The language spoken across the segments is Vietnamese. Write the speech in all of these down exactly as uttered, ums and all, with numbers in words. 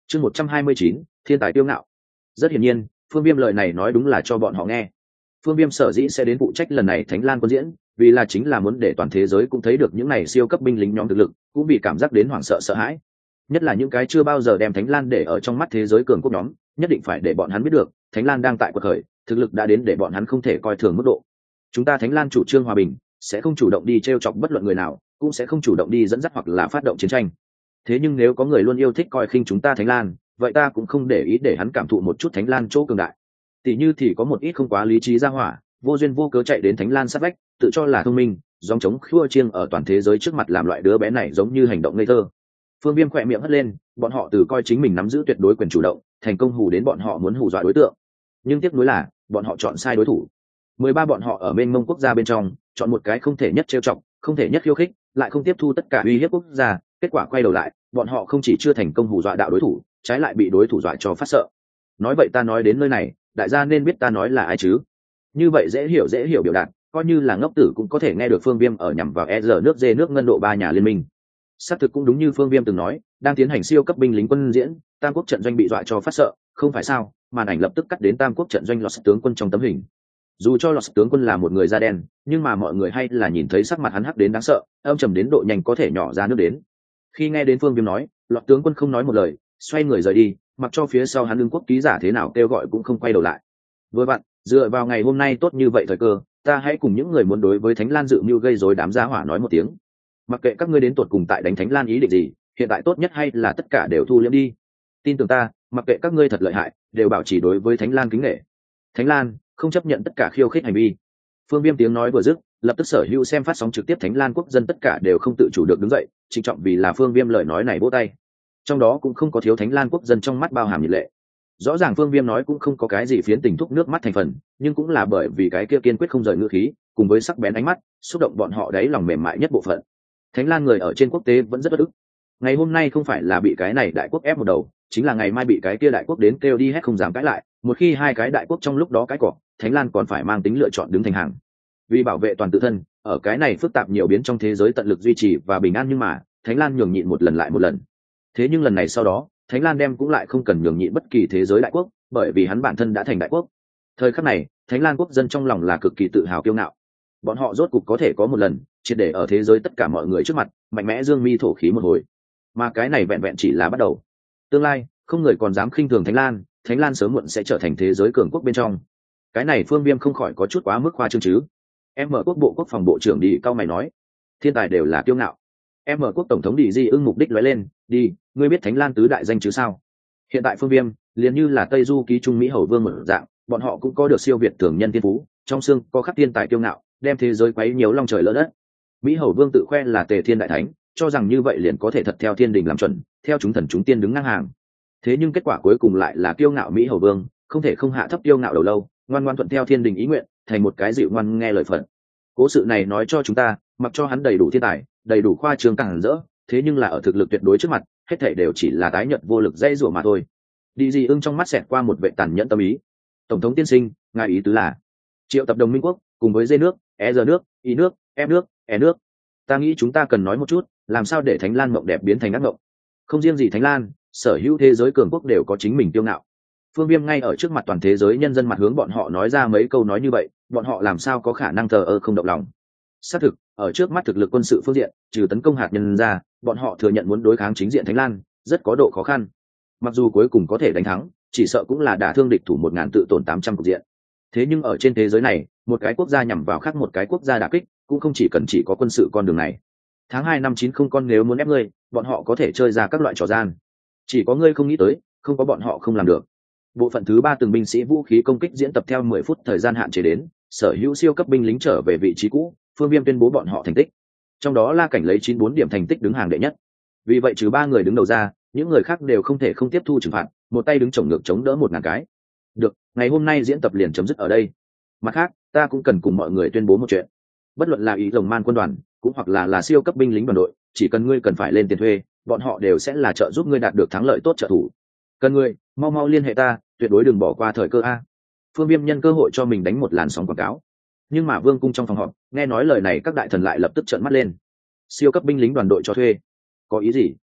chương một trăm hai mươi chín, thiên tài tiêu ngạo. Rất hiển nhiên, Phương Viêm lời này nói đúng là cho bọn họ nghe. Phương Viêm sở dĩ sẽ đến phụ trách lần này Thánh Lan quân diễn, vì là chính là muốn để toàn thế giới cũng thấy được những này siêu cấp binh lính nhóm thực lực, cũng vì cảm giác đến hoảng sợ sợ hãi. Nhất là những cái chưa bao giờ đem Thánh Lan để ở trong mắt thế giới cường quốc nhóm, nhất định phải để bọn hắn biết được, Thánh Lan đang tại quật khởi, thực lực đã đến để bọn hắn không thể coi thường mức độ. Chúng ta Thánh Lan chủ trương hòa bình, sẽ không chủ động đi trêu chọc bất luận người nào, cũng sẽ không chủ động đi dẫn dắt hoặc là phát động chiến tranh. Thế nhưng nếu có người luôn yêu thích coi khinh chúng ta Thánh Lan, vậy ta cũng không để ý để hắn cảm thụ một chút Thánh Lan chỗ cường đại. Tỷ như thì có một ít không quá lý trí ra hỏa, vô duyên vô cớ chạy đến Thánh Lan sát vách, tự cho là thông minh, dòng chống khua chiêng ở toàn thế giới trước mặt làm loại đứa bé này giống như hành động ngây thơ. Phương Viêm khỏe miệng hất lên, bọn họ từ coi chính mình nắm giữ tuyệt đối quyền chủ động, thành công hù đến bọn họ muốn hù dọa đối tượng. Nhưng tiếc nuối là, bọn họ chọn sai đối thủ. Mười ba bọn họ ở bên Mông quốc gia bên trong, chọn một cái không thể nhất trêu chọc, không thể nhất khiêu khích, lại không tiếp thu tất cả uy hiếp quốc gia, kết quả quay đầu lại, bọn họ không chỉ chưa thành công hù dọa đạo đối thủ, trái lại bị đối thủ dọa cho phát sợ. Nói vậy ta nói đến nơi này, đại gia nên biết ta nói là ai chứ? Như vậy dễ hiểu dễ hiểu biểu đạt, coi như là ngốc tử cũng có thể nghe được Phương Viêm ở nhằm vào e rờ nước dê nước ngân độ ba nhà liên minh. Xác thực cũng đúng như Phương Viêm từng nói, đang tiến hành siêu cấp binh lính quân diễn, Tam quốc trận doanh bị dọa cho phát sợ, không phải sao? Màn ảnh lập tức cắt đến Tam quốc trận doanh lọt tướng quân trong tấm hình. Dù cho lọt tướng quân là một người da đen, nhưng mà mọi người hay là nhìn thấy sắc mặt hắn hắc đến đáng sợ, âm trầm đến độ nhanh có thể nhỏ ra nước đến. Khi nghe đến Phương Viêm nói, lọt tướng quân không nói một lời, xoay người rời đi, mặc cho phía sau hắn lương quốc ký giả thế nào kêu gọi cũng không quay đầu lại. Vừa vặn, dựa vào ngày hôm nay tốt như vậy thời cơ, ta hãy cùng những người muốn đối với Thánh Lan dự mưu gây rối đám gia hỏa nói một tiếng. Mặc kệ các ngươi đến tụt cùng tại đánh Thánh Lan ý định gì, hiện tại tốt nhất hay là tất cả đều thu liễm đi. Tin tưởng ta, mặc kệ các ngươi thật lợi hại, đều bảo trì đối với Thánh Lan kính nể. Thánh Lan không chấp nhận tất cả khiêu khích hành vi. Phương Viêm tiếng nói vừa dứt, lập tức sở hữu xem phát sóng trực tiếp Thánh Lan quốc dân tất cả đều không tự chủ được đứng dậy, trịnh trọng vì là Phương Viêm lời nói này vỗ tay. Trong đó cũng không có thiếu Thánh Lan quốc dân trong mắt bao hàm nhiệt lệ. Rõ ràng Phương Viêm nói cũng không có cái gì phiến tình thúc nước mắt thành phần, nhưng cũng là bởi vì cái kia kiên quyết không rời ngữ khí, cùng với sắc bén ánh mắt, xúc động bọn họ đáy lòng mềm mại nhất bộ phận. Thánh Lan người ở trên quốc tế vẫn rất bất ức. Ngày hôm nay không phải là bị cái này đại quốc ép một đầu, chính là ngày mai bị cái kia đại quốc đến kêu đi hết không dám cãi lại, một khi hai cái đại quốc trong lúc đó cãi cọ, Thánh Lan còn phải mang tính lựa chọn đứng thành hàng. Vì bảo vệ toàn tự thân, ở cái này phức tạp nhiều biến trong thế giới tận lực duy trì và bình an, nhưng mà Thánh Lan nhường nhịn một lần lại một lần. Thế nhưng lần này sau đó, Thánh Lan đem cũng lại không cần nhường nhịn bất kỳ thế giới đại quốc, bởi vì hắn bản thân đã thành đại quốc. Thời khắc này, Thánh Lan quốc dân trong lòng là cực kỳ tự hào kiêu ngạo. Bọn họ rốt cục có thể có một lần, triệt để ở thế giới tất cả mọi người trước mặt, mạnh mẽ dương mi thổ khí một hồi. Mà cái này vẹn vẹn chỉ là bắt đầu. Tương lai, không người còn dám khinh thường Thánh Lan, Thánh Lan sớm muộn sẽ trở thành thế giới cường quốc bên trong. Cái này Phương Viêm không khỏi có chút quá mức khoa trương chứ. Em mở quốc bộ quốc phòng bộ trưởng đi cao mày nói, thiên tài đều là kiêu ngạo. Em mở quốc tổng thống đi di ưng mục đích nói lên, đi, ngươi biết Thánh Lan tứ đại danh chứ sao? Hiện tại Phương Viêm liền như là Tây Du ký trung Mỹ hầu vương mở dạng, bọn họ cũng có được siêu việt thường nhân thiên phú, trong xương có khắc thiên tài kiêu ngạo, đem thế giới quấy nhiều long trời lỡ đất. Mỹ hầu vương tự khoe là Tề Thiên đại thánh, cho rằng như vậy liền có thể thật theo thiên đình làm chuẩn, theo chúng thần chúng tiên đứng ngang hàng. Thế nhưng kết quả cuối cùng lại là kiêu ngạo Mỹ hầu vương không thể không hạ thấp kiêu ngạo đầu lâu, ngoan ngoan thuận theo thiên đình ý nguyện, thành một cái dịu ngoan nghe lời phận. Cố sự này nói cho chúng ta, mặc cho hắn đầy đủ thiên tài, đầy đủ khoa trương càng rỡ, thế nhưng là ở thực lực tuyệt đối trước mặt, hết thảy đều chỉ là tái nhợt vô lực dây rủa mà thôi. Đi gì ưng trong mắt xẹt qua một vệ tàn nhẫn tâm ý. Tổng thống tiên sinh, ngài ý tứ là triệu tập đồng minh quốc cùng với dê nước, e giờ nước, y nước, em nước, e nước. Ta nghĩ chúng ta cần nói một chút, làm sao để Thánh Lan mộng đẹp biến thành ác mộng. Không riêng gì Thánh Lan, sở hữu thế giới cường quốc đều có chính mình kiêu ngạo. Phương Viêm ngay ở trước mặt toàn thế giới nhân dân mặt hướng bọn họ nói ra mấy câu nói như vậy, bọn họ làm sao có khả năng thờ ơ không động lòng. Xác thực, ở trước mắt thực lực quân sự phương diện, trừ tấn công hạt nhân ra, bọn họ thừa nhận muốn đối kháng chính diện Thánh Lan, rất có độ khó khăn. Mặc dù cuối cùng có thể đánh thắng, chỉ sợ cũng là đả thương địch thủ một ngàn tự tổn tám trăm cục diện. Thế nhưng ở trên thế giới này, một cái quốc gia nhằm vào khác một cái quốc gia đả kích, cũng không chỉ cần chỉ có quân sự con đường này. Tháng hai năm chín không con nếu muốn ép ngươi, bọn họ có thể chơi ra các loại trò gian. Chỉ có ngươi không nghĩ tới, không có bọn họ không làm được. Bộ phận thứ ba từng binh sĩ vũ khí công kích diễn tập theo mười phút thời gian hạn chế đến, sở hữu siêu cấp binh lính trở về vị trí cũ, Phương Viêm tuyên bố bọn họ thành tích. Trong đó La Cảnh lấy chín bốn điểm thành tích đứng hàng đệ nhất. Vì vậy trừ ba người đứng đầu ra, những người khác đều không thể không tiếp thu trừng phạt, một tay đứng chổng ngược chống đỡ một ngàn cái. Được, ngày hôm nay diễn tập liền chấm dứt ở đây. Mặt khác, ta cũng cần cùng mọi người tuyên bố một chuyện. Bất luận là ý rồng man quân đoàn, cũng hoặc là là siêu cấp binh lính đoàn đội, chỉ cần ngươi cần phải lên tiền thuê, bọn họ đều sẽ là trợ giúp ngươi đạt được thắng lợi tốt trợ thủ. Cần ngươi, mau mau liên hệ ta, tuyệt đối đừng bỏ qua thời cơ a. Phương Viêm nhân cơ hội cho mình đánh một làn sóng quảng cáo. Nhưng mà Vương cung trong phòng họp, nghe nói lời này các đại thần lại lập tức trợn mắt lên. Siêu cấp binh lính đoàn đội cho thuê, có ý gì?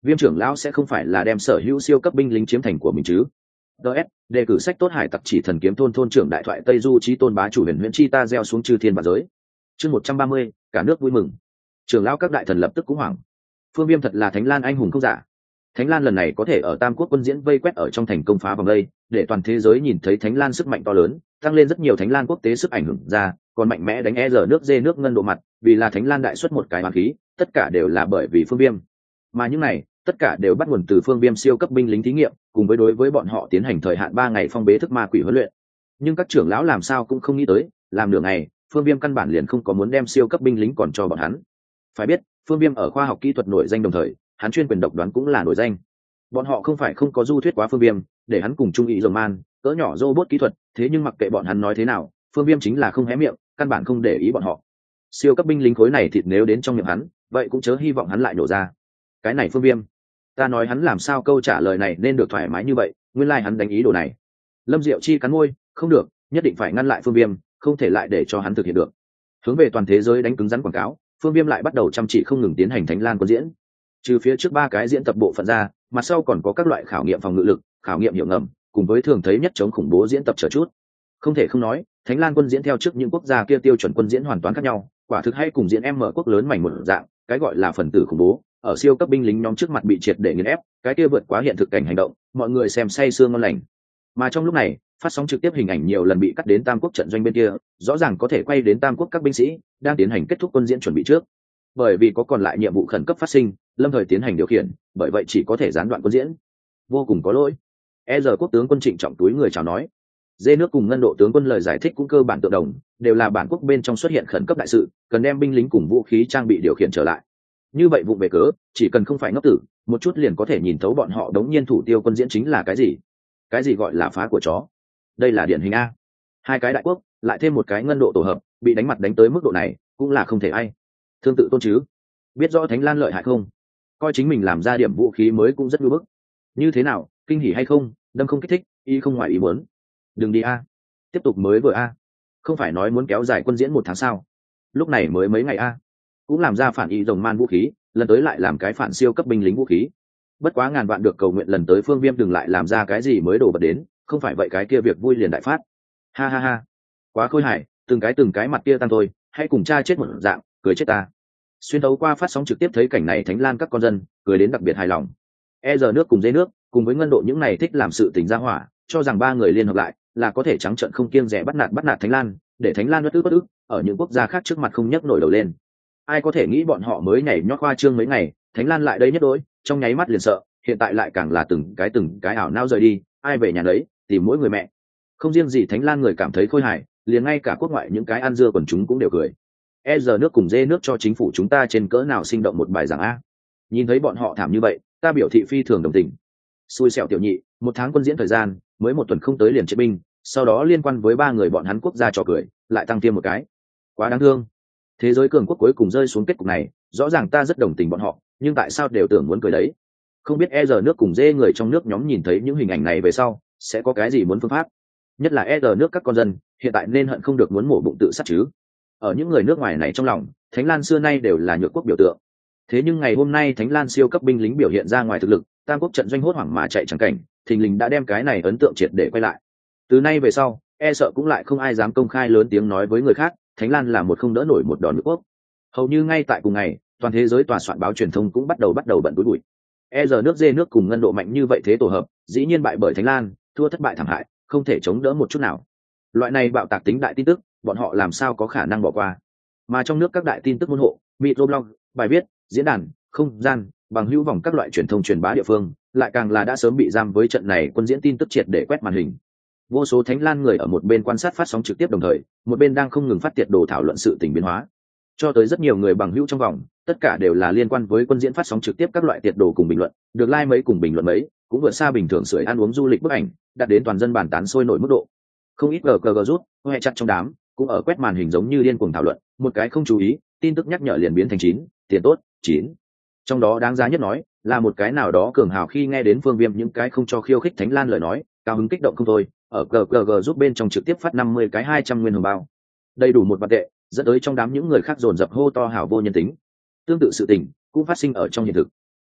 Viêm trưởng lão sẽ không phải là đem sở hữu siêu cấp binh lính chiếm thành của mình chứ? ds đề cử sách tốt hải tặc chỉ thần kiếm thôn thôn trưởng đại thoại Tây Du chí tôn bá chủ huyền huyễn chi ta gieo xuống chư thiên và giới. Chương một trăm ba mươi, cả nước vui mừng. Trưởng lão các đại thần lập tức cũng hoảng. Phương Viêm thật là Thánh Lan anh hùng không giả. Thánh Lan lần này có thể ở Tam Quốc quân diễn vây quét ở trong thành công phá vòng đây, để toàn thế giới nhìn thấy Thánh Lan sức mạnh to lớn, tăng lên rất nhiều Thánh Lan quốc tế sức ảnh hưởng ra, còn mạnh mẽ đánh e giờ nước dê nước ngân độ mặt, vì là Thánh Lan đại xuất một cái hoàn khí, tất cả đều là bởi vì Phương Viêm. Mà những này, tất cả đều bắt nguồn từ Phương Viêm siêu cấp binh lính thí nghiệm, cùng với đối với bọn họ tiến hành thời hạn ba ngày phong bế thức ma quỷ huấn luyện. Nhưng các trưởng lão làm sao cũng không nghĩ tới, làm nửa ngày, Phương Viêm căn bản liền không có muốn đem siêu cấp binh lính còn cho bọn hắn. Phải biết, Phương Viêm ở khoa học kỹ thuật nổi danh đồng thời, hắn chuyên quyền độc đoán cũng là nổi danh. Bọn họ không phải không có du thuyết quá Phương Viêm, để hắn cùng trung ý rồng man, cỡ nhỏ robot kỹ thuật, thế nhưng mặc kệ bọn hắn nói thế nào, Phương Viêm chính là không hé miệng, căn bản không để ý bọn họ. Siêu cấp binh lính khối này thịt nếu đến trong miệng hắn, vậy cũng chớ hy vọng hắn lại nổ ra. Cái này Phương Viêm, ta nói hắn làm sao câu trả lời này nên được thoải mái như vậy, nguyên lai like hắn đánh ý đồ này. Lâm Diệu Chi cắn môi, không được, nhất định phải ngăn lại Phương Viêm, không thể lại để cho hắn thực hiện được. Hướng về toàn thế giới đánh cứng rắn quảng cáo, Phương Viêm lại bắt đầu chăm chỉ không ngừng tiến hành Thánh Lan quân diễn. Trừ phía trước ba cái diễn tập bộ phận ra, mặt sau còn có các loại khảo nghiệm phòng ngự lực, khảo nghiệm hiệu ngầm, cùng với thường thấy nhất chống khủng bố diễn tập chờ chút. Không thể không nói, Thánh Lan quân diễn theo trước những quốc gia kia tiêu chuẩn quân diễn hoàn toàn khác nhau, quả thực hay cùng diễn em mở quốc lớn mảnh một dạng, cái gọi là phần tử khủng bố, ở siêu cấp binh lính nhóm trước mặt bị triệt để nghiền ép, cái kia vượt quá hiện thực cảnh hành động, mọi người xem say sương ngon lành. Mà trong lúc này, phát sóng trực tiếp hình ảnh nhiều lần bị cắt đến Tam Quốc trận doanh bên kia, rõ ràng có thể quay đến Tam Quốc các binh sĩ đang tiến hành kết thúc quân diễn chuẩn bị trước. Bởi vì có còn lại nhiệm vụ khẩn cấp phát sinh, lâm thời tiến hành điều khiển, bởi vậy chỉ có thể gián đoạn quân diễn. Vô cùng có lỗi. E giờ quốc tướng quân trịnh trọng túi người chào nói. Dê nước cùng ngân độ tướng quân lời giải thích cũng cơ bản tự đồng, đều là bản quốc bên trong xuất hiện khẩn cấp đại sự, cần đem binh lính cùng vũ khí trang bị điều khiển trở lại. Như vậy vụ về cớ, chỉ cần không phải ngốc tử, một chút liền có thể nhìn thấu bọn họ đống nhiên thủ tiêu quân diễn chính là cái gì. Cái gì gọi là phá của chó? Đây là điển hình a. Hai cái đại quốc, lại thêm một cái ngân độ tổ hợp, bị đánh mặt đánh tới mức độ này, cũng là không thể ai. Thương tự tôn chứ? Biết rõ Thánh Lan lợi hại không? Coi chính mình làm ra điểm vũ khí mới cũng rất nhu bức. Như thế nào, kinh hỉ hay không, đâm không kích thích, y không ngoài ý muốn. Đừng đi a. Tiếp tục mới vừa a. Không phải nói muốn kéo dài quân diễn một tháng sao? Lúc này mới mấy ngày a. Cũng làm ra phản y rồng man vũ khí, lần tới lại làm cái phản siêu cấp binh lính vũ khí. Bất quá ngàn vạn được cầu nguyện lần tới Phương Viêm đừng lại làm ra cái gì mới đổ bật đến, không phải vậy cái kia việc vui liền đại phát. Ha ha ha, quá khôi hài, từng cái từng cái mặt kia tăng thôi, hãy cùng cha chết một dạng, cười chết ta. Xuyên thấu qua phát sóng trực tiếp thấy cảnh này Thánh Lan các con dân cười đến đặc biệt hài lòng. E giờ nước cùng dây nước, cùng với ngân độ những này thích làm sự tình ra hỏa, cho rằng ba người liên hợp lại là có thể trắng trợn không kiêng dè bắt nạt bắt nạt Thánh Lan, để Thánh Lan bất ức bất ức, ở những quốc gia khác trước mặt không nhấc nổi đầu lên. Ai có thể nghĩ bọn họ mới nhảy nhót khoa trương mấy ngày, Thánh Lan lại đây nhất đối, trong nháy mắt liền sợ, hiện tại lại càng là từng cái từng cái ảo não rời đi, ai về nhà đấy, tìm mỗi người mẹ. Không riêng gì Thánh Lan người cảm thấy khôi hài, liền ngay cả quốc ngoại những cái ăn dưa quần chúng cũng đều cười. E giờ nước cùng dê nước cho chính phủ chúng ta trên cỡ nào sinh động một bài giảng a. Nhìn thấy bọn họ thảm như vậy, ta biểu thị phi thường đồng tình. Xui xẻo tiểu nhị, một tháng quân diễn thời gian, mới một tuần không tới liền triệt binh, sau đó liên quan với ba người bọn hắn quốc gia trò cười, lại tăng thêm một cái. Quá đáng thương. Thế giới cường quốc cuối cùng rơi xuống kết cục này, rõ ràng ta rất đồng tình bọn họ, nhưng tại sao đều tưởng muốn cười đấy? Không biết E giờ nước cùng dê người trong nước nhóm nhìn thấy những hình ảnh này về sau, sẽ có cái gì muốn phương pháp? Nhất là E giờ nước các con dân, hiện tại nên hận không được muốn mổ bụng tự sát chứ. Ở những người nước ngoài này trong lòng, Thánh Lan xưa nay đều là nhược quốc biểu tượng. Thế nhưng ngày hôm nay Thánh Lan siêu cấp binh lính biểu hiện ra ngoài thực lực, Tam Quốc trận doanh hốt hoảng mà chạy chẳng cảnh, thình lình đã đem cái này ấn tượng triệt để quay lại. Từ nay về sau, e sợ cũng lại không ai dám công khai lớn tiếng nói với người khác, Thánh Lan là một không đỡ nổi một đòn nước quốc. Hầu như ngay tại cùng ngày, toàn thế giới tòa soạn báo truyền thông cũng bắt đầu bắt đầu bận túi bụi. E giờ nước dê nước cùng ngân độ mạnh như vậy thế tổ hợp, dĩ nhiên bại bởi Thánh Lan, thua thất bại thảm hại, không thể chống đỡ một chút nào. Loại này bạo tạc tính đại tin tức, bọn họ làm sao có khả năng bỏ qua? Mà trong nước các đại tin tức môn hộ, microblog, bài viết, diễn đàn, không gian, bằng hữu vòng các loại truyền thông truyền bá địa phương, lại càng là đã sớm bị giam với trận này quân diễn tin tức triệt để quét màn hình. Vô số Thánh Lan người ở một bên quan sát phát sóng trực tiếp đồng thời, một bên đang không ngừng phát tiệt đồ thảo luận sự tình biến hóa. Cho tới rất nhiều người bằng hữu trong vòng, tất cả đều là liên quan với quân diễn phát sóng trực tiếp các loại tiệt đồ cùng bình luận, được like mấy cùng bình luận mấy, cũng vượt xa bình thường sưởi ăn uống du lịch bức ảnh, đạt đến toàn dân bàn tán sôi nổi mức độ. Không ít gờ gờ rút, hoẹ chặt trong đám, cũng ở quét màn hình giống như điên cuồng thảo luận, một cái không chú ý, tin tức nhắc nhở liền biến thành chín, tiền tốt, chín. Trong đó đáng giá nhất nói, là một cái nào đó cường hào khi nghe đến Phương Viêm những cái không cho khiêu khích Thánh Lan lời nói, cao hứng kích động không thôi, ở gờ gờ gờ giúp bên trong trực tiếp phát năm mươi cái hai trăm nguyên hồng bao. Đầy đủ một vạn tệ, dẫn tới trong đám những người khác dồn dập hô to hảo vô nhân tính. Tương tự sự tình cũng phát sinh ở trong hiện thực.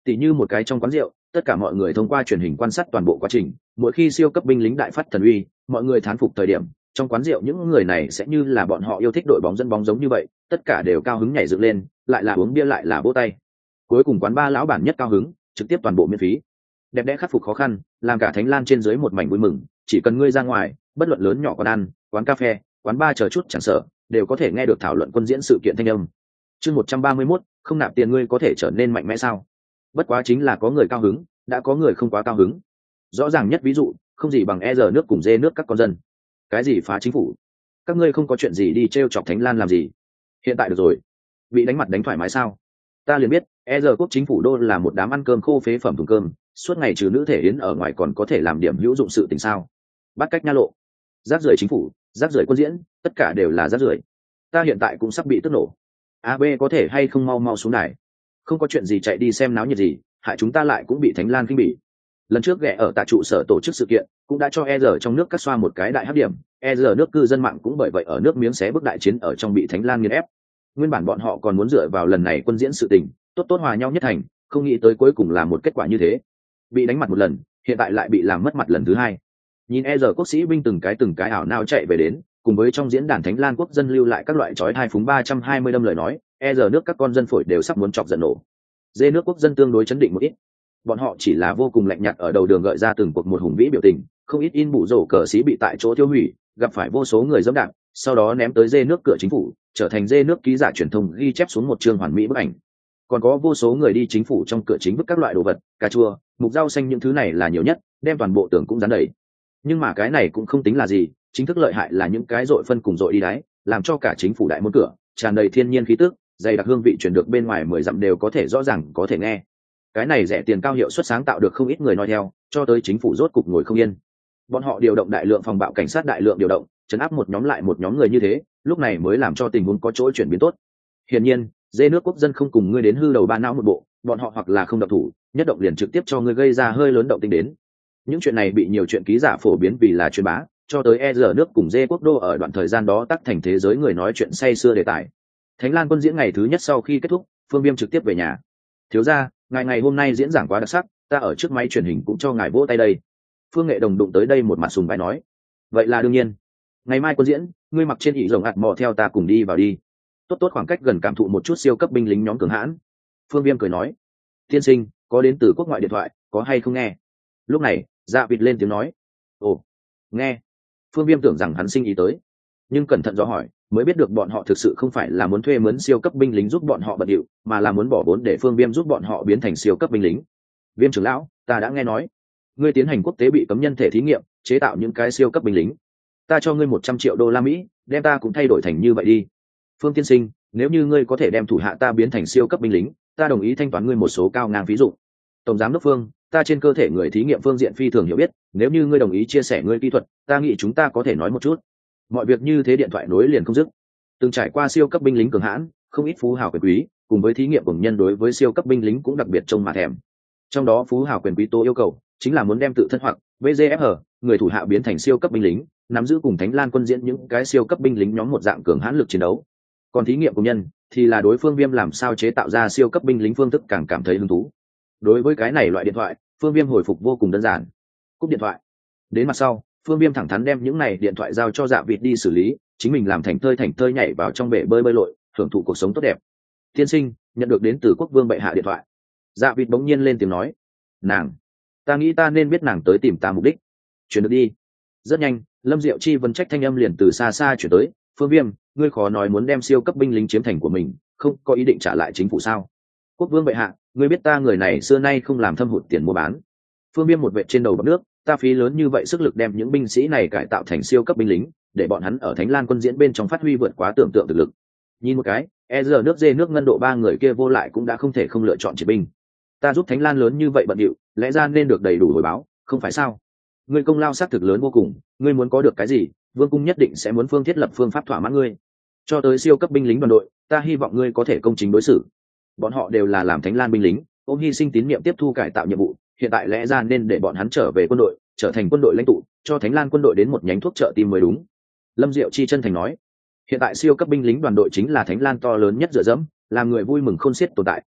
Tỷ như một cái trong quán rượu, tất cả mọi người thông qua truyền hình quan sát toàn bộ quá trình, mỗi khi siêu cấp binh lính đại phát thần uy, mọi người thán phục thời điểm, trong quán rượu những người này sẽ như là bọn họ yêu thích đội bóng dẫn bóng giống như vậy, tất cả đều cao hứng nhảy dựng lên, lại là uống bia lại là vỗ tay. Cuối cùng quán ba lão bản nhất cao hứng, trực tiếp toàn bộ miễn phí. Đẹp đẽ khắc phục khó khăn, làm cả Thánh Lan trên dưới một mảnh vui mừng, chỉ cần ngươi ra ngoài, bất luận lớn nhỏ quán ăn, quán cà phê, quán bar chờ chút chẳng sợ, đều có thể nghe được thảo luận quân diễn sự kiện thanh âm. Chương một trăm ba mươi mốt, không nạp tiền ngươi có thể trở nên mạnh mẽ sao? Bất quá chính là có người cao hứng, đã có người không quá cao hứng. Rõ ràng nhất ví dụ, không gì bằng e rờ nước cùng dê nước các con dân. Cái gì phá chính phủ? Các ngươi không có chuyện gì đi trêu chọc Thánh Lan làm gì? Hiện tại được rồi, bị đánh mặt đánh thoải mái sao? Ta liền biết, e rờ quốc chính phủ đô là một đám ăn cơm khô phế phẩm thùng cơm, suốt ngày trừ nữ thể yến ở ngoài còn có thể làm điểm hữu dụng sự tình sao? Bắt cách nha lộ. Rác rưởi chính phủ, rác rưởi quân diễn, tất cả đều là rác rưởi. Ta hiện tại cũng sắp bị tức nổ. a bê có thể hay không mau mau xuống đài? Không có chuyện gì chạy đi xem náo nhiệt gì, hại chúng ta lại cũng bị Thánh Lan khinh bỉ. Lần trước ghé ở tại trụ sở tổ chức sự kiện, cũng đã cho e rờ trong nước cắt xoa một cái đại hấp điểm, e rờ nước cư dân mạng cũng bởi vậy ở nước miếng xé bức đại chiến ở trong bị Thánh Lan nghiền ép. Nguyên bản bọn họ còn muốn dựa vào lần này quân diễn sự tình, tốt tốt hòa nhau nhất thành, không nghĩ tới cuối cùng là một kết quả như thế. Bị đánh mặt một lần, hiện tại lại bị làm mất mặt lần thứ hai. Nhìn e rờ quốc sĩ binh từng cái từng cái ảo nao chạy về đến, cùng với trong diễn đàn Thánh Lan quốc dân lưu lại các loại chói hai phúng ba trăm hai mươi đâm lời nói, e rờ nước các con dân phổi đều sắp muốn chọc giận nổ. Dê nước quốc dân tương đối chấn định một ít, bọn họ chỉ là vô cùng lạnh nhạt ở đầu đường gợi ra từng cuộc một hùng vĩ biểu tình, không ít in bụ rổ cờ xí bị tại chỗ tiêu hủy, gặp phải vô số người dẫm đạp, sau đó ném tới dê nước cửa chính phủ, trở thành dê nước ký giả truyền thông ghi chép xuống một chương hoàn mỹ bức ảnh. Còn có vô số người đi chính phủ trong cửa chính vứt các loại đồ vật, cà chua, mục rau xanh những thứ này là nhiều nhất, đem toàn bộ tường cũng dán đầy. Nhưng mà cái này cũng không tính là gì, chính thức lợi hại là những cái dội phân cùng dội đi đáy, làm cho cả chính phủ đại môn cửa tràn đầy thiên nhiên khí tức, dày đặc hương vị truyền được bên ngoài mười dặm đều có thể rõ ràng có thể nghe. Cái này rẻ tiền cao hiệu suất sáng tạo được không ít người nói theo, cho tới chính phủ rốt cục ngồi không yên. Bọn họ điều động đại lượng phòng bạo cảnh sát đại lượng điều động, trấn áp một nhóm lại một nhóm người như thế, lúc này mới làm cho tình huống có chỗ chuyển biến tốt. Hiển nhiên, dê nước quốc dân không cùng ngươi đến hư đầu ba não một bộ, bọn họ hoặc là không động thủ, nhất động liền trực tiếp cho ngươi gây ra hơi lớn động tinh đến. Những chuyện này bị nhiều chuyện ký giả phổ biến vì là truyền bá, cho tới e rờ nước cùng dê quốc đô ở đoạn thời gian đó tắc thành thế giới người nói chuyện say sưa đề tài. Thánh Lan quân diễn ngày thứ nhất sau khi kết thúc, Phương Viêm trực tiếp về nhà. Thiếu gia, ngày ngày hôm nay diễn giảng quá đặc sắc, ta ở trước máy truyền hình cũng cho ngài vỗ tay đây. Phương Nghệ Đồng đụng tới đây một mặt sùng bái nói. Vậy là đương nhiên. Ngày mai quân diễn, ngươi mặc trên ỷ rồng hạt mò theo ta cùng đi vào đi. Tốt tốt khoảng cách gần cảm thụ một chút siêu cấp binh lính nhóm cường hãn. Phương Viêm cười nói. Tiên sinh, có đến từ quốc ngoại điện thoại, có hay không nghe? Lúc này, Dạ Vịt lên tiếng nói. Ồ, nghe. Phương Viêm tưởng rằng hắn sinh ý tới, nhưng cẩn thận do hỏi, mới biết được bọn họ thực sự không phải là muốn thuê mướn siêu cấp binh lính giúp bọn họ bận điệu, mà là muốn bỏ vốn để Phương Viêm giúp bọn họ biến thành siêu cấp binh lính. Viêm trưởng lão, ta đã nghe nói, ngươi tiến hành quốc tế bị cấm nhân thể thí nghiệm, chế tạo những cái siêu cấp binh lính. Ta cho ngươi một trăm triệu đô la Mỹ, đem ta cũng thay đổi thành như vậy đi. Phương tiên sinh, nếu như ngươi có thể đem thủ hạ ta biến thành siêu cấp binh lính, ta đồng ý thanh toán ngươi một số cao ngang ví dụ. Tổng giám đốc Phương, ta trên cơ thể người thí nghiệm phương diện phi thường hiểu biết, nếu như ngươi đồng ý chia sẻ ngươi kỹ thuật, ta nghĩ chúng ta có thể nói một chút. Mọi việc như thế điện thoại nối liền không dứt. Từng trải qua siêu cấp binh lính cường hãn, không ít phú hào quyền quý, cùng với thí nghiệm cùng nhân đối với siêu cấp binh lính cũng đặc biệt trông mà thèm. Trong đó phú hào quyền quý tố yêu cầu chính là muốn đem tự thân hoặc vê giê ép hát người thủ hạ biến thành siêu cấp binh lính, nắm giữ cùng Thánh Lan quân diễn những cái siêu cấp binh lính nhóm một dạng cường hãn lực chiến đấu. Còn thí nghiệm cùng nhân thì là đối phương Viêm làm sao chế tạo ra siêu cấp binh lính phương thức càng cảm thấy hứng thú. Đối với cái này loại điện thoại, Phương Viêm hồi phục vô cùng đơn giản. Cúp điện thoại. Đến mặt sau, Phương Viêm thẳng thắn đem những này điện thoại giao cho Dạ Vịt đi xử lý, chính mình làm thành thơi thành thơi nhảy vào trong bể bơi bơi lội, hưởng thụ cuộc sống tốt đẹp. Tiên sinh, nhận được đến từ quốc vương bệ hạ điện thoại. Dạ Vịt bỗng nhiên lên tiếng nói. Nàng, ta nghĩ ta nên biết nàng tới tìm ta mục đích. Chuyển được đi. Rất nhanh, Lâm Diệu Chi vấn trách thanh âm liền từ xa xa chuyển tới. Phương Viêm, ngươi khó nói muốn đem siêu cấp binh lính chiếm thành của mình, không có ý định trả lại chính phủ sao? Quốc vương bệ hạ, ngươi biết ta người này xưa nay không làm thâm hụt tiền mua bán. Phương Viêm một vệt trên đầu bọt nước, ta phí lớn như vậy sức lực đem những binh sĩ này cải tạo thành siêu cấp binh lính, để bọn hắn ở Thánh Lan quân diễn bên trong phát huy vượt quá tưởng tượng thực lực. Nhìn một cái, e giờ nước dê nước ngân độ ba người kia vô lại cũng đã không thể không lựa chọn triệt binh. Ta giúp Thánh Lan lớn như vậy bận điệu, lẽ ra nên được đầy đủ hồi báo, không phải sao? Ngươi công lao xác thực lớn vô cùng, ngươi muốn có được cái gì, vương cung nhất định sẽ muốn phương thiết lập phương pháp thỏa mãn ngươi. Cho tới siêu cấp binh lính đoàn đội, ta hy vọng ngươi có thể công chính đối xử. Bọn họ đều là làm Thánh Lan binh lính, ôm hy sinh tín nhiệm tiếp thu cải tạo nhiệm vụ, hiện tại lẽ ra nên để bọn hắn trở về quân đội, trở thành quân đội lãnh tụ, cho Thánh Lan quân đội đến một nhánh thuốc trợ tim mới đúng. Lâm Diệu Chi chân thành nói, hiện tại siêu cấp binh lính đoàn đội chính là Thánh Lan to lớn nhất dựa dẫm, làm người vui mừng khôn xiết tồn tại,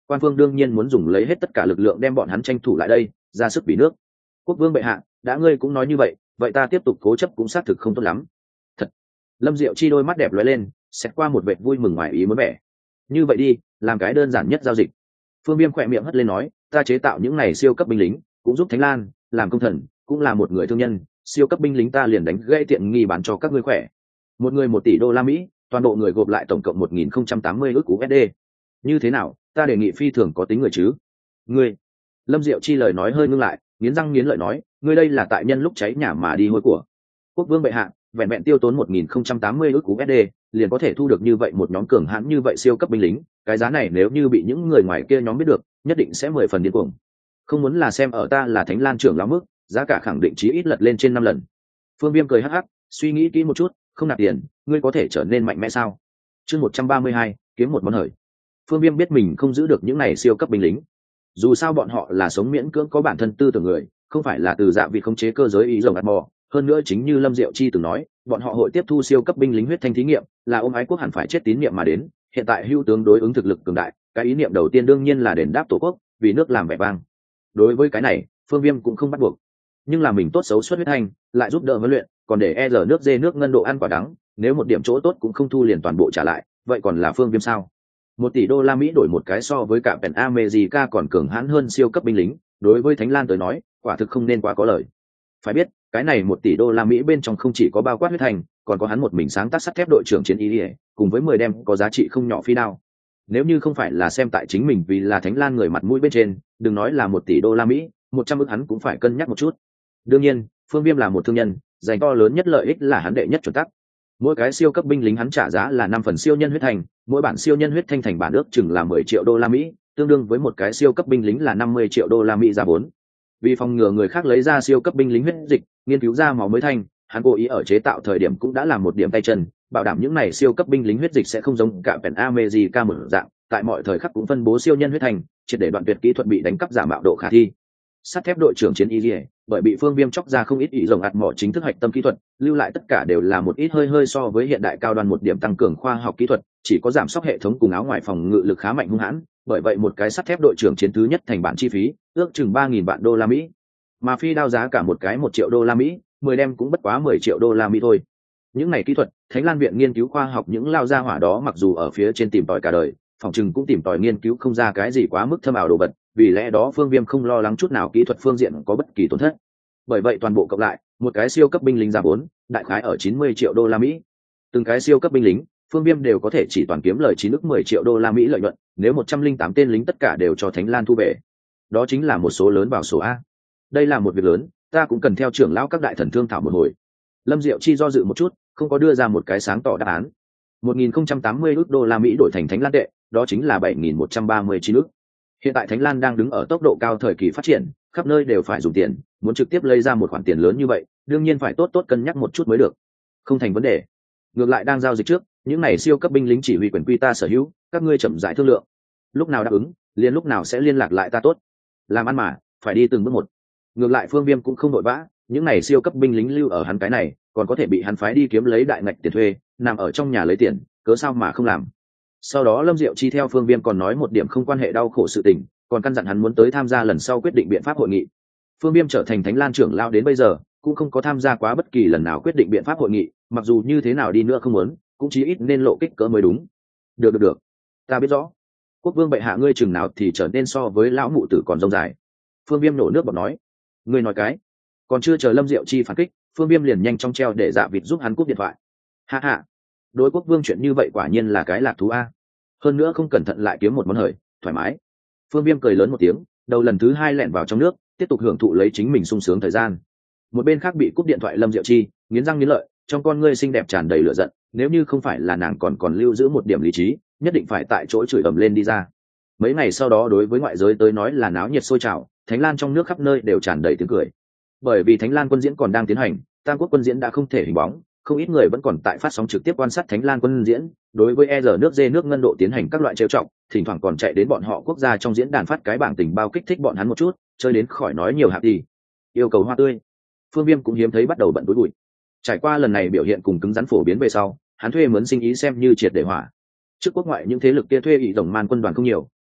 quan phương đương nhiên muốn dùng lấy hết tất cả lực lượng đem bọn hắn tranh thủ lại đây, ra sức vì nước. Quốc vương bệ hạ, đã ngươi cũng nói như vậy, vậy ta tiếp tục cố chấp cũng xác thực không tốt lắm. Thật. Lâm Diệu Chi đôi mắt đẹp lóe lên, xét qua một vệt vui mừng ngoài ý muốn vẻ. Như vậy đi, làm cái đơn giản nhất giao dịch. Phương Viêm khỏe miệng hất lên nói, ta chế tạo những này siêu cấp binh lính, cũng giúp Thánh Lan làm công thần, cũng là một người thương nhân, siêu cấp binh lính ta liền đánh gãy tiện nghi bán cho các ngươi khỏe. Một người một tỷ đô la Mỹ, toàn bộ người gộp lại tổng cộng một nghìn không trăm tám mươi ức u ét đê. Như thế nào, ta đề nghị phi thường có tính người chứ? Ngươi. Lâm Diệu Chi lời nói hơi ngưng lại, nghiến răng nghiến lợi nói, ngươi đây là tại nhân lúc cháy nhà mà đi hôi của. Quốc vương bệ hạ, vẹn vẹn tiêu tốn một nghìn không trăm tám mươi ức u ét đê, liền có thể thu được như vậy một nhóm cường hãn như vậy siêu cấp binh lính, cái giá này nếu như bị những người ngoài kia nhóm biết được, nhất định sẽ mười phần điên cuồng. Không muốn là xem ở ta là Thánh Lan trưởng lão mức, giá cả khẳng định chí ít lật lên trên năm lần. Phương Viêm cười hắc hắc, suy nghĩ kỹ một chút, không nạp tiền, ngươi có thể trở nên mạnh mẽ sao? Chương một trăm ba mươi hai, kiếm một món hời. Phương Viêm biết mình không giữ được những này siêu cấp binh lính. Dù sao bọn họ là sống miễn cưỡng có bản thân tư tưởng người, không phải là từ dạ vị khống chế cơ giới ý rồng ạt mò. Hơn nữa chính như Lâm Diệu Chi từng nói, bọn họ hội tiếp thu siêu cấp binh lính huyết thanh thí nghiệm, là ôm ái quốc hẳn phải chết tín niệm mà đến. Hiện tại hưu tướng đối ứng thực lực cường đại, cái ý niệm đầu tiên đương nhiên là đền đáp tổ quốc, vì nước làm vẻ vang. Đối với cái này, Phương Viêm cũng không bắt buộc, nhưng là mình tốt xấu xuất huyết thanh, lại giúp đỡ huấn luyện, còn để e rờ nước dê nước ngân độ ăn quả đắng, nếu một điểm chỗ tốt cũng không thu liền toàn bộ trả lại, vậy còn là Phương Viêm sao? Một tỷ đô la Mỹ đổi một cái so với cả Pen America còn cường hãn hơn siêu cấp binh lính, đối với Thánh Lan tới nói, quả thực không nên quá có lời. Phải biết, cái này một tỷ đô la Mỹ bên trong không chỉ có bao quát huyết thành, còn có hắn một mình sáng tác sắt thép đội trưởng chiến y, cùng với mười đem có giá trị không nhỏ phi đao. Nếu như không phải là xem tại chính mình vì là Thánh Lan người mặt mũi bên trên, đừng nói là một tỷ đô la Mỹ, một trăm ức hắn cũng phải cân nhắc một chút. Đương nhiên, Phương Viêm là một thương nhân, dành to lớn nhất lợi ích là hắn đệ nhất chuẩn tắc. Mỗi cái siêu cấp binh lính hắn trả giá là năm phần siêu nhân huyết thành, mỗi bản siêu nhân huyết thanh thành bản ước chừng là mười triệu đô la Mỹ, tương đương với một cái siêu cấp binh lính là năm mươi triệu đô la Mỹ giá vốn. Vì phòng ngừa người khác lấy ra siêu cấp binh lính huyết dịch, nghiên cứu ra máu mới thanh, hắn cố ý ở chế tạo thời điểm cũng đã làm một điểm tay chân, bảo đảm những này siêu cấp binh lính huyết dịch sẽ không giống cả Pen America mở dạng, tại mọi thời khắc cũng phân bố siêu nhân huyết thành, triệt để đoạn tuyệt kỹ thuật bị đánh cắp giả mạo độ khả thi. Sắt thép đội trưởng chiến y liễu, bởi bị Phương Viêm chọc ra không ít ý rồng ạt mỏ chính thức hạch tâm kỹ thuật, lưu lại tất cả đều là một ít hơi hơi so với hiện đại cao đoan một điểm tăng cường khoa học kỹ thuật, chỉ có giảm sóc hệ thống cùng áo ngoài phòng ngự lực khá mạnh hung hãn, bởi vậy một cái sắt thép đội trưởng chiến thứ nhất thành bản chi phí, ước chừng ba nghìn vạn đô la Mỹ. Mà phi đao giá cả một cái một triệu đô la Mỹ, mười đem cũng bất quá mười triệu đô la Mỹ thôi. Những này kỹ thuật, Thánh Lan viện nghiên cứu khoa học những lao gia hỏa đó mặc dù ở phía trên tìm tòi cả đời, phòng chừng cũng tìm tòi nghiên cứu không ra cái gì quá mức thâm ảo đồ vật, vì lẽ đó Phương Viêm không lo lắng chút nào kỹ thuật phương diện có bất kỳ tổn thất. Bởi vậy toàn bộ cộng lại, một cái siêu cấp binh lính giá vốn, đại khái ở chín mươi triệu đô la Mỹ. Từng cái siêu cấp binh lính, Phương Viêm đều có thể chỉ toàn kiếm lời chín ức mười triệu đô la Mỹ lợi nhuận, nếu một trăm linh tám tên lính tất cả đều cho Thánh Lan thu về. Đó chính là một số lớn vào sổ a. Đây là một việc lớn, ta cũng cần theo trưởng lão các đại thần thương thảo một hồi. Lâm Diệu Chi do dự một chút, không có đưa ra một cái sáng tỏ đáp án. một nghìn không trăm tám mươi ức đô la Mỹ đổi thành Thánh Lan tệ, đó chính là bảy nghìn một trăm ba mươi chín ức. Hiện tại Thánh Lan đang đứng ở tốc độ cao thời kỳ phát triển, khắp nơi đều phải dùng tiền, muốn trực tiếp lấy ra một khoản tiền lớn như vậy, đương nhiên phải tốt tốt cân nhắc một chút mới được. Không thành vấn đề. Ngược lại đang giao dịch trước, những này siêu cấp binh lính chỉ huy quyền quy ta sở hữu, các ngươi chậm rãi thương lượng. Lúc nào đáp ứng, liền lúc nào sẽ liên lạc lại ta tốt. Làm ăn mà, phải đi từng bước một. Ngược lại Phương Viêm cũng không vội vã, những này siêu cấp binh lính lưu ở hắn cái này, còn có thể bị hắn phái đi kiếm lấy đại ngạch tiền thuê, nằm ở trong nhà lấy tiền, cớ sao mà không làm. Sau đó Lâm Diệu Chi theo Phương Viêm còn nói một điểm không quan hệ đau khổ sự tình, còn căn dặn hắn muốn tới tham gia lần sau quyết định biện pháp hội nghị. Phương Viêm trở thành Thánh Lan trưởng lão đến bây giờ, cũng không có tham gia quá bất kỳ lần nào quyết định biện pháp hội nghị, mặc dù như thế nào đi nữa không muốn, cũng chí ít nên lộ kích cỡ mới đúng. Được được được, ta biết rõ. Quốc vương bệ hạ ngươi chừng nào thì trở nên so với lão mụ tử còn rông dài. Phương Viêm nổ nước bọt nói, ngươi nói cái. Còn chưa chờ Lâm Diệu Chi phản kích, Phương Viêm liền nhanh chóng treo để Dạ Vịt giúp hắn cúp điện thoại. Hạ hạ, đối quốc vương chuyện như vậy quả nhiên là cái lạc thú a. Hơn nữa không cẩn thận lại kiếm một món hời, thoải mái. Phương Viêm cười lớn một tiếng, đầu lần thứ hai lẹn vào trong nước, tiếp tục hưởng thụ lấy chính mình sung sướng thời gian. Một bên khác bị cúp điện thoại Lâm Diệu Chi, nghiến răng nghiến lợi, trong con ngươi xinh đẹp tràn đầy lửa giận, nếu như không phải là nàng còn còn lưu giữ một điểm lý trí, nhất định phải tại chỗ chửi ầm lên đi ra. Mấy ngày sau đó đối với ngoại giới tới nói là náo nhiệt sôi trào, Thánh Lan trong nước khắp nơi đều tràn đầy tiếng cười. Bởi vì Thánh Lan quân diễn còn đang tiến hành, Tam Quốc quân diễn đã không thể hình bóng, không ít người vẫn còn tại phát sóng trực tiếp quan sát Thánh Lan quân diễn, đối với e rờ nước dê nước ngân độ tiến hành các loại trêu chọc, thỉnh thoảng còn chạy đến bọn họ quốc gia trong diễn đàn phát cái bảng tình bao kích thích bọn hắn một chút, chơi đến khỏi nói nhiều hạt đi. Yêu cầu hoa tươi. Phương Viêm cũng hiếm thấy bắt đầu bận túi bụi. Trải qua lần này biểu hiện cùng cứng rắn phổ biến về sau, hắn thuê mướn sinh ý xem như triệt để hỏa. Trước quốc ngoại những thế lực kia thuê ý rồng man quân đoàn không nhiều,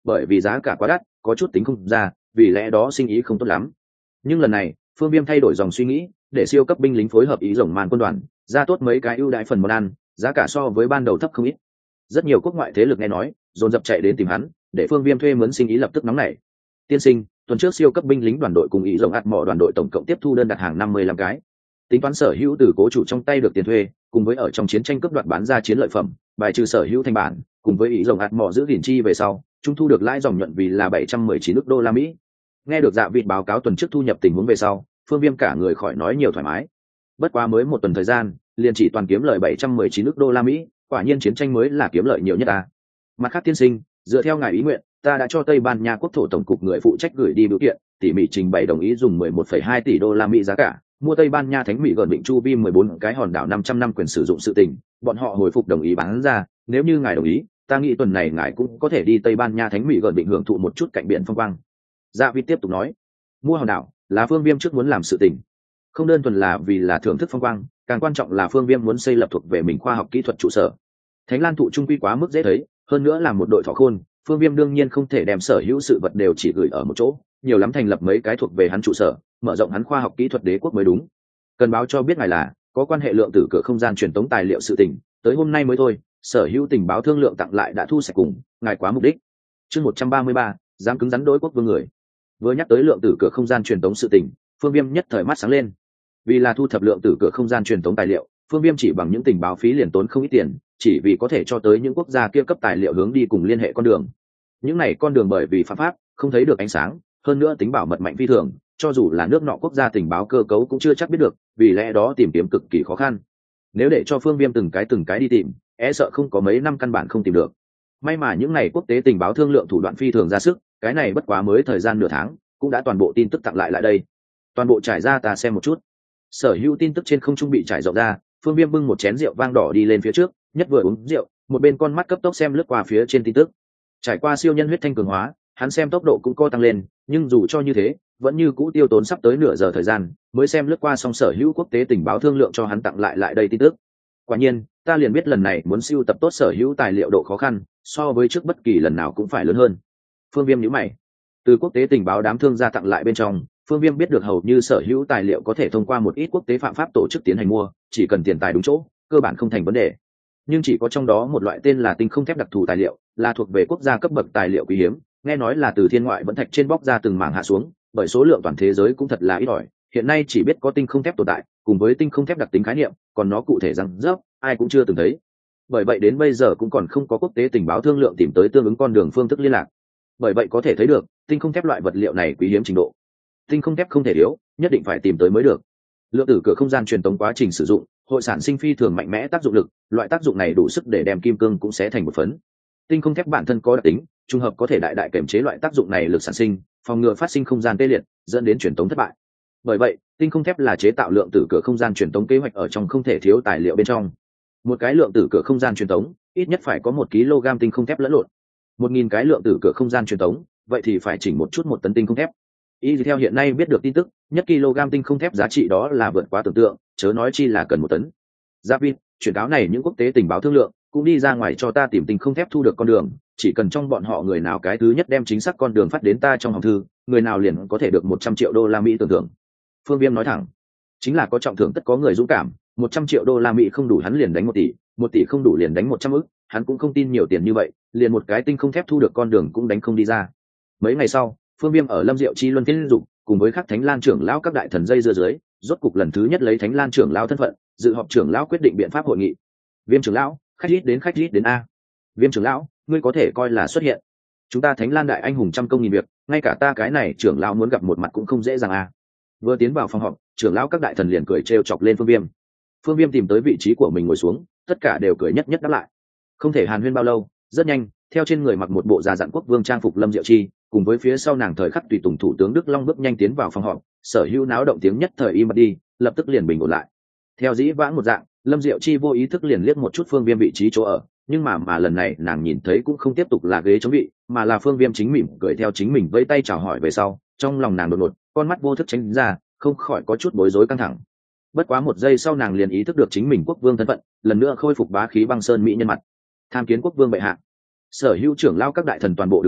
bởi vì giá cả quá đắt có chút tính không ra, vì lẽ đó sinh ý không tốt lắm. Nhưng lần này Phương Viêm thay đổi dòng suy nghĩ, để siêu cấp binh lính phối hợp ý rồng màn quân đoàn ra tốt mấy cái ưu đãi phần món ăn, giá cả so với ban đầu thấp không ít. Rất nhiều quốc ngoại thế lực nghe nói dồn dập chạy đến tìm hắn, để Phương Viêm thuê mướn sinh ý lập tức nóng nảy. Tiên sinh, tuần trước siêu cấp binh lính đoàn đội cùng ý rồng ạt mỏ đoàn đội tổng cộng tiếp thu đơn đặt hàng năm mươi lăm cái. Tính toán sở hữu từ cố chủ trong tay được tiền thuê, cùng với ở trong chiến tranh cướp đoạt bán ra chiến lợi phẩm, bài trừ sở hữu thành bản, cùng với ý rồng ạt mỏ giữ gìn chi về sau, chúng thu được lãi dòng nhuận vì là bảy trăm mười chín ức đô la Mỹ. Nghe được Dạ Vịt báo cáo tuần trước thu nhập tình huống về sau, Phương Viêm cả người khỏi nói nhiều thoải mái. Bất quá mới một tuần thời gian, liền chỉ toàn kiếm lợi bảy trăm mười chín ức đô la Mỹ, quả nhiên chiến tranh mới là kiếm lợi nhiều nhất ta. Mặt khác tiên sinh, dựa theo ngài ý nguyện, ta đã cho Tây Ban Nha quốc thổ tổng cục người phụ trách gửi đi biểu kiện, tỉ mỉ trình bày đồng ý dùng mười một phẩy hai tỷ đô la Mỹ giá cả, mua Tây Ban Nha thánh mỹ gần định chu vi mười bốn cái hòn đảo năm trăm năm quyền sử dụng sự tình, bọn họ hồi phục đồng ý bán ra, nếu như ngài đồng ý, ta nghĩ tuần này ngài cũng có thể đi Tây Ban Nha thánh mỹ gần định hưởng thụ một chút cạnh biển phong quang. Dạ Vịt tiếp tục nói, mua hòn đảo là Phương Viêm trước muốn làm sự tình, không đơn thuần là vì là thưởng thức phong quang, càng quan trọng là Phương Viêm muốn xây lập thuộc về mình khoa học kỹ thuật trụ sở. Thánh Lan thụ trung quy quá mức dễ thấy, hơn nữa là một đội thọ khôn, Phương Viêm đương nhiên không thể đem sở hữu sự vật đều chỉ gửi ở một chỗ, nhiều lắm thành lập mấy cái thuộc về hắn trụ sở, mở rộng hắn khoa học kỹ thuật đế quốc mới đúng. Cần báo cho biết ngài là có quan hệ lượng tử cửa không gian truyền tống tài liệu sự tình, tới hôm nay mới thôi, sở hữu tình báo thương lượng tặng lại đã thu sạch cùng, ngài quá mục đích. Chương một trăm ba mươi ba, dám cứng rắn đối quốc vương người. Vừa nhắc tới lượng tử cửa không gian truyền tống sự tình, Phương Viêm nhất thời mắt sáng lên. Vì là thu thập lượng tử cửa không gian truyền tống tài liệu, Phương Viêm chỉ bằng những tình báo phí liền tốn không ít tiền, chỉ vì có thể cho tới những quốc gia kia cấp tài liệu hướng đi cùng liên hệ con đường. Những này con đường bởi vì pháp pháp không thấy được ánh sáng, hơn nữa tính bảo mật mạnh phi thường, cho dù là nước nọ quốc gia tình báo cơ cấu cũng chưa chắc biết được, vì lẽ đó tìm kiếm cực kỳ khó khăn. Nếu để cho Phương Viêm từng cái từng cái đi tìm, e sợ không có mấy năm căn bản không tìm được. May mà những này quốc tế tình báo thương lượng thủ đoạn phi thường ra sức, cái này bất quá mới thời gian nửa tháng, cũng đã toàn bộ tin tức tặng lại lại đây. Toàn bộ trải ra ta xem một chút. Sở hữu tin tức trên không trung bị trải rộng ra, Phương Viêm bưng một chén rượu vang đỏ đi lên phía trước, nhất vừa uống rượu, một bên con mắt cấp tốc xem lướt qua phía trên tin tức. Trải qua siêu nhân huyết thanh cường hóa, hắn xem tốc độ cũng co tăng lên, nhưng dù cho như thế, vẫn như cũ tiêu tốn sắp tới nửa giờ thời gian, mới xem lướt qua xong sở hữu quốc tế tình báo thương lượng cho hắn tặng lại lại đây tin tức. Quả nhiên, ta liền biết lần này muốn siêu tập tốt sở hữu tài liệu độ khó khăn, so với trước bất kỳ lần nào cũng phải lớn hơn. Phương Viêm nhíu mày. Từ quốc tế tình báo đám thương gia tặng lại bên trong, Phương Viêm biết được hầu như sở hữu tài liệu có thể thông qua một ít quốc tế phạm pháp tổ chức tiến hành mua, chỉ cần tiền tài đúng chỗ, cơ bản không thành vấn đề. Nhưng chỉ có trong đó một loại tên là tinh không thép đặc thù tài liệu, là thuộc về quốc gia cấp bậc tài liệu quý hiếm, nghe nói là từ thiên ngoại vẫn thạch trên bóc ra từng mảng hạ xuống, bởi số lượng toàn thế giới cũng thật là ít ỏi, hiện nay chỉ biết có tinh không thép tồn tại, cùng với tinh không thép đặc tính khái niệm, còn nó cụ thể rằng dốc, ai cũng chưa từng thấy. Bởi vậy đến bây giờ cũng còn không có quốc tế tình báo thương lượng tìm tới tương ứng con đường phương thức liên lạc. Bởi vậy có thể thấy được, tinh không thép loại vật liệu này quý hiếm trình độ. Tinh không thép không thể yếu, nhất định phải tìm tới mới được. Lượng tử cửa không gian truyền tống quá trình sử dụng, hội sản sinh phi thường mạnh mẽ tác dụng lực, loại tác dụng này đủ sức để đem kim cương cũng xé thành một phấn. Tinh không thép bản thân có đặc tính, trùng hợp có thể đại đại kiểm chế loại tác dụng này lực sản sinh, phòng ngừa phát sinh không gian tê liệt, dẫn đến truyền tống thất bại. Bởi vậy, tinh không thép là chế tạo lượng tử cửa không gian truyền tống kế hoạch ở trong không thể thiếu tài liệu bên trong. Một cái lượng tử cửa không gian truyền tống, ít nhất phải có một kg tinh không thép lẫn lộn. Một nghìn cái lượng tử cửa không gian truyền tống, vậy thì phải chỉnh một chút một tấn tinh không thép. Y theo hiện nay biết được tin tức, nhất kg tinh không thép giá trị đó là vượt quá tưởng tượng, chớ nói chi là cần một tấn. Giáp Vin, chuyển cáo này những quốc tế tình báo thương lượng, cũng đi ra ngoài cho ta tìm tinh không thép thu được con đường, chỉ cần trong bọn họ người nào cái thứ nhất đem chính xác con đường phát đến ta trong hòm thư, người nào liền có thể được một trăm triệu đô la Mỹ tưởng thưởng. Phương Viêm nói thẳng, chính là có trọng thưởng tất có người dũng cảm, một trăm triệu đô la Mỹ không đủ hắn liền đánh một tỷ, một tỷ không đủ liền đánh một trăm ức, hắn cũng không tin nhiều tiền như vậy, liền một cái tinh không thép thu được con đường cũng đánh không đi ra. Mấy ngày sau, Phương Viêm ở Lâm Diệu Chi luân phiên dục, cùng với các Thánh Lan trưởng lão các đại thần dây dưa dưới, rốt cục lần thứ nhất lấy Thánh Lan trưởng lão thân phận, dự họp trưởng lão quyết định biện pháp hội nghị. Viêm trưởng lão, khách ít đến khách ít đến a. Viêm trưởng lão, ngươi có thể coi là xuất hiện. Chúng ta Thánh Lan đại anh hùng trăm công nghìn việc, ngay cả ta cái này trưởng lão muốn gặp một mặt cũng không dễ dàng a. Vừa tiến vào phòng họp, trưởng lão các đại thần liền cười trêu chọc lên Phương Viêm. Phương Viêm tìm tới vị trí của mình ngồi xuống, tất cả đều cười nhất nhất đáp lại. Không thể hàn huyên bao lâu, rất nhanh, theo trên người mặc một bộ già dặn quốc vương trang phục Lâm Diệu Chi, cùng với phía sau nàng thời khắc tùy tùng thủ tướng Đức Long bước nhanh tiến vào phòng họp, sở hữu náo động tiếng nhất thời im bặt đi, lập tức liền bình ổn lại. Theo dĩ vãng một dạng, Lâm Diệu Chi vô ý thức liền liếc một chút Phương Viêm vị trí chỗ ở, nhưng mà mà lần này nàng nhìn thấy cũng không tiếp tục là ghế chống vị, mà là Phương Viêm chính mỉm cười theo chính mình vẫy tay chào hỏi về sau, trong lòng nàng đột ngột, con mắt vô thức tránh ra, không khỏi có chút bối rối căng thẳng. Bất quá một giây sau nàng liền ý thức được chính mình quốc vương thân phận, lần nữa khôi phục bá khí băng sơn mỹ nhân mặt. Tham kiến quốc vương bệ hạ. Sở hữu trưởng lao các đại thần toàn bộ đứng dậy,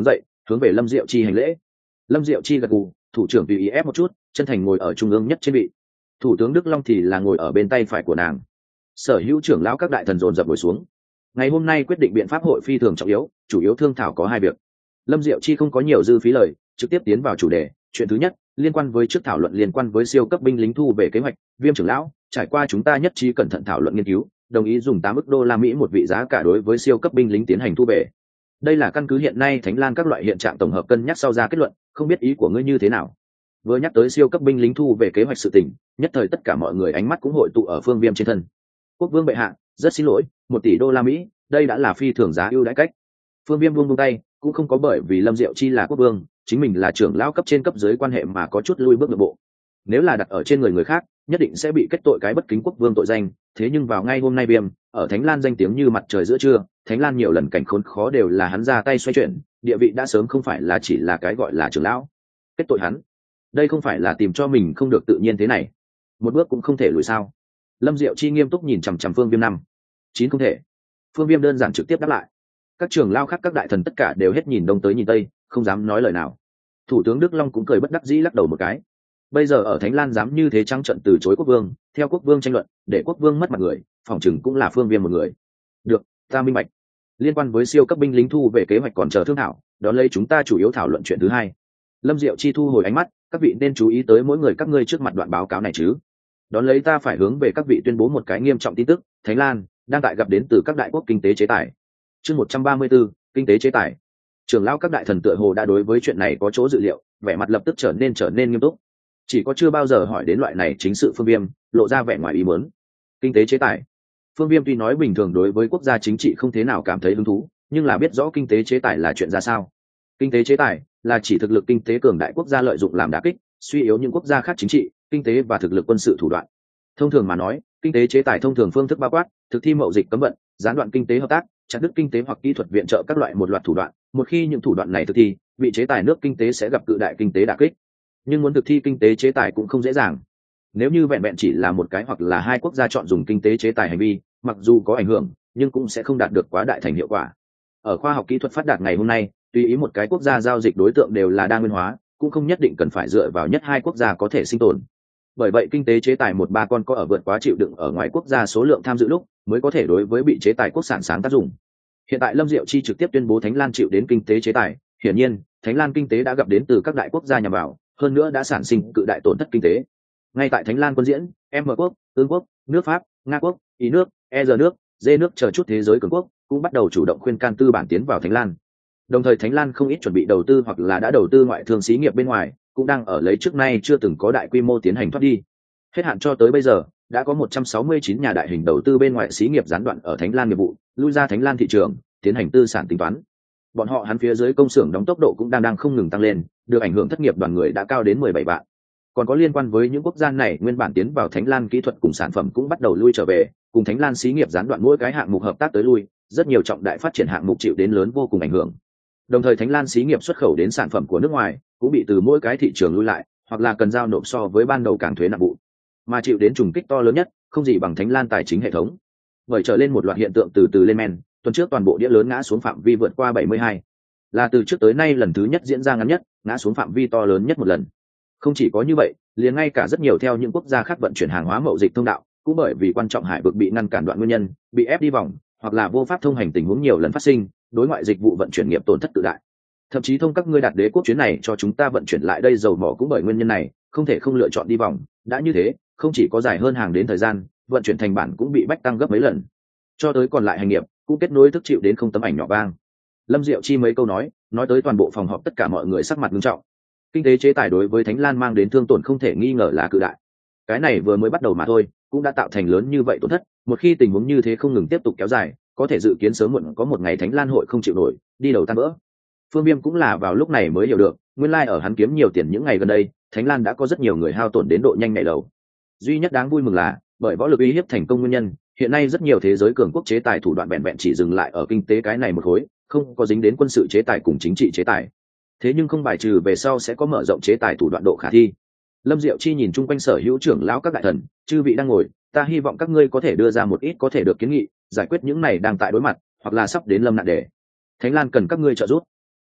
hướng về Lâm Diệu Chi hành lễ. Lâm Diệu Chi gật gù, thủ trưởng tùy ý ép một chút, chân thành ngồi ở trung ương nhất trên vị. Thủ tướng Đức Long thì là ngồi ở bên tay phải của nàng. Sở hữu trưởng lão các đại thần dồn dập ngồi xuống. Ngày hôm nay quyết định biện pháp hội phi thường trọng yếu, chủ yếu thương thảo có hai việc. Lâm Diệu Chi không có nhiều dư phí lời, trực tiếp tiến vào chủ đề. Chuyện thứ nhất, liên quan với trước thảo luận liên quan với siêu cấp binh lính thu về kế hoạch, Viêm trưởng lão, trải qua chúng ta nhất trí cẩn thận thảo luận nghiên cứu, đồng ý dùng tám ức đô la Mỹ một vị giá cả đối với siêu cấp binh lính tiến hành thu về. Đây là căn cứ hiện nay Thánh Lan các loại hiện trạng tổng hợp cân nhắc sau ra kết luận, không biết ý của ngươi như thế nào. Vừa nhắc tới siêu cấp binh lính thu về kế hoạch sự tình, nhất thời tất cả mọi người ánh mắt cũng hội tụ ở Phương Viêm trên thân. Quốc vương bệ hạ, rất xin lỗi, một tỷ đô la Mỹ, đây đã là phi thường giá ưu đãi cách. Phương Viêm buông buông tay, cũng không có bởi vì Lâm Diệu Chi là quốc vương, chính mình là trưởng lão cấp trên cấp dưới quan hệ mà có chút lui bước nội bộ. Nếu là đặt ở trên người người khác, nhất định sẽ bị kết tội cái bất kính quốc vương tội danh. Thế nhưng vào ngay hôm nay Viêm, ở Thánh Lan danh tiếng như mặt trời giữa trưa, Thánh Lan nhiều lần cảnh khốn khó đều là hắn ra tay xoay chuyển, địa vị đã sớm không phải là chỉ là cái gọi là trưởng lão. Kết tội hắn, đây không phải là tìm cho mình không được tự nhiên thế này, một bước cũng không thể lùi sao? Lâm Diệu Chi nghiêm túc nhìn chằm chằm Phương Viêm năm chín không thể. Phương Viêm đơn giản trực tiếp đáp lại. Các trưởng lao khác các đại thần tất cả đều hết nhìn đông tới nhìn tây, không dám nói lời nào. Thủ tướng Đức Long cũng cười bất đắc dĩ lắc đầu một cái. Bây giờ ở Thánh Lan dám như thế trắng trận từ chối quốc vương, theo quốc vương tranh luận, để quốc vương mất mặt người, phòng chừng cũng là Phương Viêm một người. Được, ta minh bạch. Liên quan với siêu cấp binh lính thu về kế hoạch còn chờ thương thảo, đón lấy chúng ta chủ yếu thảo luận chuyện thứ hai. Lâm Diệu Chi thu hồi ánh mắt, các vị nên chú ý tới mỗi người các ngươi trước mặt đoạn báo cáo này chứ. Đón lấy ta phải hướng về các vị tuyên bố một cái nghiêm trọng tin tức, Thánh Lan đang tại gặp đến từ các đại quốc kinh tế chế tài. Chương một trăm ba mươi 134, kinh tế chế tài. Trưởng lão các đại thần tựa hồ đã đối với chuyện này có chỗ dự liệu, vẻ mặt lập tức trở nên trở nên nghiêm túc. Chỉ có chưa bao giờ hỏi đến loại này chính sự Phương Viêm, lộ ra vẻ ngoài ý muốn. Kinh tế chế tài. Phương Viêm tuy nói bình thường đối với quốc gia chính trị không thế nào cảm thấy hứng thú, nhưng là biết rõ kinh tế chế tài là chuyện ra sao. Kinh tế chế tài là chỉ thực lực kinh tế cường đại quốc gia lợi dụng làm đả kích, suy yếu những quốc gia khác chính trị, kinh tế và thực lực quân sự thủ đoạn. Thông thường mà nói, kinh tế chế tài thông thường phương thức bao quát, thực thi mậu dịch cấm vận, gián đoạn kinh tế hợp tác, chặt đứt kinh tế hoặc kỹ thuật viện trợ các loại một loạt thủ đoạn. Một khi những thủ đoạn này thực thi, bị chế tài nước kinh tế sẽ gặp cự đại kinh tế đả kích. Nhưng muốn thực thi kinh tế chế tài cũng không dễ dàng. Nếu như vẹn vẹn chỉ là một cái hoặc là hai quốc gia chọn dùng kinh tế chế tài hành vi, mặc dù có ảnh hưởng, nhưng cũng sẽ không đạt được quá đại thành hiệu quả. Ở khoa học kỹ thuật phát đạt ngày hôm nay, tùy ý một cái quốc gia giao dịch đối tượng đều là đa nguyên hóa, cũng không nhất định cần phải dựa vào nhất hai quốc gia có thể sinh tồn. Bởi vậy kinh tế chế tài một ba con có ở vượt quá chịu đựng ở ngoài quốc gia số lượng tham dự lúc mới có thể đối với bị chế tài quốc sản sáng tác dụng. Hiện tại Lâm Diệu Chi trực tiếp tuyên bố Thánh Lan chịu đến kinh tế chế tài, hiển nhiên Thánh Lan kinh tế đã gặp đến từ các đại quốc gia nhằm vào, hơn nữa đã sản sinh cự đại tổn thất kinh tế. Ngay tại Thánh Lan quân diễn, M quốc, Ương quốc, nước Pháp, Nga quốc, Ý nước, E giờ nước, D nước chờ chút thế giới cường quốc cũng bắt đầu chủ động khuyên can tư bản tiến vào Thánh Lan. Đồng thời Thánh Lan không ít chuẩn bị đầu tư hoặc là đã đầu tư ngoại thương xí nghiệp bên ngoài, cũng đang ở lấy trước nay chưa từng có đại quy mô tiến hành thoát đi. Hết hạn cho tới bây giờ, đã có một trăm sáu mươi chín nhà đại hình đầu tư bên ngoài xí nghiệp gián đoạn ở Thánh Lan nghiệp vụ, lui ra Thánh Lan thị trường, tiến hành tư sản tính toán. Bọn họ hắn phía dưới công xưởng đóng tốc độ cũng đang đang không ngừng tăng lên, được ảnh hưởng thất nghiệp đoàn người đã cao đến mười bảy vạn. Còn có liên quan với những quốc gia này nguyên bản tiến vào Thánh Lan kỹ thuật cùng sản phẩm cũng bắt đầu lui trở về, cùng Thánh Lan xí nghiệp gián đoạn mỗi cái hạng mục hợp tác tới lui, rất nhiều trọng đại phát triển hạng mục chịu đến lớn vô cùng ảnh hưởng. Đồng thời Thánh Lan xí nghiệp xuất khẩu đến sản phẩm của nước ngoài cũng bị từ mỗi cái thị trường lui lại, hoặc là cần giao nộp so với ban đầu càng thuế nặng vụ, mà chịu đến trùng kích to lớn nhất không gì bằng Thánh Lan tài chính hệ thống. Bởi trở lên một loạt hiện tượng từ từ lên men, tuần trước toàn bộ đĩa lớn ngã xuống phạm vi vượt qua bảy mươi hai, là từ trước tới nay lần thứ nhất diễn ra ngắn nhất, ngã xuống phạm vi to lớn nhất một lần. Không chỉ có như vậy, liền ngay cả rất nhiều theo những quốc gia khác vận chuyển hàng hóa mậu dịch thông đạo cũng bởi vì quan trọng hải vực bị ngăn cản đoạn nguyên nhân, bị ép đi vòng, hoặc là vô pháp thông hành tình huống nhiều lần phát sinh, đối ngoại dịch vụ vận chuyển nghiệp tổn thất tự đại. Thậm chí thông các ngươi đạt đế quốc chuyến này cho chúng ta vận chuyển lại đây dầu mỏ cũng bởi nguyên nhân này, không thể không lựa chọn đi vòng, đã như thế, không chỉ có dài hơn hàng đến thời gian, vận chuyển thành bản cũng bị bách tăng gấp mấy lần. Cho tới còn lại hành nghiệp, cũng kết nối thức chịu đến không tấm ảnh nhỏ vang. Lâm Diệu Chi mấy câu nói, nói tới toàn bộ phòng họp tất cả mọi người sắc mặt nghiêm trọng. Kinh tế chế tài đối với Thánh Lan mang đến thương tổn không thể nghi ngờ là cự đại. Cái này vừa mới bắt đầu mà thôi, cũng đã tạo thành lớn như vậy tổn thất, một khi tình huống như thế không ngừng tiếp tục kéo dài, có thể dự kiến sớm muộn có một ngày Thánh Lan hội không chịu nổi, đi đầu tan vỡ. Phương Viêm cũng là vào lúc này mới hiểu được, nguyên lai like ở hắn kiếm nhiều tiền những ngày gần đây, Thánh Lan đã có rất nhiều người hao tổn đến độ nhanh nhạy đầu. Duy nhất đáng vui mừng là, bởi võ lực uy hiếp thành công nguyên nhân, hiện nay rất nhiều thế giới cường quốc chế tài thủ đoạn vẹn vẹn chỉ dừng lại ở kinh tế cái này một khối, không có dính đến quân sự chế tài cùng chính trị chế tài. Thế nhưng không bài trừ về sau sẽ có mở rộng chế tài thủ đoạn độ khả thi. Lâm Diệu Chi nhìn chung quanh sở hữu trưởng lão các đại thần, chư vị đang ngồi, ta hy vọng các ngươi có thể đưa ra một ít có thể được kiến nghị, giải quyết những này đang tại đối mặt, hoặc là sắp đến lâm nạn đề. Thánh Lan cần các ngươi trợ giúp.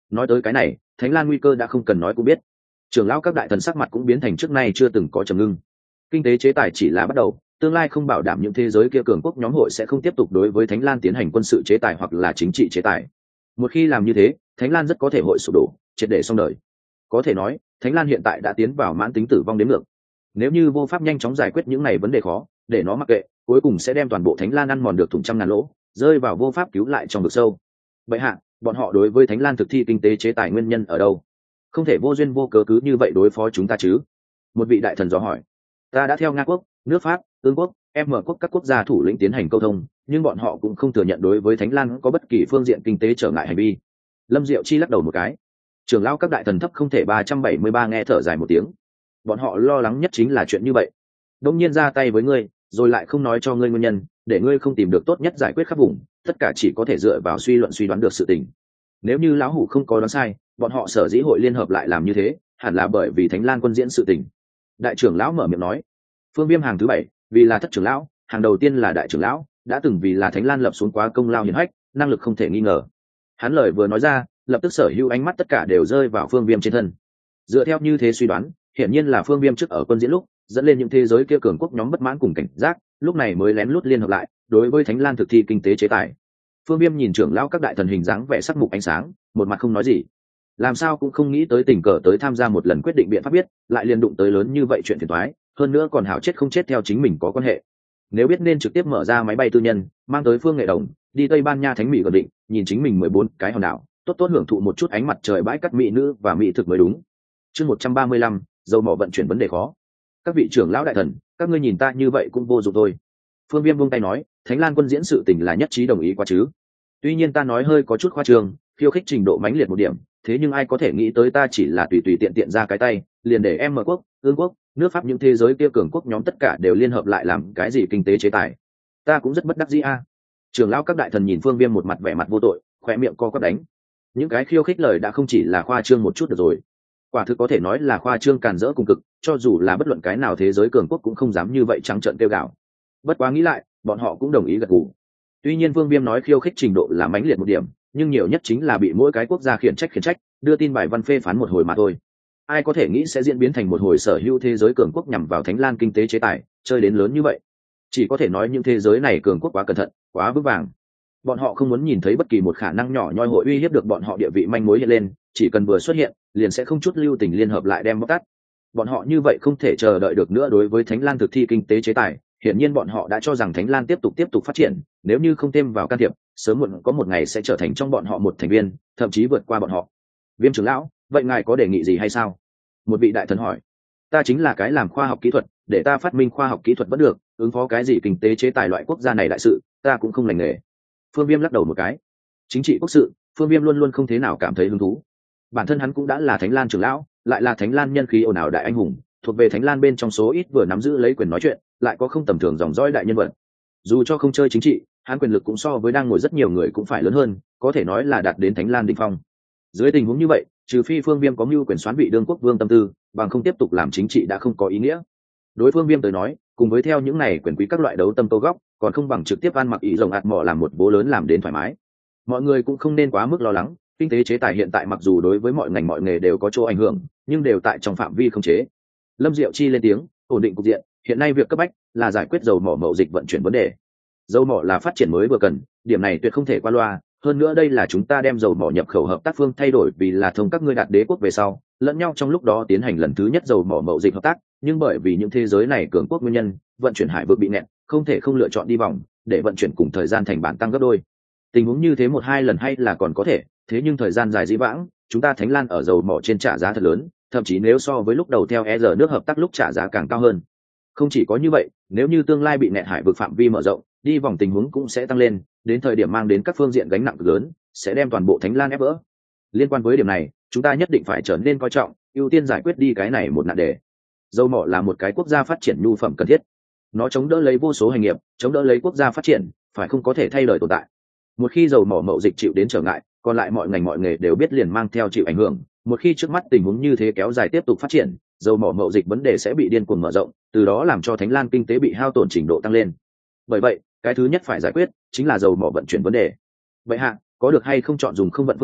Nói tới cái này, Thánh Lan nguy cơ đã không cần nói cũng biết. Trưởng lão các đại thần sắc mặt cũng biến thành trước nay chưa từng có trầm ngưng. Kinh tế chế tài chỉ là bắt đầu, tương lai không bảo đảm những thế giới kia cường quốc nhóm hội sẽ không tiếp tục đối với Thánh Lan tiến hành quân sự chế tài hoặc là chính trị chế tài. Một khi làm như thế, Thánh Lan rất có thể hội sụp đổ, triệt để xong đời. Có thể nói, Thánh Lan hiện tại đã tiến vào mãn tính tử vong đến ngược. Nếu như vô pháp nhanh chóng giải quyết những này vấn đề khó, để nó mặc kệ, cuối cùng sẽ đem toàn bộ Thánh Lan ăn mòn được thủng trăm ngàn lỗ, rơi vào vô pháp cứu lại trong vực sâu. Vậy hạ, bọn họ đối với Thánh Lan thực thi kinh tế chế tài nguyên nhân ở đâu? Không thể vô duyên vô cớ cứ như vậy đối phó chúng ta chứ? Một vị đại thần dò hỏi. Ta đã theo Nga quốc, nước Pháp, Ương quốc, em mở quốc các quốc gia thủ lĩnh tiến hành câu thông, nhưng bọn họ cũng không thừa nhận đối với Thánh Lan có bất kỳ phương diện kinh tế trở ngại hành vi. Lâm Diệu Chi lắc đầu một cái. Trưởng lão các đại thần thấp không thể ba trăm bảy mươi ba nghe thở dài một tiếng. Bọn họ lo lắng nhất chính là chuyện như vậy. Đông nhiên ra tay với ngươi, rồi lại không nói cho ngươi nguyên nhân, để ngươi không tìm được tốt nhất giải quyết khắp vùng, tất cả chỉ có thể dựa vào suy luận suy đoán được sự tình. Nếu như lão hủ không có đoán sai, bọn họ sở dĩ hội liên hợp lại làm như thế, hẳn là bởi vì Thánh Lan quân diễn sự tình. Đại trưởng lão mở miệng nói. Phương Viêm hàng thứ bảy, vì là thất trưởng lão, hàng đầu tiên là đại trưởng lão, đã từng vì là Thánh Lan lập xuống quá công lao hiển hách, năng lực không thể nghi ngờ. Hắn lời vừa nói ra, lập tức sở hữu ánh mắt tất cả đều rơi vào Phương Viêm trên thân. Dựa theo như thế suy đoán, hiển nhiên là Phương Viêm trước ở quân diễn lúc dẫn lên những thế giới kia cường quốc nhóm bất mãn cùng cảnh giác, lúc này mới lén lút liên hợp lại đối với Thánh Lan thực thi kinh tế chế tài. Phương Viêm nhìn trưởng lão các đại thần hình dáng vẻ sắc mục ánh sáng, một mặt không nói gì. Làm sao cũng không nghĩ tới tình cờ tới tham gia một lần quyết định biện pháp biết, lại liên đụng tới lớn như vậy chuyện phiền toái, hơn nữa còn hảo chết không chết theo chính mình có quan hệ. Nếu biết nên trực tiếp mở ra máy bay tư nhân, mang tới Phương Nghệ Đồng, đi Tây Ban Nha thánh mỹ gần định, nhìn chính mình mười bốn cái hòn đảo, tốt tốt hưởng thụ một chút ánh mặt trời bãi cát mỹ nữ và mỹ thực mới đúng. Chương một trăm ba mươi lăm, dầu mỏ vận chuyển vấn đề khó. Các vị trưởng lão đại thần, các ngươi nhìn ta như vậy cũng vô dụng thôi. Phương Viêm buông tay nói, Thánh Lan quân diễn sự tình là nhất trí đồng ý quá chứ. Tuy nhiên ta nói hơi có chút khoa trương, khiêu khích trình độ mãnh liệt một điểm, thế nhưng ai có thể nghĩ tới ta chỉ là tùy tùy tiện tiện ra cái tay, liền để em mở quốc, Ương quốc, nước Pháp những thế giới kia cường quốc nhóm tất cả đều liên hợp lại làm cái gì kinh tế chế tài. Ta cũng rất bất đắc dĩ a. À. Trưởng lão các đại thần nhìn Phương Viêm một mặt vẻ mặt vô tội, khóe miệng co quắp đánh. Những cái khiêu khích lời đã không chỉ là khoa trương một chút được rồi. Quả thực có thể nói là khoa trương càn rỡ cùng cực, cho dù là bất luận cái nào thế giới cường quốc cũng không dám như vậy trắng trợn kêu gào. Bất quá nghĩ lại, bọn họ cũng đồng ý gật gù. Tuy nhiên Vương Viêm nói khiêu khích trình độ là mãnh liệt một điểm, nhưng nhiều nhất chính là bị mỗi cái quốc gia khiển trách khiển trách, đưa tin bài văn phê phán một hồi mà thôi. Ai có thể nghĩ sẽ diễn biến thành một hồi sở hữu thế giới cường quốc nhằm vào Thánh Lan kinh tế chế tài, chơi đến lớn như vậy. Chỉ có thể nói những thế giới này cường quốc quá cẩn thận, quá vững vàng. Bọn họ không muốn nhìn thấy bất kỳ một khả năng nhỏ nhoi hội uy hiếp được bọn họ địa vị manh mối hiện lên, chỉ cần vừa xuất hiện, liền sẽ không chút lưu tình liên hợp lại đem bóc tát. Bọn họ như vậy không thể chờ đợi được nữa đối với Thánh Lan thực thi kinh tế chế tài. Hiển nhiên bọn họ đã cho rằng Thánh Lan tiếp tục tiếp tục phát triển, nếu như không thêm vào can thiệp, sớm muộn có một ngày sẽ trở thành trong bọn họ một thành viên, thậm chí vượt qua bọn họ. Viêm trưởng lão, vậy ngài có đề nghị gì hay sao? Một vị đại thần hỏi. Ta chính là cái làm khoa học kỹ thuật, để ta phát minh khoa học kỹ thuật vẫn được, ứng phó cái gì kinh tế chế tài loại quốc gia này đại sự, ta cũng không lành nghề. Phương Viêm lắc đầu một cái. Chính trị quốc sự, Phương Viêm luôn luôn không thế nào cảm thấy hứng thú. Bản thân hắn cũng đã là Thánh Lan trưởng lão, lại là Thánh Lan nhân khí ồn ào đại anh hùng, thuộc về Thánh Lan bên trong số ít vừa nắm giữ lấy quyền nói chuyện, lại có không tầm thường dòng dõi đại nhân vật. Dù cho không chơi chính trị, hắn quyền lực cũng so với đang ngồi rất nhiều người cũng phải lớn hơn, có thể nói là đạt đến Thánh Lan đỉnh phong. Dưới tình huống như vậy, trừ phi Phương Viêm có mưu quyền xoán vị đương quốc vương tâm tư, bằng không tiếp tục làm chính trị đã không có ý nghĩa. Đối Phương Viêm tới nói, cùng với theo những này quyền quý các loại đấu tâm tô góc, còn không bằng trực tiếp ăn mặc ý rồng ạt mỏ làm một bố lớn làm đến thoải mái. Mọi người cũng không nên quá mức lo lắng, kinh tế chế tài hiện tại mặc dù đối với mọi ngành mọi nghề đều có chỗ ảnh hưởng, nhưng đều tại trong phạm vi không chế. Lâm Diệu Chi lên tiếng, ổn định cục diện, hiện nay việc cấp bách là giải quyết dầu mỏ mậu dịch vận chuyển vấn đề. Dầu mỏ là phát triển mới vừa cần, điểm này tuyệt không thể qua loa, hơn nữa đây là chúng ta đem dầu mỏ nhập khẩu hợp tác phương thay đổi vì là thông các ngươi đạt đế quốc về sau, lẫn nhau trong lúc đó tiến hành lần thứ nhất dầu mỏ mậu dịch hợp tác, nhưng bởi vì những thế giới này cường quốc nguyên nhân, vận chuyển hải vực bị nẹt, không thể không lựa chọn đi vòng, để vận chuyển cùng thời gian thành bản tăng gấp đôi. Tình huống như thế một hai lần hay là còn có thể, thế nhưng thời gian dài dĩ vãng, chúng ta Thánh Lan ở dầu mỏ trên trả giá thật lớn, thậm chí nếu so với lúc đầu theo e rờ nước hợp tác lúc trả giá càng cao hơn. Không chỉ có như vậy, nếu như tương lai bị nẹt hải vực phạm vi mở rộng, đi vòng tình huống cũng sẽ tăng lên, đến thời điểm mang đến các phương diện gánh nặng lớn, sẽ đem toàn bộ Thánh Lan ép vỡ. Liên quan với điểm này, chúng ta nhất định phải trở nên coi trọng, ưu tiên giải quyết đi cái này một nạn đề. Dầu mỏ là một cái quốc gia phát triển nhu phẩm cần thiết, nó chống đỡ lấy vô số hành nghiệp, chống đỡ lấy quốc gia phát triển, phải không có thể thay đổi tồn tại. Một khi dầu mỏ mậu dịch chịu đến trở ngại, còn lại mọi ngành mọi nghề đều biết liền mang theo chịu ảnh hưởng. Một khi trước mắt tình huống như thế kéo dài tiếp tục phát triển, dầu mỏ mậu dịch vấn đề sẽ bị điên cuồng mở rộng, từ đó làm cho Thánh Lan kinh tế bị hao tổn trình độ tăng lên. Bởi vậy, cái thứ nhất phải giải quyết chính là dầu mỏ vận chuyển vấn đề. Vậy hạ, có được hay không chọn dùng không vận phương thức,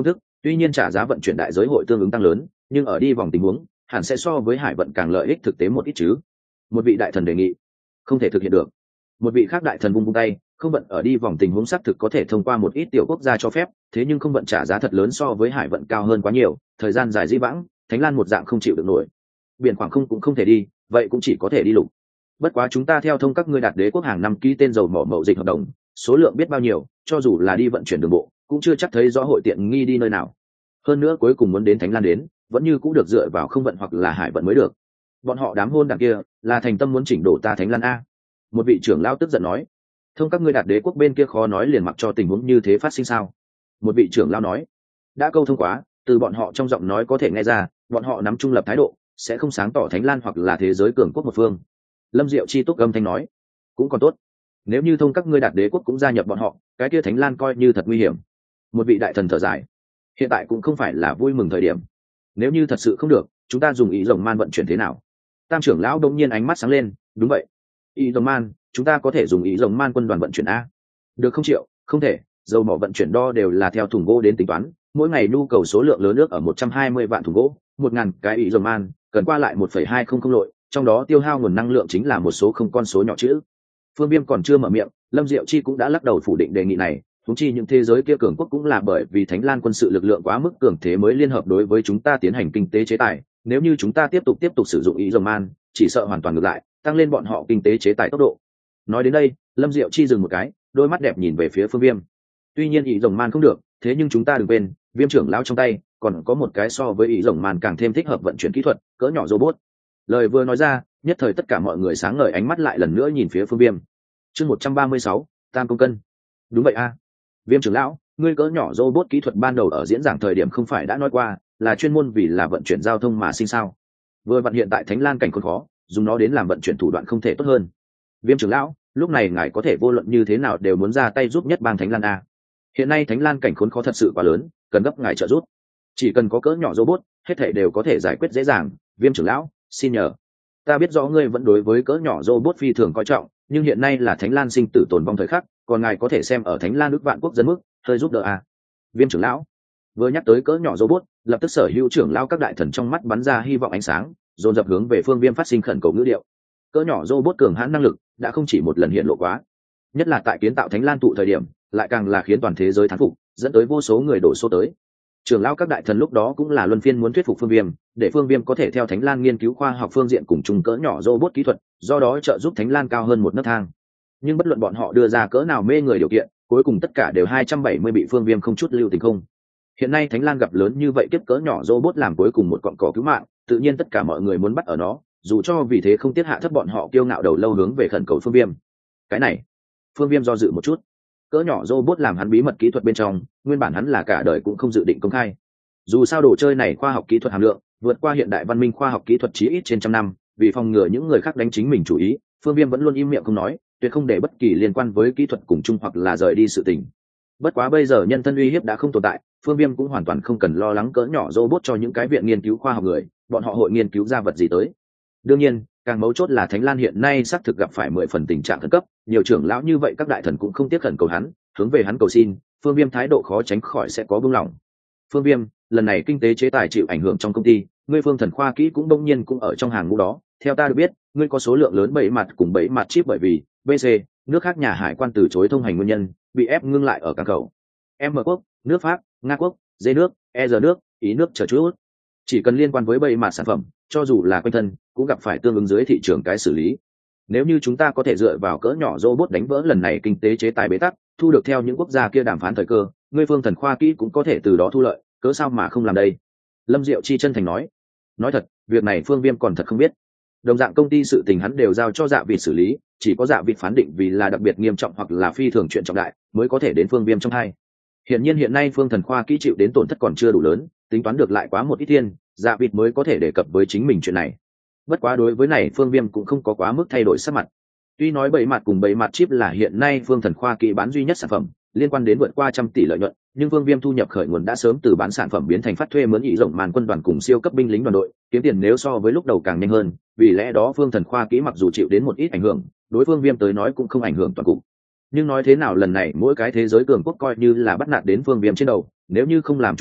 Tuy nhiên trả giá vận chuyển đại giới hội tương ứng tăng lớn, nhưng ở đi vòng tình huống hẳn sẽ so với hải vận càng lợi ích thực tế một ít chứ. Một vị đại thần đề nghị. Không thể thực hiện được. Một vị khác đại thần vung vung tay, không vận ở đi vòng tình huống xác thực có thể thông qua một ít tiểu quốc gia cho phép, thế nhưng không vận trả giá thật lớn so với hải vận cao hơn quá nhiều, thời gian dài dĩ vãng, Thánh Lan một dạng không chịu được nổi. Biển khoảng không cũng không thể đi, vậy cũng chỉ có thể đi lục. Bất quá chúng ta theo thông các ngươi đạt đế quốc hàng năm ký tên dầu mỏ mậu dịch hợp đồng, số lượng biết bao nhiêu, cho dù là đi vận chuyển đường bộ, cũng chưa chắc thấy rõ hội tiện nghi đi nơi nào. Hơn nữa cuối cùng muốn đến Thánh Lan đến, vẫn như cũng được dựa vào không vận hoặc là hải vận mới được. Bọn họ đám hôn đảng kia, là thành tâm muốn chỉnh đổ ta Thánh Lan a. Một vị trưởng lão tức giận nói, thông các ngươi đạt đế quốc bên kia khó nói liền mặc cho tình huống như thế phát sinh sao? Một vị trưởng lão nói, đã câu thông quá, từ bọn họ trong giọng nói có thể nghe ra, bọn họ nắm trung lập thái độ, sẽ không sáng tỏ Thánh Lan hoặc là thế giới cường quốc một phương. Lâm Diệu Chi túc âm thanh nói, cũng còn tốt, nếu như thông các ngươi đạt đế quốc cũng gia nhập bọn họ, cái kia Thánh Lan coi như thật nguy hiểm. Một vị đại thần thở dài, hiện tại cũng không phải là vui mừng thời điểm, nếu như thật sự không được, chúng ta dùng ý rồng man vận chuyển thế nào? Tam trưởng lão đông nhiên ánh mắt sáng lên, đúng vậy, ý rồng man, chúng ta có thể dùng ý rồng man quân đoàn vận chuyển a. Được không triệu, không thể, dầu mỏ vận chuyển đo đều là theo thùng gỗ đến tính toán, mỗi ngày nhu cầu số lượng lớn nước ở một trăm hai mươi vạn thùng gỗ, một ngàn cái ý rồng man, cần qua lại một phẩy hai không không lội, trong đó tiêu hao nguồn năng lượng chính là một số không con số nhỏ chữ. Phương Viêm còn chưa mở miệng, Lâm Diệu Chi cũng đã lắc đầu phủ định đề nghị này, huống chi những thế giới kia cường quốc cũng là bởi vì Thánh Lan quân sự lực lượng quá mức cường thế mới liên hợp đối với chúng ta tiến hành kinh tế chế tài, nếu như chúng ta tiếp tục tiếp tục sử dụng ý rồng man, chỉ sợ hoàn toàn ngược lại, tăng lên bọn họ kinh tế chế tài tốc độ. Nói đến đây, Lâm Diệu Chi dừng một cái, đôi mắt đẹp nhìn về phía Phương Viêm. Tuy nhiên ý rồng man không được, thế nhưng chúng ta đừng quên, Viêm trưởng lão trong tay còn có một cái so với ý rồng man càng thêm thích hợp vận chuyển kỹ thuật, cỡ nhỏ robot. Lời vừa nói ra, nhất thời tất cả mọi người sáng ngời ánh mắt lại lần nữa nhìn phía Phương Viêm. Chương một trăm ba mươi sáu, Tam công cân. Đúng vậy a. Viêm trưởng lão, ngươi cỡ nhỏ robot kỹ thuật ban đầu ở diễn giảng thời điểm không phải đã nói qua, là chuyên môn vì là vận chuyển giao thông mà sinh sao? Vừa vặn hiện tại Thánh Lan cảnh khốn khó, dùng nó đến làm vận chuyển thủ đoạn không thể tốt hơn. Viêm trưởng lão, lúc này ngài có thể vô luận như thế nào đều muốn ra tay giúp nhất bang Thánh Lan a. Hiện nay Thánh Lan cảnh khốn khó thật sự quá lớn, cần gấp ngài trợ giúp. Chỉ cần có cỡ nhỏ robot, hết thảy đều có thể giải quyết dễ dàng. Viêm trưởng lão, xin nhờ. Ta biết rõ ngươi vẫn đối với cỡ nhỏ robot phi thường coi trọng, nhưng hiện nay là Thánh Lan sinh tử tồn vong thời khắc, còn ngài có thể xem ở Thánh Lan nước vạn quốc dân mức, hơi giúp đỡ a. Viêm trưởng lão vừa nhắc tới cỡ nhỏ robot, lập tức sở hữu trưởng lão các đại thần trong mắt bắn ra hy vọng ánh sáng, dồn dập hướng về Phương Viêm phát sinh khẩn cầu ngữ điệu. Cỡ nhỏ robot cường hãn năng lực đã không chỉ một lần hiện lộ quá, nhất là tại kiến tạo Thánh Lan tụ thời điểm, lại càng là khiến toàn thế giới thán phục, dẫn tới vô số người đổ số tới. Trưởng lão các đại thần lúc đó cũng là luân phiên muốn thuyết phục Phương Viêm, để Phương Viêm có thể theo Thánh Lan nghiên cứu khoa học phương diện cùng chung cỡ nhỏ robot kỹ thuật, do đó trợ giúp Thánh Lan cao hơn một nấc thang. Nhưng bất luận bọn họ đưa ra cỡ nào mê người điều kiện, cuối cùng tất cả đều hai trăm bảy mươi bị Phương Viêm không chút lưu tình không. Hiện nay Thánh Lan gặp lớn như vậy, kiếp cỡ nhỏ robot làm cuối cùng một cọng cỏ cứu mạng, tự nhiên tất cả mọi người muốn bắt ở nó, dù cho vì thế không tiết hạ thấp bọn họ kiêu ngạo đầu lâu hướng về khẩn cầu Phương Viêm. Cái này, Phương Viêm do dự một chút. Cỡ nhỏ robot làm hắn bí mật kỹ thuật bên trong, nguyên bản hắn là cả đời cũng không dự định công khai. Dù sao đồ chơi này khoa học kỹ thuật hàm lượng vượt qua hiện đại văn minh khoa học kỹ thuật chí ít trên trăm năm, vì phòng ngừa những người khác đánh chính mình chủ ý, Phương Viêm vẫn luôn im miệng không nói, tuyệt không để bất kỳ liên quan với kỹ thuật cùng chung hoặc là rời đi sự tình. Bất quá bây giờ nhân thân uy hiếp đã không tồn tại, Phương Viêm cũng hoàn toàn không cần lo lắng cỡ nhỏ robot cho những cái viện nghiên cứu khoa học người, bọn họ hội nghiên cứu ra vật gì tới. Đương nhiên, càng mấu chốt là Thánh Lan hiện nay xác thực gặp phải mười phần tình trạng khẩn cấp, nhiều trưởng lão như vậy các đại thần cũng không tiếc khẩn cầu hắn, hướng về hắn cầu xin, Phương Viêm thái độ khó tránh khỏi sẽ có buông lỏng. Phương Viêm, lần này kinh tế chế tài chịu ảnh hưởng trong công ty, ngươi Phương Thần khoa kỹ cũng đông nhiên cũng ở trong hàng ngũ đó, theo ta được biết, ngươi có số lượng lớn bẫy mặt cùng bẫy mặt chip bởi vì bê xê, nước khác nhà hải quan từ chối thông hành nguyên nhân, bị ép ngưng lại ở cảng khẩu. M quốc, nước Pháp, Nga quốc, D nước, E R nước, Ý nước chờ chút. Chỉ cần liên quan với bẫy mặt sản phẩm, cho dù là quanh thân, cũng gặp phải tương ứng dưới thị trường cái xử lý. Nếu như chúng ta có thể dựa vào cỡ nhỏ robot đánh vỡ lần này kinh tế chế tài bế tắc, thu được theo những quốc gia kia đàm phán thời cơ, ngươi Phương Thần khoa kỹ cũng có thể từ đó thu lợi, cớ sao mà không làm đây? Lâm Diệu Chi chân thành nói. Nói thật, việc này Phương Viêm còn thật không biết. Đồng dạng công ty sự tình hắn đều giao cho Dạ Vịt xử lý, chỉ có Dạ Vịt phán định vì là đặc biệt nghiêm trọng hoặc là phi thường chuyện trọng đại, mới có thể đến Phương Viêm trong hai. Hiển nhiên hiện nay Phương Thần khoa kỹ chịu đến tổn thất còn chưa đủ lớn, tính toán được lại quá một ít thiên, Dạ Vịt mới có thể đề cập với chính mình chuyện này. Bất quá đối với này Phương Viêm cũng không có quá mức thay đổi sắc mặt. Tuy nói bẫy mặt cùng bẫy mặt chip là hiện nay Phương Thần khoa kỹ bán duy nhất sản phẩm, liên quan đến vượt qua trăm tỷ lợi nhuận, nhưng Phương Viêm thu nhập khởi nguồn đã sớm từ bán sản phẩm biến thành phát thuê mướn ý rộng màn quân đoàn cùng siêu cấp binh lính đoàn đội, kiếm tiền nếu so với lúc đầu càng nhanh hơn, vì lẽ đó Phương Thần khoa kỹ mặc dù chịu đến một ít ảnh hưởng, đối Phương Viêm tới nói cũng không ảnh hưởng toàn cục. Nhưng nói thế nào lần này mỗi cái thế giới cường quốc coi như là bắt nạt đến Phương Viêm trên đầu, nếu như không làm chút gì,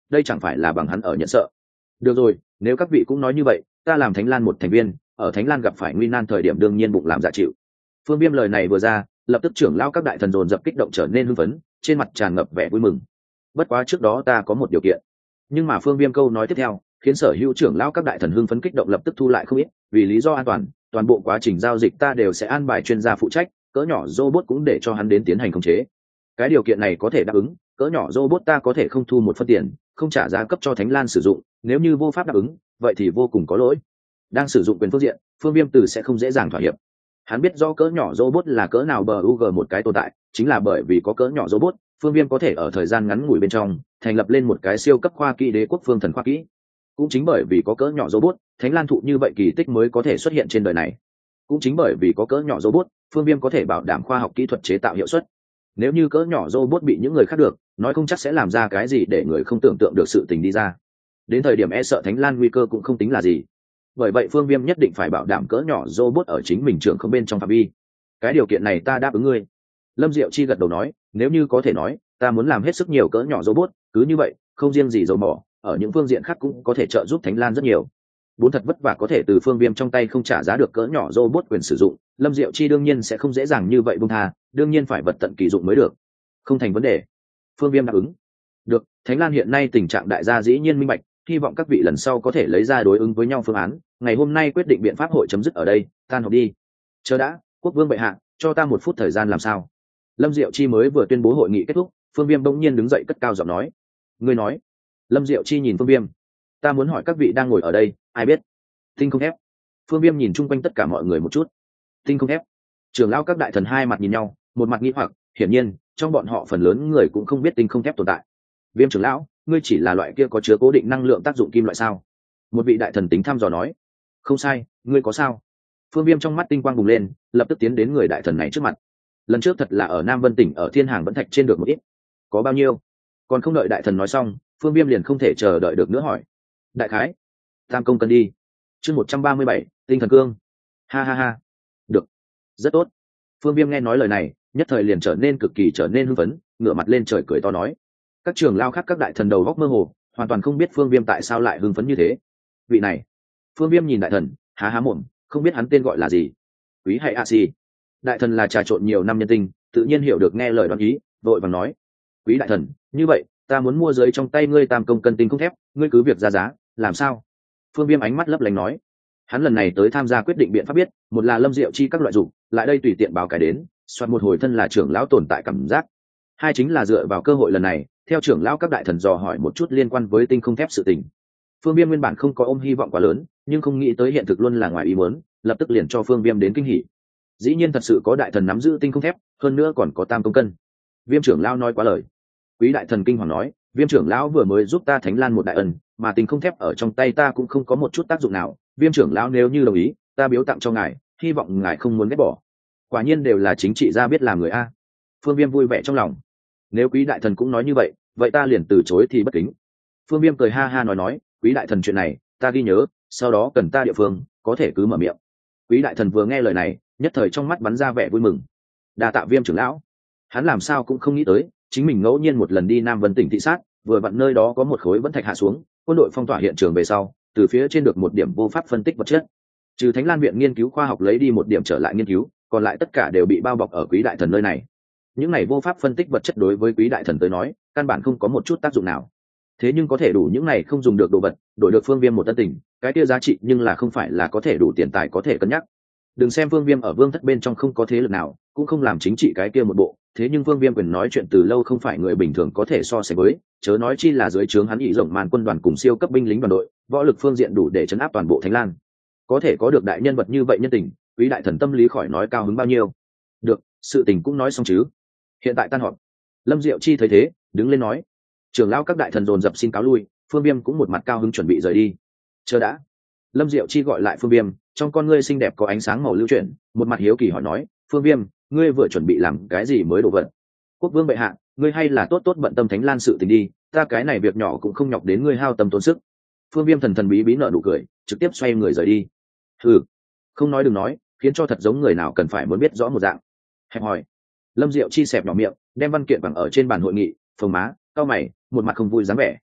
đây chẳng phải là bằng hắn ở nhận sợ. Được rồi, nếu các vị cũng nói như vậy, ta làm Thánh Lan một thành viên, ở Thánh Lan gặp phải nguy nan thời điểm đương nhiên bụng làm dạ chịu. Phương Viêm lời này vừa ra, lập tức trưởng lão các đại thần dồn dập kích động trở nên hưng phấn, trên mặt tràn ngập vẻ vui mừng. Bất quá trước đó ta có một điều kiện. Nhưng mà Phương Viêm câu nói tiếp theo khiến sở hữu trưởng lão các đại thần hưng phấn kích động lập tức thu lại không ít, vì lý do an toàn, toàn bộ quá trình giao dịch ta đều sẽ an bài chuyên gia phụ trách, cỡ nhỏ robot cũng để cho hắn đến tiến hành khống chế. Cái điều kiện này có thể đáp ứng, cỡ nhỏ robot ta có thể không thu một phân tiền, không trả giá cấp cho Thánh Lan sử dụng, nếu như vô pháp đáp ứng, vậy thì vô cùng có lỗi. Đang sử dụng quyền phương diện, Phương Viêm từ sẽ không dễ dàng thỏa hiệp. Hắn biết do cỡ nhỏ robot là cỡ nào bờ u giê một cái tồn tại, chính là bởi vì có cỡ nhỏ robot, Phương Viêm có thể ở thời gian ngắn ngủi bên trong thành lập lên một cái siêu cấp khoa kỹ đế quốc phương thần khoa kỹ. Cũng chính bởi vì có cỡ nhỏ robot, Thánh Lan thụ như vậy kỳ tích mới có thể xuất hiện trên đời này. Cũng chính bởi vì có cỡ nhỏ robot, Phương Viêm có thể bảo đảm khoa học kỹ thuật chế tạo hiệu suất. Nếu như cỡ nhỏ robot bị những người khác được, nói không chắc sẽ làm ra cái gì để người không tưởng tượng được sự tình đi ra. Đến thời điểm e sợ Thánh Lan nguy cơ cũng không tính là gì. Bởi vậy Phương Viêm nhất định phải bảo đảm cỡ nhỏ robot ở chính mình trưởng không bên trong phạm vi. Cái điều kiện này ta đáp ứng ngươi. Lâm Diệu Chi gật đầu nói, nếu như có thể nói, ta muốn làm hết sức nhiều cỡ nhỏ robot, cứ như vậy, không riêng gì dầu mỏ, ở những phương diện khác cũng có thể trợ giúp Thánh Lan rất nhiều. Bốn thật vất vả có thể từ Phương Viêm trong tay không trả giá được cỡ nhỏ robot quyền sử dụng, Lâm Diệu Chi đương nhiên sẽ không dễ dàng như vậy buông tha, đương nhiên phải vật tận kỳ dụng mới được. Không thành vấn đề. Phương Viêm đáp ứng. Được, Thánh Lan hiện nay tình trạng đại gia dĩ nhiên minh bạch, hy vọng các vị lần sau có thể lấy ra đối ứng với nhau phương án, ngày hôm nay quyết định biện pháp hội chấm dứt ở đây, tan họp đi. Chờ đã, Quốc vương bệ hạ, cho ta một phút thời gian làm sao? Lâm Diệu Chi mới vừa tuyên bố hội nghị kết thúc, Phương Viêm bỗng nhiên đứng dậy cất cao giọng nói. Ngươi nói? Lâm Diệu Chi nhìn Phương Viêm. Ta muốn hỏi các vị đang ngồi ở đây, ai biết? Tinh không thép. Phương Viêm nhìn chung quanh tất cả mọi người một chút. Tinh không thép. Trưởng lão các đại thần hai mặt nhìn nhau, một mặt nghi hoặc, hiển nhiên, trong bọn họ phần lớn người cũng không biết tinh không thép tồn tại. Viêm trưởng lão, ngươi chỉ là loại kia có chứa cố định năng lượng tác dụng kim loại sao? Một vị đại thần tính thăm dò nói. Không sai, ngươi có sao? Phương Viêm trong mắt tinh quang bùng lên, lập tức tiến đến người đại thần này trước mặt. Lần trước thật là ở Nam Vân tỉnh ở Thiên Hàng vẫn thạch trên được một ít. Có bao nhiêu? Còn không đợi đại thần nói xong, Phương Viêm liền không thể chờ đợi được nữa hỏi. Đại khái, tam công cân đi. Chương một trăm ba mươi bảy, tinh thần cương. Ha ha ha. Được, rất tốt. Phương Viêm nghe nói lời này, nhất thời liền trở nên cực kỳ trở nên hưng phấn, ngửa mặt lên trời cười to nói. Các trưởng lao khác các đại thần đầu góc mơ hồ, hoàn toàn không biết Phương Viêm tại sao lại hưng phấn như thế. Vị này. Phương Viêm nhìn đại thần, há há mồm, không biết hắn tên gọi là gì. Quý hay a si. Đại thần là trà trộn nhiều năm nhân tinh, tự nhiên hiểu được nghe lời đoán ý, vội vàng nói. Quý đại thần, như vậy, ta muốn mua dưới trong tay ngươi tam công cân tinh không thép, ngươi cứ việc ra giá, làm sao? Phương Viêm ánh mắt lấp lánh nói. Hắn lần này tới tham gia quyết định biện pháp biết, một là Lâm Diệu Chi các loại dụng, lại đây tùy tiện báo cái đến, soạt một hồi thân là trưởng lão tồn tại cảm giác. Hai chính là dựa vào cơ hội lần này, theo trưởng lão các đại thần dò hỏi một chút liên quan với tinh không thép sự tình. Phương Viêm nguyên bản không có ôm hy vọng quá lớn, nhưng không nghĩ tới hiện thực luôn là ngoài ý muốn, lập tức liền cho Phương Viêm đến kinh hỉ. Dĩ nhiên thật sự có đại thần nắm giữ tinh không thép, hơn nữa còn có tam công cân. Viêm trưởng lão nói quá lời. Quý đại thần kinh hoàng nói, Viêm trưởng lão vừa mới giúp ta Thánh Lan một đại ân, mà tinh không thép ở trong tay ta cũng không có một chút tác dụng nào. Viêm trưởng lão nếu như đồng ý, ta biếu tặng cho ngài, hy vọng ngài không muốn ghét bỏ. Quả nhiên đều là chính trị gia biết làm người a. Phương Viêm vui vẻ trong lòng. Nếu Quý đại thần cũng nói như vậy, vậy ta liền từ chối thì bất kính. Phương Viêm cười ha ha nói nói, Quý đại thần chuyện này, ta ghi nhớ, sau đó cần ta địa phương, có thể cứ mở miệng. Quý đại thần vừa nghe lời này, nhất thời trong mắt bắn ra vẻ vui mừng. Đa tạ Viêm trưởng lão. Hắn làm sao cũng không nghĩ tới, chính mình ngẫu nhiên một lần đi Nam Vân tỉnh thị sát, vừa vặn nơi đó có một khối vẫn thạch hạ xuống, quân đội phong tỏa hiện trường về sau, từ phía trên được một điểm vô pháp phân tích vật chất. Trừ Thánh Lan viện nghiên cứu khoa học lấy đi một điểm trở lại nghiên cứu, còn lại tất cả đều bị bao bọc ở Quý đại thần nơi này. Những này vô pháp phân tích vật chất đối với Quý đại thần tới nói, căn bản không có một chút tác dụng nào. Thế nhưng có thể đủ những này không dùng được đồ vật, đổi được Phương Viêm một tân tình, cái kia giá trị nhưng là không phải là có thể đủ tiền tài có thể cân nhắc. Đừng xem Phương Viêm ở vương thất bên trong không có thế lực nào, cũng không làm chính trị cái kia một bộ, thế nhưng Phương Viêm quyền nói chuyện từ lâu không phải người bình thường có thể so sánh với, chớ nói chi là dưới trướng hắn ý rộng màn quân đoàn cùng siêu cấp binh lính đoàn đội, võ lực phương diện đủ để trấn áp toàn bộ Thánh Lan. Có thể có được đại nhân vật như vậy nhân tình, Quý đại thần tâm lý khỏi nói cao hứng bao nhiêu. Được, sự tình cũng nói xong chứ. Hiện tại tan họp. Lâm Diệu Chi thấy thế, đứng lên nói. Trưởng lão các đại thần dồn dập xin cáo lui, Phương Viêm cũng một mặt cao hứng chuẩn bị rời đi. Chờ đã. Lâm Diệu Chi gọi lại Phương Viêm, trong con ngươi xinh đẹp có ánh sáng màu lưu chuyển, một mặt hiếu kỳ hỏi nói, Phương Viêm, ngươi vừa chuẩn bị làm cái gì mới đổ vật? Quốc vương bệ hạ, ngươi hay là tốt tốt bận tâm Thánh Lan sự tình đi, ta cái này việc nhỏ cũng không nhọc đến ngươi hao tâm tốn sức. Phương Viêm thần thần bí bí nở nụ cười, trực tiếp xoay người rời đi. Ừ, không nói đừng nói, khiến cho thật giống người nào cần phải muốn biết rõ một dạng. Hẹp hỏi. Lâm Diệu Chi xẹp nhỏ miệng, đem văn kiện bằng ở trên bàn hội nghị, phồng má, cau mày, một mặt không vui dáng vẻ.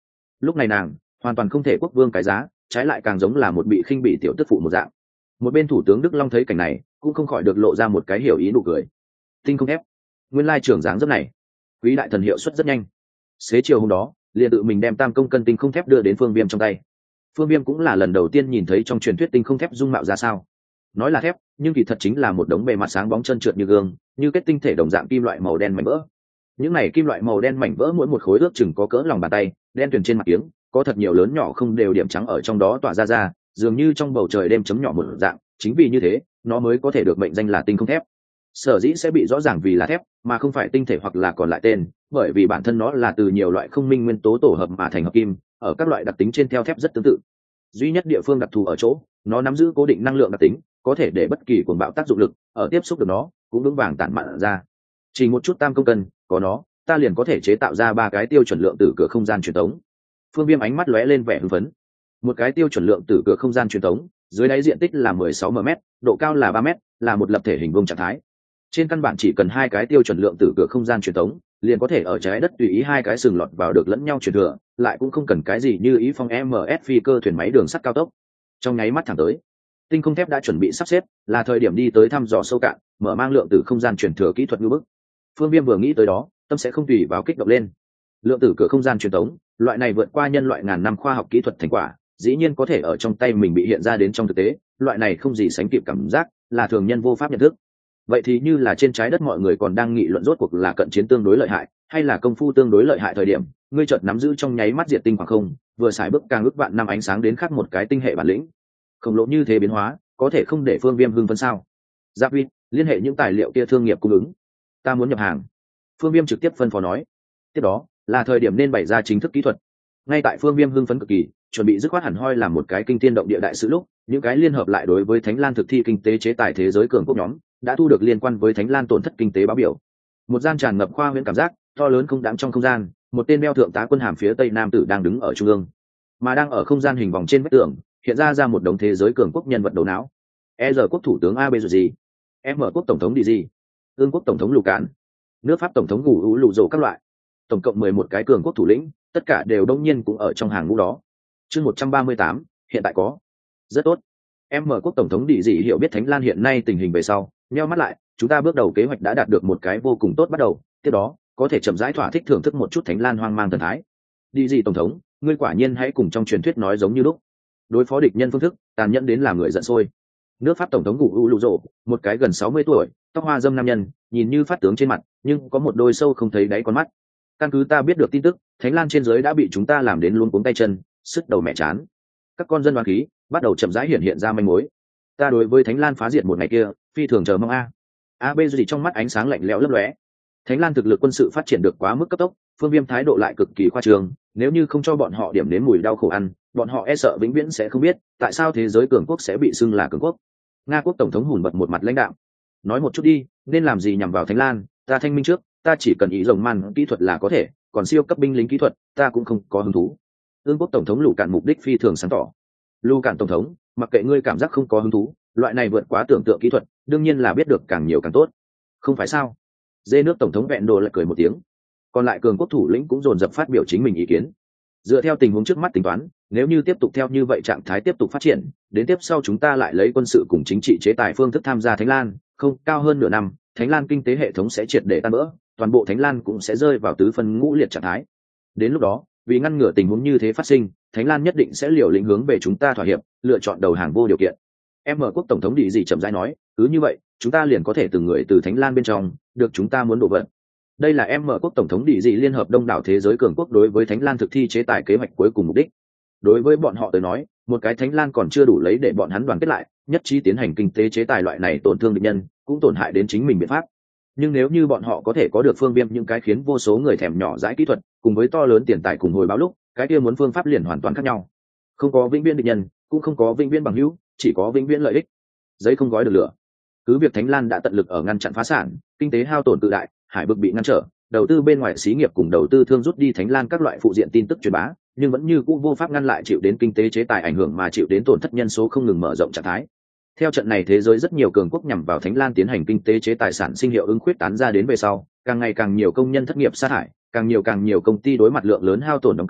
lúc này nàng hoàn toàn không thể quốc vương cái giá, trái lại càng giống là một bị khinh bị tiểu tức phụ một dạng. Một bên thủ tướng Đức Long thấy cảnh này cũng không khỏi được lộ ra một cái hiểu ý nụ cười. Tinh không thép, nguyên lai trưởng dáng rất này, quý đại thần hiệu suất rất nhanh. Xế chiều hôm đó liền tự mình đem tam công cân tinh không thép đưa đến Phương Viêm trong tay. Phương Viêm cũng là lần đầu tiên nhìn thấy trong truyền thuyết tinh không thép dung mạo ra sao. Nói là thép nhưng kỳ thật chính là một đống bề mặt sáng bóng trơn trượt như gương, như kết tinh thể đồng dạng kim loại màu đen mảnh vỡ. Những này kim loại màu đen mảnh vỡ mỗi một khối ước chừng có cỡ lòng bàn tay, đen tuyền trên mặt kiếng có thật nhiều lớn nhỏ không đều điểm trắng ở trong đó tỏa ra ra, dường như trong bầu trời đêm chấm nhỏ một dạng. Chính vì như thế nó mới có thể được mệnh danh là tinh không thép. Sở dĩ sẽ bị rõ ràng vì là thép mà không phải tinh thể hoặc là còn lại tên, bởi vì bản thân nó là từ nhiều loại không minh nguyên tố tổ hợp mà thành hợp kim, ở các loại đặc tính trên theo thép rất tương tự. Duy nhất địa phương đặc thù ở chỗ nó nắm giữ cố định năng lượng đặc tính, có thể để bất kỳ cuồng bạo tác dụng lực ở tiếp xúc được nó cũng vững vàng tản mạn ra. Chỉ một chút tam công cân có nó, ta liền có thể chế tạo ra ba cái tiêu chuẩn lượng tử cửa không gian truyền tống. Phương Viêm ánh mắt lóe lên vẻ hưng phấn. Một cái tiêu chuẩn lượng tử cửa không gian truyền tống, dưới đáy diện tích là mười sáu mi-li-mét, độ cao là ba mét, là một lập thể hình vuông trạng thái. Trên căn bản chỉ cần hai cái tiêu chuẩn lượng tử cửa không gian truyền tống, liền có thể ở trái đất tùy ý hai cái sừng lọt vào được lẫn nhau truyền thừa, lại cũng không cần cái gì như ý phong em ét phi cơ thuyền máy đường sắt cao tốc. Trong nháy mắt thẳng tới, tinh không thép đã chuẩn bị sắp xếp, là thời điểm đi tới thăm dò sâu cạn, mở mang lượng tử không gian truyền thừa kỹ thuật như bức. Phương Viêm vừa nghĩ tới đó, tâm sẽ không tùy vào kích động lên. Lượng tử cửa không gian truyền tống, loại này vượt qua nhân loại ngàn năm khoa học kỹ thuật thành quả, dĩ nhiên có thể ở trong tay mình bị hiện ra đến trong thực tế, loại này không gì sánh kịp cảm giác, là thường nhân vô pháp nhận thức. Vậy thì như là trên trái đất mọi người còn đang nghị luận rốt cuộc là cận chiến tương đối lợi hại hay là công phu tương đối lợi hại thời điểm, ngươi chợt nắm giữ trong nháy mắt diệt tinh khoảng không, vừa xài bước càng ước vạn năm ánh sáng đến khác một cái tinh hệ bản lĩnh. Khổng lồ như thế biến hóa, có thể không để Phương Viêm hưng phấn sao? Giáp Vin, liên hệ những tài liệu kia thương nghiệp cung ứng, ta muốn nhập hàng. Phương Viêm trực tiếp phân phó nói. Tiếp đó là thời điểm nên bày ra chính thức kỹ thuật. Ngay tại Phương Viêm hưng phấn cực kỳ, chuẩn bị dứt khoát hẳn hoi làm một cái kinh thiên động địa đại sự lúc, những cái liên hợp lại đối với Thánh Lan thực thi kinh tế chế tài thế giới cường quốc nhóm đã thu được liên quan với Thánh Lan tổn thất kinh tế báo biểu. Một gian tràn ngập khoa huyễn cảm giác to lớn không đáng trong không gian, một tên đeo thượng tá quân hàm phía tây nam tử đang đứng ở trung ương, mà đang ở không gian hình vòng trên vách tường hiện ra ra một đống thế giới cường quốc nhân vật đầu não. E R quốc thủ tướng a bê gì, M quốc tổng thống đi gì, Ương quốc tổng thống lù cạn, nước Pháp tổng thống ngủ ú lù rồ các loại, tổng cộng mười một cái cường quốc thủ lĩnh, tất cả đều đông nhiên cũng ở trong hàng ngũ đó. Chương một trăm ba mươi tám, hiện tại có. Rất tốt. M quốc tổng thống đi gì hiểu biết Thánh Lan hiện nay tình hình về sau, nheo mắt lại, chúng ta bước đầu kế hoạch đã đạt được một cái vô cùng tốt bắt đầu, tiếp đó có thể chậm rãi thỏa thích thưởng thức một chút Thánh Lan hoang mang thần thái. Đi gì tổng thống, ngươi quả nhiên hãy cùng trong truyền thuyết nói giống như lúc. Đối phó địch nhân phương thức tàn nhẫn đến làm người giận sôi. Nước Pháp tổng thống ngủ u lù rộ, một cái gần sáu mươi tuổi, tóc hoa dâm nam nhân, nhìn như phát tướng trên mặt, nhưng có một đôi sâu không thấy đáy con mắt. Căn cứ ta biết được tin tức, Thánh Lan trên dưới đã bị chúng ta làm đến luống cuống tay chân, sứt đầu mẹ chán. Các con dân đoán khí bắt đầu chậm rãi hiện hiện ra manh mối. Ta đối với Thánh Lan phá diệt một ngày kia phi thường chờ mong a. A B gì trong mắt ánh sáng lạnh lẽo lấp lóe. Thánh Lan thực lực quân sự phát triển được quá mức cấp tốc, Phương Viêm thái độ lại cực kỳ khoa trương, nếu như không cho bọn họ điểm đến mùi đau khổ ăn, bọn họ e sợ vĩnh viễn sẽ không biết tại sao thế giới cường quốc sẽ bị xưng là cường quốc. Nga quốc tổng thống hùn bật một mặt lãnh đạo, nói một chút đi, nên làm gì nhằm vào Thánh Lan, ta thanh minh trước, ta chỉ cần ý rồng man kỹ thuật là có thể, còn siêu cấp binh lính kỹ thuật ta cũng không có hứng thú. Ương quốc tổng thống lù cạn mục đích phi thường sáng tỏ. Lù cạn tổng thống, mặc kệ ngươi cảm giác không có hứng thú, loại này vượt quá tưởng tượng kỹ thuật đương nhiên là biết được càng nhiều càng tốt, không phải sao? Dê nước tổng thống vẹn đồ lại cười một tiếng. Còn lại cường quốc thủ lĩnh cũng dồn dập phát biểu chính mình ý kiến. Dựa theo tình huống trước mắt tính toán, nếu như tiếp tục theo như vậy trạng thái tiếp tục phát triển, đến tiếp sau chúng ta lại lấy quân sự cùng chính trị chế tài phương thức tham gia Thánh Lan, không cao hơn nửa năm, Thánh Lan kinh tế hệ thống sẽ triệt để tan vỡ, toàn bộ Thánh Lan cũng sẽ rơi vào tứ phân ngũ liệt trạng thái. Đến lúc đó, vì ngăn ngừa tình huống như thế phát sinh, Thánh Lan nhất định sẽ liều lĩnh hướng về chúng ta thỏa hiệp, lựa chọn đầu hàng vô điều kiện. Em ở quốc tổng thống đi gì chậm rãi nói, cứ như vậy, chúng ta liền có thể từng người từ Thánh Lan bên trong được chúng ta muốn đổ vận. Đây là em ở quốc tổng thống đi gì liên hợp đông đảo thế giới cường quốc đối với Thánh Lan thực thi chế tài kế hoạch cuối cùng mục đích. Đối với bọn họ tới nói, một cái Thánh Lan còn chưa đủ lấy để bọn hắn đoàn kết lại, nhất trí tiến hành kinh tế chế tài loại này tổn thương địch nhân, cũng tổn hại đến chính mình biện pháp. Nhưng nếu như bọn họ có thể có được phương Viêm những cái khiến vô số người thèm nhỏ dãi kỹ thuật, cùng với to lớn tiền tài cùng hồi báo lúc, cái kia muốn phương pháp liền hoàn toàn khác nhau. Không có vĩnh viễn địch nhân, cũng không có vĩnh viễn bằng hữu, chỉ có vĩnh viễn lợi ích. Giấy không gói được lửa. Cứ việc Thánh Lan đã tận lực ở ngăn chặn phá sản, kinh tế hao tổn tự đại, hải vực bị ngăn trở, đầu tư bên ngoài xí nghiệp cùng đầu tư thương rút đi Thánh Lan các loại phụ diện tin tức truyền bá, nhưng vẫn như cũ vô pháp ngăn lại chịu đến kinh tế chế tài ảnh hưởng mà chịu đến tổn thất nhân số không ngừng mở rộng trạng thái. Theo trận này thế giới rất nhiều cường quốc nhằm vào Thánh Lan tiến hành kinh tế chế tài sản sinh hiệu ứng khuyết tán ra đến về sau, càng ngày càng nhiều công nhân thất nghiệp sa thải, càng nhiều càng nhiều công ty đối mặt lượng lớn hao tổn đóng cửa,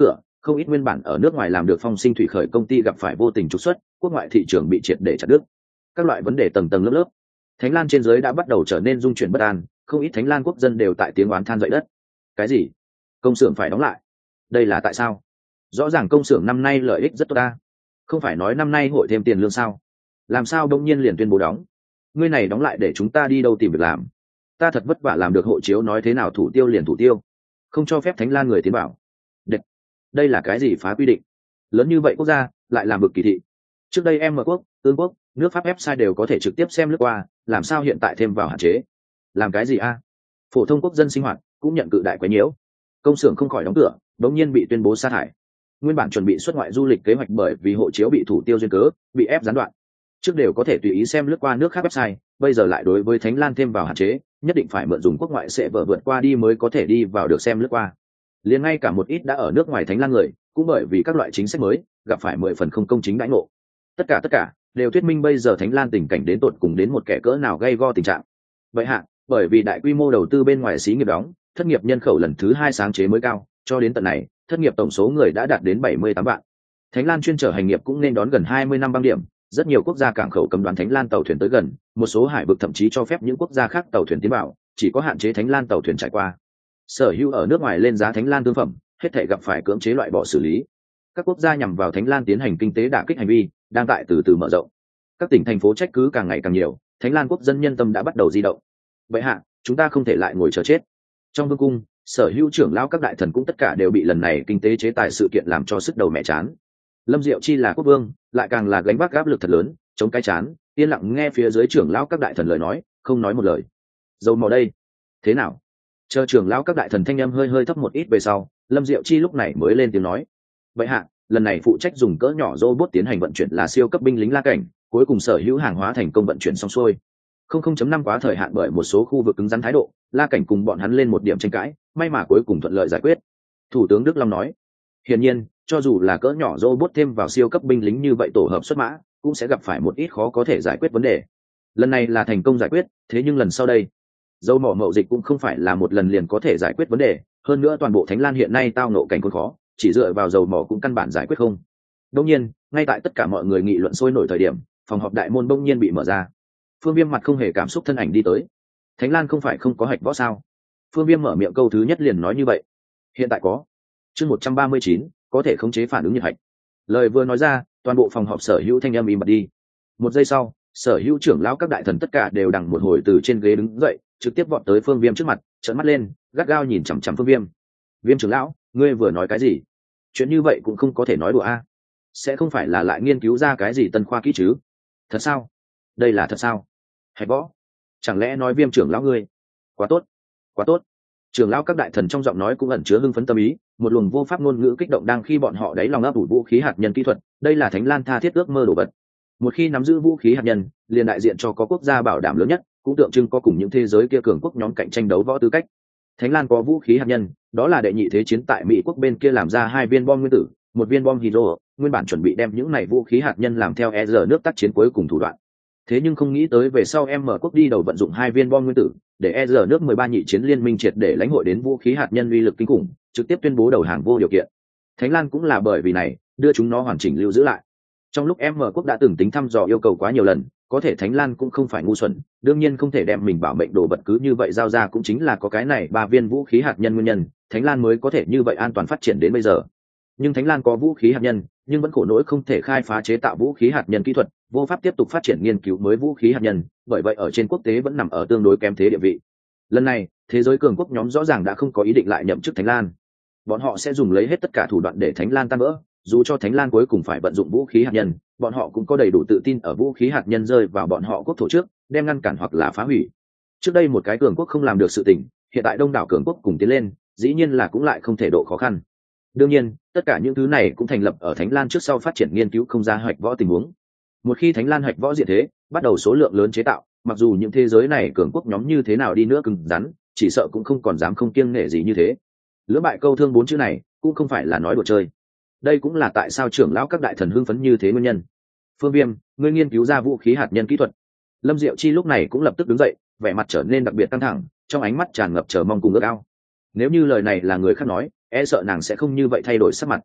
không ít nguyên bản ở nước ngoài làm được phong sinh thủy khởi công ty gặp phải vô tình trục xuất, quốc ngoại thị trường bị triệt để chặt đứt, các loại vấn đề tầng tầng lớp lớp. Thánh Lan trên dưới đã bắt đầu trở nên dung chuyển bất an, không ít Thánh Lan quốc dân đều tại tiếng oán than dậy đất. Cái gì? Công xưởng phải đóng lại? Đây là tại sao? Rõ ràng công xưởng năm nay lợi ích rất tốt ta, không phải nói năm nay hội thêm tiền lương sao? Làm sao đông nhiên liền tuyên bố đóng? Ngươi này đóng lại để chúng ta đi đâu tìm việc làm? Ta thật vất vả làm được hộ chiếu, nói thế nào thủ tiêu liền thủ tiêu, không cho phép Thánh Lan người tiến vào. Đệt, đây là cái gì phá quy định? Lớn như vậy quốc gia lại làm vực kỳ thị. Trước đây em mở quốc, tương quốc, nước Pháp website đều có thể trực tiếp xem lướt qua, làm sao hiện tại thêm vào hạn chế? Làm cái gì a? Phổ thông quốc dân sinh hoạt cũng nhận cự đại quấy nhiễu. Công xưởng không khỏi đóng cửa, đống nhiên bị tuyên bố sa thải. Nguyên bản chuẩn bị xuất ngoại du lịch kế hoạch bởi vì hộ chiếu bị thủ tiêu duyên cớ bị ép gián đoạn. Trước đều có thể tùy ý xem lướt qua nước khác website, bây giờ lại đối với Thánh Lan thêm vào hạn chế, nhất định phải mượn dùng quốc ngoại sẽ vợ vượt qua đi mới có thể đi vào được xem lướt qua. Liền ngay cả một ít đã ở nước ngoài Thánh Lan người, cũng bởi vì các loại chính sách mới gặp phải mười phần không công chính đãi ngộ. Tất cả tất cả đều thuyết minh bây giờ Thánh Lan tình cảnh đến tột cùng đến một kẻ cỡ nào gay go tình trạng. Vậy hạ, bởi vì đại quy mô đầu tư bên ngoài xí nghiệp đóng, thất nghiệp nhân khẩu lần thứ hai sáng chế mới cao, cho đến tận này, thất nghiệp tổng số người đã đạt đến bảy mươi tám vạn. Thánh Lan chuyên chở hành nghiệp cũng nên đón gần hai mươi năm băng điểm, rất nhiều quốc gia cảng khẩu cấm đoán Thánh Lan tàu thuyền tới gần, một số hải vực thậm chí cho phép những quốc gia khác tàu thuyền tiến vào, chỉ có hạn chế Thánh Lan tàu thuyền trải qua. Sở hữu ở nước ngoài lên giá Thánh Lan thương phẩm, hết thảy gặp phải cưỡng chế loại bỏ xử lý. Các quốc gia nhằm vào Thánh Lan tiến hành kinh tế đả kích hành vi, đang tại từ từ mở rộng. Các tỉnh thành phố trách cứ càng ngày càng nhiều, Thánh Lan quốc dân nhân tâm đã bắt đầu di động. Vậy hạ, chúng ta không thể lại ngồi chờ chết. Trong vương cung, sở hữu trưởng lão các đại thần cũng tất cả đều bị lần này kinh tế chế tài sự kiện làm cho sức đầu mẹ chán. Lâm Diệu Chi là quốc vương, lại càng là gánh vác áp lực thật lớn, chống cái chán, yên lặng nghe phía dưới trưởng lão các đại thần lời nói, không nói một lời. Dầu màu đây, thế nào? Chờ trưởng lão các đại thần thanh âm hơi hơi thấp một ít về sau, Lâm Diệu Chi lúc này mới lên tiếng nói. Vậy hạ, lần này phụ trách dùng cỡ nhỏ robot tiến hành vận chuyển là siêu cấp binh lính La Cảnh, cuối cùng sở hữu hàng hóa thành công vận chuyển xong xuôi. không không chấm năm quá thời hạn bởi một số khu vực cứng rắn thái độ, La Cảnh cùng bọn hắn lên một điểm tranh cãi, may mà cuối cùng thuận lợi giải quyết. Thủ tướng Đức Long nói. Hiển nhiên, cho dù là cỡ nhỏ robot thêm vào siêu cấp binh lính như vậy tổ hợp xuất mã, cũng sẽ gặp phải một ít khó có thể giải quyết vấn đề. Lần này là thành công giải quyết, thế nhưng lần sau đây, dầu mỏ mậu dịch cũng không phải là một lần liền có thể giải quyết vấn đề, hơn nữa toàn bộ Thánh Lan hiện nay tao nộ cảnh khốn khó, chỉ dựa vào dầu mỏ cũng căn bản giải quyết không. Đương nhiên, ngay tại tất cả mọi người nghị luận sôi nổi thời điểm, phòng họp đại môn bỗng nhiên bị mở ra. Phương Viêm mặt không hề cảm xúc thân ảnh đi tới. Thánh Lan không phải không có hạch võ sao? Phương Viêm mở miệng câu thứ nhất liền nói như vậy. Hiện tại có. Chương một trăm ba mươi chín, có thể khống chế phản ứng nhiệt hạch. Lời vừa nói ra, toàn bộ phòng họp sở hữu thanh âm im bặt đi. Một giây sau, sở hữu trưởng lão các đại thần tất cả đều đằng một hồi từ trên ghế đứng dậy, trực tiếp vọt tới Phương Viêm trước mặt, trợn mắt lên, gắt gao nhìn chằm chằm Phương Viêm. Viêm trưởng lão, ngươi vừa nói cái gì? Chuyện như vậy cũng không có thể nói đùa a. Sẽ không phải là lại nghiên cứu ra cái gì tân khoa kỹ chứ? Thật sao? Đây là thật sao? Hạch võ? Chẳng lẽ nói Viêm trưởng lão ngươi? Quá tốt, quá tốt. Trưởng lão các đại thần trong giọng nói cũng ẩn chứa hưng phấn tâm ý, một luồng vô pháp ngôn ngữ kích động đang khi bọn họ đáy lòng ấp ủ vũ khí hạt nhân kỹ thuật, đây là Thánh Lan tha thiết ước mơ đồ vật. Một khi nắm giữ vũ khí hạt nhân, liền đại diện cho có quốc gia bảo đảm lớn nhất, cũng tượng trưng có cùng những thế giới kia cường quốc nhóm cạnh tranh đấu võ tư cách. Thánh Lan có vũ khí hạt nhân, đó là đệ nhị thế chiến tại Mỹ quốc bên kia làm ra hai viên bom nguyên tử, một viên bom hydro, nguyên bản chuẩn bị đem những này vũ khí hạt nhân làm theo e rờ nước tác chiến cuối cùng thủ đoạn. Thế nhưng không nghĩ tới về sau em mở quốc đi đầu vận dụng hai viên bom nguyên tử, để e rờ nước mười ba nhị chiến liên minh triệt để lãnh hội đến vũ khí hạt nhân uy lực kinh khủng, trực tiếp tuyên bố đầu hàng vô điều kiện. Thánh Lan cũng là bởi vì này, đưa chúng nó hoàn chỉnh lưu giữ lại. Trong lúc em mở quốc đã từng tính thăm dò yêu cầu quá nhiều lần, có thể Thánh Lan cũng không phải ngu xuẩn, đương nhiên không thể đem mình bảo mệnh đồ vật cứ như vậy giao ra, cũng chính là có cái này ba viên vũ khí hạt nhân nguyên nhân, Thánh Lan mới có thể như vậy an toàn phát triển đến bây giờ. Nhưng Thánh Lan có vũ khí hạt nhân, nhưng vẫn khổ nỗi không thể khai phá chế tạo vũ khí hạt nhân kỹ thuật, vô pháp tiếp tục phát triển nghiên cứu mới vũ khí hạt nhân, bởi vậy ở trên quốc tế vẫn nằm ở tương đối kém thế địa vị. Lần này, thế giới cường quốc nhóm rõ ràng đã không có ý định lại nhậm chức Thánh Lan. Bọn họ sẽ dùng lấy hết tất cả thủ đoạn để Thánh Lan tan vỡ, dù cho Thánh Lan cuối cùng phải vận dụng vũ khí hạt nhân, bọn họ cũng có đầy đủ tự tin ở vũ khí hạt nhân rơi vào bọn họ quốc thổ trước, đem ngăn cản hoặc là phá hủy. Trước đây một cái cường quốc không làm được sự tình, hiện tại đông đảo cường quốc cùng tiến lên, dĩ nhiên là cũng lại không thể độ khó khăn. Đương nhiên, tất cả những thứ này cũng thành lập ở Thánh Lan trước sau phát triển nghiên cứu không ra hoạch võ tình huống. Một khi Thánh Lan hoạch võ diện thế, bắt đầu số lượng lớn chế tạo, mặc dù những thế giới này cường quốc nhóm như thế nào đi nữa cứng rắn, chỉ sợ cũng không còn dám không kiêng nể gì như thế. Lưỡng bại câu thương bốn chữ này, cũng không phải là nói đùa chơi. Đây cũng là tại sao trưởng lão các đại thần hưng phấn như thế nguyên nhân. Phương Viêm, ngươi nghiên cứu ra vũ khí hạt nhân kỹ thuật. Lâm Diệu Chi lúc này cũng lập tức đứng dậy, vẻ mặt trở nên đặc biệt căng thẳng, trong ánh mắt tràn ngập chờ mong cùng ước ao. Nếu như lời này là người khác nói, e sợ nàng sẽ không như vậy thay đổi sắc mặt.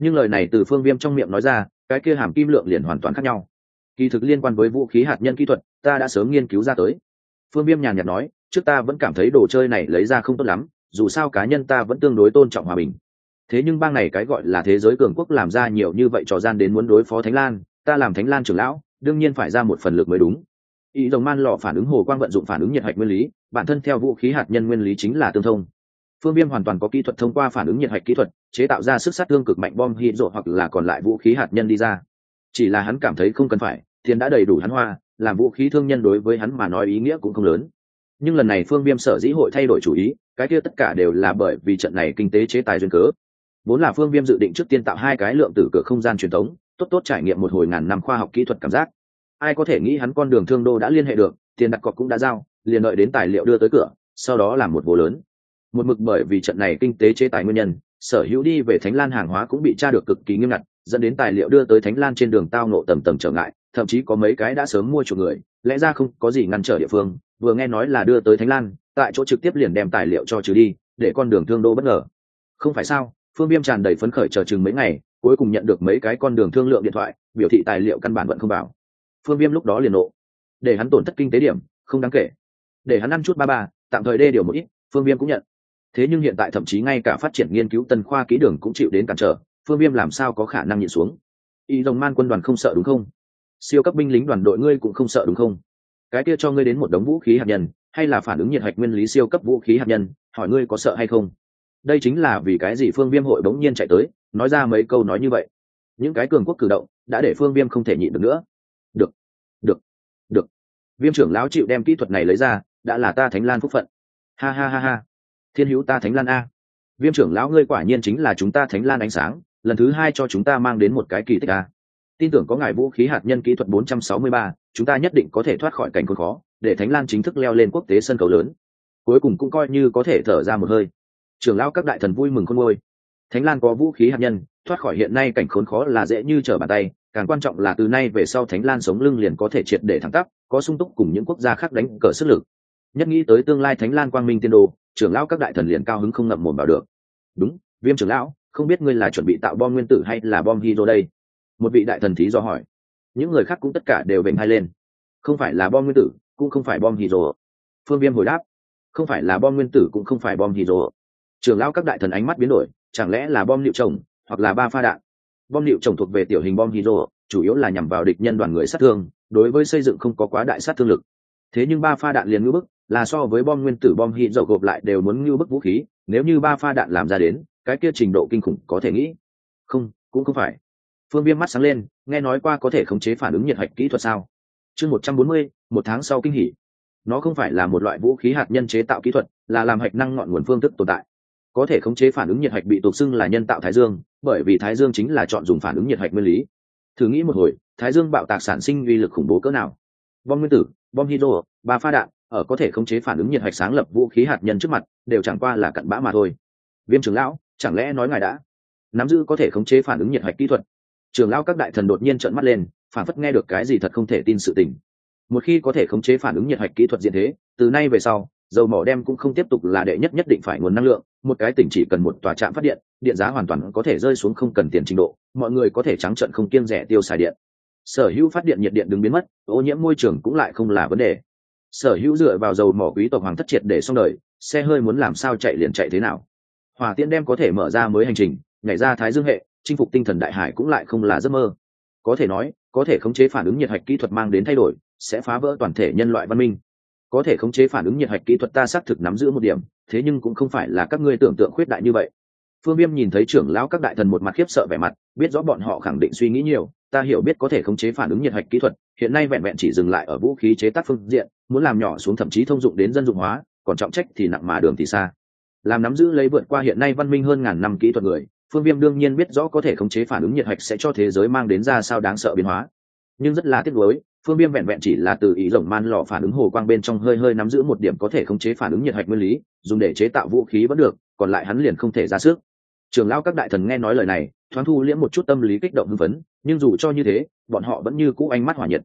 Nhưng lời này từ Phương Viêm trong miệng nói ra, cái kia hàm kim lượng liền hoàn toàn khác nhau. Kỳ thực liên quan với vũ khí hạt nhân kỹ thuật, ta đã sớm nghiên cứu ra tới. Phương Viêm nhàn nhạt nói, trước ta vẫn cảm thấy đồ chơi này lấy ra không tốt lắm, dù sao cá nhân ta vẫn tương đối tôn trọng hòa bình. Thế nhưng bang này cái gọi là thế giới cường quốc làm ra nhiều như vậy trò gian đến muốn đối phó Thánh Lan, ta làm Thánh Lan trưởng lão, đương nhiên phải ra một phần lực mới đúng. Ý rồng man lọ phản ứng hồ quang vận dụng phản ứng nhiệt hạch nguyên lý, bản thân theo vũ khí hạt nhân nguyên lý chính là tương thông. Phương Viêm hoàn toàn có kỹ thuật thông qua phản ứng nhiệt hạch kỹ thuật chế tạo ra sức sát thương cực mạnh bom hydro hoặc là còn lại vũ khí hạt nhân đi ra. Chỉ là hắn cảm thấy không cần phải, tiền đã đầy đủ hắn hoa, làm vũ khí thương nhân đối với hắn mà nói ý nghĩa cũng không lớn. Nhưng lần này Phương Viêm sở dĩ hội thay đổi chủ ý, cái kia tất cả đều là bởi vì trận này kinh tế chế tài duyên cớ. Vốn là Phương Viêm dự định trước tiên tạo hai cái lượng tử cửa không gian truyền thống, tốt tốt trải nghiệm một hồi ngàn năm khoa học kỹ thuật cảm giác. Ai có thể nghĩ hắn con đường thương đô đã liên hệ được, tiền đặt cọc cũng đã giao, liền đợi đến tài liệu đưa tới cửa, sau đó làm một vô lớn. Một mực bởi vì trận này kinh tế chế tài nguyên nhân, sở hữu đi về Thánh Lan hàng hóa cũng bị tra được cực kỳ nghiêm ngặt, dẫn đến tài liệu đưa tới Thánh Lan trên đường tao nộ tầm tầm trở ngại, thậm chí có mấy cái đã sớm mua chuộc người, lẽ ra không có gì ngăn trở địa phương, vừa nghe nói là đưa tới Thánh Lan, tại chỗ trực tiếp liền đem tài liệu cho trừ đi, để con đường thương đô bất ngờ. Không phải sao? Phương Viêm tràn đầy phấn khởi chờ chừng mấy ngày, cuối cùng nhận được mấy cái con đường thương lượng điện thoại, biểu thị tài liệu căn bản vẫn không vào. Phương Viêm lúc đó liền nộ, để hắn tổn thất kinh tế điểm, không đáng kể, để hắn ăn chút ba ba, tạm thời đê điều một ít, Phương Viêm cũng nhận. Thế nhưng hiện tại thậm chí ngay cả phát triển nghiên cứu tân khoa kỹ đường cũng chịu đến cản trở, Phương Viêm làm sao có khả năng nhịn xuống? Y Rồng Man quân đoàn không sợ đúng không? Siêu cấp binh lính đoàn đội ngươi cũng không sợ đúng không? Cái kia cho ngươi đến một đống vũ khí hạt nhân, hay là phản ứng nhiệt hạch nguyên lý siêu cấp vũ khí hạt nhân, hỏi ngươi có sợ hay không? Đây chính là vì cái gì Phương Viêm hội bỗng nhiên chạy tới, nói ra mấy câu nói như vậy. Những cái cường quốc cử động đã để Phương Viêm không thể nhịn được nữa. Được, được, được. Viêm trưởng lão chịu đem kỹ thuật này lấy ra, đã là ta Thánh Lan phúc phận. Ha ha ha ha. Thiên hữu ta Thánh Lan a. Viêm trưởng lão ngươi quả nhiên chính là chúng ta Thánh Lan ánh sáng, lần thứ hai cho chúng ta mang đến một cái kỳ tích a. Tin tưởng có ngài vũ khí hạt nhân kỹ thuật bốn trăm sáu mươi ba, chúng ta nhất định có thể thoát khỏi cảnh khốn khó, để Thánh Lan chính thức leo lên quốc tế sân khấu lớn. Cuối cùng cũng coi như có thể thở ra một hơi. Trưởng lão các đại thần vui mừng khôn nguôi. Thánh Lan có vũ khí hạt nhân, thoát khỏi hiện nay cảnh khốn khó là dễ như trở bàn tay, càng quan trọng là từ nay về sau Thánh Lan sống lưng liền có thể triệt để thẳng tắp, có sung túc cùng những quốc gia khác đánh cờ sức lực. Nhất nghĩ tới tương lai Thánh Lan quang minh tiên đồ, trưởng lão các đại thần liền cao hứng không ngậm mồm vào được. Đúng, Viêm trưởng lão, không biết ngươi là chuẩn bị tạo bom nguyên tử hay là bom hydro đây? Một vị đại thần thí do hỏi. Những người khác cũng tất cả đều vểnh hai lên. Không phải là bom nguyên tử, cũng không phải bom hydro. Phương Viêm hồi đáp. Không phải là bom nguyên tử cũng không phải bom hydro. Trưởng lão các đại thần ánh mắt biến đổi, chẳng lẽ là bom liệu trồng hoặc là ba pha đạn? Bom liệu trồng thuộc về tiểu hình bom hydro, chủ yếu là nhằm vào địch nhân đoàn người sát thương, đối với xây dựng không có quá đại sát thương lực. Thế nhưng ba pha đạn liền ngưu bức, là so với bom nguyên tử bom hydro gộp lại đều muốn ngưu bức vũ khí, nếu như ba pha đạn làm ra đến, cái kia trình độ kinh khủng có thể nghĩ. Không, cũng không phải. Phương Viêm mắt sáng lên, nghe nói qua có thể khống chế phản ứng nhiệt hạch kỹ thuật sao? Chương một trăm bốn mươi, một tháng sau kinh hỉ. Nó không phải là một loại vũ khí hạt nhân chế tạo kỹ thuật, là làm hạch năng ngọn nguồn phương thức tồn tại. Có thể khống chế phản ứng nhiệt hạch bị tục xưng là nhân tạo thái dương, bởi vì thái dương chính là chọn dùng phản ứng nhiệt hạch nguyên lý. Thử nghĩ một hồi, thái dương bạo tạc sản sinh uy lực khủng bố cỡ nào? Bom nguyên tử, bom hydro, ba pha đạn, ở có thể khống chế phản ứng nhiệt hạch sáng lập vũ khí hạt nhân trước mặt, đều chẳng qua là cặn bã mà thôi. Viêm trưởng lão, chẳng lẽ nói ngài đã nắm giữ có thể khống chế phản ứng nhiệt hạch kỹ thuật? Trưởng lão các đại thần đột nhiên trợn mắt lên, phản phất nghe được cái gì thật không thể tin sự tình. Một khi có thể khống chế phản ứng nhiệt hạch kỹ thuật diện thế, từ nay về sau, dầu mỏ đem cũng không tiếp tục là đệ nhất nhất định phải nguồn năng lượng, một cái tỉnh chỉ cần một tòa trạm phát điện, điện giá hoàn toàn có thể rơi xuống không cần tiền trình độ, mọi người có thể trắng trợn không kiêng rẻ tiêu xài điện. Sở hữu phát điện nhiệt điện đứng biến mất, ô nhiễm môi trường cũng lại không là vấn đề. Sở hữu dựa vào dầu mỏ quý tộc hoàng thất triệt để xong đời, xe hơi muốn làm sao chạy liền chạy thế nào. Hỏa tiễn đem có thể mở ra mới hành trình, nhảy ra thái dương hệ, chinh phục tinh thần đại hải cũng lại không là giấc mơ. Có thể nói, có thể khống chế phản ứng nhiệt hạch kỹ thuật mang đến thay đổi, sẽ phá vỡ toàn thể nhân loại văn minh. Có thể khống chế phản ứng nhiệt hạch kỹ thuật ta xác thực nắm giữ một điểm, thế nhưng cũng không phải là các ngươi tưởng tượng khuyết đại như vậy. Phương Viêm nhìn thấy trưởng lão các đại thần một mặt khiếp sợ vẻ mặt, biết rõ bọn họ khẳng định suy nghĩ nhiều, ta hiểu biết có thể khống chế phản ứng nhiệt hạch kỹ thuật, hiện nay vẹn vẹn chỉ dừng lại ở vũ khí chế tác phương diện, muốn làm nhỏ xuống thậm chí thông dụng đến dân dụng hóa, còn trọng trách thì nặng mà đường thì xa. Làm nắm giữ lấy vượt qua hiện nay văn minh hơn ngàn năm kỹ thuật người, Phương Viêm đương nhiên biết rõ có thể khống chế phản ứng nhiệt hạch sẽ cho thế giới mang đến ra sao đáng sợ biến hóa. Nhưng rất là tiếc nuối, Phương Viêm vẹn vẹn chỉ là từ ý rồng man lọ phản ứng hồ quang bên trong hơi hơi nắm giữ một điểm có thể khống chế phản ứng nhiệt hạch nguyên lý, dùng để chế tạo vũ khí vẫn được, còn lại hắn liền không thể ra sức. Trưởng lão các đại thần nghe nói lời này, thoáng thu liễm một chút tâm lý kích động hưng phấn, nhưng dù cho như thế, bọn họ vẫn như cũ ánh mắt hỏa nhiệt.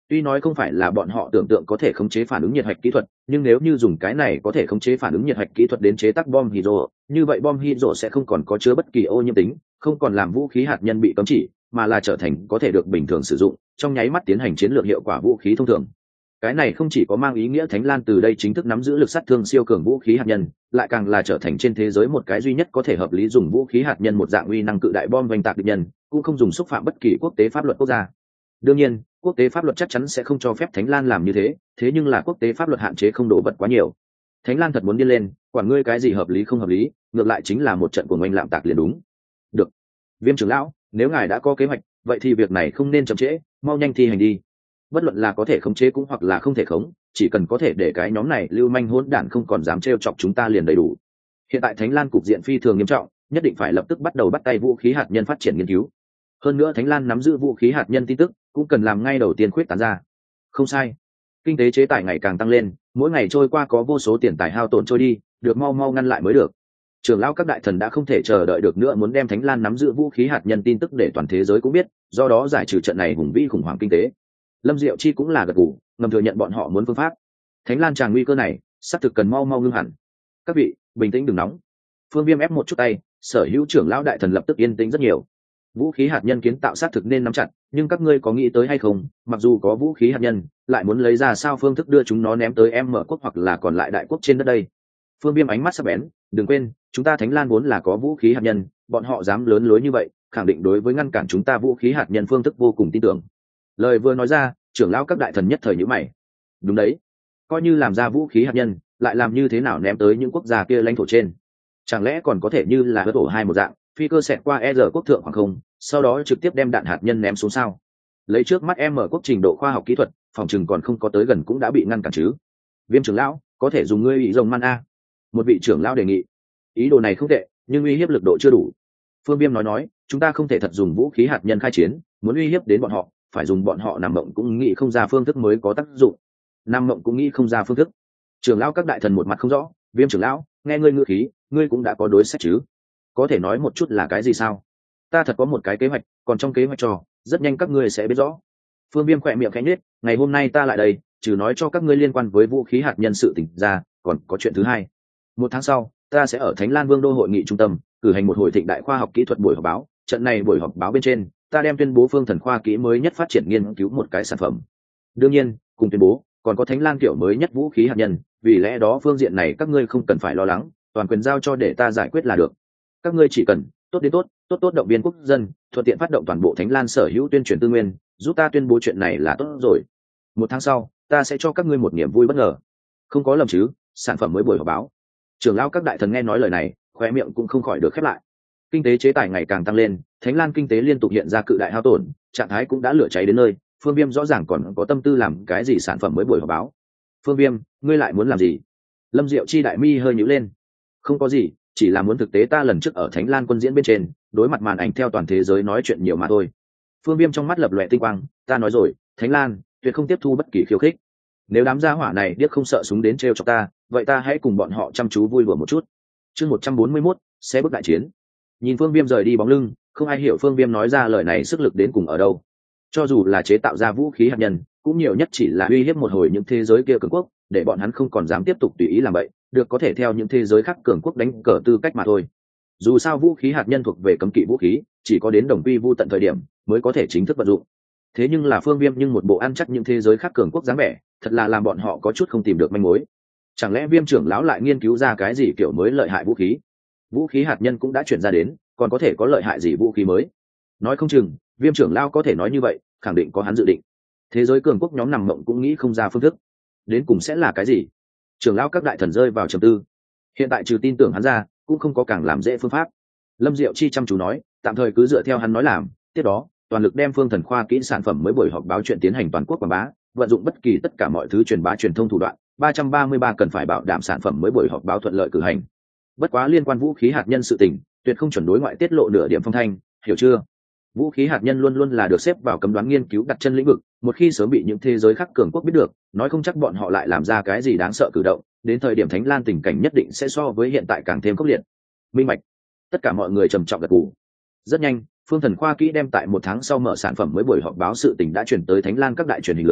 Tuy nói không phải là bọn họ tưởng tượng có thể khống chế phản ứng nhiệt hạch kỹ thuật, nhưng nếu như dùng cái này có thể khống chế phản ứng nhiệt hạch kỹ thuật đến chế tác bom hydro, như vậy bom hydro sẽ không còn có chứa bất kỳ ô nhiễm tính, không còn làm vũ khí hạt nhân bị cấm chỉ, mà là trở thành có thể được bình thường sử dụng, trong nháy mắt tiến hành chiến lược hiệu quả vũ khí thông thường. Cái này không chỉ có mang ý nghĩa Thánh Lan từ đây chính thức nắm giữ lực sát thương siêu cường vũ khí hạt nhân, lại càng là trở thành trên thế giới một cái duy nhất có thể hợp lý dùng vũ khí hạt nhân một dạng uy năng cự đại bom oanh tạc địch nhân, cũng không dùng xúc phạm bất kỳ quốc tế pháp luật quốc gia. Đương nhiên, quốc tế pháp luật chắc chắn sẽ không cho phép Thánh Lan làm như thế, thế nhưng là quốc tế pháp luật hạn chế không đổ vật quá nhiều. Thánh Lan thật muốn điên lên, quản ngươi cái gì hợp lý không hợp lý, ngược lại chính là một trận của oanh lạm tạc liền đúng. Được, Viêm trưởng lão, nếu ngài đã có kế hoạch, vậy thì việc này không nên chậm trễ, mau nhanh thi hành đi. Bất luận là có thể khống chế cũng hoặc là không thể khống, chỉ cần có thể để cái nhóm này lưu manh hỗn đản không còn dám trêu chọc chúng ta liền đầy đủ. Hiện tại Thánh Lan cục diện phi thường nghiêm trọng, nhất định phải lập tức bắt đầu bắt tay vũ khí hạt nhân phát triển nghiên cứu. Hơn nữa Thánh Lan nắm giữ vũ khí hạt nhân tin tức, cũng cần làm ngay đầu tiên khuyết tán ra. Không sai, kinh tế chế tài ngày càng tăng lên, mỗi ngày trôi qua có vô số tiền tài hao tổn trôi đi, được mau mau ngăn lại mới được. Trưởng lão các đại thần đã không thể chờ đợi được nữa, muốn đem Thánh Lan nắm giữ vũ khí hạt nhân tin tức để toàn thế giới cũng biết, do đó giải trừ trận này hùng vĩ khủng hoảng kinh tế. Lâm Diệu Chi cũng là gật gù, ngầm thừa nhận bọn họ muốn phương pháp. Thánh Lan tràng nguy cơ này, sắp thực cần mau mau ngưng hẳn. Các vị, bình tĩnh đừng nóng. Phương Viêm ép một chút tay, sở hữu trưởng lão đại thần lập tức yên tĩnh rất nhiều. Vũ khí hạt nhân kiến tạo sát thực nên nắm chặt, nhưng các ngươi có nghĩ tới hay không, mặc dù có vũ khí hạt nhân, lại muốn lấy ra sao phương thức đưa chúng nó ném tới em mở quốc hoặc là còn lại đại quốc trên đất đây. Phương Viêm ánh mắt sắc bén, đừng quên, chúng ta Thánh Lan vốn là có vũ khí hạt nhân, bọn họ dám lớn lối như vậy, khẳng định đối với ngăn cản chúng ta vũ khí hạt nhân phương thức vô cùng tin tưởng. Lời vừa nói ra, trưởng lão các đại thần nhất thời nhíu mày. Đúng đấy, coi như làm ra vũ khí hạt nhân, lại làm như thế nào ném tới những quốc gia kia lãnh thổ trên? Chẳng lẽ còn có thể như là hớt ổ hai một dạng, phi cơ xẹt qua e rờ quốc thượng hoàng không, sau đó trực tiếp đem đạn hạt nhân ném xuống sao? Lấy trước mắt em mở quốc trình độ khoa học kỹ thuật, phòng chừng còn không có tới gần cũng đã bị ngăn cản chứ. Viêm trưởng lão, có thể dùng ngươi bị rồng man a. Một vị trưởng lão đề nghị. Ý đồ này không tệ, nhưng uy hiếp lực độ chưa đủ. Phương Viêm nói nói, chúng ta không thể thật dùng vũ khí hạt nhân khai chiến, muốn uy hiếp đến bọn họ, phải dùng bọn họ nằm mộng cũng nghĩ không ra phương thức mới có tác dụng. Nằm mộng cũng nghĩ không ra phương thức. Trưởng lão các đại thần một mặt không rõ, Viêm trưởng lão, nghe ngươi ngữ khí, ngươi cũng đã có đối sách chứ? Có thể nói một chút là cái gì sao? Ta thật có một cái kế hoạch, còn trong kế hoạch trò, rất nhanh các ngươi sẽ biết rõ. Phương Viêm khỏe miệng khẽ nhếch, ngày hôm nay ta lại đây, trừ nói cho các ngươi liên quan với vũ khí hạt nhân sự tình ra, còn có chuyện thứ hai. Một tháng sau, ta sẽ ở Thánh Lan Vương đô hội nghị trung tâm cử hành một hội thịnh đại khoa học kỹ thuật buổi họp báo. Trận này buổi họp báo bên trên, ta đem tuyên bố phương thần khoa kỹ mới nhất phát triển nghiên cứu một cái sản phẩm. Đương nhiên, cùng tuyên bố, còn có Thánh Lan kiểu mới nhất vũ khí hạt nhân, vì lẽ đó phương diện này các ngươi không cần phải lo lắng, toàn quyền giao cho để ta giải quyết là được. Các ngươi chỉ cần tốt đến tốt, tốt tốt động viên quốc dân, thuận tiện phát động toàn bộ Thánh Lan sở hữu tuyên truyền tư nguyên, giúp ta tuyên bố chuyện này là tốt rồi. Một tháng sau, ta sẽ cho các ngươi một niềm vui bất ngờ. Không có lầm chứ? Sản phẩm mới buổi họp báo. Trưởng lão các đại thần nghe nói lời này, khóe miệng cũng không khỏi được khép lại. Kinh tế chế tài ngày càng tăng lên, Thánh Lan kinh tế liên tục hiện ra cự đại hao tổn, trạng thái cũng đã lửa cháy đến nơi. Phương Viêm rõ ràng còn có tâm tư làm cái gì sản phẩm mới buổi họp báo. Phương Viêm, ngươi lại muốn làm gì? Lâm Diệu Chi đại mi hơi nhíu lên. Không có gì, chỉ là muốn thực tế ta lần trước ở Thánh Lan quân diễn bên trên, đối mặt màn ảnh theo toàn thế giới nói chuyện nhiều mà thôi. Phương Viêm trong mắt lập lòe tinh quang, ta nói rồi, Thánh Lan tuyệt không tiếp thu bất kỳ khiêu khích. Nếu đám gia hỏa này điếc không sợ súng đến trêu chọc ta, vậy ta hãy cùng bọn họ chăm chú vui đùa một chút. Chương một trăm bốn mươi mốt, sẽ bước đại chiến. Nhìn Phương Viêm rời đi bóng lưng, không ai hiểu Phương Viêm nói ra lời này sức lực đến cùng ở đâu. Cho dù là chế tạo ra vũ khí hạt nhân, cũng nhiều nhất chỉ là uy hiếp một hồi những thế giới kia cường quốc, để bọn hắn không còn dám tiếp tục tùy ý làm vậy, được có thể theo những thế giới khác cường quốc đánh cờ tư cách mà thôi. Dù sao vũ khí hạt nhân thuộc về cấm kỵ vũ khí, chỉ có đến đồng quy vu tận thời điểm mới có thể chính thức vận dụng. Thế nhưng là Phương Viêm nhưng một bộ ăn chắc những thế giới khác cường quốc dáng vẻ, thật là làm bọn họ có chút không tìm được manh mối. Chẳng lẽ Viêm trưởng lão lại nghiên cứu ra cái gì kiểu mới lợi hại vũ khí? Vũ khí hạt nhân cũng đã chuyển ra đến, còn có thể có lợi hại gì vũ khí mới? Nói không chừng, Viêm trưởng lão có thể nói như vậy, khẳng định có hắn dự định. Thế giới cường quốc nhóm nằm mộng cũng nghĩ không ra phương thức. Đến cùng sẽ là cái gì? Trưởng lão các đại thần rơi vào trầm tư. Hiện tại trừ tin tưởng hắn ra, cũng không có càng làm dễ phương pháp. Lâm Diệu Chi chăm chú nói, tạm thời cứ dựa theo hắn nói làm, tiếp đó, toàn lực đem phương thần khoa kỹ sản phẩm mới buổi họp báo chuyện tiến hành toàn quốc quảng bá, vận dụng bất kỳ tất cả mọi thứ truyền bá truyền thông thủ đoạn. ba trăm ba mươi ba cần phải bảo đảm sản phẩm mới buổi họp báo thuận lợi cử hành. Bất quá liên quan vũ khí hạt nhân sự tình, tuyệt không chuẩn đối ngoại tiết lộ nửa điểm phong thanh, hiểu chưa? Vũ khí hạt nhân luôn luôn là được xếp vào cấm đoán nghiên cứu đặt chân lĩnh vực, một khi sớm bị những thế giới khác cường quốc biết được, nói không chắc bọn họ lại làm ra cái gì đáng sợ cử động, đến thời điểm Thánh Lan tình cảnh nhất định sẽ so với hiện tại càng thêm khốc liệt. Minh bạch. Tất cả mọi người trầm trọng gật gù. Rất nhanh, phương thần khoa kỹ đem tại một tháng sau mở sản phẩm mới buổi họp báo sự tình đã chuyển tới Thánh Lan các đại truyền hình lớn,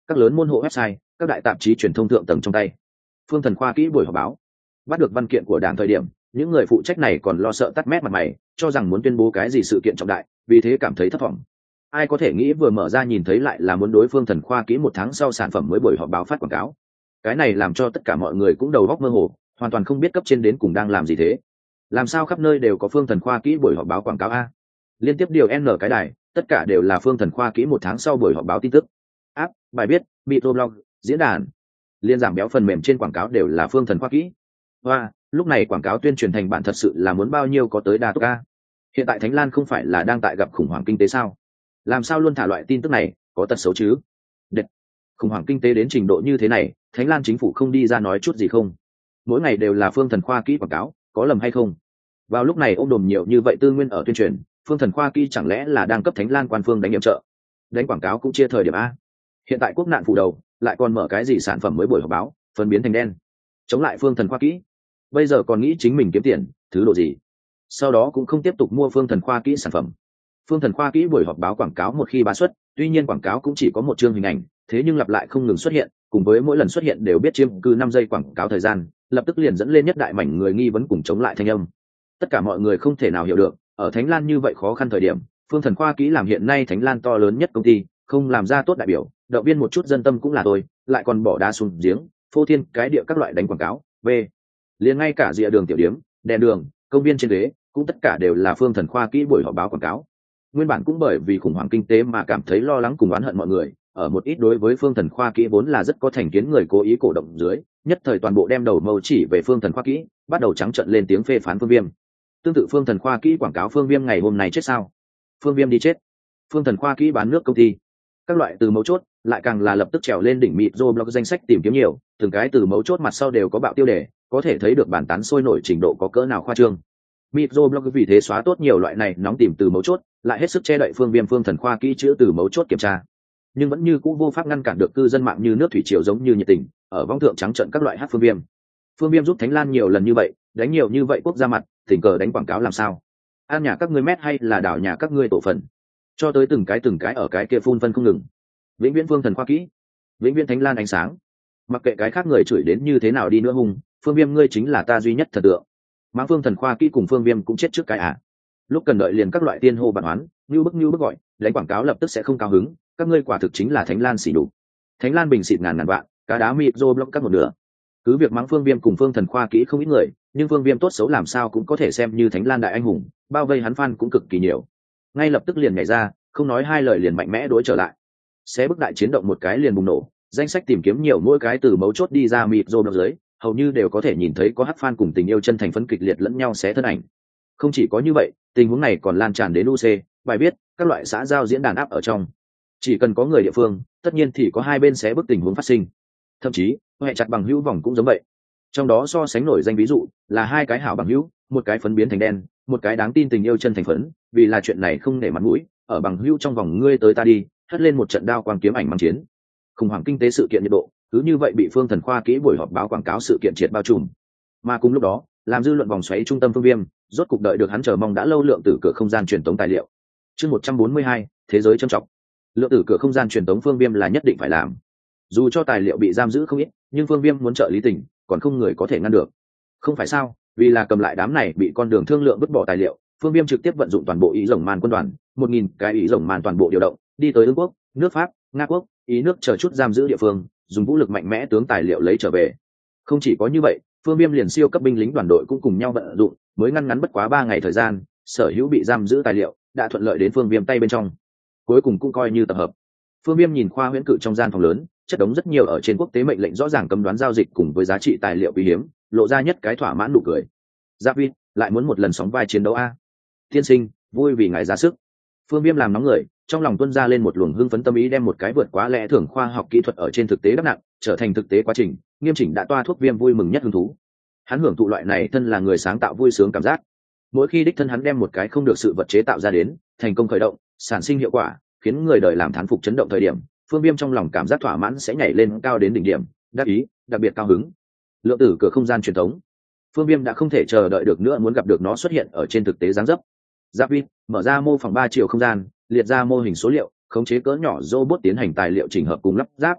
các lớn môn hộ website, các đại tạp chí truyền thông thượng tầng trong tay. Phương Thần khoa kỹ buổi họp báo, bắt được văn kiện của đảng thời điểm, những người phụ trách này còn lo sợ tắt mét mặt mày, cho rằng muốn tuyên bố cái gì sự kiện trọng đại, vì thế cảm thấy thất vọng. Ai có thể nghĩ vừa mở ra nhìn thấy lại là muốn đối Phương Thần khoa kỹ một tháng sau sản phẩm mới buổi họp báo phát quảng cáo. Cái này làm cho tất cả mọi người cũng đầu óc mơ hồ, hoàn toàn không biết cấp trên đến cùng đang làm gì thế. Làm sao khắp nơi đều có Phương Thần khoa kỹ buổi họp báo quảng cáo a? Liên tiếp điều n cái đài, tất cả đều là Phương Thần khoa kỹ một tháng sau buổi họp báo tin tức. App, bài viết, microblog, diễn đàn, liên giảm béo phần mềm trên quảng cáo đều là Phương Thần khoa kỹ. Và lúc này quảng cáo tuyên truyền thành bạn thật sự là muốn bao nhiêu có tới đa tốc a. Hiện tại Thánh Lan không phải là đang tại gặp khủng hoảng kinh tế sao? Làm sao luôn thả loại tin tức này, có tật xấu chứ? Đệt. Khủng hoảng kinh tế đến trình độ như thế này, Thánh Lan chính phủ không đi ra nói chút gì không? Mỗi ngày đều là Phương Thần khoa kỹ quảng cáo, có lầm hay không? Vào lúc này ôm đồm nhiều như vậy tư nguyên ở tuyên truyền, Phương Thần khoa kỹ chẳng lẽ là đang cấp Thánh Lan quan phương đánh nhiệm trợ? Đánh quảng cáo cũng chia thời điểm a. Hiện tại quốc nạn phủ đầu, lại còn mở cái gì sản phẩm mới buổi họp báo, phân biến thành đen, chống lại Phương Thần khoa kỹ. Bây giờ còn nghĩ chính mình kiếm tiền, thứ độ gì? Sau đó cũng không tiếp tục mua Phương Thần khoa kỹ sản phẩm. Phương Thần khoa kỹ buổi họp báo quảng cáo một khi bá xuất, tuy nhiên quảng cáo cũng chỉ có một chương hình ảnh, thế nhưng lặp lại không ngừng xuất hiện, cùng với mỗi lần xuất hiện đều biết chiếm cứ năm giây quảng cáo thời gian, lập tức liền dẫn lên nhất đại mảnh người nghi vấn cùng chống lại thanh âm. Tất cả mọi người không thể nào hiểu được, ở Thánh Lan như vậy khó khăn thời điểm, Phương Thần khoa kỹ làm hiện nay Thánh Lan to lớn nhất công ty, không làm ra tốt đại biểu, động viên một chút dân tâm cũng là tôi, lại còn bỏ đá xuống giếng, phô thiên cái địa các loại đánh quảng cáo, v. liền ngay cả rìa đường tiểu điếm, đèn đường, công viên trên ghế, cũng tất cả đều là Phương Thần khoa kỹ buổi họp báo quảng cáo. Nguyên bản cũng bởi vì khủng hoảng kinh tế mà cảm thấy lo lắng cùng oán hận mọi người, ở một ít đối với Phương Thần khoa kỹ vốn là rất có thành kiến người cố ý cổ động dưới, nhất thời toàn bộ đem đầu mâu chỉ về Phương Thần khoa kỹ, bắt đầu trắng trợn lên tiếng phê phán Phương Viêm. Tương tự Phương Thần khoa kỹ quảng cáo Phương Viêm ngày hôm nay chết sao? Phương Viêm đi chết. Phương Thần khoa kỹ bán nước công ty. Các loại từ mấu chốt, lại càng là lập tức trèo lên đỉnh mịt blog danh sách tìm kiếm nhiều, từng cái từ mấu chốt mặt sau đều có bạo tiêu đề, có thể thấy được bản tán sôi nổi trình độ có cỡ nào khoa trương. Microblog vì thế xóa tốt nhiều loại này nóng tìm từ mấu chốt, lại hết sức che đậy Phương Viêm Phương Thần khoa kỹ chữ từ mấu chốt kiểm tra, nhưng vẫn như cũ vô pháp ngăn cản được cư dân mạng như nước thủy triều giống như nhiệt tình ở vong thượng trắng trận các loại hát Phương Viêm. Phương Viêm giúp Thánh Lan nhiều lần như vậy, đánh nhiều như vậy quốc gia mặt, tình cờ đánh quảng cáo làm sao? An nhà các ngươi mét hay là đảo nhà các ngươi tổ phần? Cho tới từng cái từng cái ở cái kia phun phân không ngừng. Vĩnh viễn Phương Thần khoa kỹ, vĩnh viễn Thánh Lan ánh sáng. Mặc kệ cái khác người chửi đến như thế nào đi nữa hùng, Phương Viêm ngươi chính là ta duy nhất thần tượng. Mang Phương Thần khoa kỹ cùng Phương Viêm cũng chết trước cái à? Lúc cần đợi liền các loại tiên hô bản oán, như bức như bức gọi, đánh quảng cáo lập tức sẽ không cao hứng, các ngươi quả thực chính là Thánh Lan xỉ đủ. Thánh Lan bình xịt ngàn ngàn vạn, cá đá microblog cắt một nửa. Cứ việc mắng Phương Viêm cùng Phương Thần khoa kỹ không ít người, nhưng Phương Viêm tốt xấu làm sao cũng có thể xem như Thánh Lan đại anh hùng, bao vây hắn fan cũng cực kỳ nhiều. Ngay lập tức liền nhảy ra, không nói hai lời liền mạnh mẽ đối trở lại. Xé bức đại chiến động một cái liền bùng nổ, danh sách tìm kiếm nhiều mỗi cái từ mấu chốt đi ra microblog dưới, hầu như đều có thể nhìn thấy có hát fan cùng tình yêu chân thành phấn kịch liệt lẫn nhau xé thân ảnh. Không chỉ có như vậy, tình huống này còn lan tràn đến u xê, bài viết, các loại xã giao diễn đàn áp ở trong. Chỉ cần có người địa phương, tất nhiên thì có hai bên xé bức tình huống phát sinh. Thậm chí, hệ chặt bằng hữu vòng cũng giống vậy. Trong đó so sánh nổi danh ví dụ là hai cái hảo bằng hữu, một cái phấn biến thành đen, một cái đáng tin tình yêu chân thành phấn, vì là chuyện này không nể mặt mũi, ở bằng hữu trong vòng ngươi tới ta đi, hất lên một trận đao quang kiếm ảnh mang chiến. Khủng hoảng kinh tế sự kiện nhiệt độ, cứ như vậy bị Phương Thần khoa kỹ buổi họp báo quảng cáo sự kiện triệt bao trùm. Mà cùng lúc đó, làm dư luận vòng xoáy trung tâm Phương Viêm, rốt cục đợi được hắn chờ mong đã lâu lượng tử cửa không gian truyền tống tài liệu. Chương một trăm bốn mươi hai, thế giới trầm trọng. Lượng tử cửa không gian truyền tống Phương Viêm là nhất định phải làm. Dù cho tài liệu bị giam giữ không ít, nhưng Phương Viêm muốn trợ lý tình, còn không người có thể ngăn được. Không phải sao? Vì là cầm lại đám này bị con đường thương lượng vứt bỏ tài liệu, Phương Viêm trực tiếp vận dụng toàn bộ ý rồng man quân đoàn, một nghìn cái ý rồng man toàn bộ điều động, đi tới Ưng quốc, nước Pháp, Nga quốc, Ý nước chờ chút giam giữ địa phương, dùng vũ lực mạnh mẽ tướng tài liệu lấy trở về. Không chỉ có như vậy, Phương Viêm liền siêu cấp binh lính đoàn đội cũng cùng nhau vận dụng, mới ngăn ngắn bất quá ba ngày thời gian, sở hữu bị giam giữ tài liệu đã thuận lợi đến Phương Viêm tay bên trong. Cuối cùng cũng coi như tập hợp. Phương Viêm nhìn khoa huyễn cự trong gian phòng lớn, chất đống rất nhiều ở trên quốc tế mệnh lệnh rõ ràng cấm đoán giao dịch cùng với giá trị tài liệu quý hiếm, lộ ra nhất cái thỏa mãn nụ cười. Giáp Vi, lại muốn một lần sóng vai chiến đấu a? Tiên sinh, vui vì ngài ra sức. Phương Viêm làm nóng người, trong lòng tuôn ra lên một luồng hưng phấn tâm ý, đem một cái vượt quá lẽ thường khoa học kỹ thuật ở trên thực tế đắp nặng, trở thành thực tế quá trình, nghiêm chỉnh đã toa thuốc Viêm vui mừng nhất hứng thú. Hắn hưởng thụ loại này thân là người sáng tạo vui sướng cảm giác. Mỗi khi đích thân hắn đem một cái không được sự vật chế tạo ra đến, thành công khởi động, sản sinh hiệu quả, khiến người đời làm thán phục chấn động thời điểm, Phương Viêm trong lòng cảm giác thỏa mãn sẽ nhảy lên cao đến đỉnh điểm, đắc ý, đặc biệt cao hứng. Lượng tử cửa không gian truyền thống. Phương Viêm đã không thể chờ đợi được nữa, muốn gặp được nó xuất hiện ở trên thực tế dáng dấp. Giáp Vi mở ra mô phỏng ba chiều không gian, liệt ra mô hình số liệu, khống chế cỡ nhỏ robot tiến hành tài liệu chỉnh hợp cùng lắp ráp.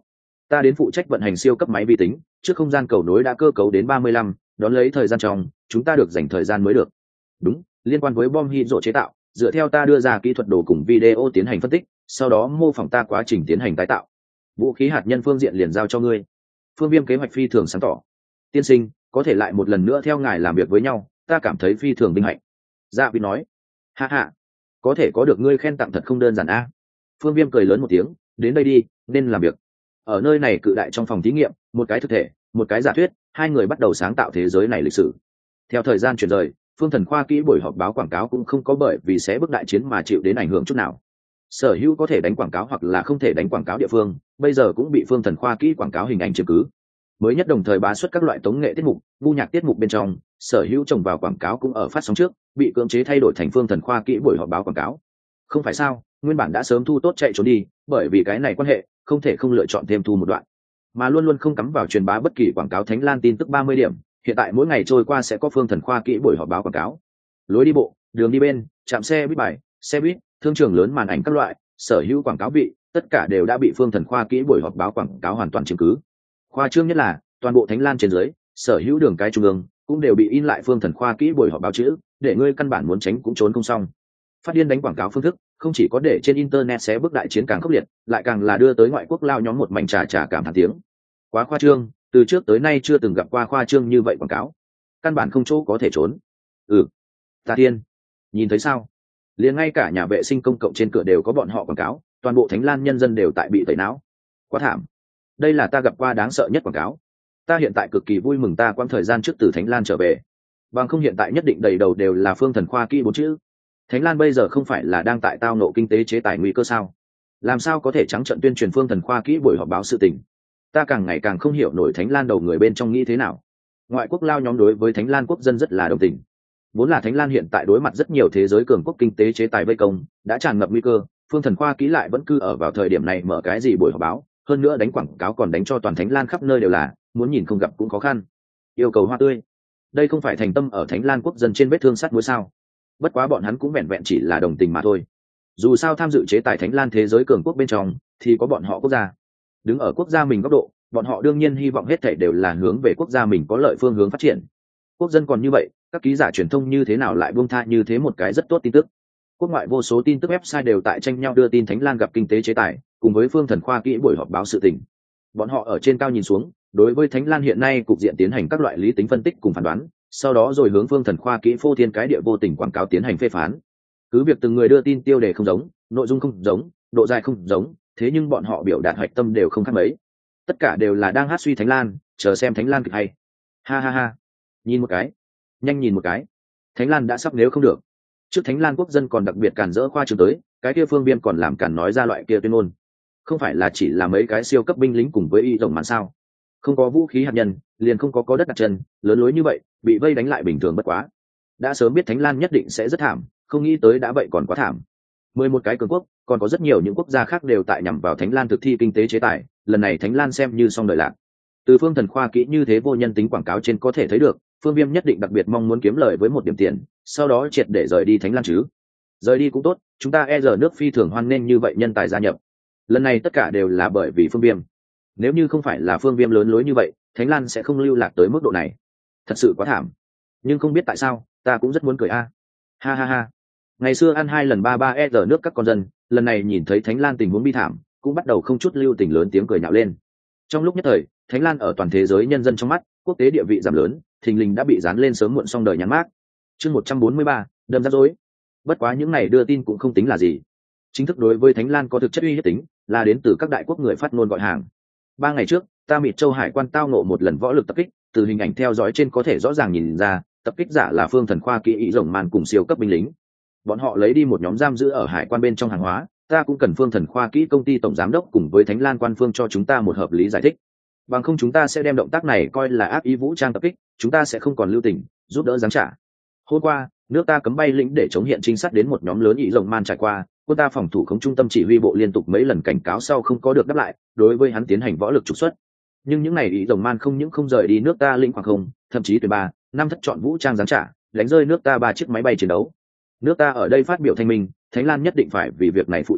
ta đến phụ trách vận hành siêu cấp máy vi tính, trước không gian cầu nối đã cơ cấu đến ba mươi lăm, đón lấy thời gian trong chúng ta được dành thời gian mới được. Đúng, liên quan với bom hy rộ chế tạo, dựa theo ta đưa ra kỹ thuật đồ cùng video tiến hành phân tích, sau đó mô phỏng ta quá trình tiến hành tái tạo. Vũ khí hạt nhân phương diện liền giao cho ngươi. Phương Viêm kế hoạch phi thường sáng tỏ. Tiên sinh, có thể lại một lần nữa theo ngài làm việc với nhau, ta cảm thấy phi thường vinh hạnh. Dạ Vịt nói. Ha ha, có thể có được ngươi khen tặng thật không đơn giản a. Phương Viêm cười lớn một tiếng, đến đây đi, nên làm việc. Ở nơi này cự đại trong phòng thí nghiệm, một cái thực thể, một cái giả thuyết, hai người bắt đầu sáng tạo thế giới này lịch sử. Theo thời gian chuyển rời, Phương Thần Khoa Kỹ buổi họp báo quảng cáo cũng không có bởi vì sẽ bức đại chiến mà chịu đến ảnh hưởng chút nào. Sở hữu có thể đánh quảng cáo hoặc là không thể đánh quảng cáo địa phương, bây giờ cũng bị Phương Thần Khoa Kỹ quảng cáo hình ảnh chiếm cứ. Mới nhất đồng thời bá xuất các loại tống nghệ tiết mục, ngu nhạc tiết mục bên trong, sở hữu trồng vào quảng cáo cũng ở phát sóng trước, bị cưỡng chế thay đổi thành Phương Thần Khoa Kỹ buổi họp báo quảng cáo. Không phải sao, nguyên bản đã sớm thu tốt chạy trốn đi, bởi vì cái này quan hệ, không thể không lựa chọn thêm thu một đoạn. Mà luôn luôn không cắm vào truyền bá bất kỳ quảng cáo Thánh Lan tin tức ba mươi điểm, hiện tại mỗi ngày trôi qua sẽ có Phương Thần Khoa Kỹ buổi họp báo quảng cáo. Lối đi bộ, đường đi bên, trạm xe buýt bài, xe buýt, thương trường lớn màn ảnh các loại, sở hữu quảng cáo vị, tất cả đều đã bị Phương Thần Khoa Kỹ buổi họp báo quảng cáo hoàn toàn chiếm cứ. Khoa trương nhất là, toàn bộ Thánh Lan trên dưới, sở hữu đường cái trung ương cũng đều bị in lại Phương Thần Khoa Kỹ buổi họp báo chữ, để ngươi căn bản muốn tránh cũng trốn không xong. Phát điên đánh quảng cáo phương thức, không chỉ có để trên internet xé bước đại chiến càng khốc liệt, lại càng là đưa tới ngoại quốc lao nhóm một mảnh trà trà cảm thán tiếng. Quá khoa trương, từ trước tới nay chưa từng gặp qua khoa trương như vậy quảng cáo, căn bản không chỗ có thể trốn. Ừ, Ta Thiên, nhìn thấy sao? Liền ngay cả nhà vệ sinh công cộng trên cửa đều có bọn họ quảng cáo, toàn bộ Thánh Lan nhân dân đều tại bị tẩy não. Quá thảm. Đây là ta gặp qua đáng sợ nhất quảng cáo. Ta hiện tại cực kỳ vui mừng ta quãng thời gian trước từ Thánh Lan trở về. Bằng không hiện tại nhất định đầy đầu đều là Phương Thần Khoa Kỹ bốn chữ. Thánh Lan bây giờ không phải là đang tại tao nộ kinh tế chế tài nguy cơ sao? Làm sao có thể trắng trợn tuyên truyền Phương Thần Khoa Kỹ buổi họp báo sự tình? Ta càng ngày càng không hiểu nổi Thánh Lan đầu người bên trong nghĩ thế nào. Ngoại quốc lao nhóm đối với Thánh Lan quốc dân rất là đồng tình. Vốn là Thánh Lan hiện tại đối mặt rất nhiều thế giới cường quốc kinh tế chế tài vây công, đã tràn ngập nguy cơ, Phương Thần Khoa Kỹ lại vẫn cứ ở vào thời điểm này mở cái gì buổi họp báo, hơn nữa đánh quảng cáo còn đánh cho toàn Thánh Lan khắp nơi đều là, muốn nhìn không gặp cũng khó khăn. Yêu cầu hoa tươi. Đây không phải thành tâm ở Thánh Lan quốc dân trên vết thương sắt muối sao? Bất quá bọn hắn cũng vẹn vẹn chỉ là đồng tình mà thôi. Dù sao tham dự chế tài Thánh Lan thế giới cường quốc bên trong thì có bọn họ quốc gia. Đứng ở quốc gia mình góc độ, bọn họ đương nhiên hy vọng hết thảy đều là hướng về quốc gia mình có lợi phương hướng phát triển. Quốc dân còn như vậy, các ký giả truyền thông như thế nào lại buông tha như thế một cái rất tốt tin tức. Quốc ngoại vô số tin tức website đều tại tranh nhau đưa tin Thánh Lan gặp kinh tế chế tài, cùng với Phương Thần Khoa Kỹ buổi họp báo sự tình. Bọn họ ở trên cao nhìn xuống, đối với Thánh Lan hiện nay cục diện tiến hành các loại lý tính phân tích cùng phán đoán, sau đó rồi hướng Phương Thần Khoa Kỹ phô thiên cái địa vô tình quảng cáo tiến hành phê phán. Cứ việc từng người đưa tin tiêu đề không giống, nội dung không giống, độ dài không giống, thế nhưng bọn họ biểu đạt hoạch tâm đều không khác mấy. Tất cả đều là đang hát suy Thánh Lan, chờ xem Thánh Lan kịch hay. Ha ha ha, nhìn một cái, nhanh nhìn một cái, Thánh Lan đã sắp nếu không được. Trước Thánh Lan quốc dân còn đặc biệt cản rỡ khoa trương tới, cái kia Phương Viêm còn làm cản nói ra loại kia tuyên ngôn. Không phải là chỉ là mấy cái siêu cấp binh lính cùng với y rồng màn sao? Không có vũ khí hạt nhân, liền không có có đất đặt chân, lớn lối như vậy, bị vây đánh lại bình thường bất quá. Đã sớm biết Thánh Lan nhất định sẽ rất thảm, không nghĩ tới đã vậy còn quá thảm. Mười một cái cường quốc, còn có rất nhiều những quốc gia khác đều tại nhằm vào Thánh Lan thực thi kinh tế chế tài, lần này Thánh Lan xem như xong đời lạc. Từ Phương Thần Khoa Kỹ như thế vô nhân tính quảng cáo trên có thể thấy được, Phương Viêm nhất định đặc biệt mong muốn kiếm lời với một điểm tiền, sau đó triệt để rời đi Thánh Lan chứ. Rời đi cũng tốt, chúng ta e giờ nước phi thường hoan nghênh như vậy nhân tài gia nhập. Lần này tất cả đều là bởi vì Phương Viêm. Nếu như không phải là Phương Viêm lớn lối như vậy, Thánh Lan sẽ không lưu lạc tới mức độ này. Thật sự quá thảm. Nhưng không biết tại sao, ta cũng rất muốn cười a. Ha ha ha. Ngày xưa ăn hai lần ba ba e giờ nước các con dân, lần này nhìn thấy Thánh Lan tình huống bi thảm, cũng bắt đầu không chút lưu tình lớn tiếng cười nhạo lên. Trong lúc nhất thời, Thánh Lan ở toàn thế giới nhân dân trong mắt, quốc tế địa vị giảm lớn, thình lình đã bị dán lên sớm muộn xong đời nhắn mác. Chương một trăm bốn mươi ba, đâm rắc rối. Bất quá những này đưa tin cũng không tính là gì. Chính thức đối với Thánh Lan có thực chất uy hiếp tính, là đến từ các đại quốc người phát ngôn gọi hàng. Ba ngày trước, ta Mịt Châu Hải quan tao nộ một lần võ lực tập kích, từ hình ảnh theo dõi trên có thể rõ ràng nhìn ra, tập kích giả là Phương Thần Khoa Kỹ ý rồng màn cùng siêu cấp binh lính. Bọn họ lấy đi một nhóm giam giữ ở hải quan bên trong hàng hóa, ta cũng cần Phương Thần Khoa Kỹ công ty tổng giám đốc cùng với Thánh Lan quan phương cho chúng ta một hợp lý giải thích. Bằng không chúng ta sẽ đem động tác này coi là ác ý vũ trang tập kích, chúng ta sẽ không còn lưu tình, giúp đỡ giáng trả. Hôm qua, nước ta cấm bay lĩnh để chống hiện trinh sát đến một nhóm lớn ý rồng man trải qua, quân ta phòng thủ khống trung tâm chỉ huy bộ liên tục mấy lần cảnh cáo sau không có được đáp lại, đối với hắn tiến hành võ lực trục xuất. Nhưng những này ý rồng man không những không rời đi nước ta lĩnh khoảng không, thậm chí tuyển ba năm thất chọn vũ trang giáng trả, đánh rơi nước ta ba chiếc máy bay chiến đấu. Nước ta ở đây phát biểu thanh minh, Thánh Lan nhất định phải vì việc này phụ trách,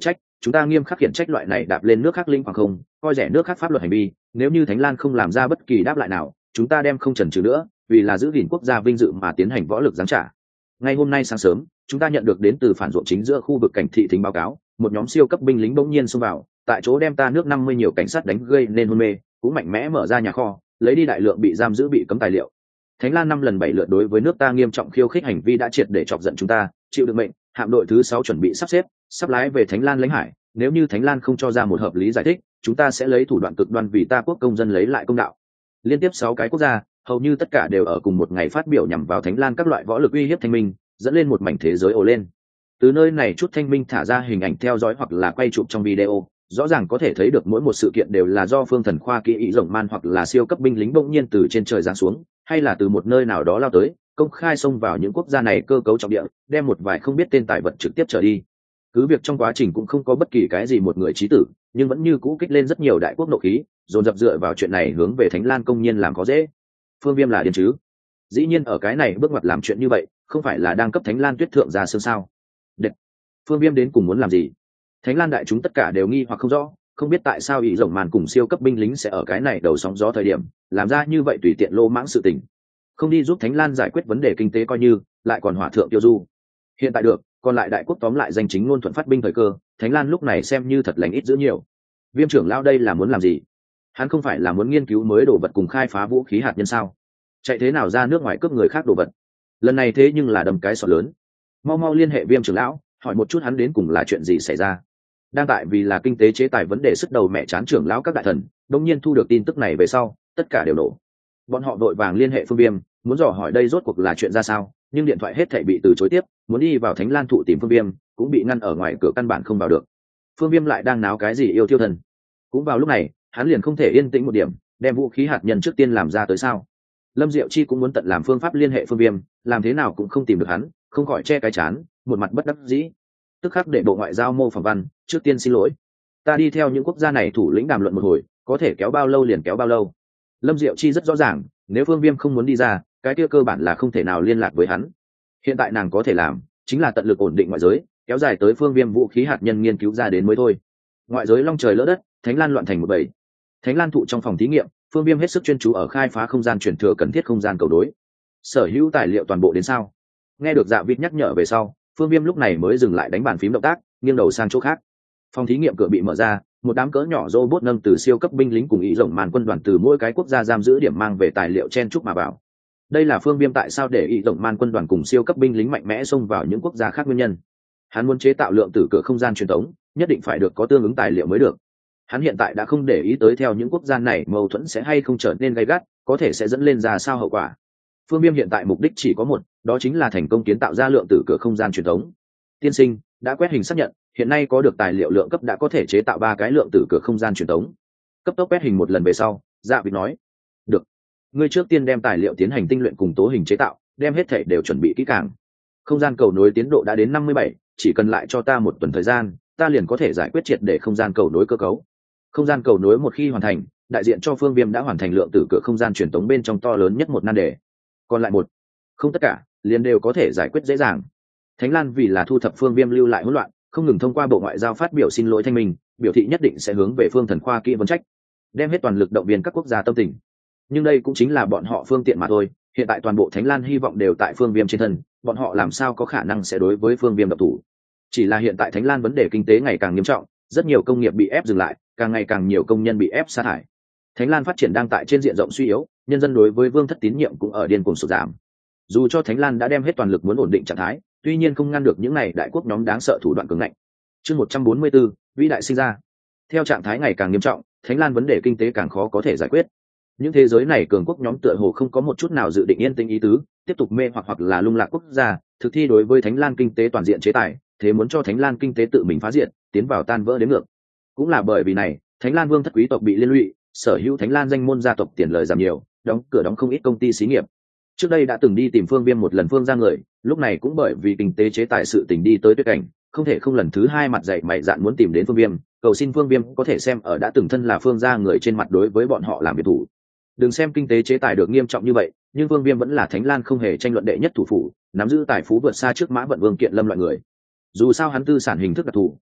chúng ta nghiêm khắc khiển trách loại này đạp lên nước khác linh hoàng không coi rẻ nước khác pháp luật hành vi. Nếu như Thánh Lan không làm ra bất kỳ đáp lại nào, chúng ta đem không chần chừ nữa, vì là giữ gìn quốc gia vinh dự mà tiến hành võ lực giáng trả. Ngay hôm nay sáng sớm, chúng ta nhận được đến từ phản ruộng chính giữa khu vực cảnh thị thính báo cáo, một nhóm siêu cấp binh lính bỗng nhiên xông vào, tại chỗ đem ta nước năm mươi nhiều cảnh sát đánh gây nên hôn mê, cũng mạnh mẽ mở ra nhà kho, lấy đi đại lượng bị giam giữ bị cấm tài liệu. Thánh Lan năm lần bảy lượt đối với nước ta nghiêm trọng khiêu khích hành vi đã triệt để chọc giận chúng ta, chịu được mệnh, hạm đội thứ sáu chuẩn bị sắp xếp, sắp lái về Thánh Lan lãnh hải. Nếu như Thánh Lan không cho ra một hợp lý giải thích, chúng ta sẽ lấy thủ đoạn cực đoan vì ta quốc công dân lấy lại công đạo. Liên tiếp sáu cái quốc gia, hầu như tất cả đều ở cùng một ngày phát biểu nhằm vào Thánh Lan các loại võ lực uy hiếp thanh minh, dẫn lên một mảnh thế giới ồ lên. Từ nơi này chút thanh minh thả ra hình ảnh theo dõi hoặc là quay chụp trong video, rõ ràng có thể thấy được mỗi một sự kiện đều là do phương thần khoa kỹ ý rồng man hoặc là siêu cấp binh lính bỗng nhiên từ trên trời giáng xuống, hay là từ một nơi nào đó lao tới, công khai xông vào những quốc gia này cơ cấu trọng địa, đem một vài không biết tên tài vật trực tiếp trở đi. Cứ việc trong quá trình cũng không có bất kỳ cái gì một người chí tử, nhưng vẫn như cũ kích lên rất nhiều đại quốc nộ khí, dồn dập dựa vào chuyện này hướng về Thánh Lan công nhiên làm có dễ. Phương Viêm là điên chứ? Dĩ nhiên ở cái này bước ngoặt làm chuyện như vậy, không phải là đang cấp Thánh Lan tuyết thượng ra xương sao? Đệt. Phương Viêm đến cùng muốn làm gì? Thánh Lan đại chúng tất cả đều nghi hoặc không rõ, không biết tại sao ý rồng màn cùng siêu cấp binh lính sẽ ở cái này đầu sóng gió thời điểm làm ra như vậy tùy tiện lô mãng sự tình, không đi giúp Thánh Lan giải quyết vấn đề kinh tế coi như, lại còn hỏa thượng tiêu du. Hiện tại được, còn lại đại quốc tóm lại danh chính ngôn thuận phát binh thời cơ, Thánh Lan lúc này xem như thật lành ít giữ nhiều. Viêm trưởng lão đây là muốn làm gì? Hắn không phải là muốn nghiên cứu mới đồ vật cùng khai phá vũ khí hạt nhân sao? Chạy thế nào ra nước ngoài cướp người khác đồ vật? Lần này thế nhưng là đầm cái sọt lớn. Mau mau liên hệ Viêm trưởng lão, hỏi một chút hắn đến cùng là chuyện gì xảy ra. Đang tại vì là kinh tế chế tài vấn đề sức đầu mẹ chán trưởng lão các đại thần, đống nhiên thu được tin tức này về sau, tất cả đều nổ. Bọn họ vội vàng liên hệ Phương Viêm, muốn dò hỏi đây rốt cuộc là chuyện ra sao, nhưng điện thoại hết thảy bị từ chối tiếp, muốn đi vào Thánh Lan thụ tìm Phương Viêm, cũng bị ngăn ở ngoài cửa căn bản không vào được. Phương Viêm lại đang náo cái gì yêu thiêu thần. Cũng vào lúc này, hắn liền không thể yên tĩnh một điểm, đem vũ khí hạt nhân trước tiên làm ra tới sao. Lâm Diệu Chi cũng muốn tận làm phương pháp liên hệ Phương Viêm, làm thế nào cũng không tìm được hắn, không khỏi che cái chán, một mặt bất đắc dĩ. Tức khắc để bộ ngoại giao mô phỏng văn, trước tiên xin lỗi, ta đi theo những quốc gia này thủ lĩnh đàm luận một hồi, có thể kéo bao lâu liền kéo bao lâu. Lâm Diệu Chi rất rõ ràng, nếu Phương Viêm không muốn đi ra, cái kia cơ bản là không thể nào liên lạc với hắn. Hiện tại nàng có thể làm chính là tận lực ổn định ngoại giới, kéo dài tới Phương Viêm vũ khí hạt nhân nghiên cứu ra đến mới thôi. Ngoại giới long trời lỡ đất, Thánh Lan loạn thành một bầy. Thánh Lan thụ trong phòng thí nghiệm, Phương Viêm hết sức chuyên chú ở khai phá không gian truyền thừa cần thiết không gian cầu đối. Sở hữu tài liệu toàn bộ đến sao? Nghe được Dạ Vịt nhắc nhở về sau, Phương Viêm lúc này mới dừng lại đánh bàn phím động tác, nghiêng đầu sang chỗ khác. Phòng thí nghiệm cửa bị mở ra, một đám cỡ nhỏ robot nâng từ siêu cấp binh lính cùng ý rồng màn quân đoàn từ mỗi cái quốc gia giam giữ điểm mang về tài liệu chen chúc mà vào. Đây là Phương Viêm tại sao để ý rồng man quân đoàn cùng siêu cấp binh lính mạnh mẽ xông vào những quốc gia khác nguyên nhân. Hắn muốn chế tạo lượng tử cửa không gian truyền thống, nhất định phải được có tương ứng tài liệu mới được. Hắn hiện tại đã không để ý tới theo những quốc gia này mâu thuẫn sẽ hay không trở nên gay gắt, có thể sẽ dẫn lên ra sao hậu quả. Phương Viêm hiện tại mục đích chỉ có một, đó chính là thành công kiến tạo ra lượng tử cửa không gian truyền thống. Tiên sinh đã quét hình xác nhận, hiện nay có được tài liệu lượng cấp đã có thể chế tạo ba cái lượng tử cửa không gian truyền thống. Cấp tốc quét hình một lần về sau, Dạ Vịt nói: được, ngươi trước tiên đem tài liệu tiến hành tinh luyện cùng tố hình chế tạo, đem hết thể đều chuẩn bị kỹ càng. Không gian cầu nối tiến độ đã đến năm mươi bảy, chỉ cần lại cho ta một tuần thời gian, ta liền có thể giải quyết triệt để không gian cầu nối cơ cấu. Không gian cầu nối một khi hoàn thành, đại diện cho Phương Viêm đã hoàn thành lượng tử cửa không gian truyền thống bên trong to lớn nhất một nan đề. Còn lại một, không tất cả, liền đều có thể giải quyết dễ dàng. Thánh Lan vì là thu thập Phương Viêm lưu lại hỗn loạn, không ngừng thông qua bộ ngoại giao phát biểu xin lỗi thanh minh, biểu thị nhất định sẽ hướng về phương thần khoa kỹ vấn trách, đem hết toàn lực động viên các quốc gia tâm tình. Nhưng đây cũng chính là bọn họ phương tiện mà thôi, hiện tại toàn bộ Thánh Lan hy vọng đều tại Phương Viêm trên thân, bọn họ làm sao có khả năng sẽ đối với Phương Viêm độc thủ. Chỉ là hiện tại Thánh Lan vấn đề kinh tế ngày càng nghiêm trọng, rất nhiều công nghiệp bị ép dừng lại, càng ngày càng nhiều công nhân bị ép sa thải. Thánh Lan phát triển đang tại trên diện rộng suy yếu, nhân dân đối với Vương thất tín nhiệm cũng ở điên cuồng sụt giảm. Dù cho Thánh Lan đã đem hết toàn lực muốn ổn định trạng thái, tuy nhiên không ngăn được những này đại quốc nhóm đáng sợ thủ đoạn cường ngạnh. Chương một trăm bốn mươi tư, vĩ đại sinh ra. Theo trạng thái ngày càng nghiêm trọng, Thánh Lan vấn đề kinh tế càng khó có thể giải quyết. Những thế giới này cường quốc nhóm tựa hồ không có một chút nào dự định yên tĩnh ý tứ, tiếp tục mê hoặc hoặc là lung lạc quốc gia, thực thi đối với Thánh Lan kinh tế toàn diện chế tài, thế muốn cho Thánh Lan kinh tế tự mình phá diệt, tiến vào tan vỡ đến ngược. Cũng là bởi vì này, Thánh Lan vương thất quý tộc bị liên lụy, sở hữu Thánh Lan danh môn gia tộc tiền lời giảm nhiều, đóng cửa đóng không ít công ty xí nghiệp. Trước đây đã từng đi tìm Phương Viêm một lần Phương ra người, lúc này cũng bởi vì kinh tế chế tài sự tình đi tới tuyệt cảnh, không thể không lần thứ hai mặt dạy mày dạn muốn tìm đến Phương Viêm, cầu xin Phương Viêm có thể xem ở đã từng thân là Phương ra người trên mặt đối với bọn họ làm việc thủ. Đừng xem kinh tế chế tài được nghiêm trọng như vậy, nhưng Phương Viêm vẫn là Thánh Lan không hề tranh luận đệ nhất thủ phủ, nắm giữ tài phú vượt xa trước Mã Vận Vương Kiện Lâm loại người. Dù sao hắn tư sản hình thức đặc thù,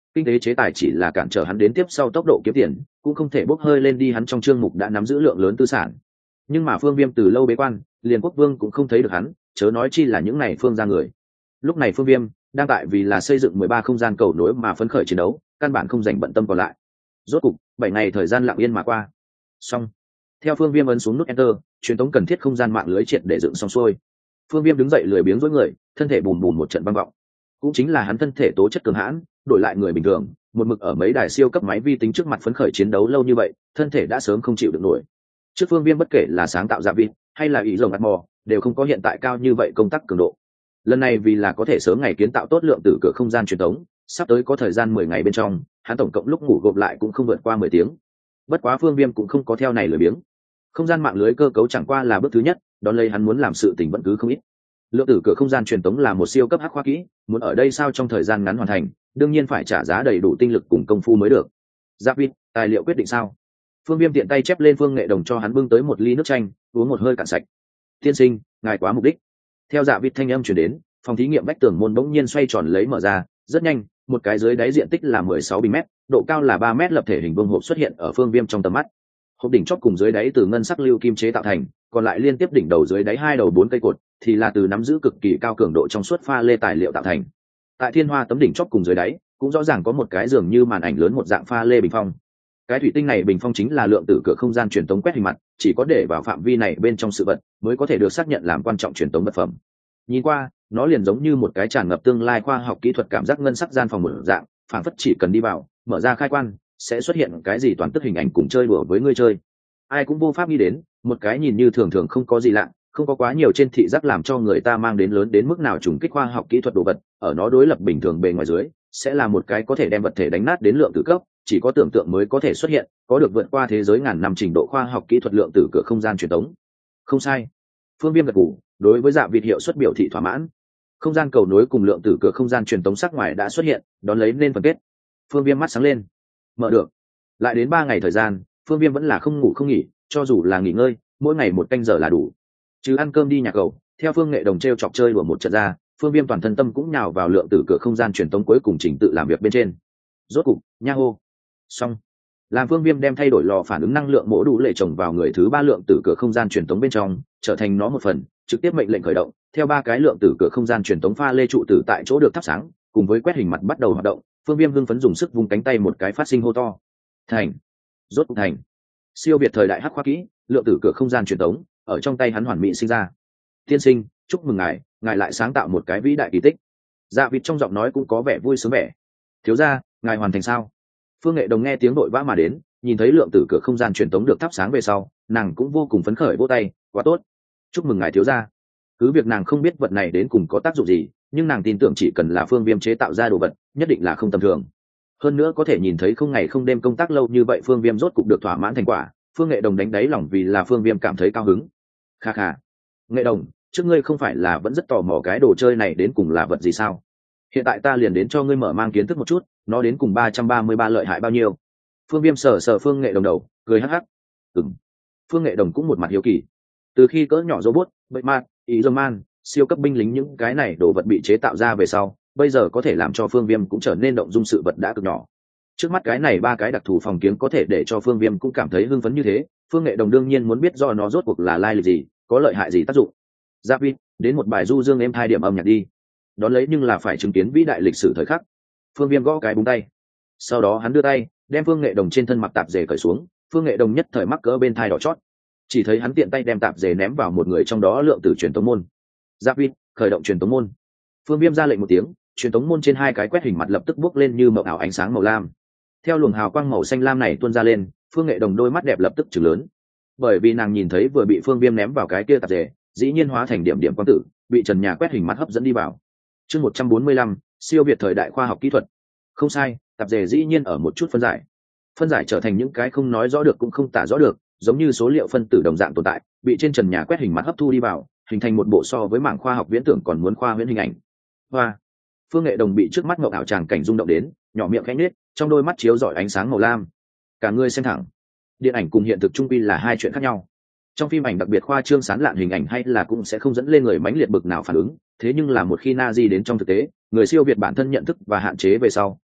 kinh tế chế tài chỉ là cản trở hắn đến tiếp sau tốc độ kiếm tiền, cũng không thể bốc hơi lên đi hắn trong chương mục đã nắm giữ lượng lớn tư sản. Nhưng mà Phương Viêm từ lâu bế quan, liền quốc vương cũng không thấy được hắn, chớ nói chi là những này phương gia người. Lúc này Phương Viêm đang tại vì là xây dựng mười ba không gian cầu nối mà phấn khởi chiến đấu, căn bản không dành bận tâm còn lại. Rốt cục, bảy ngày thời gian lặng yên mà qua. Xong. Theo Phương Viêm ấn xuống nút enter, truyền tống cần thiết không gian mạng lưới triệt để dựng xong xuôi. Phương Viêm đứng dậy lười biếng duỗi người, thân thể bùn bùn một trận vang vọng. Cũng chính là hắn thân thể tố chất cường hãn, đổi lại người bình thường, một mực ở mấy đài siêu cấp máy vi tính trước mặt phấn khởi chiến đấu lâu như vậy, thân thể đã sớm không chịu được nổi. Trước Phương Viêm bất kể là sáng tạo ra vịt hay là ý rồng ắt mò, đều không có hiện tại cao như vậy công tác cường độ. Lần này vì là có thể sớm ngày kiến tạo tốt lượng tử cửa không gian truyền tống, sắp tới có thời gian mười ngày bên trong, hắn tổng cộng lúc ngủ gộp lại cũng không vượt qua mười tiếng. Bất quá Phương Viêm cũng không có theo này lười biếng. Không gian mạng lưới cơ cấu chẳng qua là bước thứ nhất, đón lấy hắn muốn làm sự tình vẫn cứ không ít. Lượng tử cửa không gian truyền tống là một siêu cấp hắc khoa kỹ, muốn ở đây sao trong thời gian ngắn hoàn thành, đương nhiên phải trả giá đầy đủ tinh lực cùng công phu mới được. Giáp vịt, tài liệu quyết định sao? Phương Viêm tiện tay chép lên Phương Nghệ Đồng cho hắn bưng tới một ly nước chanh, uống một hơi cạn sạch. Tiên sinh, ngài quá mục đích. Theo Dạ Vịt thanh âm truyền đến, phòng thí nghiệm vách tường môn bỗng nhiên xoay tròn lấy mở ra, rất nhanh, một cái dưới đáy diện tích là mười sáu bình mét, độ cao là ba mét lập thể hình vuông hộp xuất hiện ở Phương Viêm trong tầm mắt. Hộp đỉnh chóp cùng dưới đáy từ ngân sắc lưu kim chế tạo thành, còn lại liên tiếp đỉnh đầu dưới đáy hai đầu bốn cây cột thì là từ nắm giữ cực kỳ cao cường độ trong suốt pha lê tài liệu tạo thành. Tại thiên hoa tấm đỉnh chóp cùng dưới đáy, cũng rõ ràng có một cái dường như màn ảnh lớn một dạng pha lê bình phong. Cái thủy tinh này bình phong chính là lượng tử cửa không gian truyền tống quét hình mặt, chỉ có để vào phạm vi này bên trong sự vật mới có thể được xác nhận làm quan trọng truyền tống vật phẩm. Nhìn qua, nó liền giống như một cái tràn ngập tương lai khoa học kỹ thuật cảm giác ngân sắc gian phòng một dạng, phản phất chỉ cần đi vào, mở ra khai quan, sẽ xuất hiện cái gì toàn tức hình ảnh cùng chơi đùa với người chơi. Ai cũng vô pháp nghĩ đến, một cái nhìn như thường thường không có gì lạ, không có quá nhiều trên thị giác làm cho người ta mang đến lớn đến mức nào trùng kích khoa học kỹ thuật đồ vật, ở nó đối lập bình thường bề ngoài dưới, sẽ là một cái có thể đem vật thể đánh nát đến lượng tử cấp, chỉ có tưởng tượng mới có thể xuất hiện, có được vượt qua thế giới ngàn năm trình độ khoa học kỹ thuật lượng tử cửa không gian truyền tống. Không sai. Phương Viêm gật gù, đối với Dạ Vịt hiệu suất biểu thị thỏa mãn. Không gian cầu nối cùng lượng tử cửa không gian truyền tống sắc ngoài đã xuất hiện, đón lấy nên phần kết. Phương Viêm mắt sáng lên. Mở được. Lại đến ba ngày thời gian, Phương Viêm vẫn là không ngủ không nghỉ, cho dù là nghỉ ngơi, mỗi ngày một canh giờ là đủ. Chứ ăn cơm đi nhà cầu, theo Phương Nghệ Đồng treo chọc chơi đùa một trận ra, Phương Viêm toàn thân tâm cũng nhào vào lượng tử cửa không gian truyền tống cuối cùng trình tự làm việc bên trên. Rốt cục, nha hô. Xong. Làm Phương Viêm đem thay đổi lò phản ứng năng lượng mỗ đủ lệ trồng vào người thứ ba lượng tử cửa không gian truyền tống bên trong, trở thành nó một phần, trực tiếp mệnh lệnh khởi động, theo ba cái lượng tử cửa không gian truyền tống pha lê trụ tử tại chỗ được thắp sáng, cùng với quét hình mặt bắt đầu hoạt động, Phương Viêm hưng phấn dùng sức vung cánh tay một cái phát sinh hô to. Thành. Rốt cục thành. Siêu việt thời đại hắc khoa kỹ, lượng tử cửa không gian truyền tống, ở trong tay hắn hoàn mỹ sinh ra. Tiên sinh, chúc mừng ngài, ngài lại sáng tạo một cái vĩ đại kỳ tích. Dạ Vịt trong giọng nói cũng có vẻ vui sướng vẻ. Thiếu gia, ngài hoàn thành sao? Phương Nghệ Đồng nghe tiếng đội vã mà đến, nhìn thấy lượng tử cửa không gian truyền tống được thắp sáng về sau, nàng cũng vô cùng phấn khởi vỗ tay, quá tốt. Chúc mừng ngài thiếu gia. Cứ việc nàng không biết vật này đến cùng có tác dụng gì, nhưng nàng tin tưởng chỉ cần là Phương Viêm chế tạo ra đồ vật, nhất định là không tầm thường. Hơn nữa có thể nhìn thấy không ngày không đêm công tác lâu như vậy Phương Viêm rốt cục được thỏa mãn thành quả, Phương Nghệ Đồng đánh đáy lòng vì là Phương Viêm cảm thấy cao hứng. Kha kha. Nghệ Đồng, trước ngươi không phải là vẫn rất tò mò cái đồ chơi này đến cùng là vật gì sao? Hiện tại ta liền đến cho ngươi mở mang kiến thức một chút, nó đến cùng ba trăm ba mươi ba lợi hại bao nhiêu. Phương Viêm sờ sờ Phương Nghệ Đồng đầu, cười hắc hắc. Ừm. Phương Nghệ Đồng cũng một mặt hiếu kỳ. Từ khi cỡ nhỏ robot, bệnh man, ý dơ man, siêu cấp binh lính những cái này đồ vật bị chế tạo ra về sau, bây giờ có thể làm cho Phương Viêm cũng trở nên động dung sự vật đã cực nhỏ. Trước mắt cái này ba cái đặc thù phòng kiếng có thể để cho Phương Viêm cũng cảm thấy hưng phấn như thế, Phương Nghệ Đồng đương nhiên muốn biết do nó rốt cuộc là lai lịch gì, có lợi hại gì tác dụng. Giáp Vịt, đến một bài du dương êm hai điểm âm nhạc đi. Đón lấy nhưng là phải chứng kiến vĩ đại lịch sử thời khắc. Phương Viêm gõ cái búng tay. Sau đó hắn đưa tay, đem Phương Nghệ Đồng trên thân mặc tạp dề cởi xuống, Phương Nghệ Đồng nhất thời mắc cỡ bên thai đỏ chót. Chỉ thấy hắn tiện tay đem tạp dề ném vào một người trong đó lượng tử truyền tống môn. Giáp Vịt, khởi động truyền tống môn. Phương Viêm ra lệnh một tiếng, truyền tống môn trên hai cái quét hình mặt lập tức bốc lên như mộng ảo ánh sáng màu lam. Theo luồng hào quang màu xanh lam này tuôn ra lên, Phương Nghệ Đồng đôi mắt đẹp lập tức trừng lớn, bởi vì nàng nhìn thấy vừa bị Phương Viêm ném vào cái kia tạp dề, dĩ nhiên hóa thành điểm điểm quang tử, bị trần nhà quét hình mắt hấp dẫn đi vào. Chương một trăm bốn mươi lăm, siêu việt thời đại khoa học kỹ thuật. Không sai, tạp dề dĩ nhiên ở một chút phân giải. Phân giải trở thành những cái không nói rõ được cũng không tả rõ được, giống như số liệu phân tử đồng dạng tồn tại, bị trên trần nhà quét hình mắt hấp thu đi vào, hình thành một bộ so với mảng khoa học viễn tưởng còn muốn khoa huyễn hình ảnh. Hoa. Phương Nghệ Đồng bị trước mắt ngộ ảo tràng cảnh rung động đến, nhỏ miệng khẽ nhếch, trong đôi mắt chiếu rọi ánh sáng màu lam. Cả người xem thẳng. Điện ảnh cùng hiện thực trung quy là hai chuyện khác nhau. Trong phim ảnh đặc biệt khoa trương sán lạn hình ảnh hay là cũng sẽ không dẫn lên người mãnh liệt bực nào phản ứng, thế nhưng là một khi Nazi đến trong thực tế, người siêu việt bản thân nhận thức và hạn chế về sau,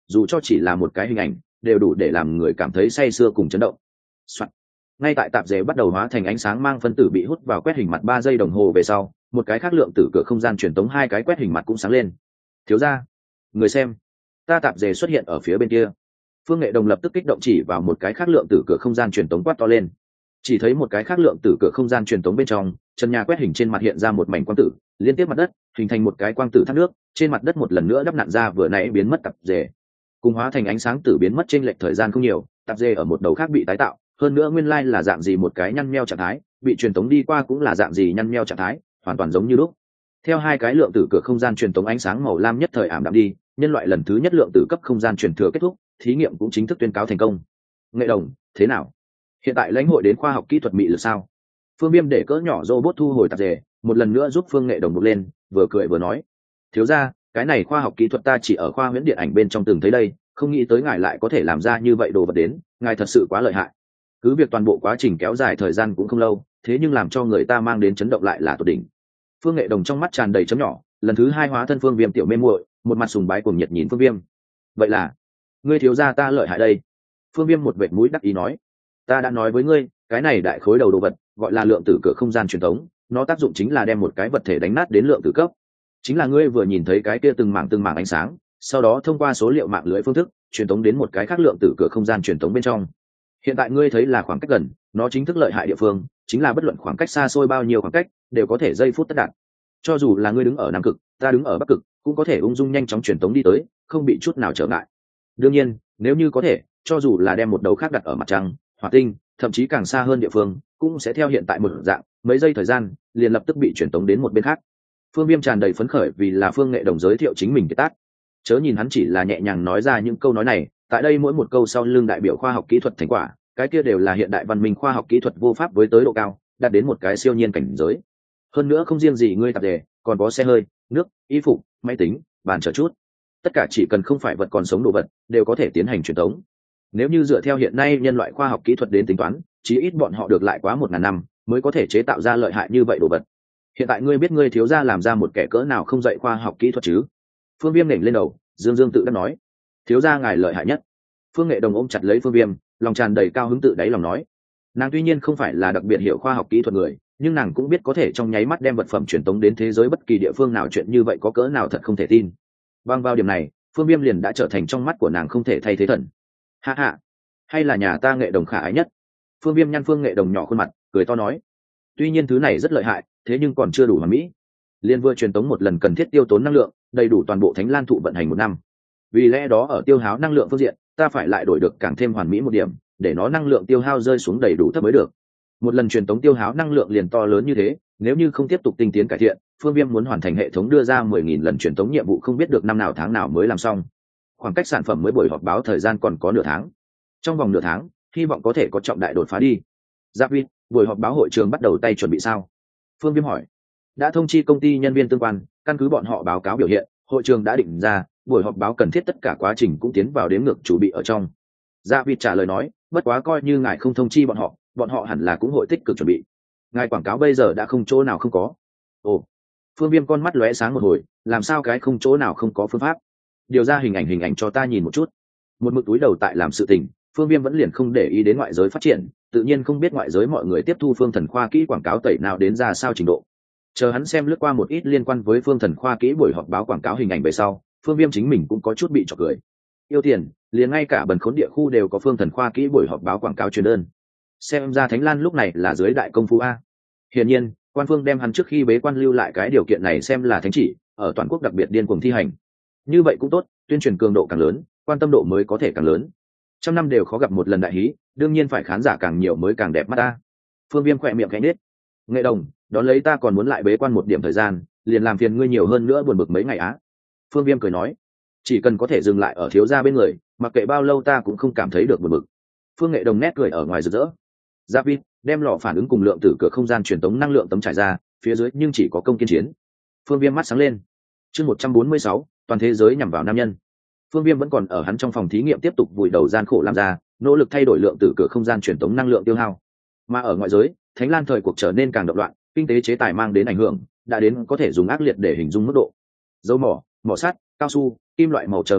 dù cho chỉ là một cái hình ảnh đều đủ để làm người cảm thấy say sưa cùng chấn động. Ngay tại tạp dề bắt đầu hóa thành ánh sáng mang phân tử bị hút vào quét hình mặt ba giây đồng hồ về sau, một cái khác lượng tử cửa không gian truyền tống hai cái quét hình mặt cũng sáng lên. Thiếu gia, người xem, ta tạp dề xuất hiện ở phía bên kia. Phương Nghệ Đồng lập tức kích động chỉ vào một cái khác lượng tử cửa không gian truyền tống quát to lên. Chỉ thấy một cái khác lượng tử cửa không gian truyền tống bên trong, trần nhà quét hình trên mặt hiện ra một mảnh quang tử, liên tiếp mặt đất, hình thành một cái quang tử thác nước, trên mặt đất một lần nữa đắp nặn ra vừa nãy biến mất tạp dề. Cùng hóa thành ánh sáng tử biến mất trên lệch thời gian không nhiều, tạp dề ở một đầu khác bị tái tạo, hơn nữa nguyên lai là dạng gì một cái nhăn nheo trạng thái, bị truyền tống đi qua cũng là dạng gì nhăn nheo trạng thái, hoàn toàn giống như lúc. Theo hai cái lượng tử cửa không gian truyền tống ánh sáng màu lam nhất thời ảm đạm đi, nhân loại lần thứ nhất lượng tử cấp không gian truyền thừa kết thúc, thí nghiệm cũng chính thức tuyên cáo thành công. Nghệ Đồng, thế nào? Hiện tại lãnh hội đến khoa học kỹ thuật mị lực sao? Phương Viêm để cỡ nhỏ robot thu hồi tạp dề, một lần nữa giúp Phương Nghệ Đồng bục lên, vừa cười vừa nói: "Thiếu gia, cái này khoa học kỹ thuật ta chỉ ở khoa huyễn điện ảnh bên trong từng thấy đây, không nghĩ tới ngài lại có thể làm ra như vậy đồ vật đến, ngài thật sự quá lợi hại." Cứ việc toàn bộ quá trình kéo dài thời gian cũng không lâu, thế nhưng làm cho người ta mang đến chấn động lại là tột đỉnh. Phương Nghệ Đồng trong mắt tràn đầy chấm nhỏ, lần thứ hai hóa thân Phương Viêm tiểu mê muội, một mặt sùng bái cuồng nhiệt nhìn Phương Viêm. "Vậy là, ngươi thiếu gia ta lợi hại đây." Phương Viêm một vệt mũi đắc ý nói: "Ta đã nói với ngươi, cái này đại khối đầu đồ vật, gọi là lượng tử cửa không gian truyền thống, nó tác dụng chính là đem một cái vật thể đánh nát đến lượng tử cấp. Chính là ngươi vừa nhìn thấy cái kia từng mảng từng mảng ánh sáng, sau đó thông qua số liệu mạng lưới phương thức, truyền tống đến một cái khác lượng tử cửa không gian truyền tống bên trong. Hiện tại ngươi thấy là khoảng cách gần, nó chính thức lợi hại địa phương, chính là bất luận khoảng cách xa xôi bao nhiêu khoảng cách, đều có thể giây phút tất đạt. Cho dù là ngươi đứng ở Nam Cực, ta đứng ở Bắc Cực, cũng có thể ung dung nhanh chóng truyền tống đi tới, không bị chút nào trở ngại. Đương nhiên, nếu như có thể, cho dù là đem một đấu khác đặt ở mặt trăng, hỏa tinh, thậm chí càng xa hơn địa phương, cũng sẽ theo hiện tại một dạng, mấy giây thời gian, liền lập tức bị truyền tống đến một bên khác." Phương Viêm tràn đầy phấn khởi vì là Phương Nghệ Đồng giới thiệu chính mình kiệt tác. Chớ nhìn hắn chỉ là nhẹ nhàng nói ra những câu nói này, tại đây mỗi một câu sau lưng đại biểu khoa học kỹ thuật thành quả, cái kia đều là hiện đại văn minh khoa học kỹ thuật vô pháp với tới độ cao, đạt đến một cái siêu nhiên cảnh giới. Hơn nữa không riêng gì ngươi tạp dề, còn có xe hơi, nước, y phục, máy tính, bàn chờ chút. Tất cả chỉ cần không phải vật còn sống đồ vật, đều có thể tiến hành truyền tống. Nếu như dựa theo hiện nay nhân loại khoa học kỹ thuật đến tính toán, chí ít bọn họ được lại quá một ngàn năm mới có thể chế tạo ra lợi hại như vậy đồ vật. Hiện tại ngươi biết ngươi thiếu gia làm ra một kẻ cỡ nào không dạy khoa học kỹ thuật chứ? Phương Viêm nểnh lên đầu, dương dương tự đắc nói: "Thiếu gia ngài lợi hại nhất." Phương Nghệ Đồng ôm chặt lấy Phương Viêm, lòng tràn đầy cao hứng tự đáy lòng nói. Nàng tuy nhiên không phải là đặc biệt hiểu khoa học kỹ thuật người, nhưng nàng cũng biết có thể trong nháy mắt đem vật phẩm truyền tống đến thế giới bất kỳ địa phương nào, chuyện như vậy có cỡ nào thật không thể tin. Bằng vào điểm này, Phương Viêm liền đã trở thành trong mắt của nàng không thể thay thế thần. "Ha ha, hay là nhà ta Nghệ Đồng khả ái nhất." Phương Viêm nhăn Phương Nghệ Đồng nhỏ khuôn mặt, cười to nói: "Tuy nhiên thứ này rất lợi hại, thế nhưng còn chưa đủ hoàn mỹ. Liên vừa truyền tống một lần cần thiết tiêu tốn năng lượng, đầy đủ toàn bộ Thánh Lan thụ vận hành một năm. Vì lẽ đó ở tiêu hao năng lượng phương diện, ta phải lại đổi được càng thêm hoàn mỹ một điểm, để nó năng lượng tiêu hao rơi xuống đầy đủ thấp mới được. Một lần truyền tống tiêu hao năng lượng liền to lớn như thế, nếu như không tiếp tục tinh tiến cải thiện, Phương Viêm muốn hoàn thành hệ thống đưa ra mười nghìn lần truyền tống nhiệm vụ không biết được năm nào tháng nào mới làm xong. Khoảng cách sản phẩm mới buổi họp báo thời gian còn có nửa tháng. Trong vòng nửa tháng, hy vọng có thể có trọng đại đột phá đi." Giáp Vi, buổi họp báo hội trường bắt đầu tay chuẩn bị sao? Phương Viêm hỏi. Đã thông chi công ty nhân viên tương quan, căn cứ bọn họ báo cáo biểu hiện, hội trường đã định ra, buổi họp báo cần thiết tất cả quá trình cũng tiến vào đếm ngược chuẩn bị ở trong. Dạ Vịt trả lời nói, bất quá coi như ngài không thông chi bọn họ, bọn họ hẳn là cũng hội tích cực chuẩn bị. Ngài quảng cáo bây giờ đã không chỗ nào không có. Ồ, Phương Viêm con mắt lóe sáng một hồi, làm sao cái không chỗ nào không có phương pháp? Điều ra hình ảnh hình ảnh cho ta nhìn một chút. Một mực túi đầu tại làm sự tình, Phương Viêm vẫn liền không để ý đến ngoại giới phát triển, tự nhiên không biết ngoại giới mọi người tiếp thu Phương Thần Khoa kỹ quảng cáo tẩy nào đến ra sao trình độ. Chờ hắn xem lướt qua một ít liên quan với Phương Thần Khoa kỹ buổi họp báo quảng cáo hình ảnh về sau, Phương Viêm chính mình cũng có chút bị chọc cười. Yêu tiền, liền ngay cả bần khốn địa khu đều có Phương Thần Khoa kỹ buổi họp báo quảng cáo truyền đơn. Xem ra Thánh Lan lúc này là dưới đại công phu a. Hiển nhiên, quan phương đem hắn trước khi bế quan lưu lại cái điều kiện này xem là thánh chỉ, ở toàn quốc đặc biệt điên cuồng thi hành. Như vậy cũng tốt, tuyên truyền cường độ càng lớn, quan tâm độ mới có thể càng lớn. Trăm năm đều khó gặp một lần đại hí, đương nhiên phải khán giả càng nhiều mới càng đẹp mắt ta. Phương Viêm khỏe miệng khẽ nhếch. Nghệ Đồng, đón lấy ta còn muốn lại bế quan một điểm thời gian, liền làm phiền ngươi nhiều hơn nữa buồn bực mấy ngày á. Phương Viêm cười nói, chỉ cần có thể dừng lại ở thiếu gia bên người, mặc kệ bao lâu ta cũng không cảm thấy được buồn bực. Phương Nghệ Đồng nét cười ở ngoài rực rỡ. Giáp Vít đem lọ phản ứng cùng lượng tử cửa không gian truyền tống năng lượng tấm trải ra, phía dưới nhưng chỉ có công kiên chiến. Phương Viêm mắt sáng lên. Chương một trăm bốn mươi sáu, toàn thế giới nhằm vào nam nhân. Phương Viêm vẫn còn ở hắn trong phòng thí nghiệm tiếp tục vùi đầu gian khổ làm ra, nỗ lực thay đổi lượng tử cửa không gian truyền tống năng lượng tiêu hao. Mà ở ngoại giới, Thánh Lan thời cuộc trở nên càng động loạn, kinh tế chế tài mang đến ảnh hưởng, đã đến có thể dùng ác liệt để hình dung mức độ. Dầu mỏ, mỏ sắt, cao su, kim loại màu chờ nguyên liệu,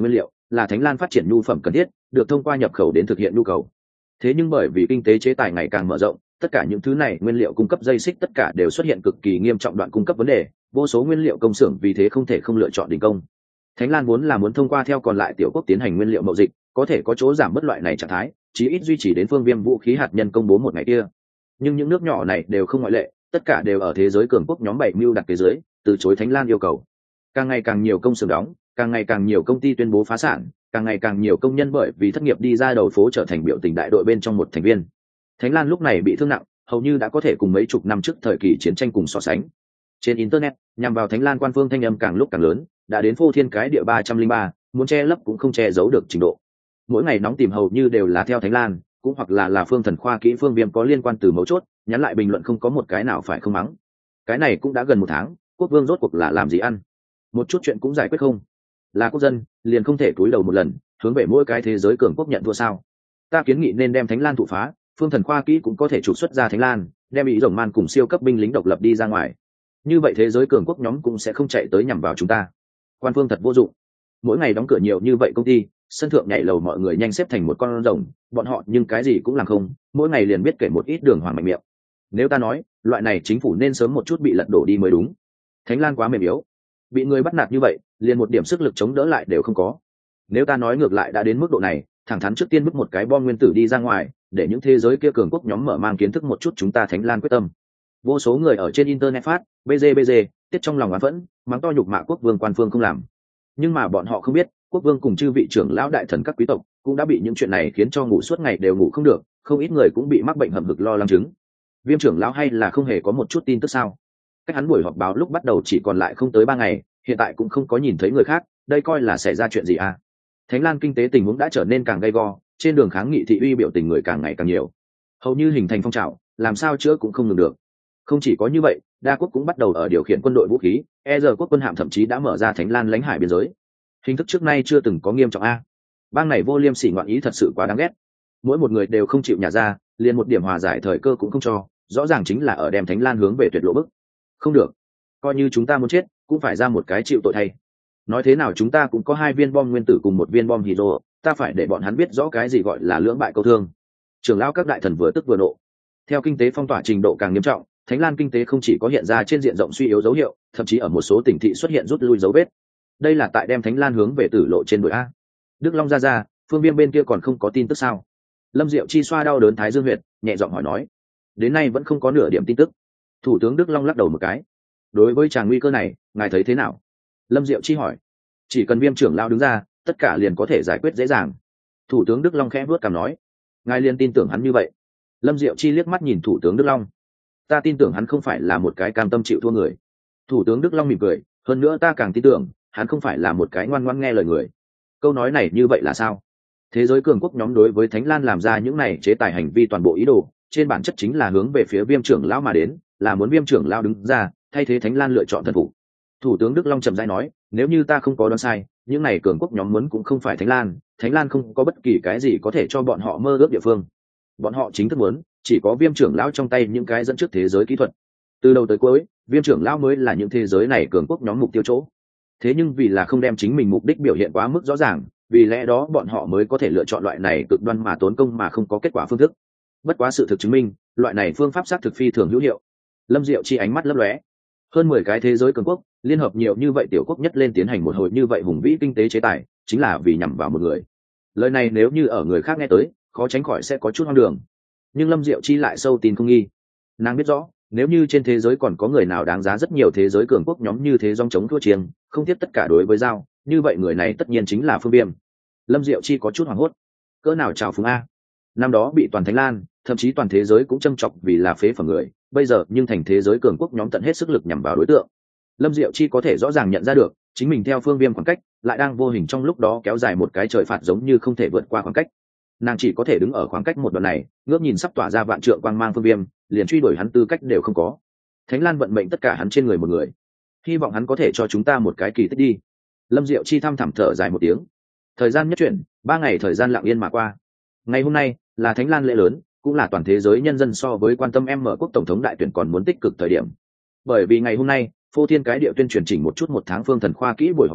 là Thánh Lan phát triển nhu phẩm cần thiết, được thông qua nhập khẩu đến thực hiện nhu cầu. Thế nhưng bởi vì kinh tế chế tài ngày càng mở rộng, tất cả những thứ này nguyên liệu cung cấp dây xích tất cả đều xuất hiện cực kỳ nghiêm trọng đoạn cung cấp vấn đề, vô số nguyên liệu công xưởng vì thế không thể không lựa chọn đình công. Thánh Lan vốn là muốn thông qua theo còn lại tiểu quốc tiến hành nguyên liệu mậu dịch, có thể có chỗ giảm bớt loại này trạng thái, chí ít duy trì đến phương viêm vũ khí hạt nhân công bố một ngày kia. Nhưng những nước nhỏ này đều không ngoại lệ, tất cả đều ở thế giới cường quốc nhóm bảy mưu đặt kế dưới, từ chối Thánh Lan yêu cầu. Càng ngày càng nhiều công xưởng đóng, càng ngày càng nhiều công ty tuyên bố phá sản, càng ngày càng nhiều công nhân bởi vì thất nghiệp đi ra đầu phố trở thành biểu tình đại đội bên trong một thành viên. Thánh Lan lúc này bị thương nặng, hầu như đã có thể cùng mấy chục năm trước thời kỳ chiến tranh cùng so sánh. Trên internet, nhằm vào Thánh Lan quan phương thanh âm càng lúc càng lớn, đã đến phô thiên cái địa ba trăm linh ba, muốn che lấp cũng không che giấu được trình độ. Mỗi ngày nóng tìm hầu như đều là theo Thánh Lan, cũng hoặc là là Phương Thần Khoa kỹ Phương Viêm có liên quan từ mấu chốt, nhắn lại bình luận không có một cái nào phải không mắng. Cái này cũng đã gần một tháng, quốc vương rốt cuộc là làm gì ăn? Một chút chuyện cũng giải quyết không? Là quốc dân, liền không thể cúi đầu một lần, hướng về mỗi cái thế giới cường quốc nhận thua sao? Ta kiến nghị nên đem Thánh Lan thụ phá, Phương Thần Khoa kỹ cũng có thể trục xuất ra Thánh Lan, đem ý rồng man cùng siêu cấp binh lính độc lập đi ra ngoài. Như vậy thế giới cường quốc nhóm cũng sẽ không chạy tới nhằm vào chúng ta. Quan phương thật vô dụng, mỗi ngày đóng cửa nhiều như vậy công ty, sân thượng nhảy lầu mọi người nhanh xếp thành một con rồng, bọn họ nhưng cái gì cũng làm không, mỗi ngày liền biết kể một ít đường hoàng mạnh miệng. Nếu ta nói loại này chính phủ nên sớm một chút bị lật đổ đi mới đúng. Thánh Lan quá mềm yếu, bị người bắt nạt như vậy liền một điểm sức lực chống đỡ lại đều không có. Nếu ta nói ngược lại đã đến mức độ này, thẳng thắn trước tiên bức một cái bom nguyên tử đi ra ngoài, để những thế giới kia cường quốc nhóm mở mang kiến thức một chút chúng ta Thánh Lan quyết tâm. Vô số người ở trên internet phát bg bg tiết trong lòng oán phẫn, mắng to nhục mạ quốc vương quan phương không làm. Nhưng mà bọn họ không biết, quốc vương cùng chư vị trưởng lão đại thần các quý tộc cũng đã bị những chuyện này khiến cho ngủ suốt ngày đều ngủ không được, không ít người cũng bị mắc bệnh hầm hực lo lắng chứng. Viêm trưởng lão hay là không hề có một chút tin tức sao? Cách hắn buổi họp báo lúc bắt đầu chỉ còn lại không tới ba ngày, hiện tại cũng không có nhìn thấy người khác, đây coi là xảy ra chuyện gì à? Thánh Lan kinh tế tình huống đã trở nên càng gay go, trên đường kháng nghị thị uy biểu tình người càng ngày càng nhiều, hầu như hình thành phong trào, làm sao chữa cũng không ngừng được. Không chỉ có như vậy, đa quốc cũng bắt đầu ở điều khiển quân đội vũ khí, e giờ quốc quân hạm thậm chí đã mở ra Thánh Lan lãnh hải biên giới. Hình thức trước nay chưa từng có nghiêm trọng a. Bang này vô liêm sỉ ngoạn ý thật sự quá đáng ghét. Mỗi một người đều không chịu nhả ra, liền một điểm hòa giải thời cơ cũng không cho, rõ ràng chính là ở đem Thánh Lan hướng về tuyệt lộ bức. Không được, coi như chúng ta muốn chết, cũng phải ra một cái chịu tội thay. Nói thế nào chúng ta cũng có hai viên bom nguyên tử cùng một viên bom hydro, ta phải để bọn hắn biết rõ cái gì gọi là lưỡng bại câu thương. Trưởng lão các đại thần vừa tức vừa nộ. Theo kinh tế phong tỏa trình độ càng nghiêm trọng, Thánh Lan kinh tế không chỉ có hiện ra trên diện rộng suy yếu dấu hiệu, thậm chí ở một số tỉnh thị xuất hiện rút lui dấu vết. Đây là tại đem Thánh Lan hướng về tử lộ trên đội a. Đức Long ra ra, Phương Viêm bên kia còn không có tin tức sao? Lâm Diệu Chi xoa đau đớn thái dương huyệt, nhẹ giọng hỏi nói. Đến nay vẫn không có nửa điểm tin tức. Thủ tướng Đức Long lắc đầu một cái. Đối với tràng nguy cơ này, ngài thấy thế nào? Lâm Diệu Chi hỏi. Chỉ cần Viêm trưởng lao đứng ra, tất cả liền có thể giải quyết dễ dàng. Thủ tướng Đức Long khẽ vuốt cằm nói. Ngài liền tin tưởng hắn như vậy? Lâm Diệu Chi liếc mắt nhìn Thủ tướng Đức Long. Ta tin tưởng hắn không phải là một cái cam tâm chịu thua người. Thủ tướng Đức Long mỉm cười, hơn nữa ta càng tin tưởng hắn không phải là một cái ngoan ngoãn nghe lời người. Câu nói này như vậy là sao? Thế giới cường quốc nhóm đối với Thánh Lan làm ra những này chế tài hành vi toàn bộ ý đồ, trên bản chất chính là hướng về phía Viêm trưởng lão mà đến, là muốn Viêm trưởng lão đứng ra thay thế Thánh Lan lựa chọn thần phục. Thủ tướng Đức Long trầm rãi nói, nếu như ta không có đoán sai, những này cường quốc nhóm muốn cũng không phải Thánh Lan, Thánh Lan không có bất kỳ cái gì có thể cho bọn họ mơ ước địa phương. Bọn họ chính thức muốn chỉ có Viêm trưởng lão trong tay những cái dẫn trước thế giới kỹ thuật. Từ đầu tới cuối, Viêm trưởng lão mới là những thế giới này cường quốc nhóm mục tiêu chỗ. Thế nhưng vì là không đem chính mình mục đích biểu hiện quá mức rõ ràng, vì lẽ đó bọn họ mới có thể lựa chọn loại này cực đoan mà tốn công mà không có kết quả phương thức. Bất quá sự thực chứng minh, loại này phương pháp xác thực phi thường hữu hiệu. Lâm Diệu Chi ánh mắt lấp lóe. Hơn mười cái thế giới cường quốc, liên hợp nhiều như vậy tiểu quốc nhất lên tiến hành một hồi như vậy hùng vĩ kinh tế chế tài, chính là vì nhằm vào một người. Lời này nếu như ở người khác nghe tới, khó tránh khỏi sẽ có chút hoang đường. Nhưng Lâm Diệu Chi lại sâu tin không nghi. Nàng biết rõ, nếu như trên thế giới còn có người nào đáng giá rất nhiều thế giới cường quốc nhóm như thế dòng chống thua chiêng, không tiếp tất cả đối với Giao, như vậy người này tất nhiên chính là Phương Viêm. Lâm Diệu Chi có chút hoảng hốt. Cỡ nào chào phúng a? Năm đó bị toàn Thánh Lan, thậm chí toàn thế giới cũng châm chọc vì là phế phẩm người, bây giờ nhưng thành thế giới cường quốc nhóm tận hết sức lực nhằm vào đối tượng. Lâm Diệu Chi có thể rõ ràng nhận ra được, chính mình theo Phương Viêm khoảng cách, lại đang vô hình trong lúc đó kéo dài một cái trời phạt giống như không thể vượt qua khoảng cách. Nàng chỉ có thể đứng ở khoảng cách một đoạn này, ngước nhìn sắp tỏa ra vạn trượng quang mang Phương Viêm, liền truy đuổi hắn tư cách đều không có. Thánh Lan vận mệnh tất cả hắn trên người một người, hy vọng hắn có thể cho chúng ta một cái kỳ tích đi. Lâm Diệu Chi thăm thẳm thở dài một tiếng. Thời gian nhất chuyển, ba ngày thời gian lặng yên mà qua. Ngày hôm nay là Thánh Lan lễ lớn, cũng là toàn thế giới nhân dân so với quan tâm em mở quốc tổng thống đại tuyển còn muốn tích cực thời điểm. Bởi vì ngày hôm nay, phô thiên cái địa tuyên truyền chỉnh một chút một tháng Phương Thần khoa kỹ buổi họp báo,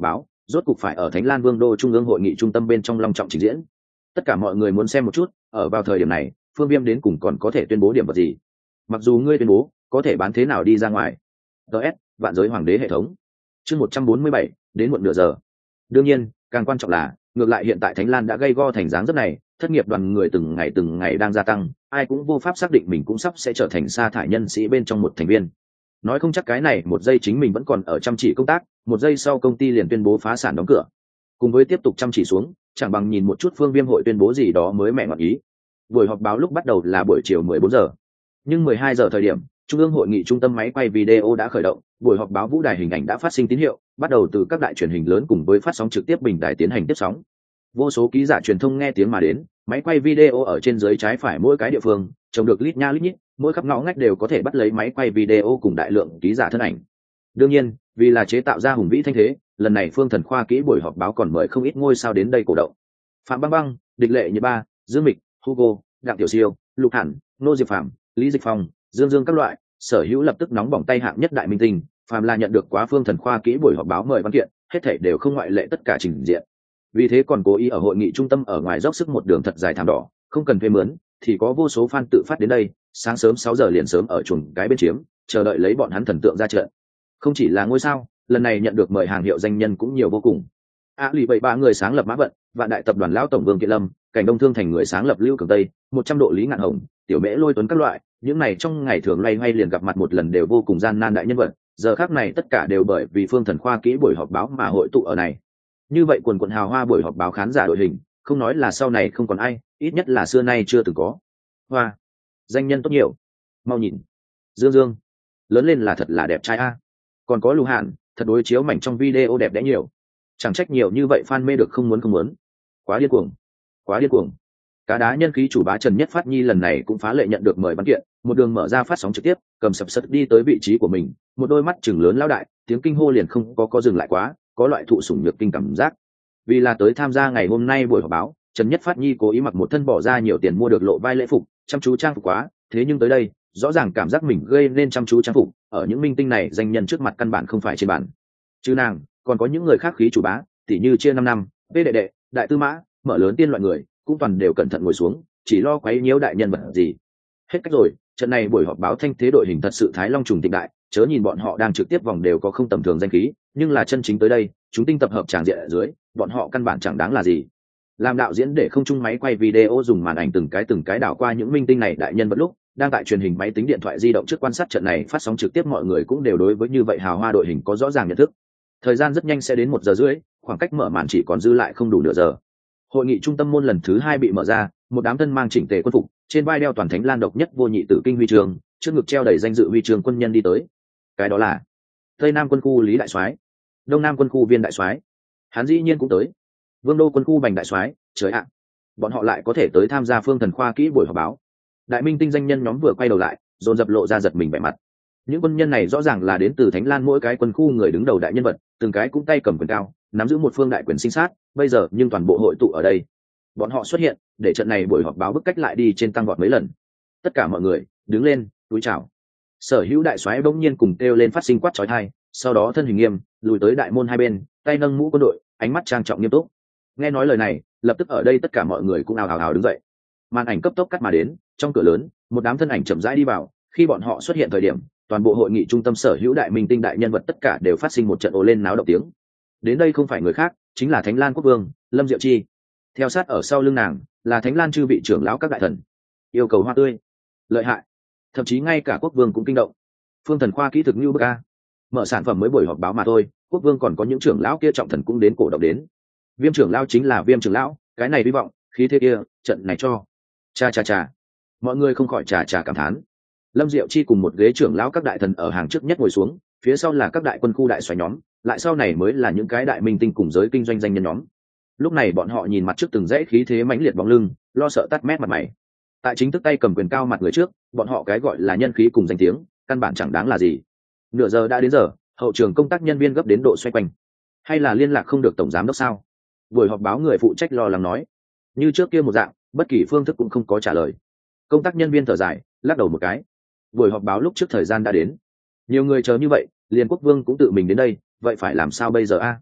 rốt cục phải ở Thánh Lan Vương đô trung ương hội nghị trung tâm bên trong long trọng trình diễn. Tất cả mọi người muốn xem một chút, ở vào thời điểm này, Phương Viêm đến cùng còn có thể tuyên bố điểm vật gì. Mặc dù ngươi tuyên bố, có thể bán thế nào đi ra ngoài. ds Vạn giới hoàng đế hệ thống. Chương một trăm bốn mươi bảy, đến muộn nửa giờ. Đương nhiên, càng quan trọng là, ngược lại hiện tại Thánh Lan đã gây go thành dáng rất này, thất nghiệp đoàn người từng ngày từng ngày đang gia tăng, ai cũng vô pháp xác định mình cũng sắp sẽ trở thành sa thải nhân sĩ bên trong một thành viên. Nói không chắc cái này một giây chính mình vẫn còn ở chăm chỉ công tác, một giây sau công ty liền tuyên bố phá sản đóng cửa. Cùng với tiếp tục chăm chỉ xuống, chẳng bằng nhìn một chút Phương Viêm hội tuyên bố gì đó mới mẹ ngọn ý. Buổi họp báo lúc bắt đầu là buổi chiều mười bốn giờ, nhưng mười hai giờ thời điểm, trung ương hội nghị trung tâm máy quay video đã khởi động, buổi họp báo vũ đài hình ảnh đã phát sinh tín hiệu, bắt đầu từ các đại truyền hình lớn cùng với phát sóng trực tiếp bình đài tiến hành tiếp sóng. Vô số ký giả truyền thông nghe tiếng mà đến, máy quay video ở trên dưới trái phải mỗi cái địa phương, trồng được lít nha lít nhít, mỗi khắp ngõ ngách đều có thể bắt lấy máy quay video cùng đại lượng ký giả thân ảnh. Đương nhiên, vì là chế tạo ra hùng vĩ thanh thế, lần này Phương Thần khoa kỹ buổi họp báo còn mời không ít ngôi sao đến đây cổ động. Phạm Băng Băng, Địch Lệ Như Ba, Dương Mịch, Hugo, Đặng Tiểu Siêu, Lục Hẳn, Nô Diệp Phạm, Lý Dịch Phong, Dương Dương các loại, sở hữu lập tức nóng bỏng tay hạng nhất đại minh tinh, phàm là nhận được quá Phương Thần khoa kỹ buổi họp báo mời văn kiện, hết thảy đều không ngoại lệ tất cả trình diện. Vì thế còn cố ý ở hội nghị trung tâm ở ngoài dốc sức một đường thật dài thảm đỏ, không cần thuê mướn, thì có vô số fan tự phát đến đây, sáng sớm sáu giờ liền sớm ở chuồng cái bên chiếm, chờ đợi lấy bọn hắn thần tượng ra trận. Không chỉ là ngôi sao, lần này nhận được mời hàng hiệu danh nhân cũng nhiều vô cùng. A lì bảy ba người sáng lập Mã Vận, Vạn đại tập đoàn lão tổng Vương Kiện Lâm, Cảnh Đông Thương thành người sáng lập Lưu Cường Tây, một trăm độ Lý Ngạn Hồng, Tiểu Mễ Lôi Tuấn các loại, những này trong ngày thường loay hoay liền gặp mặt một lần đều vô cùng gian nan đại nhân vật, giờ khắc này tất cả đều bởi vì Phương Thần khoa kỹ buổi họp báo mà hội tụ ở này. Như vậy quần quần hào hoa buổi họp báo khán giả đội hình, không nói là sau này không còn ai, ít nhất là xưa nay chưa từng có. Hoa, danh nhân tốt nhiều. Mau nhìn, Dương Dương, lớn lên là thật là đẹp trai a. Còn có Lục Hạn, thật đối chiếu mảnh trong video đẹp đẽ nhiều. Chẳng trách nhiều như vậy fan mê được không muốn không muốn. Quá điên cuồng, quá điên cuồng. Cá đá nhân khí chủ bá Trần Nhất Phát Nhi lần này cũng phá lệ nhận được mời văn kiện, một đường mở ra phát sóng trực tiếp, cầm sập sật đi tới vị trí của mình, một đôi mắt chừng lớn lão đại, tiếng kinh hô liền không có có dừng lại quá, có loại thụ sủng nhược kinh cảm giác. Vì là tới tham gia ngày hôm nay buổi họp báo, Trần Nhất Phát Nhi cố ý mặc một thân bỏ ra nhiều tiền mua được lộ vai lễ phục, chăm chú trang phục quá, thế nhưng tới đây, rõ ràng cảm giác mình gây nên chăm chú trang phục, ở những minh tinh này danh nhân trước mặt căn bản không phải trên bản. Chứ nàng, còn có những người khác khí chủ bá, tỉ như chia năm năm, Vê đệ đệ, đại tư mã, mở lớn tiên loại người, cũng toàn đều cẩn thận ngồi xuống, chỉ lo quấy nhiễu đại nhân vật gì. Hết cách rồi, trận này buổi họp báo thanh thế đội hình thật sự thái long trùng tịnh đại, chớ nhìn bọn họ đang trực tiếp vòng đều có không tầm thường danh khí, nhưng là chân chính tới đây, chúng tinh tập hợp tràng diện ở dưới, bọn họ căn bản chẳng đáng là gì. Làm đạo diễn để không chung máy quay video dùng màn ảnh từng cái từng cái đảo qua những minh tinh này đại nhân vật lúc đang tại truyền hình máy tính điện thoại di động trước quan sát trận này phát sóng trực tiếp, mọi người cũng đều đối với như vậy hào hoa đội hình có rõ ràng nhận thức. Thời gian rất nhanh sẽ đến một giờ rưỡi, khoảng cách mở màn chỉ còn dư lại không đủ nửa giờ. Hội nghị trung tâm môn lần thứ hai bị mở ra, một đám thân mang chỉnh tề quân phục, trên vai đeo toàn thánh lan độc nhất vô nhị tử kinh huy chương, trước ngực treo đầy danh dự huy chương quân nhân đi tới. Cái đó là Tây Nam quân khu Lý đại soái, Đông Nam quân khu Viên đại soái, hắn dĩ nhiên cũng tới. Vương đô quân khu Bành đại soái, trời ạ, bọn họ lại có thể tới tham gia Phương Thần khoa kỹ buổi họp báo. Đại minh tinh danh nhân nhóm vừa quay đầu lại, dồn dập lộ ra giật mình vẻ mặt. Những quân nhân này rõ ràng là đến từ Thánh Lan mỗi cái quân khu người đứng đầu đại nhân vật, từng cái cũng tay cầm quyền cao, nắm giữ một phương đại quyền sinh sát, bây giờ nhưng toàn bộ hội tụ ở đây. Bọn họ xuất hiện, để trận này buổi họp báo bức cách lại đi trên tăng vọt mấy lần. Tất cả mọi người đứng lên, túi chào. Sở hữu đại soái bỗng nhiên cùng kêu lên phát sinh quát chói tai, sau đó thân hình nghiêm, lùi tới đại môn hai bên, tay nâng mũ quân đội, ánh mắt trang trọng nghiêm túc. Nghe nói lời này, lập tức ở đây tất cả mọi người cũng ào ào ào đứng dậy. Màn ảnh cấp tốc cắt mà đến, trong cửa lớn, một đám thân ảnh chậm rãi đi vào, khi bọn họ xuất hiện thời điểm, toàn bộ hội nghị trung tâm sở hữu đại minh tinh đại nhân vật tất cả đều phát sinh một trận ồ lên náo động tiếng. Đến đây không phải người khác, chính là Thánh Lan quốc vương Lâm Diệu Chi. Theo sát ở sau lưng nàng là Thánh Lan chư vị trưởng lão các đại thần. Yêu cầu hoa tươi, lợi hại, thậm chí ngay cả quốc vương cũng kinh động. Phương Thần khoa kỹ thực như bức a. Mở sản phẩm mới buổi họp báo mà thôi, quốc vương còn có những trưởng lão kia trọng thần cũng đến cổ động đến. Viêm trưởng lão chính là Viêm trưởng lão, cái này hy vọng, khí thế kia, trận này cho. Cha cha cha. Mọi người không khỏi trà trà cảm thán. Lâm Diệu Chi cùng một ghế trưởng lão các đại thần ở hàng trước nhất ngồi xuống, phía sau là các đại quân khu đại soái nhóm, lại sau này mới là những cái đại minh tinh cùng giới kinh doanh danh nhân nhóm. Lúc này bọn họ nhìn mặt trước từng dãy khí thế mãnh liệt bóng lưng, lo sợ tắt mét mặt mày. Tại chính thức tay cầm quyền cao mặt người trước, bọn họ cái gọi là nhân khí cùng danh tiếng, căn bản chẳng đáng là gì. Nửa giờ đã đến giờ, hậu trường công tác nhân viên gấp đến độ xoay quanh. Hay là liên lạc không được tổng giám đốc sao? Buổi họp báo người phụ trách lo lắng nói. Như trước kia một dạng, bất kỳ phương thức cũng không có trả lời. Công tác nhân viên thở dài, lắc đầu một cái. Buổi họp báo lúc trước thời gian đã đến, nhiều người chờ như vậy, liền quốc vương cũng tự mình đến đây, vậy phải làm sao bây giờ a?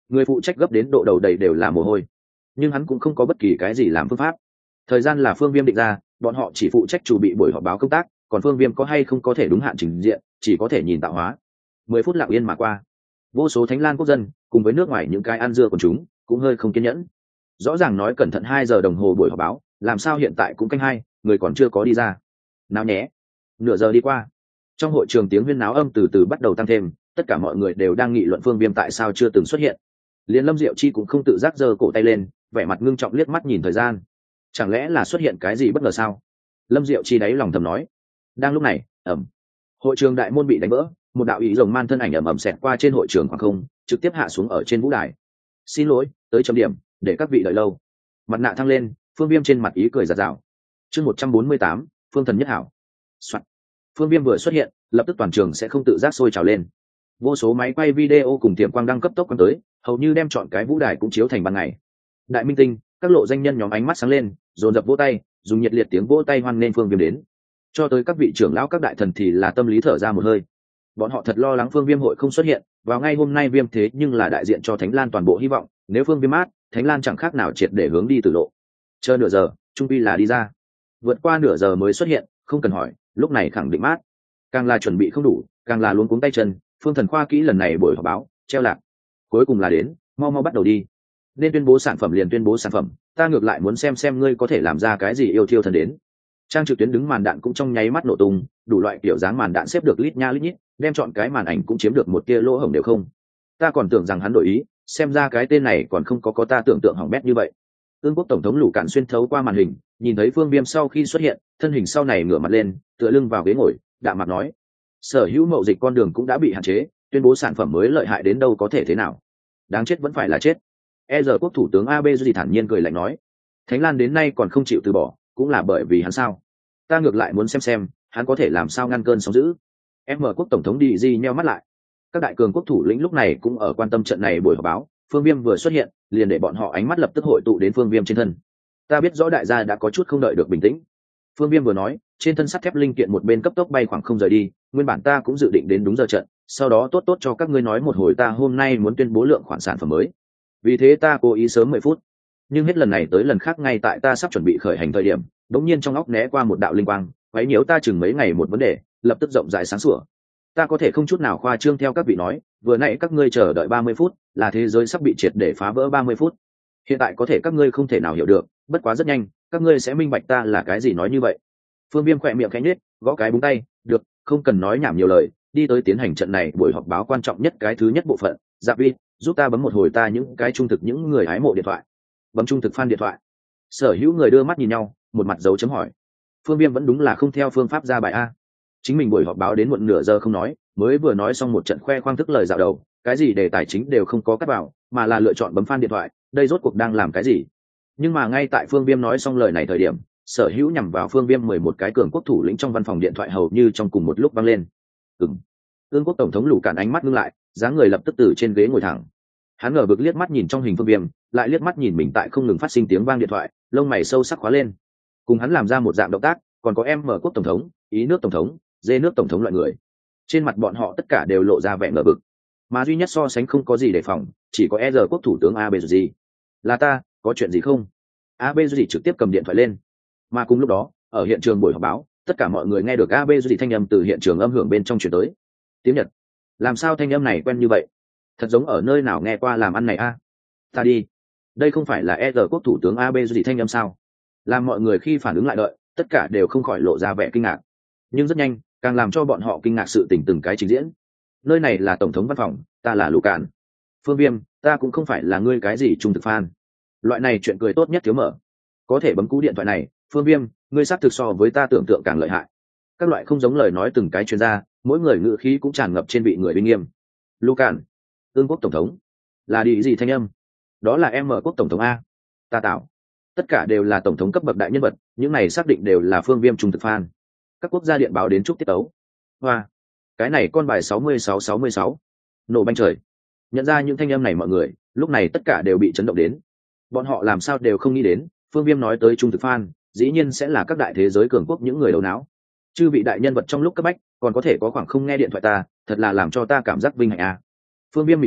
Người phụ trách gấp đến độ đầu đầy đều là mồ hôi, nhưng hắn cũng không có bất kỳ cái gì làm phương pháp. Thời gian là Phương Viêm định ra, bọn họ chỉ phụ trách chuẩn bị buổi họp báo công tác, còn Phương Viêm có hay không có thể đúng hạn trình diện, chỉ có thể nhìn tạo hóa. Mười phút lặng yên mà qua, vô số Thánh Lan quốc dân cùng với nước ngoài những cái ăn dưa của chúng cũng hơi không kiên nhẫn. Rõ ràng nói cẩn thận hai giờ đồng hồ buổi họp báo, làm sao hiện tại cũng canh hai, người còn chưa có đi ra. Nào nhé. Nửa giờ đi qua, trong hội trường tiếng huyên náo âm từ từ bắt đầu tăng thêm, tất cả mọi người đều đang nghị luận Phương Viêm tại sao chưa từng xuất hiện. Liên Lâm Diệu Chi cũng không tự giác giơ cổ tay lên, vẻ mặt ngưng trọng liếc mắt nhìn thời gian. Chẳng lẽ là xuất hiện cái gì bất ngờ sao? Lâm Diệu Chi đáy lòng thầm nói. Đang lúc này, ầm, hội trường đại môn bị đánh vỡ, một đạo ý rồng man thân ảnh ầm ầm xẹt qua trên hội trường khoảng không, trực tiếp hạ xuống ở trên vũ đài. Xin lỗi, tới chấm điểm, để các vị đợi lâu. Mặt nạ thăng lên, Phương Viêm trên mặt ý cười rạng rào. Chương một trăm bốn mươi tám, Phương Thần Nhất Hảo. Soạn. Phương Viêm vừa xuất hiện, lập tức toàn trường sẽ không tự giác sôi trào lên. Vô số máy quay video cùng tiệm quang đăng cấp tốc quan tới, hầu như đem chọn cái vũ đài cũng chiếu thành ban ngày. Đại minh tinh, các lộ danh nhân nhóm ánh mắt sáng lên, dồn dập vỗ tay, dùng nhiệt liệt tiếng vỗ tay hoan nghênh Phương Viêm đến. Cho tới các vị trưởng lão các đại thần thì là tâm lý thở ra một hơi. Bọn họ thật lo lắng Phương Viêm hội không xuất hiện, vào ngay hôm nay Viêm thế nhưng là đại diện cho Thánh Lan toàn bộ hy vọng, nếu Phương Viêm mát, Thánh Lan chẳng khác nào triệt để hướng đi tử lộ. Chờ nửa giờ, trung quy là đi ra. Vượt qua nửa giờ mới xuất hiện, không cần hỏi, lúc này khẳng định mát. Càng là chuẩn bị không đủ, càng là luống cuống tay chân, Phương Thần khoa kỹ lần này buổi họp báo, treo lạc. Cuối cùng là đến, mau mau bắt đầu đi. Nên tuyên bố sản phẩm liền tuyên bố sản phẩm, ta ngược lại muốn xem xem ngươi có thể làm ra cái gì yêu thiêu thần đến. Trang trực tuyến đứng màn đạn cũng trong nháy mắt nổ tung, đủ loại kiểu dáng màn đạn xếp được lít nha lít nhít, đem chọn cái màn ảnh cũng chiếm được một tia lỗ hổng đều không. Ta còn tưởng rằng hắn đổi ý, xem ra cái tên này còn không có có ta tưởng tượng hỏng bét như vậy. Ương quốc tổng thống Lũ Cạn xuyên thấu qua màn hình, nhìn thấy Phương Viêm sau khi xuất hiện, thân hình sau này ngửa mặt lên, tựa lưng vào ghế ngồi, đạm mặt nói: sở hữu mậu dịch con đường cũng đã bị hạn chế, tuyên bố sản phẩm mới lợi hại đến đâu có thể thế nào, đáng chết vẫn phải là chết. E giờ quốc thủ tướng Abe Duy thản nhiên cười lạnh nói: Thánh Lan đến nay còn không chịu từ bỏ, cũng là bởi vì hắn sao? Ta ngược lại muốn xem xem hắn có thể làm sao ngăn cơn sóng dữ. Em mở quốc tổng thống đi di nheo mắt lại. Các đại cường quốc thủ lĩnh lúc này cũng ở quan tâm trận này buổi họp báo. Phương Viêm vừa xuất hiện, liền để bọn họ ánh mắt lập tức hội tụ đến Phương Viêm trên thân. Ta biết rõ đại gia đã có chút không đợi được bình tĩnh. Phương Viêm vừa nói, trên thân sắt thép linh kiện một bên cấp tốc bay khoảng không rời đi. Nguyên bản ta cũng dự định đến đúng giờ trận, sau đó tốt tốt cho các ngươi nói một hồi ta hôm nay muốn tuyên bố lượng khoản sản phẩm mới. Vì thế ta cố ý sớm mười phút. Nhưng hết lần này tới lần khác ngay tại ta sắp chuẩn bị khởi hành thời điểm, đống nhiên trong óc né qua một đạo linh quang, quấy nhiễu ta chừng mấy ngày một vấn đề, lập tức rộng rãi sáng sủa. Ta có thể không chút nào khoa trương theo các vị nói, vừa nãy các ngươi chờ đợi ba mươi phút, là thế giới sắp bị triệt để phá vỡ ba mươi phút. Hiện tại có thể các ngươi không thể nào hiểu được, bất quá rất nhanh, các ngươi sẽ minh bạch ta là cái gì nói như vậy. Phương Viêm khẽ miệng khẽ nhếch, gõ cái búng tay, được, không cần nói nhảm nhiều lời, đi tới tiến hành trận này buổi họp báo quan trọng nhất cái thứ nhất bộ phận. Dạ Vi, giúp ta bấm một hồi ta những cái trung thực những người hái mộ điện thoại. Bấm trung thực fan điện thoại. Sở hữu người đưa mắt nhìn nhau, một mặt dấu chấm hỏi. Phương Viêm vẫn đúng là không theo phương pháp ra bài a. Chính mình buổi họp báo đến muộn nửa giờ không nói, mới vừa nói xong một trận khoe khoang thức lời dạo đầu, cái gì đề tài chính đều không có cắt vào, mà là lựa chọn bấm fan điện thoại, đây rốt cuộc đang làm cái gì? Nhưng mà ngay tại Phương Viêm nói xong lời này thời điểm, sở hữu nhằm vào Phương Viêm mười một cái cường quốc thủ lĩnh trong văn phòng điện thoại hầu như trong cùng một lúc vang lên. Ừm. Ương quốc tổng thống Lũ Cạn ánh mắt ngưng lại, dáng người lập tức từ trên ghế ngồi thẳng. Hắn ngờ vực liếc mắt nhìn trong hình Phương Viêm, lại liếc mắt nhìn mình tại không ngừng phát sinh tiếng vang điện thoại, lông mày sâu sắc khóa lên. Cùng hắn làm ra một dạng động tác, còn có em mở quốc tổng thống, ý nước tổng thống, dê nước tổng thống loại người. Trên mặt bọn họ tất cả đều lộ ra vẻ ngờ vực, mà duy nhất so sánh không có gì đề phòng, chỉ có e rờ quốc thủ tướng Abe Duy. Là ta, có chuyện gì không? Abe Duy trực tiếp cầm điện thoại lên. Mà cùng lúc đó, ở hiện trường buổi họp báo, tất cả mọi người nghe được Abe Duy thanh âm từ hiện trường âm hưởng bên trong truyền tới. Tiếng Nhật. Làm sao thanh âm này quen như vậy? Thật giống ở nơi nào nghe qua làm ăn này a. Ta đi. Đây không phải là e rờ quốc thủ tướng Abe Duy thanh âm sao? Làm mọi người khi phản ứng lại đợi, tất cả đều không khỏi lộ ra vẻ kinh ngạc. Nhưng rất nhanh, càng làm cho bọn họ kinh ngạc sự tình từng cái trình diễn. Nơi này là tổng thống văn phòng, ta là Lũ Cạn. Phương Viêm, ta cũng không phải là ngươi cái gì trung thực fan. Loại này chuyện cười tốt nhất thiếu mở. Có thể bấm cú điện thoại này, Phương Viêm, ngươi xác thực so với ta tưởng tượng càng lợi hại. Các loại không giống lời nói từng cái chuyên gia, mỗi người ngữ khí cũng tràn ngập trên vị người uy nghiêm. Lũ Cạn, Ương quốc tổng thống, là đi gì thanh âm? Đó là em mở quốc tổng thống a. Ta tạo. Tất cả đều là tổng thống cấp bậc đại nhân vật, những này xác định đều là Phương Viêm trung thực fan. Các quốc gia điện báo đến chúc tiết tấu. Hoa, cái này con bài sáu mươi sáu sáu mươi sáu. Nổ banh trời. Nhận ra những thanh âm này mọi người, lúc này tất cả đều bị chấn động đến. Bọn họ làm sao đều không nghĩ đến, Phương Viêm nói tới trung thực fan, dĩ nhiên sẽ là các đại thế giới cường quốc những người đầu não. Chư vị đại nhân vật trong lúc cấp bách, còn có thể có khoảng không nghe điện thoại ta, thật là làm cho ta cảm giác vinh hạnh à. Phương Viêm mỉm cười,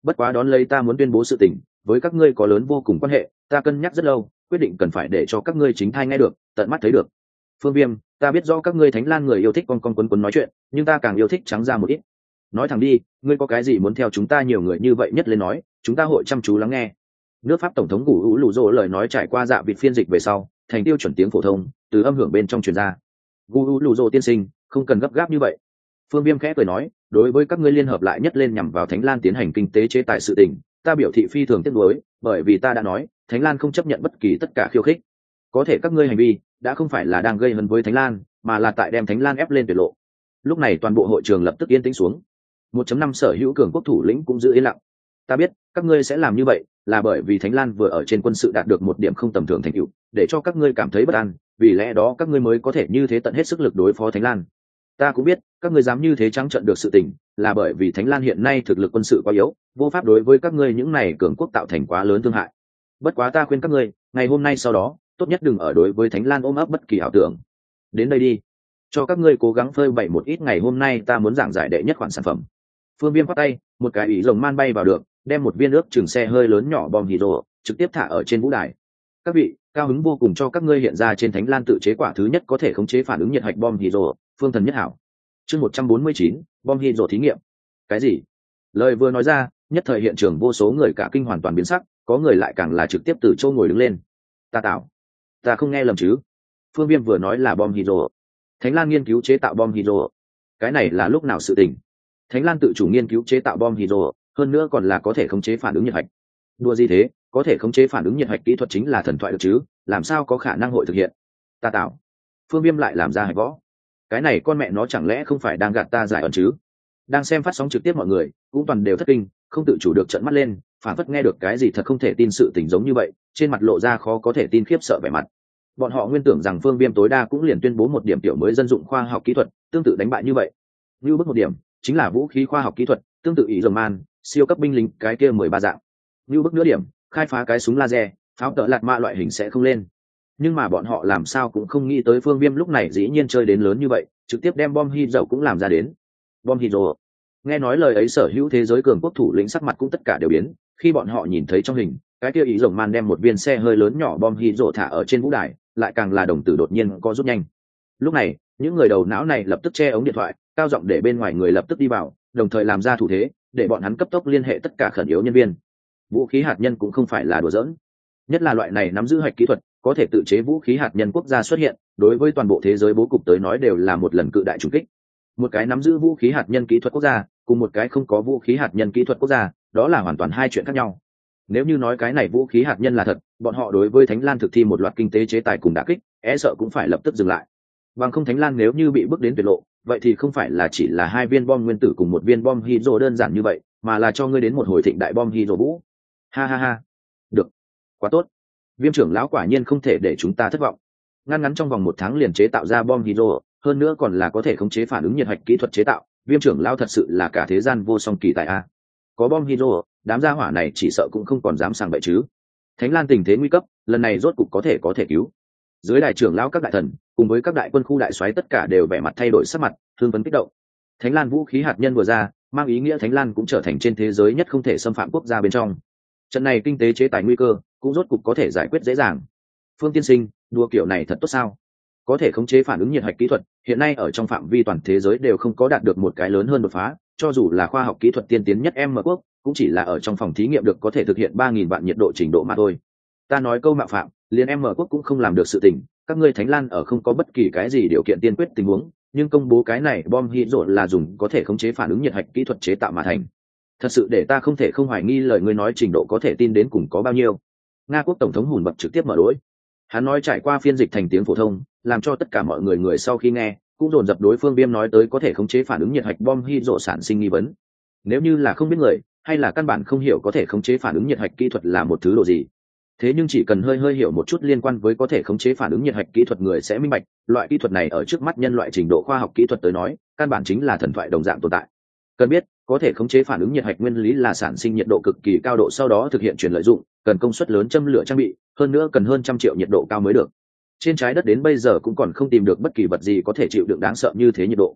bất quá đón lấy ta muốn tuyên bố sự tình với các ngươi có lớn vô cùng quan hệ, ta cân nhắc rất lâu, quyết định cần phải để cho các ngươi chính thai nghe được, tận mắt thấy được. Phương Viêm, ta biết rõ các ngươi Thánh Lan người yêu thích con con quấn quấn nói chuyện, nhưng ta càng yêu thích trắng ra một ít. Nói thẳng đi, ngươi có cái gì muốn theo chúng ta nhiều người như vậy nhất lên nói, chúng ta hội chăm chú lắng nghe. Nước Pháp tổng thống Gù Lù Dỗ lời nói trải qua dạ vịt phiên dịch về sau, thành tiêu chuẩn tiếng phổ thông, từ âm hưởng bên trong truyền ra. Gù Lù Dỗ tiên sinh, không cần gấp gáp như vậy. Phương Viêm khẽ cười nói, đối với các ngươi liên hợp lại nhất lên nhằm vào Thánh Lan tiến hành kinh tế chế tài sự tình, ta biểu thị phi thường tiếc nuối, bởi vì ta đã nói, Thánh Lan không chấp nhận bất kỳ tất cả khiêu khích. Có thể các ngươi hành vi đã không phải là đang gây hấn với Thánh Lan, mà là tại đem Thánh Lan ép lên tuyệt lộ. Lúc này toàn bộ hội trường lập tức yên tĩnh xuống. một chấm năm sở hữu cường quốc thủ lĩnh cũng giữ yên lặng. Ta biết, các ngươi sẽ làm như vậy, là bởi vì Thánh Lan vừa ở trên quân sự đạt được một điểm không tầm thường thành tựu, để cho các ngươi cảm thấy bất an, vì lẽ đó các ngươi mới có thể như thế tận hết sức lực đối phó Thánh Lan. Ta cũng biết, các ngươi dám như thế trắng trợn được sự tình, là bởi vì Thánh Lan hiện nay thực lực quân sự quá yếu, vô pháp đối với các ngươi những này cường quốc tạo thành quá lớn thương hại. Bất quá ta khuyên các ngươi, ngày hôm nay sau đó, tốt nhất đừng ở đối với Thánh Lan ôm ấp bất kỳ ảo tưởng. Đến đây đi, cho các ngươi cố gắng phơi bày một ít ngày hôm nay ta muốn giảng giải đệ nhất khoản sản phẩm. Phương Viêm quát tay, một cái ý rồng man bay vào được, đem một viên ước chừng xe hơi lớn nhỏ bom hydro trực tiếp thả ở trên vũ đài. Các vị, cao hứng vô cùng cho các ngươi hiện ra trên Thánh Lan tự chế quả thứ nhất có thể khống chế phản ứng nhiệt hạch bom hydro, phương thần nhất hảo. Chương một trăm bốn mươi chín, bom hydro thí nghiệm. Cái gì? Lời vừa nói ra, nhất thời hiện trường vô số người cả kinh hoàn toàn biến sắc, có người lại càng là trực tiếp từ chỗ ngồi đứng lên. Ta tạo, ta không nghe lầm chứ? Phương Viêm vừa nói là bom hydro. Thánh Lan nghiên cứu chế tạo bom hydro. Cái này là lúc nào sự tình? Thánh Lan tự chủ nghiên cứu chế tạo bom hydro, hơn nữa còn là có thể khống chế phản ứng nhiệt hạch. Đùa gì thế, có thể khống chế phản ứng nhiệt hạch kỹ thuật chính là thần thoại được chứ, làm sao có khả năng hội thực hiện? Ta tạo. Phương Viêm lại làm ra hạch võ. Cái này con mẹ nó chẳng lẽ không phải đang gạt ta giải ẩn chứ? Đang xem phát sóng trực tiếp mọi người cũng toàn đều thất kinh, không tự chủ được trợn mắt lên, phản phất nghe được cái gì thật không thể tin sự tình giống như vậy, trên mặt lộ ra khó có thể tin khiếp sợ vẻ mặt. Bọn họ nguyên tưởng rằng Phương Viêm tối đa cũng liền tuyên bố một điểm tiểu mới dân dụng khoa học kỹ thuật, tương tự đánh bại như vậy. Như bước một điểm, chính là vũ khí khoa học kỹ thuật, tương tự ý rồng man, siêu cấp binh lính cái kia mười ba dạng. Như bước nửa điểm, khai phá cái súng laser, pháo tợ lạt mạ loại hình sẽ không lên. Nhưng mà bọn họ làm sao cũng không nghĩ tới Phương Viêm lúc này dĩ nhiên chơi đến lớn như vậy, trực tiếp đem bom hydro cũng làm ra đến. Bom hydro. Nghe nói lời ấy sở hữu thế giới cường quốc thủ lĩnh sắc mặt cũng tất cả đều biến, khi bọn họ nhìn thấy trong hình, cái kia ý rồng man đem một viên xe hơi lớn nhỏ bom hydro thả ở trên vũ đài, lại càng là đồng tử đột nhiên có rút nhanh. Lúc này, những người đầu não này lập tức che ống điện thoại, cao giọng để bên ngoài người lập tức đi vào, đồng thời làm ra thủ thế, để bọn hắn cấp tốc liên hệ tất cả khẩn yếu nhân viên. Vũ khí hạt nhân cũng không phải là đùa giỡn, nhất là loại này nắm giữ hạch kỹ thuật, có thể tự chế vũ khí hạt nhân quốc gia xuất hiện, đối với toàn bộ thế giới bố cục tới nói đều là một lần cự đại trùng kích. Một cái nắm giữ vũ khí hạt nhân kỹ thuật quốc gia, cùng một cái không có vũ khí hạt nhân kỹ thuật quốc gia, đó là hoàn toàn hai chuyện khác nhau. Nếu như nói cái này vũ khí hạt nhân là thật, bọn họ đối với Thánh Lan thực thi một loạt kinh tế chế tài cùng đả kích, e sợ cũng phải lập tức dừng lại. Bằng không Thánh Lan nếu như bị bước đến tuyệt lộ, vậy thì không phải là chỉ là hai viên bom nguyên tử cùng một viên bom hydro đơn giản như vậy, mà là cho ngươi đến một hồi thịnh đại bom hydro vũ. Ha ha ha. Được. Quá tốt. Viêm trưởng lão quả nhiên không thể để chúng ta thất vọng. Ngăn ngắn trong vòng một tháng liền chế tạo ra bom hydro, hơn nữa còn là có thể khống chế phản ứng nhiệt hạch kỹ thuật chế tạo, Viêm trưởng lão thật sự là cả thế gian vô song kỳ tài a. Có bom hydro, đám gia hỏa này chỉ sợ cũng không còn dám sang bậy chứ. Thánh Lan tình thế nguy cấp, lần này rốt cục có thể có thể cứu. Dưới đại trưởng lão các đại thần, cùng với các đại quân khu đại soái tất cả đều vẻ mặt thay đổi sắc mặt, thương vấn kích động. Thánh Lan vũ khí hạt nhân vừa ra, mang ý nghĩa Thánh Lan cũng trở thành trên thế giới nhất không thể xâm phạm quốc gia bên trong. Trận này kinh tế chế tài nguy cơ, cũng rốt cục có thể giải quyết dễ dàng. Phương tiên sinh, đua kiểu này thật tốt sao? Có thể khống chế phản ứng nhiệt hạch kỹ thuật, hiện nay ở trong phạm vi toàn thế giới đều không có đạt được một cái lớn hơn đột phá, cho dù là khoa học kỹ thuật tiên tiến nhất M quốc, cũng chỉ là ở trong phòng thí nghiệm được có thể thực hiện ba nghìn vạn nhiệt độ trình độ mà thôi. Ta nói câu mạo phạm, liền M quốc cũng không làm được sự tình, các ngươi Thánh Lan ở không có bất kỳ cái gì điều kiện tiên quyết tình huống, nhưng công bố cái này bom hydro là dùng có thể khống chế phản ứng nhiệt hạch kỹ thuật chế tạo mà thành. Thật sự để ta không thể không hoài nghi lời ngươi nói trình độ có thể tin đến cùng có bao nhiêu. Nga quốc tổng thống hùn bật trực tiếp mở đối. Hắn nói trải qua phiên dịch thành tiếng phổ thông, làm cho tất cả mọi người người sau khi nghe cũng dồn dập đối Phương Viêm nói tới có thể khống chế phản ứng nhiệt hạch bom hydro sản sinh nghi vấn. Nếu như là không biết người, hay là căn bản không hiểu có thể khống chế phản ứng nhiệt hạch kỹ thuật là một thứ độ gì. Thế nhưng chỉ cần hơi hơi hiểu một chút liên quan với có thể khống chế phản ứng nhiệt hạch kỹ thuật người sẽ minh bạch, loại kỹ thuật này ở trước mắt nhân loại trình độ khoa học kỹ thuật tới nói, căn bản chính là thần thoại đồng dạng tồn tại. Cần biết, có thể khống chế phản ứng nhiệt hạch nguyên lý là sản sinh nhiệt độ cực kỳ cao độ sau đó thực hiện truyền lợi dụng, cần công suất lớn châm lửa trang bị, hơn nữa cần hơn trăm triệu nhiệt độ cao mới được. Trên trái đất đến bây giờ cũng còn không tìm được bất kỳ vật gì có thể chịu đựng đáng sợ như thế nhiệt độ.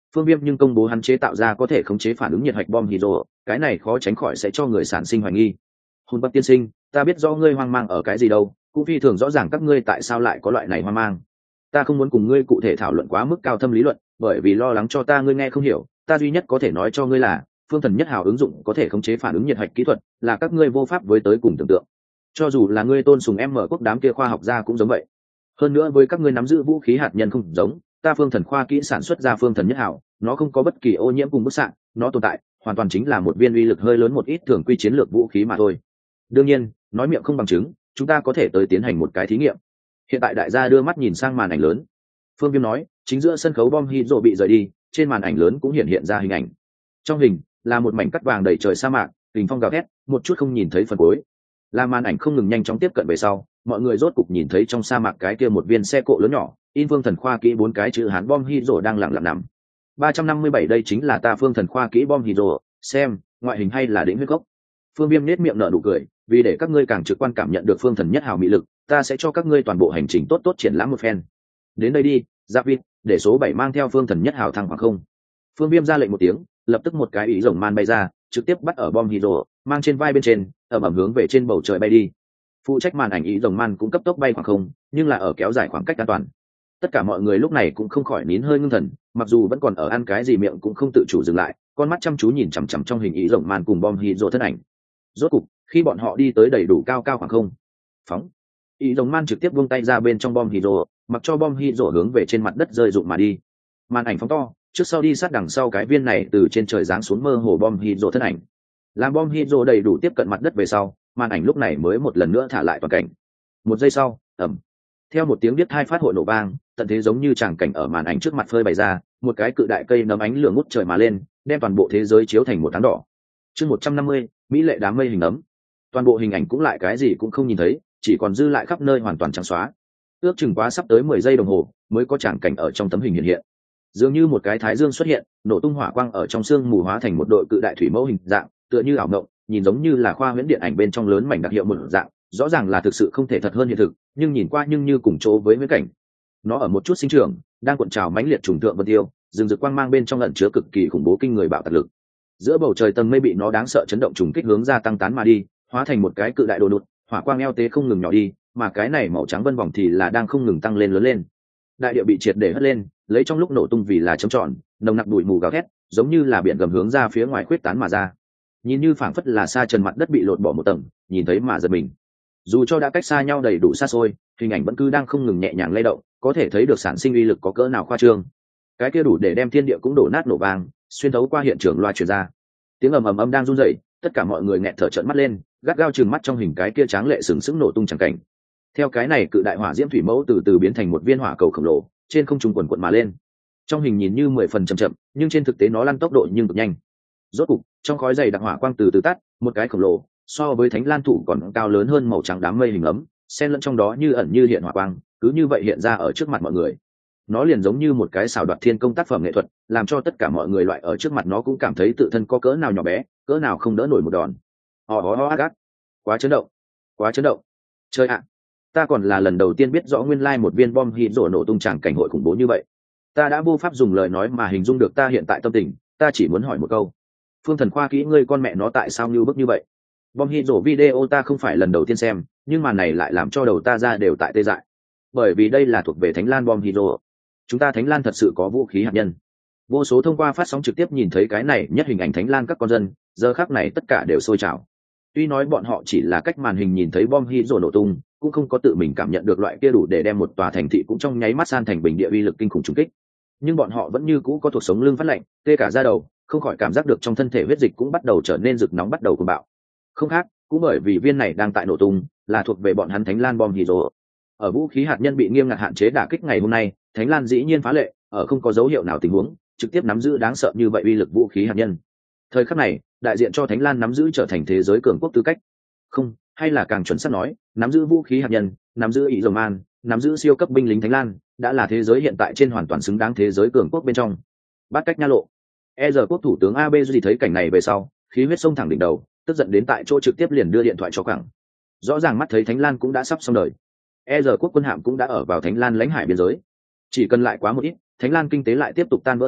Phương Viêm nhưng công bố hắn chế tạo ra có thể khống chế phản ứng nhiệt hạch bom hydro, cái này khó tránh khỏi sẽ cho người sản sinh hoài nghi. Hồn Bắc tiên sinh, ta biết rõ ngươi hoang mang ở cái gì đâu, cũng phi thường rõ ràng các ngươi tại sao lại có loại này hoang mang. Ta không muốn cùng ngươi cụ thể thảo luận quá mức cao thâm lý luận, bởi vì lo lắng cho ta ngươi nghe không hiểu, ta duy nhất có thể nói cho ngươi là, phương thần nhất hào ứng dụng có thể khống chế phản ứng nhiệt hạch kỹ thuật, là các ngươi vô pháp với tới cùng tưởng tượng. Cho dù là ngươi tôn sùng em mở quốc đám kia khoa học gia cũng giống vậy. Hơn nữa với các ngươi nắm giữ vũ khí hạt nhân không giống, ta phương thần khoa kỹ sản xuất ra phương thần nhất hào, nó không có bất kỳ ô nhiễm cùng bức xạ, nó tồn tại hoàn toàn chính là một viên uy lực hơi lớn một ít thường quy chiến lược vũ khí mà thôi. Đương nhiên, nói miệng không bằng chứng, chúng ta có thể tới tiến hành một cái thí nghiệm. Hiện tại đại gia đưa mắt nhìn sang màn ảnh lớn. Phương Viêm nói, chính giữa sân khấu bom hydro bị rời đi, trên màn ảnh lớn cũng hiện hiện ra hình ảnh. Trong hình là một mảnh cắt vàng đầy trời sa mạc, hình phong gào thét, một chút không nhìn thấy phần cuối. Là màn ảnh không ngừng nhanh chóng tiếp cận về sau, mọi người rốt cục nhìn thấy trong sa mạc cái kia một viên xe cộ lớn nhỏ, in phương thần khoa kỹ bốn cái chữ Hán bom hydro đang lặng lặng nằm. ba trăm năm mươi bảy đây chính là ta phương thần khoa kỹ bom hydro, xem, ngoại hình hay là đỉnh huyết gốc. Phương Viêm nét miệng nở nụ cười, vì để các ngươi càng trực quan cảm nhận được phương thần nhất hào mỹ lực, ta sẽ cho các ngươi toàn bộ hành trình tốt tốt triển lãm một phen. Đến đây đi, Giáp Vịt, để số bảy mang theo phương thần nhất hào thăng khoảng không. Phương Viêm ra lệnh một tiếng, lập tức một cái ý rồng man bay ra, trực tiếp bắt ở bom hydro, mang trên vai bên trên, ầm ầm hướng về trên bầu trời bay đi. Phụ trách màn ảnh ý rồng man cũng cấp tốc bay khoảng không, nhưng là ở kéo dài khoảng cách an toàn. Tất cả mọi người lúc này cũng không khỏi nín hơi ngưng thần, mặc dù vẫn còn ở ăn cái gì miệng cũng không tự chủ dừng lại, con mắt chăm chú nhìn chằm chằm trong hình ý rồng man cùng bom hydro thân ảnh. Rốt cục, khi bọn họ đi tới đầy đủ cao cao khoảng không, phóng, ý rồng man trực tiếp buông tay ra bên trong bom hydro, mặc cho bom hydro hướng về trên mặt đất rơi rụng mà đi. Màn ảnh phóng to, trước sau đi sát đằng sau cái viên này từ trên trời giáng xuống mơ hồ bom hydro thân ảnh. Làm bom hydro đầy đủ tiếp cận mặt đất về sau, màn ảnh lúc này mới một lần nữa thả lại toàn cảnh. Một giây sau, ầm, theo một tiếng biết hai phát hội nổ vang, tận thế giống như tràng cảnh ở màn ảnh trước mặt phơi bày ra, một cái cự đại cây nấm ánh lửa ngút trời mà lên, đem toàn bộ thế giới chiếu thành một tháng đỏ. Chương một trăm năm mươi, mỹ lệ đám mây hình ấm. Toàn bộ hình ảnh cũng lại cái gì cũng không nhìn thấy, chỉ còn dư lại khắp nơi hoàn toàn trắng xóa. Ước chừng quá sắp tới mười giây đồng hồ mới có tràng cảnh ở trong tấm hình hiện hiện. Dường như một cái thái dương xuất hiện, nổ tung hỏa quang ở trong sương mù hóa thành một đội cự đại thủy mẫu hình dạng, tựa như ảo mộng, nhìn giống như là khoa huyễn điện ảnh bên trong lớn mảnh đặc hiệu một dạng, rõ ràng là thực sự không thể thật hơn hiện thực, nhưng nhìn qua nhưng như cùng chỗ với huyễn cảnh. Nó ở một chút sinh trưởng, đang cuộn trào mãnh liệt trùng thượng vân tiêu, rừng rực quang mang bên trong ẩn chứa cực kỳ khủng bố kinh người bạo tạc lực. Giữa bầu trời tầng mây bị nó đáng sợ chấn động trùng kích hướng ra tăng tán mà đi, hóa thành một cái cự đại đồ nụt, hỏa quang eo tế không ngừng nhỏ đi, mà cái này màu trắng vân vòng thì là đang không ngừng tăng lên lớn lên. Đại địa bị triệt để hất lên, lấy trong lúc nổ tung vì là trống tròn, nồng nặc bụi mù gào thét, giống như là biển gầm hướng ra phía ngoài khuyết tán mà ra. Nhìn như phảng phất là sa trần mặt đất bị lột bỏ một tầng, nhìn thấy mà giật mình. Dù cho đã cách xa nhau đầy đủ xa xôi, hình ảnh vẫn cứ đang không ngừng nhẹ nhàng lay động, có thể thấy được sản sinh uy lực có cỡ nào khoa trương. Cái kia đủ để đem thiên địa cũng đổ nát nổ vang, xuyên thấu qua hiện trường loa truyền ra. Tiếng ầm ầm âm đang rung rẩy, tất cả mọi người nghẹt thở trợn mắt lên, gắt gao trừng mắt trong hình cái kia tráng lệ sừng sững nổ tung chẳng cảnh. Theo cái này cự đại hỏa diễm thủy mẫu từ từ biến thành một viên hỏa cầu khổng lồ, trên không trung quần quần mà lên. Trong hình nhìn như mười phần chậm chậm, nhưng trên thực tế nó lăn tốc độ nhưng cực nhanh. Rốt cục, trong khói dày đặc hỏa quang từ từ tắt, một cái khổng lồ, so với thánh lan thụ còn cao lớn hơn màu trắng đám mây hình ấm, xen lẫn trong đó như ẩn như hiện hỏa quang, cứ như vậy hiện ra ở trước mặt mọi người. Nó liền giống như một cái xảo đoạt thiên công tác phẩm nghệ thuật, làm cho tất cả mọi người loại ở trước mặt nó cũng cảm thấy tự thân có cỡ nào nhỏ bé, cỡ nào không đỡ nổi một đòn. Ò ó ó gắt, quá chấn động, quá chấn động. Chơi ạ, ta còn là lần đầu tiên biết rõ nguyên lai một viên bom hydro nổ tung tràng cảnh hội khủng bố như vậy. Ta đã vô pháp dùng lời nói mà hình dung được ta hiện tại tâm tình, ta chỉ muốn hỏi một câu. Phương thần khoa kỹ ngươi con mẹ nó tại sao như bức như vậy? Bom hydro video ta không phải lần đầu tiên xem, nhưng màn này lại làm cho đầu ta ra đều tại tê dại. Bởi vì đây là thuộc về Thánh Lan bom hydro. Chúng ta Thánh Lan thật sự có vũ khí hạt nhân. Vô số thông qua phát sóng trực tiếp nhìn thấy cái này nhất hình ảnh Thánh Lan các con dân, giờ khắc này tất cả đều sôi trào. Tuy nói bọn họ chỉ là cách màn hình nhìn thấy bom hydro nổ tung, cũng không có tự mình cảm nhận được loại kia đủ để đem một tòa thành thị cũng trong nháy mắt san thành bình địa uy lực kinh khủng trùng kích. Nhưng bọn họ vẫn như cũ có thuộc sống lưng phát lạnh, tê cả da đầu, không khỏi cảm giác được trong thân thể huyết dịch cũng bắt đầu trở nên rực nóng bắt đầu cuồng bạo. Không khác, cũng bởi vì viên này đang tại nổ tung, là thuộc về bọn hắn Thánh Lan bom hydro. Ở vũ khí hạt nhân bị nghiêm ngặt hạn chế đả kích ngày hôm nay, Thánh Lan dĩ nhiên phá lệ, ở không có dấu hiệu nào tình huống, trực tiếp nắm giữ đáng sợ như vậy uy lực vũ khí hạt nhân. Thời khắc này, đại diện cho Thánh Lan nắm giữ trở thành thế giới cường quốc tư cách. Không, hay là càng chuẩn xác nói, nắm giữ vũ khí hạt nhân, nắm giữ ý rồng man, nắm giữ siêu cấp binh lính Thánh Lan, đã là thế giới hiện tại trên hoàn toàn xứng đáng thế giới cường quốc bên trong. Bắt cách nha lộ. E giờ quốc thủ tướng Abe Duy thấy cảnh này về sau, khí huyết sông thẳng đỉnh đầu, tức giận đến tại chỗ trực tiếp liền đưa điện thoại cho Quảng. Rõ ràng mắt thấy Thánh Lan cũng đã sắp xong đời. E giờ quốc quân hạm cũng đã ở vào Thánh Lan lãnh hải biên giới. Chỉ cần lại quá một ít, Thánh Lan kinh tế lại tiếp tục tan vỡ xuống,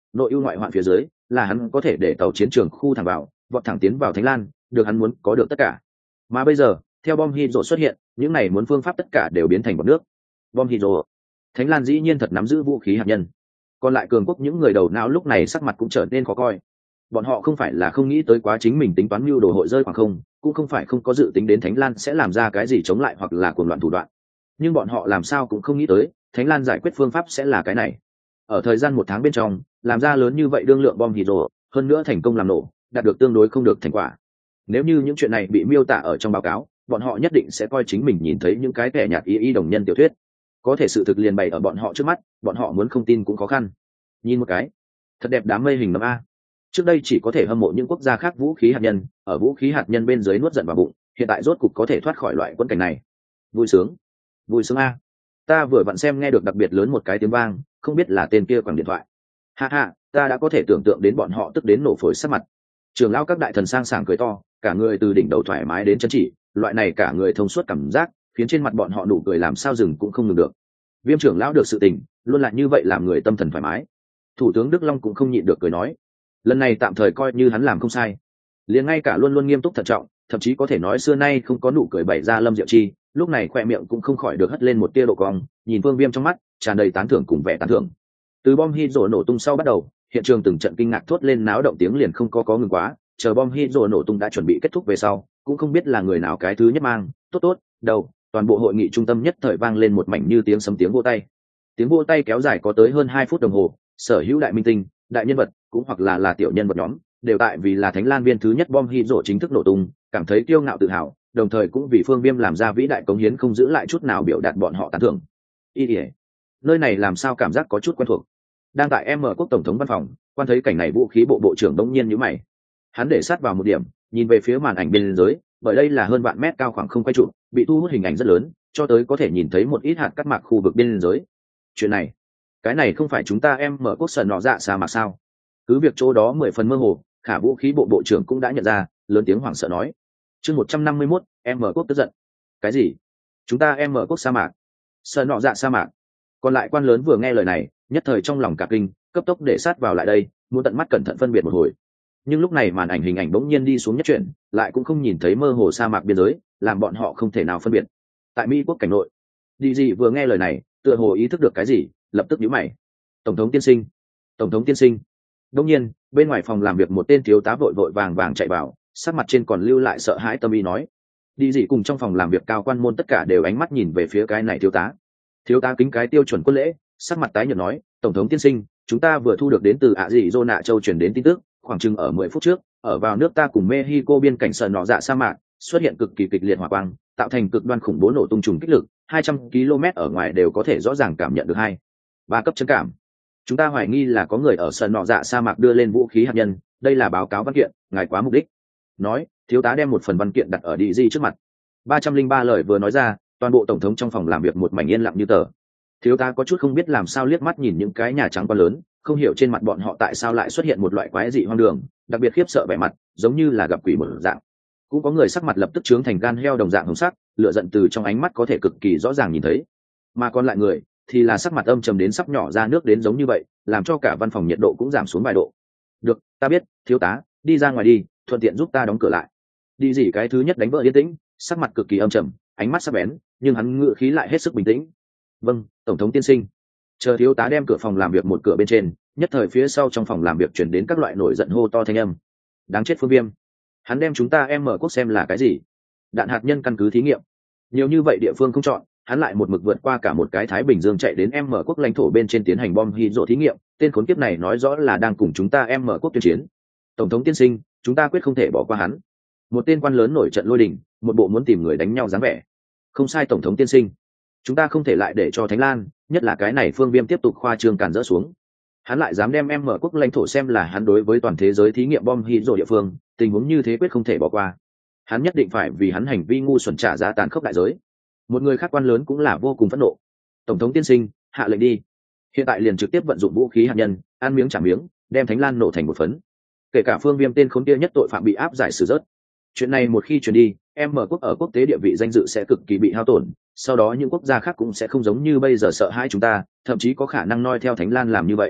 nội ưu ngoại hoạn phía dưới là hắn có thể để tàu chiến trường khu thẳng vào vọt thẳng tiến vào Thánh Lan, được hắn muốn có được tất cả. Mà bây giờ theo bom hydro xuất hiện, những này muốn phương pháp tất cả đều biến thành bọt nước. Bom hydro, Thánh Lan dĩ nhiên thật nắm giữ vũ khí hạt nhân. Còn lại cường quốc những người đầu não lúc này sắc mặt cũng trở nên khó coi. Bọn họ không phải là không nghĩ tới quá chính mình tính toán mưu đồ hội rơi khoảng không, cũng không phải không có dự tính đến Thánh Lan sẽ làm ra cái gì chống lại hoặc là cuồng loạn thủ đoạn, nhưng bọn họ làm sao cũng không nghĩ tới Thánh Lan giải quyết phương pháp sẽ là cái này. Ở thời gian một tháng bên trong làm ra lớn như vậy đương lượng bom hydro, hơn nữa thành công làm nổ, đạt được tương đối không được thành quả. Nếu như những chuyện này bị miêu tả ở trong báo cáo, bọn họ nhất định sẽ coi chính mình nhìn thấy những cái kẻ nhạt ý ý đồng nhân tiểu thuyết. Có thể sự thực liền bày ở bọn họ trước mắt, bọn họ muốn không tin cũng khó khăn. Nhìn một cái, thật đẹp đám mây hình nấm a. Trước đây chỉ có thể hâm mộ những quốc gia khác vũ khí hạt nhân, ở vũ khí hạt nhân bên dưới nuốt giận vào bụng, hiện tại rốt cục có thể thoát khỏi loại quẫn cảnh này. Vui sướng, vui sướng a. Ta vừa vặn xem nghe được đặc biệt lớn một cái tiếng vang, không biết là tên kia quẳng điện thoại. Ha ha, ta đã có thể tưởng tượng đến bọn họ tức đến nổ phổi sắc mặt. Trường lão các đại thần sang sảng cười to, cả người từ đỉnh đầu thoải mái đến chân chỉ, loại này cả người thông suốt cảm giác khiến trên mặt bọn họ nụ cười làm sao dừng cũng không ngừng được. Viêm trưởng lão được sự tình luôn là như vậy, làm người tâm thần thoải mái. Thủ tướng Đức Long cũng không nhịn được cười nói, lần này tạm thời coi như hắn làm không sai. Liền ngay cả luôn luôn nghiêm túc thận trọng, thậm chí có thể nói xưa nay không có nụ cười bày ra Lâm Diệu Chi, lúc này khoe miệng cũng không khỏi được hất lên một tia độ cong, nhìn Vương Viêm trong mắt tràn đầy tán thưởng cùng vẻ tán thưởng. Từ bom hydro nổ tung sau bắt đầu, hiện trường từng trận kinh ngạc thốt lên náo động tiếng liền không có có ngừng quá, chờ bom hydro nổ tung đã chuẩn bị kết thúc về sau, cũng không biết là người nào cái thứ nhất mang tốt tốt đầu, toàn bộ hội nghị trung tâm nhất thời vang lên một mảnh như tiếng sấm tiếng vỗ tay. Tiếng vỗ tay kéo dài có tới hơn hai phút đồng hồ, sở hữu đại minh tinh, đại nhân vật cũng hoặc là là tiểu nhân vật nhóm đều tại vì là Thánh Lan viên thứ nhất bom hydro chính thức nổ tung cảm thấy kiêu ngạo tự hào, đồng thời cũng vì Phương Viêm làm ra vĩ đại cống hiến không giữ lại chút nào biểu đạt bọn họ tán thưởng. Ý ỉa, nơi này làm sao cảm giác có chút quen thuộc. Đang tại M quốc tổng thống văn phòng, quan thấy cảnh này vũ khí bộ bộ trưởng đống nhiên nhíu mày. Hắn để sát vào một điểm, nhìn về phía màn ảnh bên dưới, bởi đây là hơn vạn mét cao khoảng không quay trụ, bị thu hút hình ảnh rất lớn, cho tới có thể nhìn thấy một ít hạt cắt mạc khu vực biên giới. Chuyện này, cái này không phải chúng ta em mở quốc sần nọ dạ sa mạc sao? Cứ việc chỗ đó mười phần mơ hồ, khả vũ khí bộ bộ trưởng cũng đã nhận ra, lớn tiếng hoảng sợ nói. Chương một trăm năm mươi mốt, em mở quốc tức giận. Cái gì? Chúng ta em mở quốc sa mạc? Sần nọ dạ sa mạc? Còn lại quan lớn vừa nghe lời này, nhất thời trong lòng cả kinh, cấp tốc để sát vào lại đây, muốn tận mắt cẩn thận phân biệt một hồi. Nhưng lúc này màn ảnh hình ảnh bỗng nhiên đi xuống nhất chuyển, lại cũng không nhìn thấy mơ hồ sa mạc biên giới, làm bọn họ không thể nào phân biệt. Tại Mỹ quốc cảnh nội, đi gì vừa nghe lời này, tựa hồ ý thức được cái gì, lập tức nhíu mày. Tổng thống tiên sinh, tổng thống tiên sinh. Đương nhiên, bên ngoài phòng làm việc một tên thiếu tá vội vội vàng vàng chạy vào, sắc mặt trên còn lưu lại sợ hãi tâm ý nói. Đi gì cùng trong phòng làm việc cao quan môn tất cả đều ánh mắt nhìn về phía cái này thiếu tá. Thiếu tá kính cái tiêu chuẩn quân lễ, sắc mặt tái nhợt nói, tổng thống tiên sinh, chúng ta vừa thu được đến từ ạ dị dô nạ châu chuyển đến tin tức, khoảng chừng ở mười phút trước, ở vào nước ta cùng Mexico biên cảnh sờ nọ dạ sa mạc, xuất hiện cực kỳ kịch liệt hỏa quang, tạo thành cực đoan khủng bố nổ tung trùng kích lực, hai trăm ki lô mét ở ngoài đều có thể rõ ràng cảm nhận được hai ba cấp chấn cảm. Chúng ta hoài nghi là có người ở sờ nọ dạ sa mạc đưa lên vũ khí hạt nhân, đây là báo cáo văn kiện, ngài quá mục đích. Nói, thiếu tá đem một phần văn kiện đặt ở đi di trước mặt. ba trăm linh ba lời vừa nói ra, toàn bộ tổng thống trong phòng làm việc một mảnh yên lặng như tờ. Thiếu tá có chút không biết làm sao liếc mắt nhìn những cái nhà trắng quá lớn, không hiểu trên mặt bọn họ tại sao lại xuất hiện một loại quái dị hoang đường, đặc biệt khiếp sợ vẻ mặt, giống như là gặp quỷ một dạng. Cũng có người sắc mặt lập tức trướng thành gan heo đồng dạng hồng sắc, lửa giận từ trong ánh mắt có thể cực kỳ rõ ràng nhìn thấy. Mà còn lại người thì là sắc mặt âm trầm đến sắp nhỏ ra nước đến giống như vậy, làm cho cả văn phòng nhiệt độ cũng giảm xuống vài độ. Được, ta biết, thiếu tá, đi ra ngoài đi, thuận tiện giúp ta đóng cửa lại. Đi gì cái thứ nhất đánh vỡ yên tĩnh, sắc mặt cực kỳ âm trầm, ánh mắt sắc bén, nhưng hắn ngựa khí lại hết sức bình tĩnh. Vâng, tổng thống tiên sinh. Chờ thiếu tá đem cửa phòng làm việc một cửa bên trên, nhất thời phía sau trong phòng làm việc chuyển đến các loại nổi giận hô to thanh âm. Đáng chết Phương Viêm, hắn đem chúng ta em mở quốc xem là cái gì? Đạn hạt nhân căn cứ thí nghiệm, nhiều như vậy địa phương không chọn, hắn lại một mực vượt qua cả một cái Thái Bình Dương chạy đến em mở quốc lãnh thổ bên trên tiến hành bom hydro thí nghiệm, tên khốn kiếp này nói rõ là đang cùng chúng ta em mở quốc tuyên chiến. Tổng thống tiên sinh, chúng ta quyết không thể bỏ qua hắn. Một tên quan lớn nổi trận lôi đình, một bộ muốn tìm người đánh nhau dáng vẻ. Không sai tổng thống tiên sinh, chúng ta không thể lại để cho Thánh Lan, nhất là cái này Phương Viêm tiếp tục khoa trương càn rỡ xuống. Hắn lại dám đem em mở quốc lãnh thổ xem là hắn đối với toàn thế giới thí nghiệm bom hydro địa phương, tình huống như thế quyết không thể bỏ qua. Hắn nhất định phải vì hắn hành vi ngu xuẩn trả giá tàn khốc đại giới. Một người khác quan lớn cũng là vô cùng phẫn nộ. Tổng thống tiên sinh, hạ lệnh đi, hiện tại liền trực tiếp vận dụng vũ khí hạt nhân, ăn miếng trả miếng, đem Thánh Lan nổ thành một phấn. Kể cả Phương Viêm tên khốn kia nhất tội phạm bị áp giải xử rớt. Chuyện này một khi truyền đi, em mở quốc ở quốc tế địa vị danh dự sẽ cực kỳ bị hao tổn, sau đó những quốc gia khác cũng sẽ không giống như bây giờ sợ hãi chúng ta, thậm chí có khả năng noi theo Thánh Lan làm như vậy.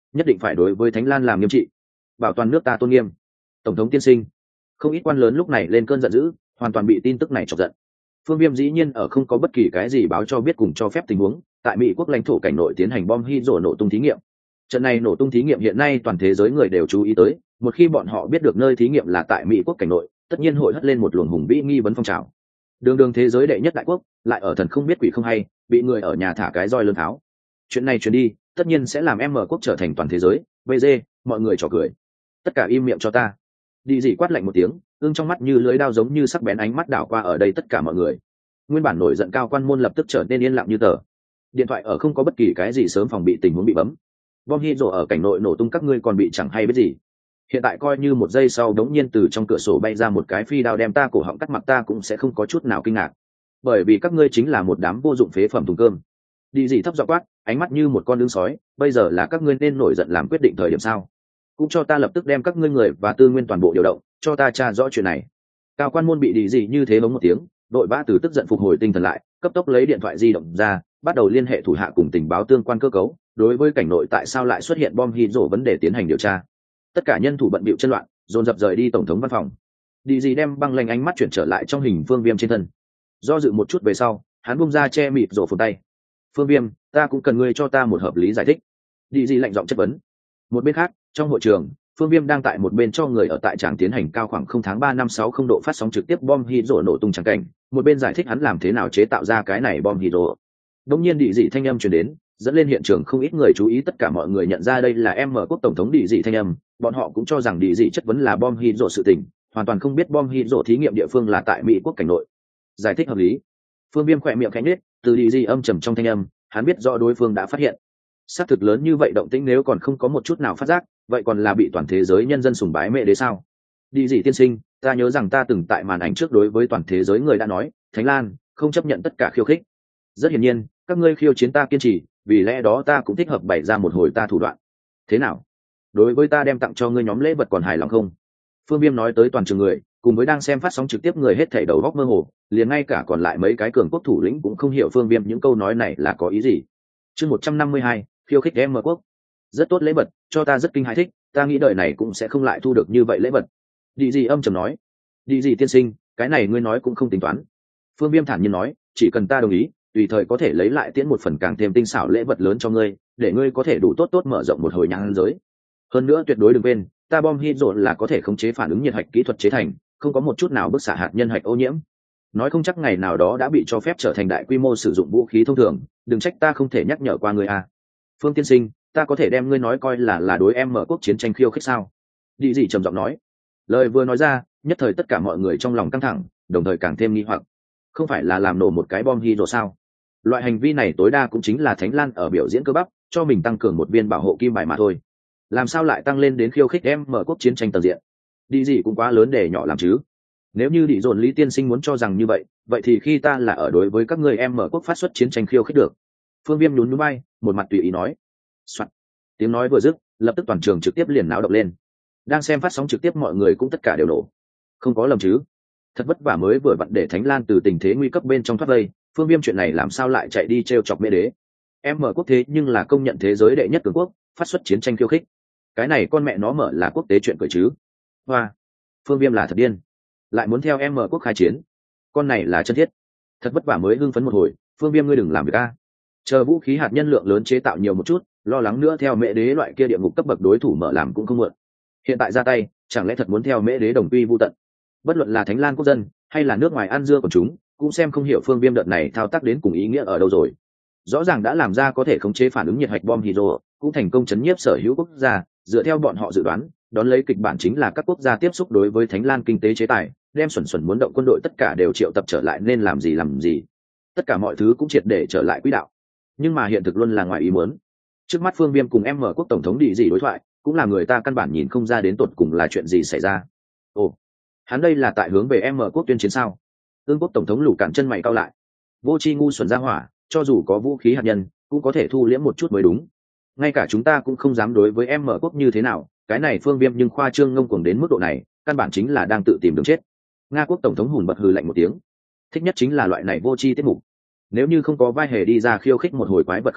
nhất định phải đối với Thánh Lan làm nghiêm trị, bảo toàn nước ta tôn nghiêm. Tổng thống tiên sinh, không ít quan lớn lúc này lên cơn giận dữ, hoàn toàn bị tin tức này chọc giận. Phương Viêm dĩ nhiên ở không có bất kỳ cái gì báo cho biết cùng cho phép tình huống, tại Mỹ quốc lãnh thổ cảnh nội tiến hành bom hydro nổ tung thí nghiệm. Trận này nổ tung thí nghiệm hiện nay toàn thế giới người đều chú ý tới, một khi bọn họ biết được nơi thí nghiệm là tại Mỹ quốc cảnh nội, tất nhiên hội hất lên một luồng hùng vĩ nghi vấn phong trào. Đường đường thế giới đệ nhất đại quốc, lại ở thần không biết quỷ không hay, bị người ở nhà thả cái roi lớn tháo. Chuyện này truyền đi, tất nhiên sẽ làm em mở quốc trở thành toàn thế giới, bê giê, mọi người trò cười. Tất cả im miệng cho ta. Đi dị quát lạnh một tiếng, ương trong mắt như lưỡi đao giống như sắc bén ánh mắt đảo qua ở đây tất cả mọi người. Nguyên bản nổi giận cao quan môn lập tức trở nên yên lặng như tờ. Điện thoại ở không có bất kỳ cái gì sớm phòng bị tình huống bị bấm. Bom hydro ở cảnh nội nổ tung các ngươi còn bị chẳng hay biết gì. Hiện tại coi như một giây sau đống nhiên từ trong cửa sổ bay ra một cái phi đao đem ta cổ họng cắt mặt ta cũng sẽ không có chút nào kinh ngạc. Bởi vì các ngươi chính là một đám vô dụng phế phẩm thùng cơm. Đi dị thấp giọng quát, ánh mắt như một con lươn sói, bây giờ là các ngươi nên nổi giận làm quyết định thời điểm sao? Cũng cho ta lập tức đem các ngươi người và tư nguyên toàn bộ điều động, cho ta tra rõ chuyện này. Cao quan môn bị đi dị như thế bóng một tiếng, đội vã từ tức giận phục hồi tinh thần lại, cấp tốc lấy điện thoại di động ra, bắt đầu liên hệ thủ hạ cùng tình báo tương quan cơ cấu, đối với cảnh nội tại sao lại xuất hiện bom hydro vấn đề tiến hành điều tra. Tất cả nhân thủ bận bịu chân loạn, dồn dập rời đi tổng thống văn phòng. Đi dị đem băng lanh ánh mắt chuyển trở lại trong hình Phương Viêm trên thân. Do dự một chút về sau, hắn bung ra che mịt rổ phồn tay. Phương Viêm, ta cũng cần ngươi cho ta một hợp lý giải thích. Đi dị lạnh giọng chất vấn. Một bên khác, trong hội trường, Phương Viêm đang tại một bên cho người ở tại tràng tiến hành cao khoảng không tháng ba năm sáu không độ phát sóng trực tiếp bom hydro nổ tung trắng cảnh, một bên giải thích hắn làm thế nào chế tạo ra cái này bom hydro. Đống nhiên Đi dị thanh âm truyền đến, dẫn lên hiện trường không ít người chú ý, tất cả mọi người nhận ra đây là em mở quốc tổng thống Đi dị thanh âm, bọn họ cũng cho rằng Đi dị chất vấn là bom hydro sự tình, hoàn toàn không biết bom hydro thí nghiệm địa phương là tại Mỹ quốc cảnh nội. Giải thích hợp lý. Phương Viêm khỏe miệng khẽ nhếch, từ Đi dị âm trầm trong thanh âm, hắn biết rõ đối phương đã phát hiện. Xác thực lớn như vậy động tĩnh nếu còn không có một chút nào phát giác, vậy còn là bị toàn thế giới nhân dân sùng bái mẹ đế sao? Đi dị tiên sinh, ta nhớ rằng ta từng tại màn ảnh trước đối với toàn thế giới người đã nói, Thánh Lan không chấp nhận tất cả khiêu khích. Rất hiển nhiên, các ngươi khiêu chiến ta kiên trì, vì lẽ đó ta cũng thích hợp bày ra một hồi ta thủ đoạn. Thế nào? Đối với ta đem tặng cho ngươi nhóm lễ vật còn hài lòng không? Phương Viêm nói tới toàn trường người, cùng với đang xem phát sóng trực tiếp người hết thảy đầu góc mơ hồ, liền ngay cả còn lại mấy cái cường quốc thủ lĩnh cũng không hiểu Phương Viêm những câu nói này là có ý gì. Chương một trăm năm mươi hai, khiêu khích em mở quốc. Rất tốt lễ vật, cho ta rất kinh hãi thích, ta nghĩ đời này cũng sẽ không lại thu được như vậy lễ vật. Đi dị âm trầm nói. Đi dị tiên sinh, cái này ngươi nói cũng không tính toán. Phương Viêm thản nhiên nói, chỉ cần ta đồng ý, tùy thời có thể lấy lại tiễn một phần càng thêm tinh xảo lễ vật lớn cho ngươi, để ngươi có thể đủ tốt tốt mở rộng một hồi nhãn giới. Hơn nữa tuyệt đối đừng quên, ta bom hydro là có thể khống chế phản ứng nhiệt hạch kỹ thuật chế thành, không có một chút nào bức xạ hạt nhân hạch ô nhiễm. Nói không chắc ngày nào đó đã bị cho phép trở thành đại quy mô sử dụng vũ khí thông thường, đừng trách ta không thể nhắc nhở qua ngươi à. Phương tiên sinh, ta có thể đem ngươi nói coi là là đối em mở quốc chiến tranh khiêu khích sao? Đi dị trầm giọng nói. Lời vừa nói ra, nhất thời tất cả mọi người trong lòng căng thẳng, đồng thời càng thêm nghi hoặc. Không phải là làm nổ một cái bom hydro sao? Loại hành vi này tối đa cũng chính là Thánh Lan ở biểu diễn cơ bắp, cho mình tăng cường một viên bảo hộ kim bài mà thôi. Làm sao lại tăng lên đến khiêu khích em mở quốc chiến tranh tầng diện? Đi gì cũng quá lớn để nhỏ làm chứ. Nếu như đi dồn Lý tiên sinh muốn cho rằng như vậy, vậy thì khi ta là ở đối với các người em mở quốc phát xuất chiến tranh khiêu khích được. Phương Viêm nhún nhún bay, một mặt tùy ý nói. Soạn. Tiếng nói vừa dứt, lập tức toàn trường trực tiếp liền náo động lên. Đang xem phát sóng trực tiếp mọi người cũng tất cả đều nổ. Không có lầm chứ? Thật vất vả mới vừa vặn để Thánh Lan từ tình thế nguy cấp bên trong thoát vây, Phương Viêm chuyện này làm sao lại chạy đi trêu chọc mẹ đế? Em mở quốc thế nhưng là công nhận thế giới đệ nhất cường quốc, phát xuất chiến tranh khiêu khích. Cái này con mẹ nó mở là quốc tế chuyện cười chứ? Hoa, Phương Viêm là thật điên, lại muốn theo em mở quốc khai chiến. Con này là chân thiết. Thật vất vả mới hưng phấn một hồi, Phương Viêm ngươi đừng làm việc a. Chờ vũ khí hạt nhân lượng lớn chế tạo nhiều một chút, lo lắng nữa theo mẹ đế loại kia địa ngục cấp bậc đối thủ mở làm cũng không muộn. Hiện tại ra tay, chẳng lẽ thật muốn theo mẹ đế đồng quy vu tận? Bất luận là Thánh Lan quốc dân hay là nước ngoài ăn dưa của chúng, cũng xem không hiểu Phương Viêm đợt này thao tác đến cùng ý nghĩa ở đâu rồi. Rõ ràng đã làm ra có thể khống chế phản ứng nhiệt hạch bom hydro, cũng thành công chấn nhiếp sở hữu quốc gia, dựa theo bọn họ dự đoán, đón lấy kịch bản chính là các quốc gia tiếp xúc đối với Thánh Lan kinh tế chế tài, đem xuẩn xuẩn muốn động quân đội tất cả đều triệu tập trở lại nên làm gì làm gì. Tất cả mọi thứ cũng triệt để trở lại quỹ đạo. Nhưng mà hiện thực luôn là ngoài ý muốn. Trước mắt Phương Viêm cùng em mở quốc tổng thống đi gì đối thoại, cũng là người ta căn bản nhìn không ra đến tột cùng là chuyện gì xảy ra. Ồ, hắn đây là tại hướng về em mở quốc tuyên chiến sao? Ương quốc tổng thống lù cản chân mày cau lại. Vô tri ngu xuẩn ra hỏa, cho dù có vũ khí hạt nhân, cũng có thể thu liễm một chút mới đúng. Ngay cả chúng ta cũng không dám đối với em mở quốc như thế nào, cái này Phương Viêm nhưng khoa trương ngông cuồng đến mức độ này, căn bản chính là đang tự tìm đường chết. Nga quốc tổng thống hùn bật hừ lạnh một tiếng. Thích nhất chính là loại này vô tri tiết mục. Nếu như không có vai hề đi ra khiêu khích một hồi quái vật khổng lồ,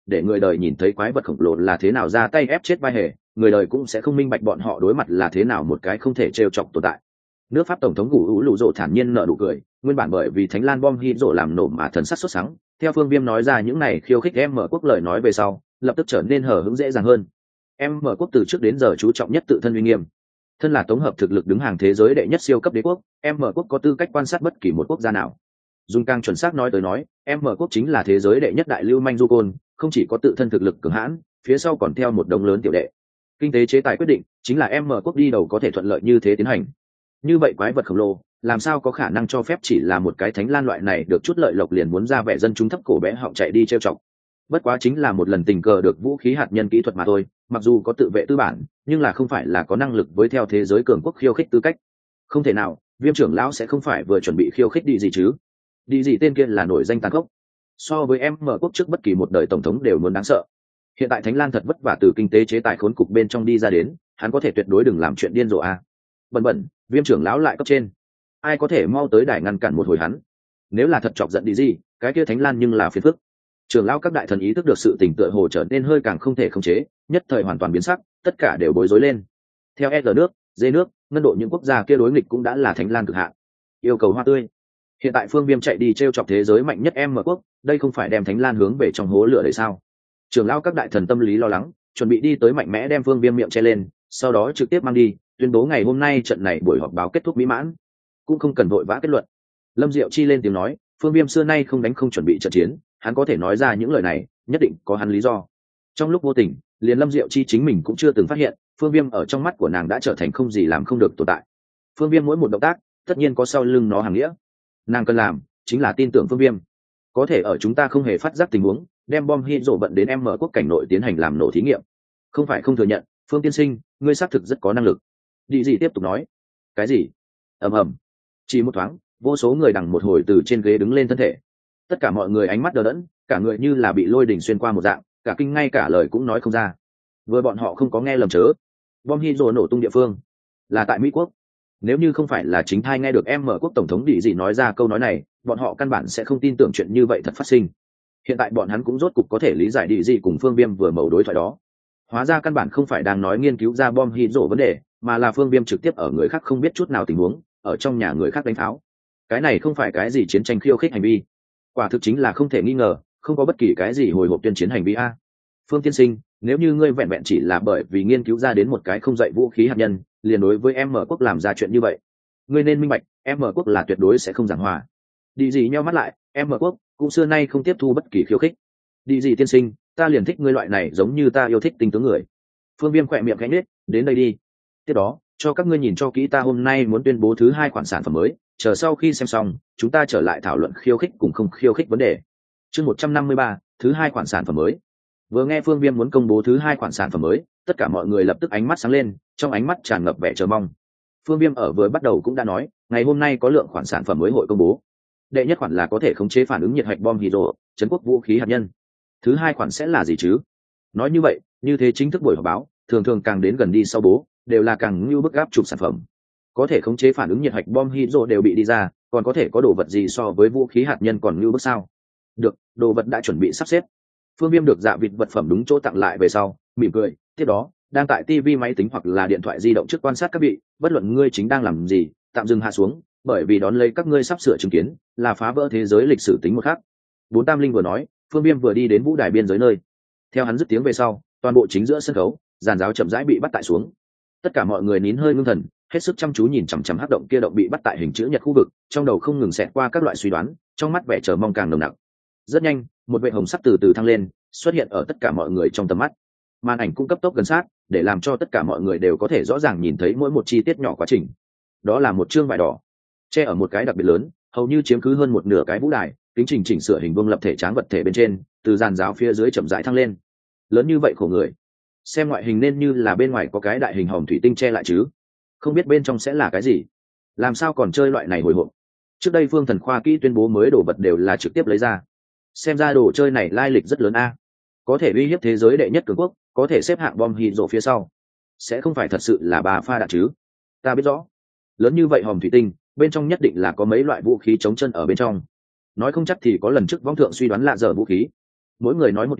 để người đời nhìn thấy quái vật khổng lồ là thế nào ra tay ép chết vai hề, người đời cũng sẽ không minh bạch bọn họ đối mặt là thế nào một cái không thể trêu chọc tồn tại. Nước Pháp tổng thống Gù Ú Lụ Rộ thản nhiên nở nụ cười, nguyên bản bởi vì Thánh Lan bom hít rộ làm nổ mà thần sắc sốt sắng, theo Phương Viêm nói ra những này khiêu khích em mở quốc lời nói về sau, lập tức trở nên hở hững dễ dàng hơn. Em mở quốc từ trước đến giờ chú trọng nhất tự thân uy nghiêm, thân là tổng hợp thực lực đứng hàng thế giới đệ nhất siêu cấp đế quốc, em mở quốc có tư cách quan sát bất kỳ một quốc gia nào. Dùng càng chuẩn xác nói tới nói, em mở quốc chính là thế giới đệ nhất đại lưu manh du côn, không chỉ có tự thân thực lực cường hãn, phía sau còn theo một đống lớn tiểu đệ. Kinh tế chế tài quyết định, chính là em mở quốc đi đầu có thể thuận lợi như thế tiến hành. Như vậy quái vật khổng lồ, làm sao có khả năng cho phép chỉ là một cái Thánh Lan loại này được chút lợi lộc liền muốn ra vẻ dân chúng thấp cổ bé họng chạy đi trêu chọc. Bất quá chính là một lần tình cờ được vũ khí hạt nhân kỹ thuật mà thôi, mặc dù có tự vệ tư bản, nhưng là không phải là có năng lực với theo thế giới cường quốc khiêu khích tư cách. Không thể nào, Viêm trưởng lão sẽ không phải vừa chuẩn bị khiêu khích đi gì chứ? Đi gì tên kia là nổi danh tàn khốc, so với em mở quốc trước bất kỳ một đời tổng thống đều muốn đáng sợ. Hiện tại Thánh Lan thật vất vả từ kinh tế chế tài khốn cục bên trong đi ra đến, hắn có thể tuyệt đối đừng làm chuyện điên rồ à? Bẩn bẩn, Viêm trưởng lão lại cấp trên, ai có thể mau tới đài ngăn cản một hồi hắn? Nếu là thật chọc giận đi gì, cái kia Thánh Lan nhưng là phiền phức. Trưởng lão các đại thần ý thức được sự tình tựa hồ trở nên hơi càng không thể khống chế, nhất thời hoàn toàn biến sắc, tất cả đều bối rối lên. Theo E nước, D nước, ngân độ những quốc gia kia đối nghịch cũng đã là Thánh Lan cực hạn. Yêu cầu hoa tươi. Hiện tại Phương Viêm chạy đi trêu chọc thế giới mạnh nhất em mở quốc, đây không phải đem Thánh Lan hướng về trong hố lửa đấy sao? Trưởng lão các đại thần tâm lý lo lắng, chuẩn bị đi tới mạnh mẽ đem Phương Viêm miệng che lên, sau đó trực tiếp mang đi, tuyên bố ngày hôm nay trận này buổi họp báo kết thúc mỹ mãn, cũng không cần vội vã kết luận. Lâm Diệu Chi lên tiếng nói, Phương Viêm xưa nay không đánh không chuẩn bị trận chiến, hắn có thể nói ra những lời này, nhất định có hắn lý do. Trong lúc vô tình, liền Lâm Diệu Chi chính mình cũng chưa từng phát hiện, Phương Viêm ở trong mắt của nàng đã trở thành không gì làm không được tồn tại. Phương Viêm mỗi một động tác, tất nhiên có sau lưng nó hàng nghĩa. Nàng cần làm chính là tin tưởng Phương Viêm có thể ở chúng ta không hề phát giác tình huống, đem bom hít rộ vận đến em mở quốc cảnh nội tiến hành làm nổ thí nghiệm. Không phải không thừa nhận, Phương tiên sinh, ngươi xác thực rất có năng lực. Đi gì tiếp tục nói. Cái gì? Ầm ầm. Chỉ một thoáng, vô số người đằng một hồi từ trên ghế đứng lên thân thể. Tất cả mọi người ánh mắt đờ đẫn, cả người như là bị lôi đỉnh xuyên qua một dạng, cả kinh ngay cả lời cũng nói không ra. Vừa bọn họ không có nghe lầm chớ, bom hít rộ nổ tung địa phương là tại Mỹ quốc. Nếu như không phải là chính thai nghe được em mở quốc tổng thống Đi gì nói ra câu nói này, bọn họ căn bản sẽ không tin tưởng chuyện như vậy thật phát sinh. Hiện tại bọn hắn cũng rốt cục có thể lý giải Đi gì cùng Phương Viêm vừa mẩu đối thoại đó. Hóa ra căn bản không phải đang nói nghiên cứu ra bom hít rộ vấn đề, mà là Phương Viêm trực tiếp ở người khác không biết chút nào tình huống, ở trong nhà người khác đánh pháo. Cái này không phải cái gì chiến tranh khiêu khích hành vi, quả thực chính là không thể nghi ngờ, không có bất kỳ cái gì hồi hộp tuyên chiến hành vi a. Phương tiên sinh, nếu như ngươi vẹn vẹn chỉ là bởi vì nghiên cứu ra đến một cái không dạy vũ khí hạt nhân, liền đối với em mở quốc làm ra chuyện như vậy, ngươi nên minh bạch, em mở quốc là tuyệt đối sẽ không giảng hòa. Đi gì nheo mắt lại, em mở quốc cũng xưa nay không tiếp thu bất kỳ khiêu khích. Đi gì tiên sinh, ta liền thích ngươi loại này giống như ta yêu thích tinh tướng người. Phương Viêm khỏe miệng khẽ nhếch, đến đây đi. Tiếp đó, cho các ngươi nhìn cho kỹ ta hôm nay muốn tuyên bố thứ hai khoản sản phẩm mới, chờ sau khi xem xong, chúng ta trở lại thảo luận khiêu khích cùng không khiêu khích vấn đề. Chương một trăm năm mươi ba, thứ hai khoản sản phẩm mới. Vừa nghe Phương Viêm muốn công bố thứ hai khoản sản phẩm mới, tất cả mọi người lập tức ánh mắt sáng lên, trong ánh mắt tràn ngập vẻ chờ mong. Phương Viêm ở vừa bắt đầu cũng đã nói, ngày hôm nay có lượng khoản sản phẩm mới hội công bố. Đệ nhất khoản là có thể khống chế phản ứng nhiệt hạch bom hydro, trấn quốc vũ khí hạt nhân. Thứ hai khoản sẽ là gì chứ? Nói như vậy, như thế chính thức buổi họp báo, thường thường càng đến gần đi sau bố, đều là càng như bức áp chụp sản phẩm. Có thể khống chế phản ứng nhiệt hạch bom hydro đều bị đi ra, còn có thể có đồ vật gì so với vũ khí hạt nhân còn như bức sao? Được, đồ vật đã chuẩn bị sắp xếp. Phương Viêm được dạ vịt vật phẩm đúng chỗ tặng lại về sau, mỉm cười, tiếp đó, đang tại ti vi máy tính hoặc là điện thoại di động trước quan sát các vị, bất luận ngươi chính đang làm gì, tạm dừng hạ xuống, bởi vì đón lấy các ngươi sắp sửa chứng kiến, là phá vỡ thế giới lịch sử tính một khác. Bốn Tam Linh vừa nói, Phương Viêm vừa đi đến vũ đài biên giới nơi. Theo hắn dứt tiếng về sau, toàn bộ chính giữa sân khấu, giàn giáo chậm rãi bị bắt tại xuống. Tất cả mọi người nín hơi ngưng thần, hết sức chăm chú nhìn chằm chằm hắc động kia động bị bắt tại hình chữ nhật khu vực, trong đầu không ngừng xẹt qua các loại suy đoán, trong mắt vẻ chờ mong càng nồng nặc. Rất nhanh, một vệ hồng sắc từ từ thăng lên, xuất hiện ở tất cả mọi người trong tầm mắt. Màn ảnh cũng cấp tốc gần sát, để làm cho tất cả mọi người đều có thể rõ ràng nhìn thấy mỗi một chi tiết nhỏ quá trình. Đó là một chương vải đỏ, che ở một cái đặc biệt lớn, hầu như chiếm cứ hơn một nửa cái vũ đài, kính trình chỉnh sửa hình vuông lập thể tráng vật thể bên trên, từ giàn giáo phía dưới chậm rãi thăng lên. Lớn như vậy khổ người, xem ngoại hình nên như là bên ngoài có cái đại hình hòm thủy tinh che lại chứ, không biết bên trong sẽ là cái gì, làm sao còn chơi loại này hồi hộp. Trước đây Phương Thần Khoa kỹ tuyên bố mới đồ vật đều là trực tiếp lấy ra, xem ra đồ chơi này lai lịch rất lớn a, có thể uy hiếp thế giới đệ nhất cường quốc, có thể xếp hạng bom hydro phía sau, sẽ không phải thật sự là bà pha đạn chứ? Ta biết rõ, lớn như vậy hòm thủy tinh bên trong nhất định là có mấy loại vũ khí chống chân ở bên trong, nói không chắc thì có lần trước vong thượng suy đoán lạ dở vũ khí. Mỗi người nói một điều,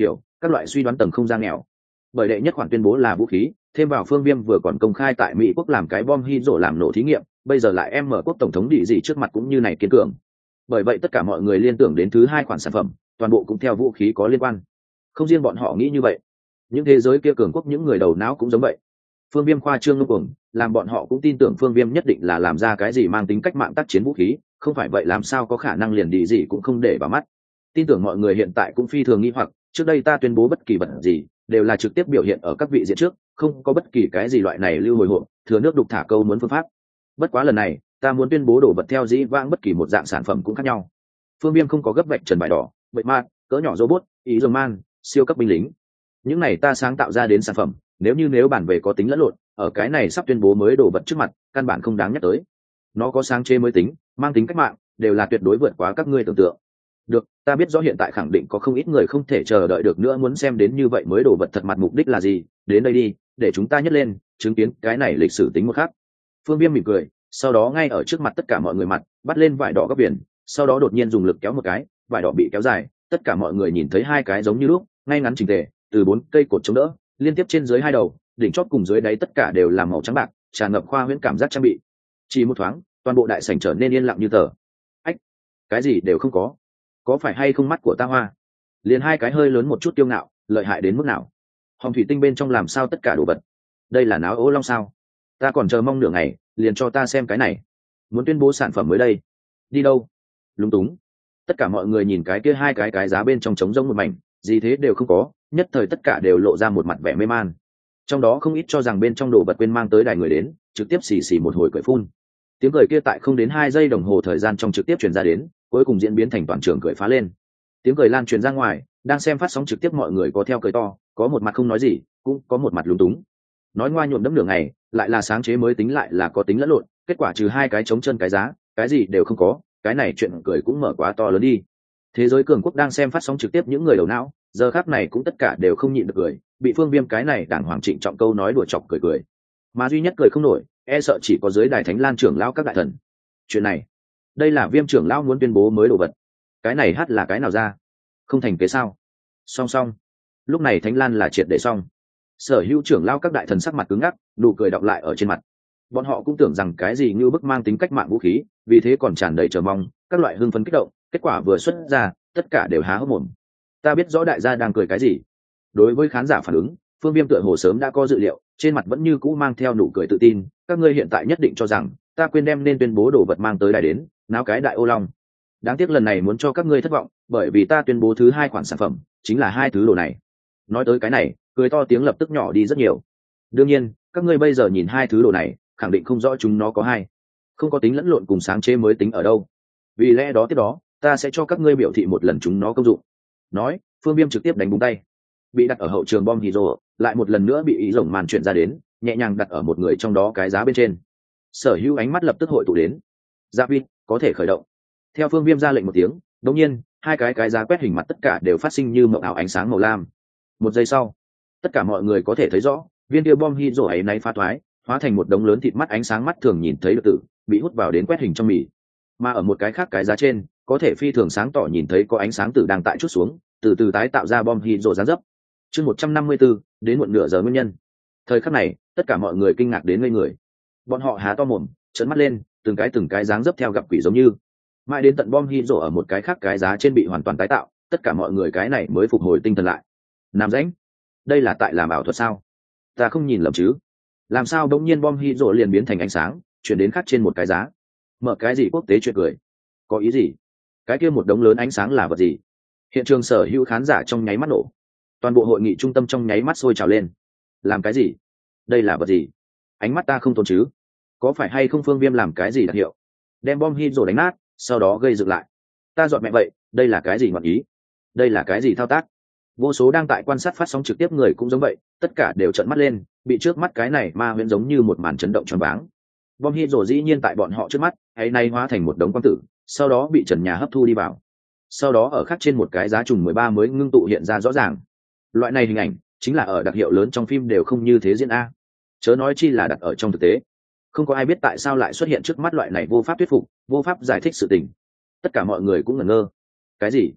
các loại suy đoán tầng không gian nghèo. Bởi đệ nhất khoản tuyên bố là vũ khí, thêm vào Phương Viêm vừa còn công khai tại Mỹ quốc làm cái bom hy rổ làm nổ thí nghiệm, bây giờ lại em mở quốc tổng thống địa gì trước mặt cũng như này kiên cường. Bởi vậy tất cả mọi người liên tưởng đến thứ hai khoản sản phẩm, toàn bộ cũng theo vũ khí có liên quan. Không riêng bọn họ nghĩ như vậy, những thế giới kia cường quốc những người đầu não cũng giống vậy. Phương Viêm khoa trương ngông cuồng, làm bọn họ cũng tin tưởng Phương Viêm nhất định là làm ra cái gì mang tính cách mạng tác chiến vũ khí, không phải vậy làm sao có khả năng liền đi gì cũng không để vào mắt. Tin tưởng mọi người hiện tại cũng phi thường nghi hoặc, trước đây ta tuyên bố bất kỳ vật gì đều là trực tiếp biểu hiện ở các vị diện trước, không có bất kỳ cái gì loại này lưu hồi hộp, thừa nước đục thả câu muốn phương pháp. Bất quá lần này, ta muốn tuyên bố đồ vật theo dĩ vãng bất kỳ một dạng sản phẩm cũng khác nhau. Phương Viêm không có gấp vạch trần bài đỏ, bệnh ma, cỡ nhỏ robot, ý dòng man, siêu cấp binh lính. Những này ta sáng tạo ra đến sản phẩm, nếu như nếu bản về có tính lẫn lộn, ở cái này sắp tuyên bố mới đồ vật trước mặt, căn bản không đáng nhắc tới. Nó có sáng chế mới tính, mang tính cách mạng, đều là tuyệt đối vượt quá các ngươi tưởng tượng. Được, ta biết rõ hiện tại khẳng định có không ít người không thể chờ đợi được nữa muốn xem đến như vậy mới đồ vật thật mặt mục đích là gì, đến đây đi, để chúng ta nhấc lên, chứng kiến cái này lịch sử tính một khác. Phương Viêm mỉm cười, sau đó ngay ở trước mặt tất cả mọi người mặt, bắt lên vải đỏ góc biển, sau đó đột nhiên dùng lực kéo một cái, vải đỏ bị kéo dài, tất cả mọi người nhìn thấy hai cái giống như lúc, ngay ngắn chỉnh tề, từ bốn cây cột chống đỡ, liên tiếp trên dưới hai đầu, đỉnh chót cùng dưới đáy tất cả đều là màu trắng bạc, tràn ngập khoa huyễn cảm giác trang bị. Chỉ một thoáng, toàn bộ đại sảnh trở nên yên lặng như tờ. Ách, cái gì đều không có. Có phải hay không mắt của ta hoa? Liền hai cái hơi lớn một chút kiêu ngạo, lợi hại đến mức nào? Hồng thủy tinh bên trong làm sao tất cả đồ vật? Đây là náo ố long sao? Ta còn chờ mong nửa ngày, liền cho ta xem cái này. Muốn tuyên bố sản phẩm mới đây. Đi đâu? Lúng túng. Tất cả mọi người nhìn cái kia hai cái cái giá bên trong trống rỗng một mảnh, gì thế đều không có, nhất thời tất cả đều lộ ra một mặt vẻ mê man. Trong đó không ít cho rằng bên trong đồ vật quên mang tới đài người đến, trực tiếp xì xì một hồi cười phun. Tiếng cười kia tại không đến hai giây đồng hồ thời gian trong trực tiếp truyền ra đến, cuối cùng diễn biến thành toàn trường cười phá lên. Tiếng cười lan truyền ra ngoài, đang xem phát sóng trực tiếp mọi người có theo cười to, có một mặt không nói gì, cũng có một mặt lúng túng. Nói ngoa nhuộm đẫm nửa ngày, lại là sáng chế mới tính lại là có tính lẫn lộn, kết quả trừ hai cái trống chân cái giá, cái gì đều không có, cái này chuyện cười cũng mở quá to lớn đi. Thế giới cường quốc đang xem phát sóng trực tiếp những người đầu não, giờ khắc này cũng tất cả đều không nhịn được cười, bị Phương Viêm cái này đàng hoàng trịnh trọng câu nói đùa chọc cười cười. Mà duy nhất cười không nổi, e sợ chỉ có dưới đài Thánh Lan trưởng lão các đại thần. Chuyện này, đây là Viêm trưởng lão muốn tuyên bố mới đồ vật. Cái này hát là cái nào ra? Không thành kế sao? Song song. Lúc này Thánh Lan là triệt để xong. Sở hữu trưởng lão các đại thần sắc mặt cứng ngắc, nụ cười đọng lại ở trên mặt. Bọn họ cũng tưởng rằng cái gì như bức mang tính cách mạng vũ khí, vì thế còn tràn đầy chờ mong, các loại hưng phấn kích động, kết quả vừa xuất ra, tất cả đều há hốc mồm. Ta biết rõ đại gia đang cười cái gì. Đối với khán giả phản ứng, Phương Viêm tựa hồ sớm đã có dự liệu, trên mặt vẫn như cũ mang theo nụ cười tự tin, các ngươi hiện tại nhất định cho rằng ta quên đem nên tuyên bố đồ vật mang tới đài đến, náo cái đại ô long. Đáng tiếc lần này muốn cho các ngươi thất vọng, bởi vì ta tuyên bố thứ hai khoản sản phẩm, chính là hai thứ đồ này. Nói tới cái này, cười to tiếng lập tức nhỏ đi rất nhiều. Đương nhiên, các ngươi bây giờ nhìn hai thứ đồ này, khẳng định không rõ chúng nó có hai, không có tính lẫn lộn cùng sáng chế mới tính ở đâu. Vì lẽ đó tiếp đó, ta sẽ cho các ngươi biểu thị một lần chúng nó công dụng. Nói, Phương Viêm trực tiếp đánh búng tay. Bị đặt ở hậu trường bom hydro, lại một lần nữa bị ý rồng màn chuyển ra đến, nhẹ nhàng đặt ở một người trong đó cái giá bên trên. Sở hữu ánh mắt lập tức hội tụ đến. Giáp vin, có thể khởi động. Theo Phương Viêm ra lệnh một tiếng, đột nhiên, hai cái cái giá quét hình mặt tất cả đều phát sinh như mộng ảo ánh sáng màu lam. Một giây sau, tất cả mọi người có thể thấy rõ, viên kia bom hydro ấy nay pha thoái, hóa thành một đống lớn thịt mắt ánh sáng mắt thường nhìn thấy được tử, bị hút vào đến quét hình trong mì. Mà ở một cái khác cái giá trên, có thể phi thường sáng tỏ nhìn thấy có ánh sáng tử đang tại chút xuống, từ từ tái tạo ra bom hydro dáng dấp. Chương một trăm năm mươi tư, đến muộn nửa giờ nguyên nhân. Thời khắc này, tất cả mọi người kinh ngạc đến ngây người. Bọn họ há to mồm, trợn mắt lên, từng cái từng cái dáng dấp theo gặp quỷ giống như. Mãi đến tận bom hydro ở một cái khác cái giá trên bị hoàn toàn tái tạo, tất cả mọi người cái này mới phục hồi tinh thần lại. Nam rãnh, đây là tại làm ảo thuật sao? Ta không nhìn lầm chứ? Làm sao đống nhiên bom hydro liền biến thành ánh sáng, chuyển đến khác trên một cái giá? Mở cái gì quốc tế chuyện cười? Có ý gì? Cái kia một đống lớn ánh sáng là vật gì? Hiện trường sở hữu khán giả trong nháy mắt nổ. Toàn bộ hội nghị trung tâm trong nháy mắt sôi trào lên. Làm cái gì? Đây là vật gì? Ánh mắt ta không tốn chứ? Có phải hay không Phương Viêm làm cái gì đặc hiệu? Đem bom hydro đánh nát, sau đó gây dựng lại. Ta dọn mẹ vậy, đây là cái gì ngọn ý? Đây là cái gì thao tác? Vô số đang tại quan sát phát sóng trực tiếp người cũng giống vậy, tất cả đều trợn mắt lên, bị trước mắt cái này ma huyễn giống như một màn chấn động choáng váng. Bom hydro dĩ nhiên tại bọn họ trước mắt, hay nay hóa thành một đống quang tử, sau đó bị trần nhà hấp thu đi vào. Sau đó ở khắc trên một cái giá trùng mười ba mới ngưng tụ hiện ra rõ ràng. Loại này hình ảnh chính là ở đặc hiệu lớn trong phim đều không như thế diễn a, chớ nói chi là đặt ở trong thực tế. Không có ai biết tại sao lại xuất hiện trước mắt loại này vô pháp thuyết phục, vô pháp giải thích sự tình. Tất cả mọi người cũng ngẩn ngơ. Cái gì?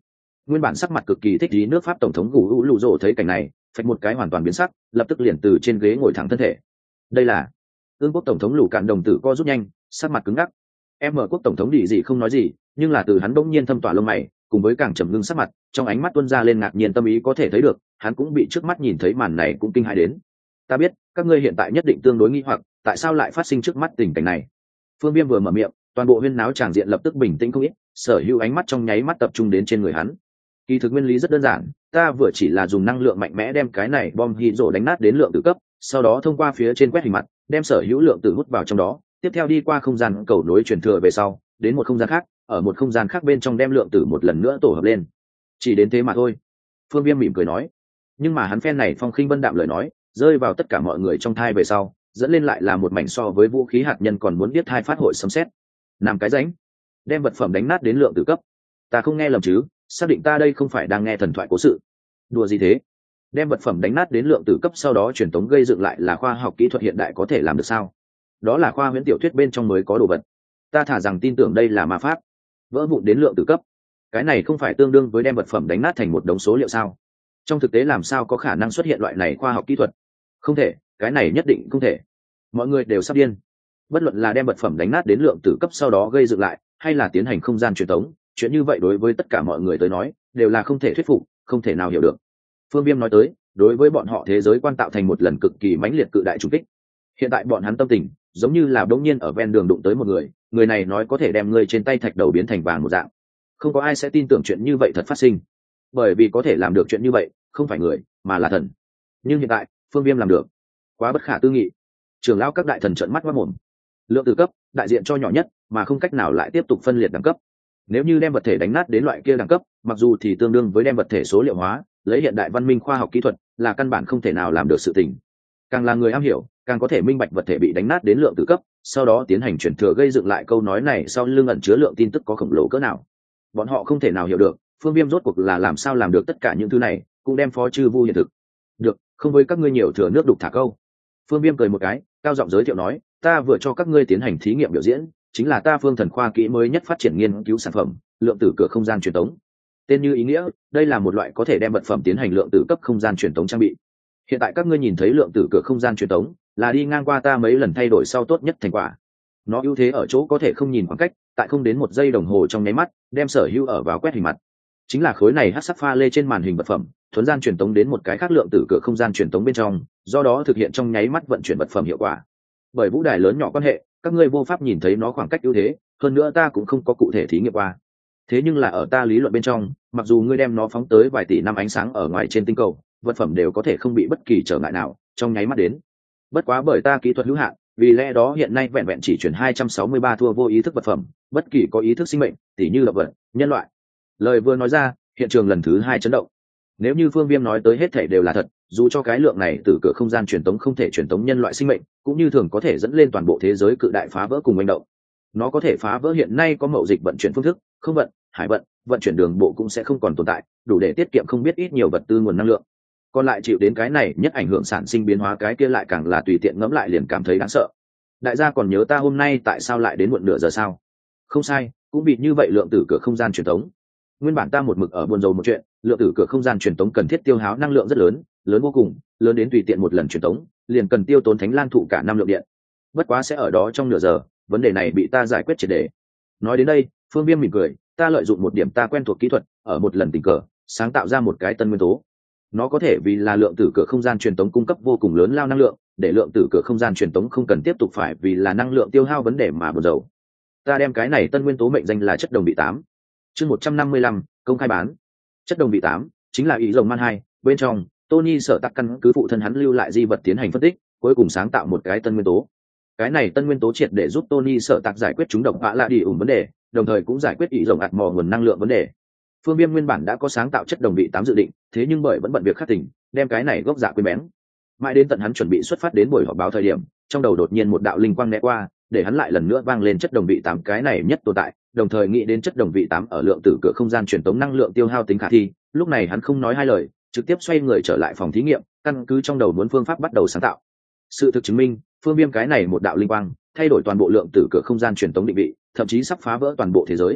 Nguyên bản sắc mặt cực kỳ thích ý nước Pháp tổng thống Gù Lù Rồ thấy cảnh này, phạch một cái hoàn toàn biến sắc, lập tức liền từ trên ghế ngồi thẳng thân thể. Đây là Ương quốc tổng thống Lù Cạn đồng tử co rút nhanh, sắc mặt cứng ngắc. Em mở quốc tổng thống đi gì không nói gì, nhưng là từ hắn bỗng nhiên thâm tỏa lông mày, cùng với càng trầm ngưng sắc mặt, trong ánh mắt tuôn ra lên ngạc nhiên tâm ý có thể thấy được, hắn cũng bị trước mắt nhìn thấy màn này cũng kinh hãi đến. Ta biết, các ngươi hiện tại nhất định tương đối nghi hoặc, tại sao lại phát sinh trước mắt tình cảnh này. Phương Viêm vừa mở miệng, toàn bộ huyên náo tràng diện lập tức bình tĩnh không ít, sở hữu ánh mắt trong nháy mắt tập trung đến trên người hắn. Kỳ thực nguyên lý rất đơn giản, ta vừa chỉ là dùng năng lượng mạnh mẽ đem cái này bom hy rổ đánh nát đến lượng tử cấp, sau đó thông qua phía trên quét hình mặt, đem sở hữu lượng tử hút vào trong đó, tiếp theo đi qua không gian cầu nối truyền thừa về sau, đến một không gian khác, ở một không gian khác bên trong đem lượng tử một lần nữa tổ hợp lên. Chỉ đến thế mà thôi. Phương Viêm mỉm cười nói. Nhưng mà hắn phen này phong khinh vân đạm lời nói, rơi vào tất cả mọi người trong thai về sau, dẫn lên lại là một mảnh so với vũ khí hạt nhân còn muốn biết thai phát hội sấm sét. Làm cái rãnh, đem vật phẩm đánh nát đến lượng tử cấp. Ta không nghe lầm chứ? Xác định ta đây không phải đang nghe thần thoại cố sự. Đùa gì thế? Đem vật phẩm đánh nát đến lượng tử cấp sau đó truyền tống gây dựng lại là khoa học kỹ thuật hiện đại có thể làm được sao? Đó là khoa huyễn tiểu thuyết bên trong mới có đồ vật. Ta thả rằng tin tưởng đây là ma pháp. Vỡ vụn đến lượng tử cấp. Cái này không phải tương đương với đem vật phẩm đánh nát thành một đống số liệu sao? Trong thực tế làm sao có khả năng xuất hiện loại này khoa học kỹ thuật? Không thể, cái này nhất định không thể. Mọi người đều sắp điên. Bất luận là đem vật phẩm đánh nát đến lượng tử cấp sau đó gây dựng lại, hay là tiến hành không gian truyền tống, chuyện như vậy đối với tất cả mọi người tới nói đều là không thể thuyết phục, không thể nào hiểu được. Phương Viêm nói tới, đối với bọn họ thế giới quan tạo thành một lần cực kỳ mãnh liệt cự đại trùng kích. Hiện tại bọn hắn tâm tình giống như là đột nhiên ở ven đường đụng tới một người, người này nói có thể đem ngươi trên tay thạch đầu biến thành vàng một dạng. Không có ai sẽ tin tưởng chuyện như vậy thật phát sinh, bởi vì có thể làm được chuyện như vậy không phải người mà là thần. Nhưng hiện tại Phương Viêm làm được, quá bất khả tư nghị. Trưởng lão các đại thần trợn mắt ngoác mồm. Lượng tử cấp đại diện cho nhỏ nhất, mà không cách nào lại tiếp tục phân liệt đẳng cấp. Nếu như đem vật thể đánh nát đến loại kia đẳng cấp, mặc dù thì tương đương với đem vật thể số liệu hóa, lấy hiện đại văn minh khoa học kỹ thuật là căn bản không thể nào làm được sự tình. Càng là người am hiểu, càng có thể minh bạch vật thể bị đánh nát đến lượng tử cấp, sau đó tiến hành chuyển thừa gây dựng lại câu nói này sau lưng ẩn chứa lượng tin tức có khổng lồ cỡ nào. Bọn họ không thể nào hiểu được, Phương Viêm rốt cuộc là làm sao làm được tất cả những thứ này, cũng đem phó chư vu hiện thực. Được, không với các ngươi nhiều thừa nước đục thả câu. Phương Viêm cười một cái, cao giọng giới thiệu nói, ta vừa cho các ngươi tiến hành thí nghiệm biểu diễn, chính là ta Phương Thần khoa kỹ mới nhất phát triển nghiên cứu sản phẩm, lượng tử cửa không gian truyền tống. Tên như ý nghĩa, đây là một loại có thể đem vật phẩm tiến hành lượng tử cấp không gian truyền tống trang bị. Hiện tại các ngươi nhìn thấy lượng tử cửa không gian truyền tống, là đi ngang qua ta mấy lần thay đổi sau tốt nhất thành quả. Nó ưu thế ở chỗ có thể không nhìn khoảng cách, tại không đến một giây đồng hồ trong nháy mắt, đem sở hữu ở vào quét hình mặt. Chính là khối này hắc sắc pha lê trên màn hình vật phẩm, thuần gian truyền tống đến một cái khác lượng tử cửa không gian truyền tống bên trong, do đó thực hiện trong nháy mắt vận chuyển vật phẩm hiệu quả. Bởi vũ đài lớn nhỏ quan hệ, các ngươi vô pháp nhìn thấy nó khoảng cách ưu thế, hơn nữa ta cũng không có cụ thể thí nghiệm qua. Thế nhưng là ở ta lý luận bên trong, mặc dù ngươi đem nó phóng tới vài tỷ năm ánh sáng ở ngoài trên tinh cầu, vật phẩm đều có thể không bị bất kỳ trở ngại nào trong nháy mắt đến. Bất quá bởi ta kỹ thuật hữu hạn, vì lẽ đó hiện nay vẹn vẹn chỉ chuyển hai trăm sáu mươi ba thua vô ý thức vật phẩm, bất kỳ có ý thức sinh mệnh, tỉ như động vật, nhân loại. Lời vừa nói ra, hiện trường lần thứ hai chấn động. Nếu như Phương Viêm nói tới hết thảy đều là thật, dù cho cái lượng này từ cửa không gian truyền tống không thể truyền tống nhân loại sinh mệnh, cũng như thường có thể dẫn lên toàn bộ thế giới cự đại phá vỡ cùng hành động. Nó có thể phá vỡ hiện nay có mậu dịch vận chuyển phương thức, không vận, hải vận, vận chuyển đường bộ cũng sẽ không còn tồn tại, đủ để tiết kiệm không biết ít nhiều vật tư nguồn năng lượng. Còn lại chịu đến cái này nhất ảnh hưởng sản sinh biến hóa, cái kia lại càng là tùy tiện ngẫm lại liền cảm thấy đáng sợ. Đại gia còn nhớ ta hôm nay tại sao lại đến muộn nửa giờ sao? Không sai, cũng bị như vậy lượng tử cửa không gian truyền tống. Nguyên bản ta một mực ở buồn rầu một chuyện, lượng tử cửa không gian truyền tống cần thiết tiêu hao năng lượng rất lớn, lớn vô cùng, lớn đến tùy tiện một lần truyền tống liền cần tiêu tốn thánh lan thụ cả năm lượng điện. Bất quá sẽ ở đó trong nửa giờ, vấn đề này bị ta giải quyết triệt để. Nói đến đây, Phương Viêm mỉm cười, ta lợi dụng một điểm ta quen thuộc kỹ thuật, ở một lần tình cờ sáng tạo ra một cái tân nguyên tố. Nó có thể vì là lượng tử cửa không gian truyền tống cung cấp vô cùng lớn lao năng lượng, để lượng tử cửa không gian truyền tống không cần tiếp tục phải vì là năng lượng tiêu hao vấn đề mà buồn rầu. Ta đem cái này tân nguyên tố mệnh danh là chất đồng vị tám. Chương một trăm năm mươi lăm, công khai bán. Chất đồng vị tám chính là ý rồng man hai, bên trong Tony sở tắc căn cứ phụ thân hắn lưu lại di vật tiến hành phân tích, cuối cùng sáng tạo một cái tân nguyên tố. Cái này tân nguyên tố triệt để giúp Tony sở tắc giải quyết chúng độc vã lạ đi ủng vấn đề, đồng thời cũng giải quyết ý rồng ạt mò nguồn năng lượng vấn đề. Phương Viêm nguyên bản đã có sáng tạo chất đồng vị tám dự định, thế nhưng bởi vẫn bận việc khác tỉnh, đem cái này gốc dạ quên bén. Mãi đến tận hắn chuẩn bị xuất phát đến buổi họp báo thời điểm, trong đầu đột nhiên một đạo linh quang né qua, để hắn lại lần nữa vang lên chất đồng vị tám cái này nhất tồn tại, đồng thời nghĩ đến chất đồng vị tám ở lượng tử cửa không gian truyền tống năng lượng tiêu hao tính khả thi. Lúc này hắn không nói hai lời, trực tiếp xoay người trở lại phòng thí nghiệm, căn cứ trong đầu muốn phương pháp bắt đầu sáng tạo. Sự thực chứng minh, Phương Viêm cái này một đạo linh quang thay đổi toàn bộ lượng tử cửa không gian truyền tống định vị, thậm chí sắp phá vỡ toàn bộ thế giới.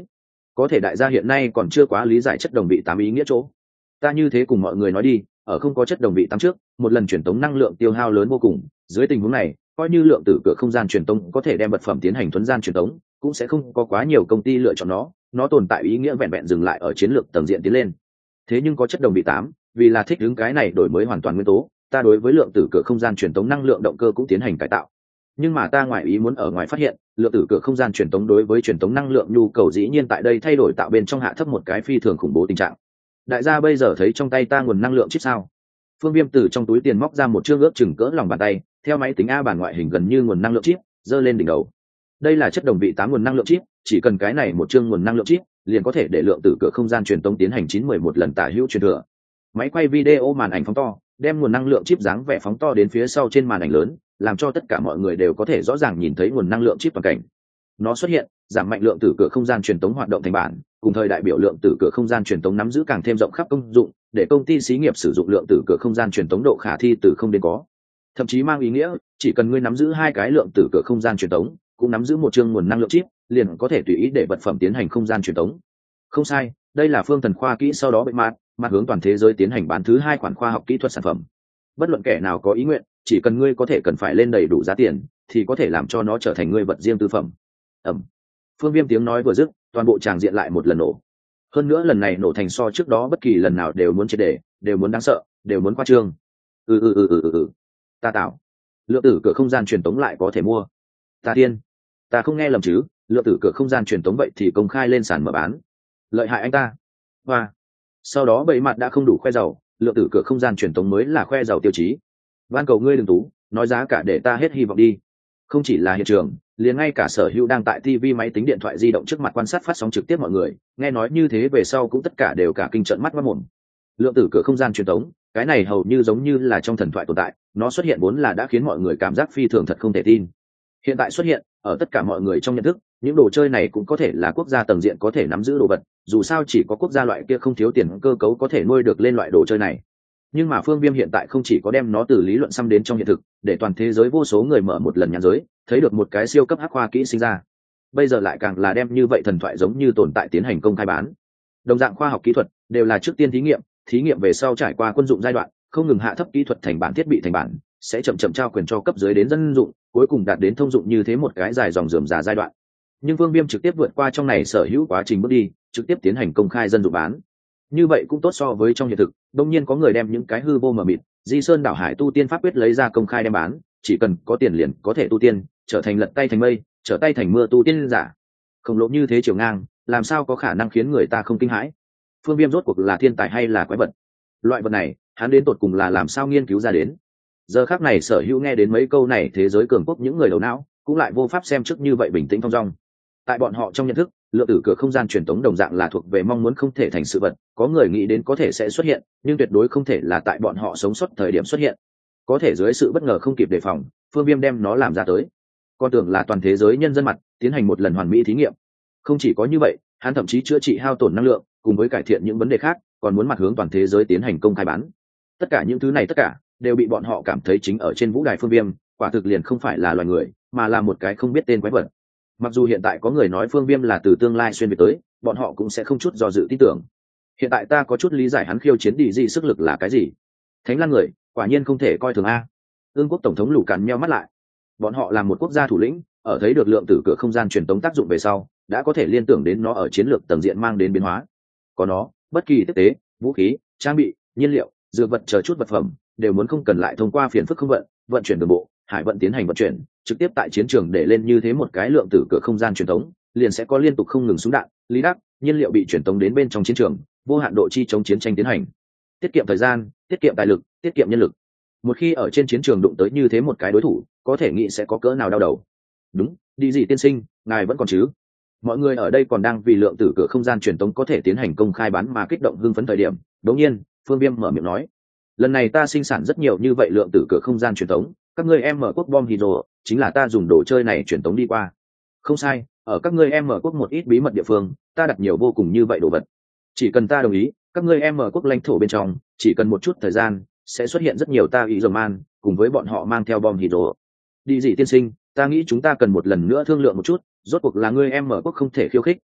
có thể đại gia hiện nay còn chưa quá lý giải chất đồng vị tám ý nghĩa chỗ. Ta như thế cùng mọi người nói đi, ở không có chất đồng vị tám trước, một lần truyền tống năng lượng tiêu hao lớn vô cùng, dưới tình huống này coi như lượng tử cửa không gian truyền tống có thể đem vật phẩm tiến hành thuấn gian truyền tống, cũng sẽ không có quá nhiều công ty lựa chọn nó, nó tồn tại ý nghĩa vẹn vẹn dừng lại ở chiến lược tầng diện tiến lên. Thế nhưng có chất đồng vị tám, vì là thích ứng cái này đổi mới hoàn toàn nguyên tố, ta đối với lượng tử cửa không gian truyền tống năng lượng động cơ cũng tiến hành cải tạo. Nhưng mà ta ngoại ý muốn ở ngoài phát hiện, lượng tử cửa không gian truyền tống đối với truyền tống năng lượng nhu cầu dĩ nhiên tại đây thay đổi tạo bên trong hạ thấp một cái phi thường khủng bố tình trạng. Đại gia bây giờ thấy trong tay ta nguồn năng lượng chip sao? Phương Viêm từ trong túi tiền móc ra một chương ước chừng cỡ lòng bàn tay, theo máy tính a bản ngoại hình gần như nguồn năng lượng chip, giơ lên đỉnh đầu. Đây là chất đồng vị tám nguồn năng lượng chip, chỉ cần cái này một chương nguồn năng lượng chip, liền có thể để lượng tử cửa không gian truyền tống tiến hành chín mười một lần tả hữu truyền thừa. Máy quay video màn ảnh phóng to, đem nguồn năng lượng chip dáng vẻ phóng to đến phía sau trên màn ảnh lớn, làm cho tất cả mọi người đều có thể rõ ràng nhìn thấy nguồn năng lượng chip toàn cảnh. Nó xuất hiện, giảm mạnh lượng tử cửa không gian truyền tống hoạt động thành bản, cùng thời đại biểu lượng tử cửa không gian truyền tống nắm giữ càng thêm rộng khắp công dụng, để công ty xí nghiệp sử dụng lượng tử cửa không gian truyền tống độ khả thi từ không đến có. Thậm chí mang ý nghĩa, chỉ cần ngươi nắm giữ hai cái lượng tử cửa không gian truyền tống, cũng nắm giữ một chương nguồn năng lượng chip, liền có thể tùy ý để vật phẩm tiến hành không gian truyền tống. Không sai, đây là phương thần khoa kỹ sau đó bệnh mạt, mặt hướng toàn thế giới tiến hành bán thứ hai khoản khoa học kỹ thuật sản phẩm. Bất luận kẻ nào có ý nguyện, chỉ cần ngươi có thể cần phải lên đầy đủ giá tiền, thì có thể làm cho nó trở thành ngươi vật riêng tư phẩm. Ẩm. Phương Viêm tiếng nói vừa dứt, toàn bộ tràng diện lại một lần nổ. Hơn nữa lần này nổ thành so trước đó bất kỳ lần nào đều muốn triệt để, đều muốn đáng sợ, đều muốn khoa trương. Ừ ừ ừ ừ ừ. ừ. Ta tạo. Lượng tử cửa không gian truyền tống lại có thể mua. Ta tiên. Ta không nghe lầm chứ? Lượng tử cửa không gian truyền tống vậy thì công khai lên sàn mở bán. Lợi hại anh ta. Hoa. Sau đó bầy mặt đã không đủ khoe giàu, lượng tử cửa không gian truyền tống mới là khoe giàu tiêu chí. Van cầu ngươi đừng tú, nói giá cả để ta hết hy vọng đi. Không chỉ là hiện trường, liền ngay cả sở hữu đang tại ti vi máy tính điện thoại di động trước mặt quan sát phát sóng trực tiếp mọi người, nghe nói như thế về sau cũng tất cả đều cả kinh trợn mắt mắt mồm. Lượng tử cửa không gian truyền tống, cái này hầu như giống như là trong thần thoại tồn tại, nó xuất hiện vốn là đã khiến mọi người cảm giác phi thường thật không thể tin. Hiện tại xuất hiện, ở tất cả mọi người trong nhận thức, những đồ chơi này cũng có thể là quốc gia tầng diện có thể nắm giữ đồ vật, dù sao chỉ có quốc gia loại kia không thiếu tiền cơ cấu có thể nuôi được lên loại đồ chơi này. Nhưng mà Phương Viêm hiện tại không chỉ có đem nó từ lý luận xăm đến trong hiện thực, để toàn thế giới vô số người mở một lần nhãn giới, thấy được một cái siêu cấp hắc khoa kỹ sinh ra. Bây giờ lại càng là đem như vậy thần thoại giống như tồn tại tiến hành công khai bán. Đồng dạng khoa học kỹ thuật đều là trước tiên thí nghiệm, thí nghiệm về sau trải qua quân dụng giai đoạn, không ngừng hạ thấp kỹ thuật thành bản thiết bị thành bản, sẽ chậm chậm trao quyền cho cấp dưới đến dân dụng, cuối cùng đạt đến thông dụng như thế một cái dài dòng rườm rà giai đoạn. Nhưng Phương Viêm trực tiếp vượt qua trong này sở hữu quá trình bước đi, trực tiếp tiến hành công khai dân dụng bán. Như vậy cũng tốt so với trong hiện thực, đương nhiên có người đem những cái hư vô mờ mịt, di sơn đảo hải tu tiên pháp quyết lấy ra công khai đem bán, chỉ cần có tiền liền có thể tu tiên, trở thành lật tay thành mây, trở tay thành mưa tu tiên giả. Khổng lồ như thế chiều ngang, làm sao có khả năng khiến người ta không kinh hãi? Phương Viêm rốt cuộc là thiên tài hay là quái vật? Loại vật này, hắn đến tột cùng là làm sao nghiên cứu ra đến? Giờ khắc này sở hữu nghe đến mấy câu này thế giới cường quốc những người đầu não, cũng lại vô pháp xem trước như vậy bình tĩnh thong dong. Tại bọn họ trong nhận thức, lượng tử cửa không gian truyền tống đồng dạng là thuộc về mong muốn không thể thành sự vật, có người nghĩ đến có thể sẽ xuất hiện, nhưng tuyệt đối không thể là tại bọn họ sống sót thời điểm xuất hiện. Có thể dưới sự bất ngờ không kịp đề phòng, Phương Viêm đem nó làm ra tới. Con tưởng là toàn thế giới nhân dân mặt, tiến hành một lần hoàn mỹ thí nghiệm. Không chỉ có như vậy, hắn thậm chí chữa trị hao tổn năng lượng, cùng với cải thiện những vấn đề khác, còn muốn mặt hướng toàn thế giới tiến hành công khai bán. Tất cả những thứ này tất cả đều bị bọn họ cảm thấy chính ở trên vũ đài Phương Viêm, quả thực liền không phải là loài người, mà là một cái không biết tên quái vật. Mặc dù hiện tại có người nói Phương Viêm là từ tương lai xuyên việt tới, bọn họ cũng sẽ không chút do dự tin tưởng. Hiện tại ta có chút lý giải hắn khiêu chiến đi gì sức lực là cái gì. Thánh Lan người, quả nhiên không thể coi thường a. Ương quốc tổng thống Lũ Càn nheo mắt lại. Bọn họ là một quốc gia thủ lĩnh, ở thấy được lượng tử cửa không gian truyền tống tác dụng về sau, đã có thể liên tưởng đến nó ở chiến lược tầng diện mang đến biến hóa. Có nó, bất kỳ tiếp tế, vũ khí, trang bị, nhiên liệu, dược vật chờ chút vật phẩm, đều muốn không cần lại thông qua phiền phức không vận, vận chuyển đường bộ, hải vận tiến hành vận chuyển, trực tiếp tại chiến trường để lên như thế một cái lượng tử cửa không gian truyền tống, liền sẽ có liên tục không ngừng súng đạn, lý đắc, nhiên liệu bị truyền tống đến bên trong chiến trường, vô hạn độ chi chống chiến tranh tiến hành. Tiết kiệm thời gian, tiết kiệm tài lực, tiết kiệm nhân lực. Một khi ở trên chiến trường đụng tới như thế một cái đối thủ, có thể nghĩ sẽ có cỡ nào đau đầu. Đúng, đi gì tiên sinh, ngài vẫn còn chứ? Mọi người ở đây còn đang vì lượng tử cửa không gian truyền tống có thể tiến hành công khai bán mà kích động hưng phấn thời điểm. Đột nhiên, Phương Viêm mở miệng nói: lần này ta sinh sản rất nhiều như vậy lượng tử cửa không gian truyền tống, các ngươi em mở quốc bom hydro chính là ta dùng đồ chơi này truyền tống đi qua. Không sai, ở các ngươi em mở quốc một ít bí mật địa phương, ta đặt nhiều vô cùng như vậy đồ vật. Chỉ cần ta đồng ý, các ngươi em mở quốc lãnh thổ bên trong, chỉ cần một chút thời gian, sẽ xuất hiện rất nhiều ta ý dòng man, cùng với bọn họ mang theo bom hydro. Đi gì tiên sinh, ta nghĩ chúng ta cần một lần nữa thương lượng một chút, rốt cuộc là ngươi em mở quốc không thể khiêu khích,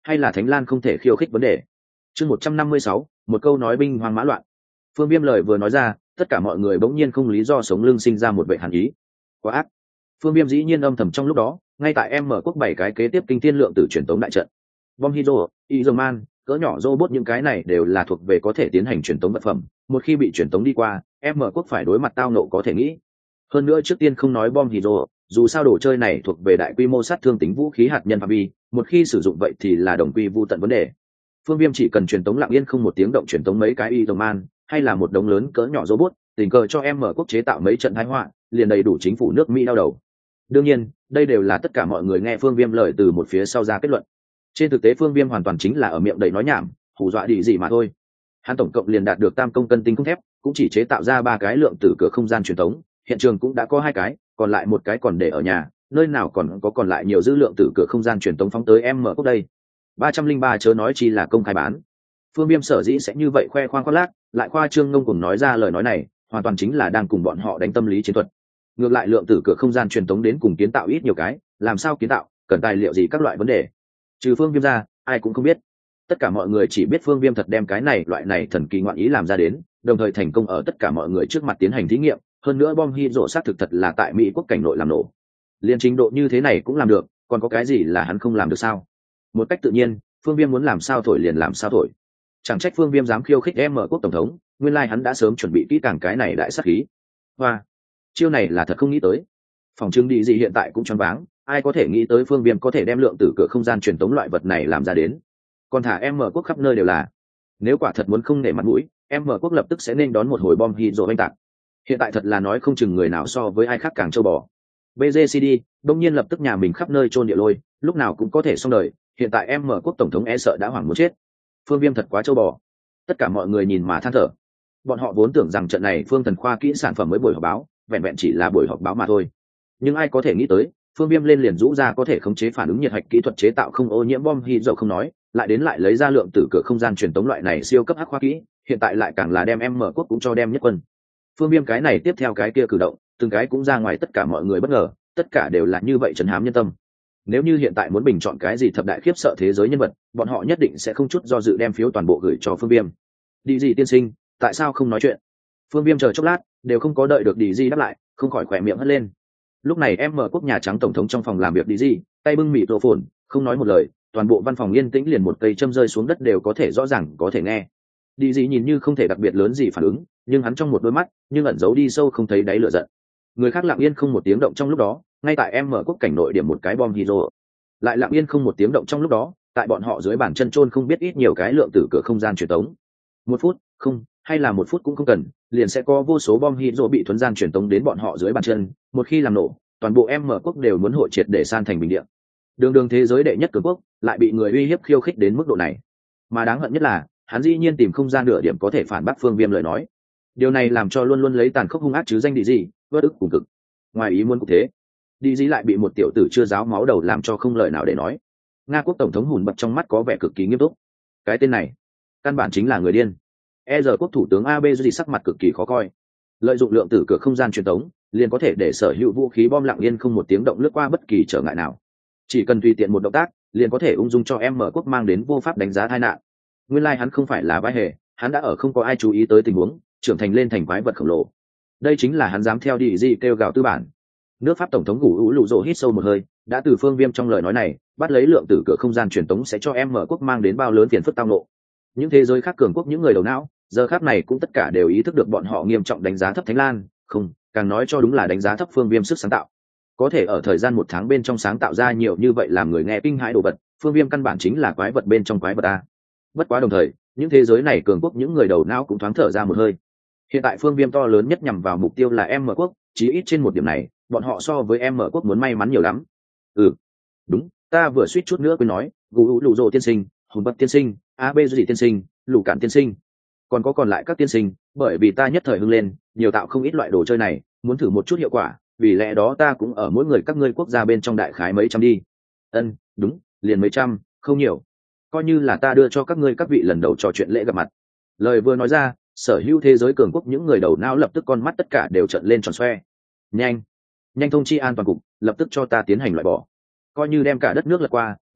hay là Thánh Lan không thể khiêu khích vấn đề. Chương một trăm năm mươi sáu, một câu nói binh hoang mã loạn. Phương Viêm lời vừa nói ra, tất cả mọi người bỗng nhiên không lý do sống lưng sinh ra một vệ hàn ý. Quá ác. Phương Viêm dĩ nhiên âm thầm trong lúc đó, ngay tại em mở quốc bảy cái kế tiếp kinh thiên lượng tử truyền tống đại trận. Bom Hydro, Izoman, cỡ nhỏ robot những cái này đều là thuộc về có thể tiến hành truyền tống vật phẩm, một khi bị truyền tống đi qua, em mở quốc phải đối mặt tao nộ có thể nghĩ. Hơn nữa trước tiên không nói bom Hydro, dù sao đồ chơi này thuộc về đại quy mô sát thương tính vũ khí hạt nhân phạm vi, một khi sử dụng vậy thì là đồng quy vu tận vấn đề. Phương Viêm chỉ cần truyền tống lặng yên không một tiếng động truyền tống mấy cái Izoman, hay là một đống lớn cỡ nhỏ robot, tình cờ cho em mở quốc chế tạo mấy trận tai họa, liền đầy đủ chính phủ nước Mỹ đau đầu. Đương nhiên, đây đều là tất cả mọi người nghe Phương Viêm lời từ một phía sau ra kết luận. Trên thực tế Phương Viêm hoàn toàn chính là ở miệng đầy nói nhảm, hù dọa đi gì mà thôi. Hắn tổng cộng liền đạt được tam công cân tinh không thép, cũng chỉ chế tạo ra ba cái lượng tử cửa không gian truyền tống, hiện trường cũng đã có hai cái, còn lại một cái còn để ở nhà, nơi nào còn có còn lại nhiều dư lượng tử cửa không gian truyền tống phóng tới em mở quốc đây. ba trăm linh ba chớ nói chi là công khai bán. Phương Viêm sở dĩ sẽ như vậy khoe khoang khoác lác, lại khoa trương ngông cuồng nói ra lời nói này, hoàn toàn chính là đang cùng bọn họ đánh tâm lý chiến thuật. Ngược lại lượng tử cửa không gian truyền tống đến cùng kiến tạo ít nhiều cái, làm sao kiến tạo, cần tài liệu gì các loại vấn đề. Trừ Phương Viêm ra, ai cũng không biết. Tất cả mọi người chỉ biết Phương Viêm thật đem cái này loại này thần kỳ ngoạn ý làm ra đến, đồng thời thành công ở tất cả mọi người trước mặt tiến hành thí nghiệm, hơn nữa bom Hydro xác thực thật là tại Mỹ quốc cảnh nội làm nổ. Liên trình độ như thế này cũng làm được, còn có cái gì là hắn không làm được sao? Một cách tự nhiên, Phương Viêm muốn làm sao thổi liền làm sao thổi. Chẳng trách Phương Viêm dám khiêu khích em mở quốc tổng thống, nguyên lai hắn đã sớm chuẩn bị kỹ càng cái này đại sát khí. Hoa, chiêu này là thật không nghĩ tới. Phòng trưng đi gì hiện tại cũng choáng váng, ai có thể nghĩ tới Phương Viêm có thể đem lượng tử cửa không gian truyền tống loại vật này làm ra đến. Còn thả em mở quốc khắp nơi đều là. Nếu quả thật muốn không nể mặt mũi, em mở quốc lập tức sẽ nên đón một hồi bom Hydro oanh tạc. Hiện tại thật là nói không chừng người nào so với ai khác càng châu bò. bê giê xê đê đông nhiên lập tức nhà mình khắp nơi trôn địa lôi, lúc nào cũng có thể xong đời, hiện tại em mở quốc tổng thống e sợ đã hoảng muốn chết. Phương Viêm thật quá châu bò. Tất cả mọi người nhìn mà than thở. Bọn họ vốn tưởng rằng trận này Phương Thần Khoa kỹ sản phẩm mới buổi họp báo, vẹn vẹn chỉ là buổi họp báo mà thôi. Nhưng ai có thể nghĩ tới, Phương Viêm lên liền rũ ra có thể khống chế phản ứng nhiệt hạch kỹ thuật chế tạo không ô nhiễm bom Hydro không nói, lại đến lại lấy ra lượng tử cửa không gian truyền tống loại này siêu cấp hắc khoa kỹ, hiện tại lại càng là đem em mở quốc cũng cho đem nhất quân. Phương Viêm cái này tiếp theo cái kia cử động, từng cái cũng ra ngoài tất cả mọi người bất ngờ, tất cả đều là như vậy trấn hám nhân tâm. Nếu như hiện tại muốn bình chọn cái gì thập đại khiếp sợ thế giới nhân vật, bọn họ nhất định sẽ không chút do dự đem phiếu toàn bộ gửi cho Phương Viêm. Đi gì tiên sinh, tại sao không nói chuyện? Phương Viêm chờ chốc lát, đều không có đợi được đi gì đáp lại, không khỏi khỏe miệng hất lên. Lúc này em mở quốc Nhà Trắng tổng thống trong phòng làm việc đi gì, tay bưng mịt rộ phồn, không nói một lời, toàn bộ văn phòng yên tĩnh, liền một cây châm rơi xuống đất đều có thể rõ ràng có thể nghe. Đi gì nhìn như không thể đặc biệt lớn gì phản ứng, nhưng hắn trong một đôi mắt, nhưng ẩn giấu đi sâu không thấy đáy lửa giận. Người khác lặng yên không một tiếng động trong lúc đó, ngay tại em mở quốc cảnh nội điểm một cái bom Hydro, lại lặng yên không một tiếng động trong lúc đó, tại bọn họ dưới bàn chân chôn không biết ít nhiều cái lượng tử cửa không gian truyền tống. Một phút, không, hay là một phút cũng không cần, liền sẽ có vô số bom Hydro bị thuần gian truyền tống đến bọn họ dưới bàn chân. Một khi làm nổ, toàn bộ em mở quốc đều muốn hội triệt để san thành bình địa. Đường đường thế giới đệ nhất cường quốc, lại bị người uy hiếp khiêu khích đến mức độ này. Mà đáng hận nhất là, hắn dĩ nhiên tìm không ra nửa điểm có thể phản bác Phương Viêm lời nói. Điều này làm cho luôn luôn lấy tàn khốc hung ác chứ danh đi gì, vất ức cùng cực. Ngoài ý muốn cũng thế, đi dĩ lại bị một tiểu tử chưa giáo máu đầu làm cho không lời nào để nói. Nga quốc tổng thống hùn bật trong mắt có vẻ cực kỳ nghiêm túc. Cái tên này căn bản chính là người điên. E giờ quốc thủ tướng Abe gì sắc mặt cực kỳ khó coi. Lợi dụng lượng tử cửa không gian truyền tống, liền có thể để sở hữu vũ khí bom lặng yên không một tiếng động lướt qua bất kỳ trở ngại nào. Chỉ cần tùy tiện một động tác, liền có thể ung dung cho em mở quốc mang đến vô pháp đánh giá tai nạn. Nguyên lai like hắn không phải là vai hề, hắn đã ở không có ai chú ý tới tình huống, trưởng thành lên thành quái vật khổng lồ. Đây chính là hắn dám theo đi gì kêu gào tư bản. Nước Pháp tổng thống Gù Ú Lụ Rỗ hít sâu một hơi, đã từ Phương Viêm trong lời nói này, bắt lấy lượng tử cửa không gian truyền tống sẽ cho em mở quốc mang đến bao lớn phiền phức tao nộ. Những thế giới khác cường quốc những người đầu não, giờ khác này cũng tất cả đều ý thức được bọn họ nghiêm trọng đánh giá thấp Thánh Lan, không, càng nói cho đúng là đánh giá thấp Phương Viêm sức sáng tạo. Có thể ở thời gian một tháng bên trong sáng tạo ra nhiều như vậy làm người nghe kinh hãi đồ vật, Phương Viêm căn bản chính là quái vật bên trong quái vật a. Bất quá đồng thời, những thế giới này cường quốc những người đầu não cũng thoáng thở ra một hơi. Hiện tại Phương Viêm to lớn nhất nhằm vào mục tiêu là em mở quốc, chí ít trên một điểm này, bọn họ so với em mở quốc muốn may mắn nhiều lắm. Ừ, đúng, ta vừa suýt chút nữa quên nói, Gù Ú Lụ Rỗ tiên sinh, Hùn Bất tiên sinh, A Bê Duy tiên sinh, Lũ Cản tiên sinh, còn có còn lại các tiên sinh, bởi vì ta nhất thời hưng lên, nhiều tạo không ít loại đồ chơi này, muốn thử một chút hiệu quả, vì lẽ đó ta cũng ở mỗi người các ngươi quốc gia bên trong đại khái mấy trăm đi. Ân, đúng, liền mấy trăm, không nhiều. Coi như là ta đưa cho các ngươi các vị lần đầu trò chuyện lễ gặp mặt. Lời vừa nói ra, sở hữu thế giới cường quốc những người đầu não lập tức con mắt tất cả đều trợn lên tròn xoe. Nhanh, nhanh thông chi an toàn cục, lập tức cho ta tiến hành loại bỏ. Coi như đem cả đất nước lật qua,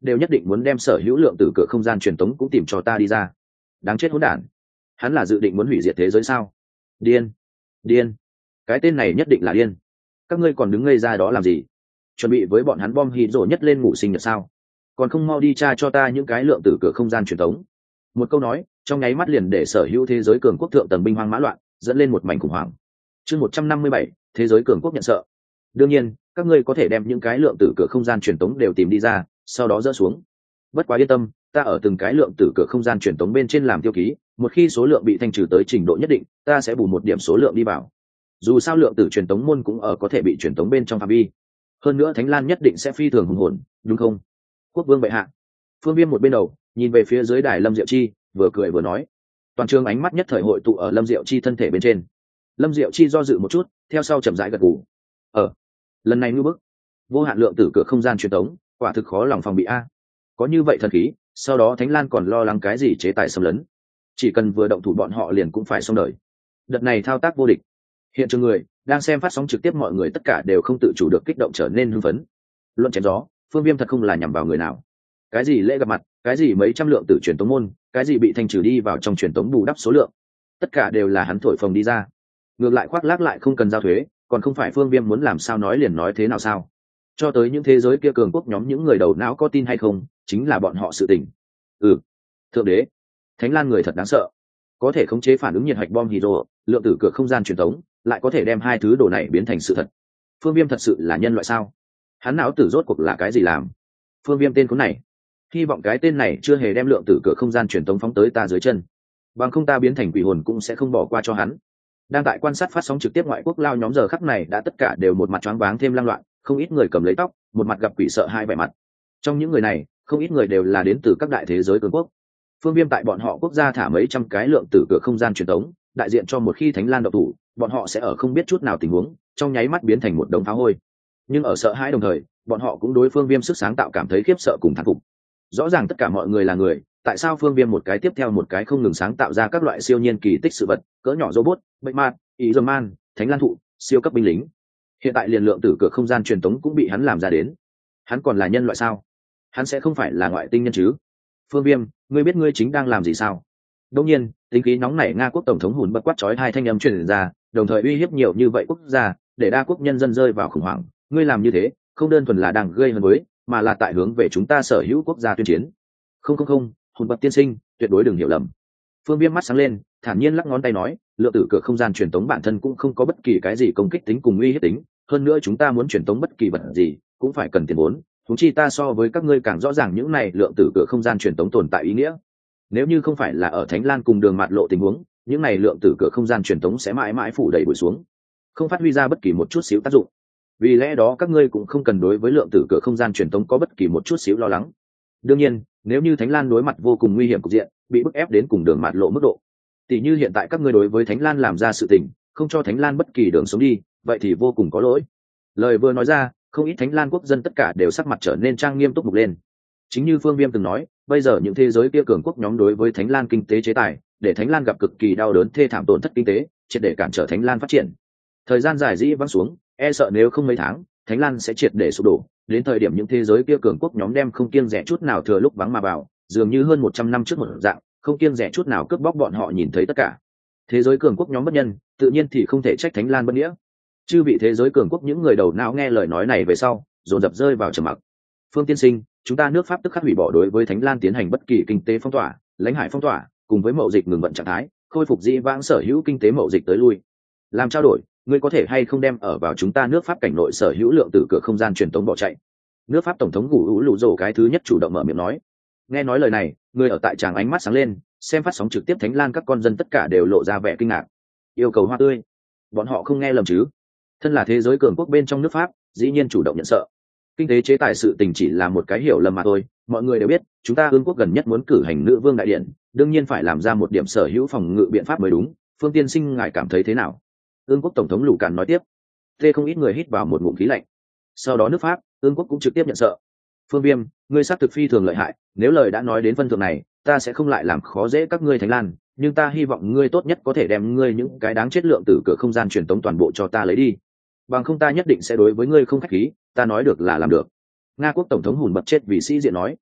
đều nhất định muốn đem sở hữu lượng tử cửa không gian truyền tống cũng tìm cho ta đi ra. Đáng chết hỗn đản, hắn là dự định muốn hủy diệt thế giới sao? Điên, điên, cái tên này nhất định là điên. Các ngươi còn đứng ngây ra đó làm gì? Chuẩn bị với bọn hắn bom hít rồ nhất lên ngủ sinh nhật sao? Còn không mau đi tra cho ta những cái lượng tử cửa không gian truyền tống. Một câu nói trong nháy mắt liền để sở hữu thế giới cường quốc thượng tầng binh hoang mã loạn, dẫn lên một mảnh khủng hoảng. Chương một trăm năm mươi bảy, thế giới cường quốc nhận sợ. Đương nhiên các ngươi có thể đem những cái lượng tử cửa không gian truyền tống đều tìm đi ra, sau đó dỡ xuống. Bất quá yên tâm, ta ở từng cái lượng tử cửa không gian truyền tống bên trên làm tiêu ký, một khi số lượng bị thanh trừ tới trình độ nhất định, ta sẽ bù một điểm số lượng đi vào. Dù sao lượng tử truyền tống môn cũng ở có thể bị truyền tống bên trong phạm vi. Hơn nữa Thánh Lan nhất định sẽ phi thường hùng hồn, đúng không? Quốc vương bệ hạ. Phương Viêm một bên đầu nhìn về phía dưới đài Lâm Diệu Chi, vừa cười vừa nói. Toàn trường ánh mắt nhất thời hội tụ ở Lâm Diệu Chi thân thể bên trên. Lâm Diệu Chi do dự một chút, theo sau chậm rãi gật gù. Ờ, lần này ngư bức, vô hạn lượng tử cửa không gian truyền tống, quả thực khó lòng phòng bị a. Có như vậy thần khí, sau đó Thánh Lan còn lo lắng cái gì chế tài xâm lấn? Chỉ cần vừa động thủ bọn họ liền cũng phải xong đời. Đợt này thao tác vô địch. Hiện trường người đang xem phát sóng trực tiếp, mọi người tất cả đều không tự chủ được kích động trở nên hưng phấn. Luận chém gió, Phương Viêm thật không là nhằm vào người nào. Cái gì lễ gặp mặt, cái gì mấy trăm lượng tử truyền tống môn, cái gì bị thanh trừ đi vào trong truyền tống bù đắp số lượng, tất cả đều là hắn thổi phồng đi ra. Ngược lại khoác lác lại không cần giao thuế, còn không phải Phương Viêm muốn làm sao nói liền nói thế nào sao? Cho tới những thế giới kia cường quốc nhóm những người đầu não có tin hay không, chính là bọn họ sự tình. Ừ, thượng đế, Thánh Lan người thật đáng sợ, có thể khống chế phản ứng nhiệt hạch bom hydro, lượng tử cửa không gian truyền tống, lại có thể đem hai thứ đồ này biến thành sự thật. Phương Viêm thật sự là nhân loại sao? Hắn não tử rốt cuộc là cái gì làm? Phương Viêm tên khốn này, hy vọng cái tên này chưa hề đem lượng tử cửa không gian truyền tống phóng tới ta dưới chân, bằng không ta biến thành quỷ hồn cũng sẽ không bỏ qua cho hắn. Đang tại quan sát phát sóng trực tiếp ngoại quốc lao nhóm giờ khắc này đã tất cả đều một mặt choáng váng thêm lang loạn, không ít người cầm lấy tóc, một mặt gặp quỷ sợ hai vẻ mặt. Trong những người này, không ít người đều là đến từ các đại thế giới cường quốc. Phương Viêm tại bọn họ quốc gia thả mấy trăm cái lượng tử cửa không gian truyền tống, đại diện cho một khi Thánh Lan độc thủ, bọn họ sẽ ở không biết chút nào tình huống, trong nháy mắt biến thành một đống pháo hôi. Nhưng ở sợ hãi đồng thời, bọn họ cũng đối Phương Viêm sức sáng tạo cảm thấy khiếp sợ cùng thán phục. Rõ ràng tất cả mọi người là người, tại sao Phương Viêm một cái tiếp theo một cái không ngừng sáng tạo ra các loại siêu nhiên kỳ tích sự vật, cỡ nhỏ robot, bệnh mạt, ý dơ man, Thánh Lan thụ, siêu cấp binh lính. Hiện tại liền lượng tử cửa không gian truyền tống cũng bị hắn làm ra đến. Hắn còn là nhân loại sao? Hắn sẽ không phải là ngoại tinh nhân chứ? Phương Viêm, ngươi biết ngươi chính đang làm gì sao? Đương nhiên, tính khí nóng nảy Nga quốc tổng thống hùn bật quát chói hai thanh âm truyền ra, đồng thời uy hiếp nhiều như vậy quốc gia, để đa quốc nhân dân rơi vào khủng hoảng. Ngươi làm như thế, không đơn thuần là đang gây hấn với, mà là tại hướng về chúng ta sở hữu quốc gia tuyên chiến. Không không không, hùn bật tiên sinh, tuyệt đối đừng hiểu lầm. Phương Viêm mắt sáng lên, thản nhiên lắc ngón tay nói, lượng tử cửa không gian truyền tống bản thân cũng không có bất kỳ cái gì công kích tính cùng uy hiếp tính, hơn nữa chúng ta muốn truyền tống bất kỳ vật gì cũng phải cần tiền vốn, huống chi ta so với các ngươi càng rõ ràng những này lượng tử cửa không gian truyền tống tồn tại ý nghĩa. Nếu như không phải là ở Thánh Lan cùng đường mạt lộ tình huống, những này lượng tử cửa không gian truyền tống sẽ mãi mãi phủ đầy bụi xuống, không phát huy ra bất kỳ một chút xíu tác dụng. Vì lẽ đó các ngươi cũng không cần đối với lượng tử cửa không gian truyền tống có bất kỳ một chút xíu lo lắng. Đương nhiên, nếu như Thánh Lan đối mặt vô cùng nguy hiểm cục diện, bị bức ép đến cùng đường mạt lộ mức độ, tỷ như hiện tại các ngươi đối với Thánh Lan làm ra sự tình, không cho Thánh Lan bất kỳ đường sống đi, vậy thì vô cùng có lỗi. Lời vừa nói ra, không ít Thánh Lan quốc dân tất cả đều sắc mặt trở nên trang nghiêm túc mục lên. Chính như Phương Viêm từng nói, bây giờ những thế giới kia cường quốc nhóm đối với Thánh Lan kinh tế chế tài, để Thánh Lan gặp cực kỳ đau đớn thê thảm tổn thất kinh tế, triệt để cản trở Thánh Lan phát triển. Thời gian dài dĩ vắng xuống, e sợ nếu không mấy tháng, Thánh Lan sẽ triệt để sụp đổ, đến thời điểm những thế giới kia cường quốc nhóm đem không kiêng dè chút nào thừa lúc vắng mà vào, dường như hơn một trăm năm trước một dạng, không kiêng dè chút nào cướp bóc bọn họ nhìn thấy tất cả. Thế giới cường quốc nhóm bất nhân, tự nhiên thì không thể trách Thánh Lan bất nghĩa. Chư vị thế giới cường quốc những người đầu não nghe lời nói này về sau, dồn dập rơi vào trầm mặc. Phương tiên sinh, chúng ta nước Pháp tức khắc hủy bỏ đối với Thánh Lan tiến hành bất kỳ kinh tế phong tỏa, lãnh hải phong tỏa, cùng với mậu dịch ngừng vận trạng thái, khôi phục dĩ vãng sở hữu kinh tế mậu dịch tới lui. Làm trao đổi, ngươi có thể hay không đem ở vào chúng ta nước Pháp cảnh nội sở hữu lượng tử cửa không gian truyền tống bỏ chạy? Nước Pháp tổng thống Gù Ú Lù Dồ cái thứ nhất chủ động mở miệng nói. Nghe nói lời này, người ở tại tràng ánh mắt sáng lên, xem phát sóng trực tiếp Thánh Lan các con dân tất cả đều lộ ra vẻ kinh ngạc. Yêu cầu hoa tươi, bọn họ không nghe lầm chứ? Thân là thế giới cường quốc bên trong nước Pháp, dĩ nhiên chủ động nhận sợ. Kinh tế chế tài sự tình chỉ là một cái hiểu lầm mà thôi, mọi người đều biết, chúng ta Ương quốc gần nhất muốn cử hành nữ vương đại điện, đương nhiên phải làm ra một điểm sở hữu phòng ngự biện pháp mới đúng. Phương tiên sinh ngài cảm thấy thế nào? Ương quốc tổng thống Lù Càn nói tiếp. Tê không ít người hít vào một ngụm khí lạnh. Sau đó nước Pháp, Ương quốc cũng trực tiếp nhận sợ. Phương Viêm, ngươi xác thực phi thường lợi hại, nếu lời đã nói đến phân thượng này, ta sẽ không lại làm khó dễ các ngươi Thánh Lan, nhưng ta hy vọng ngươi tốt nhất có thể đem ngươi những cái đáng chết lượng tử cửa không gian truyền tống toàn bộ cho ta lấy đi. Bằng không ta nhất định sẽ đối với ngươi không khách khí, ta nói được là làm được. Nga quốc tổng thống hùn bật chết vì sĩ diện nói.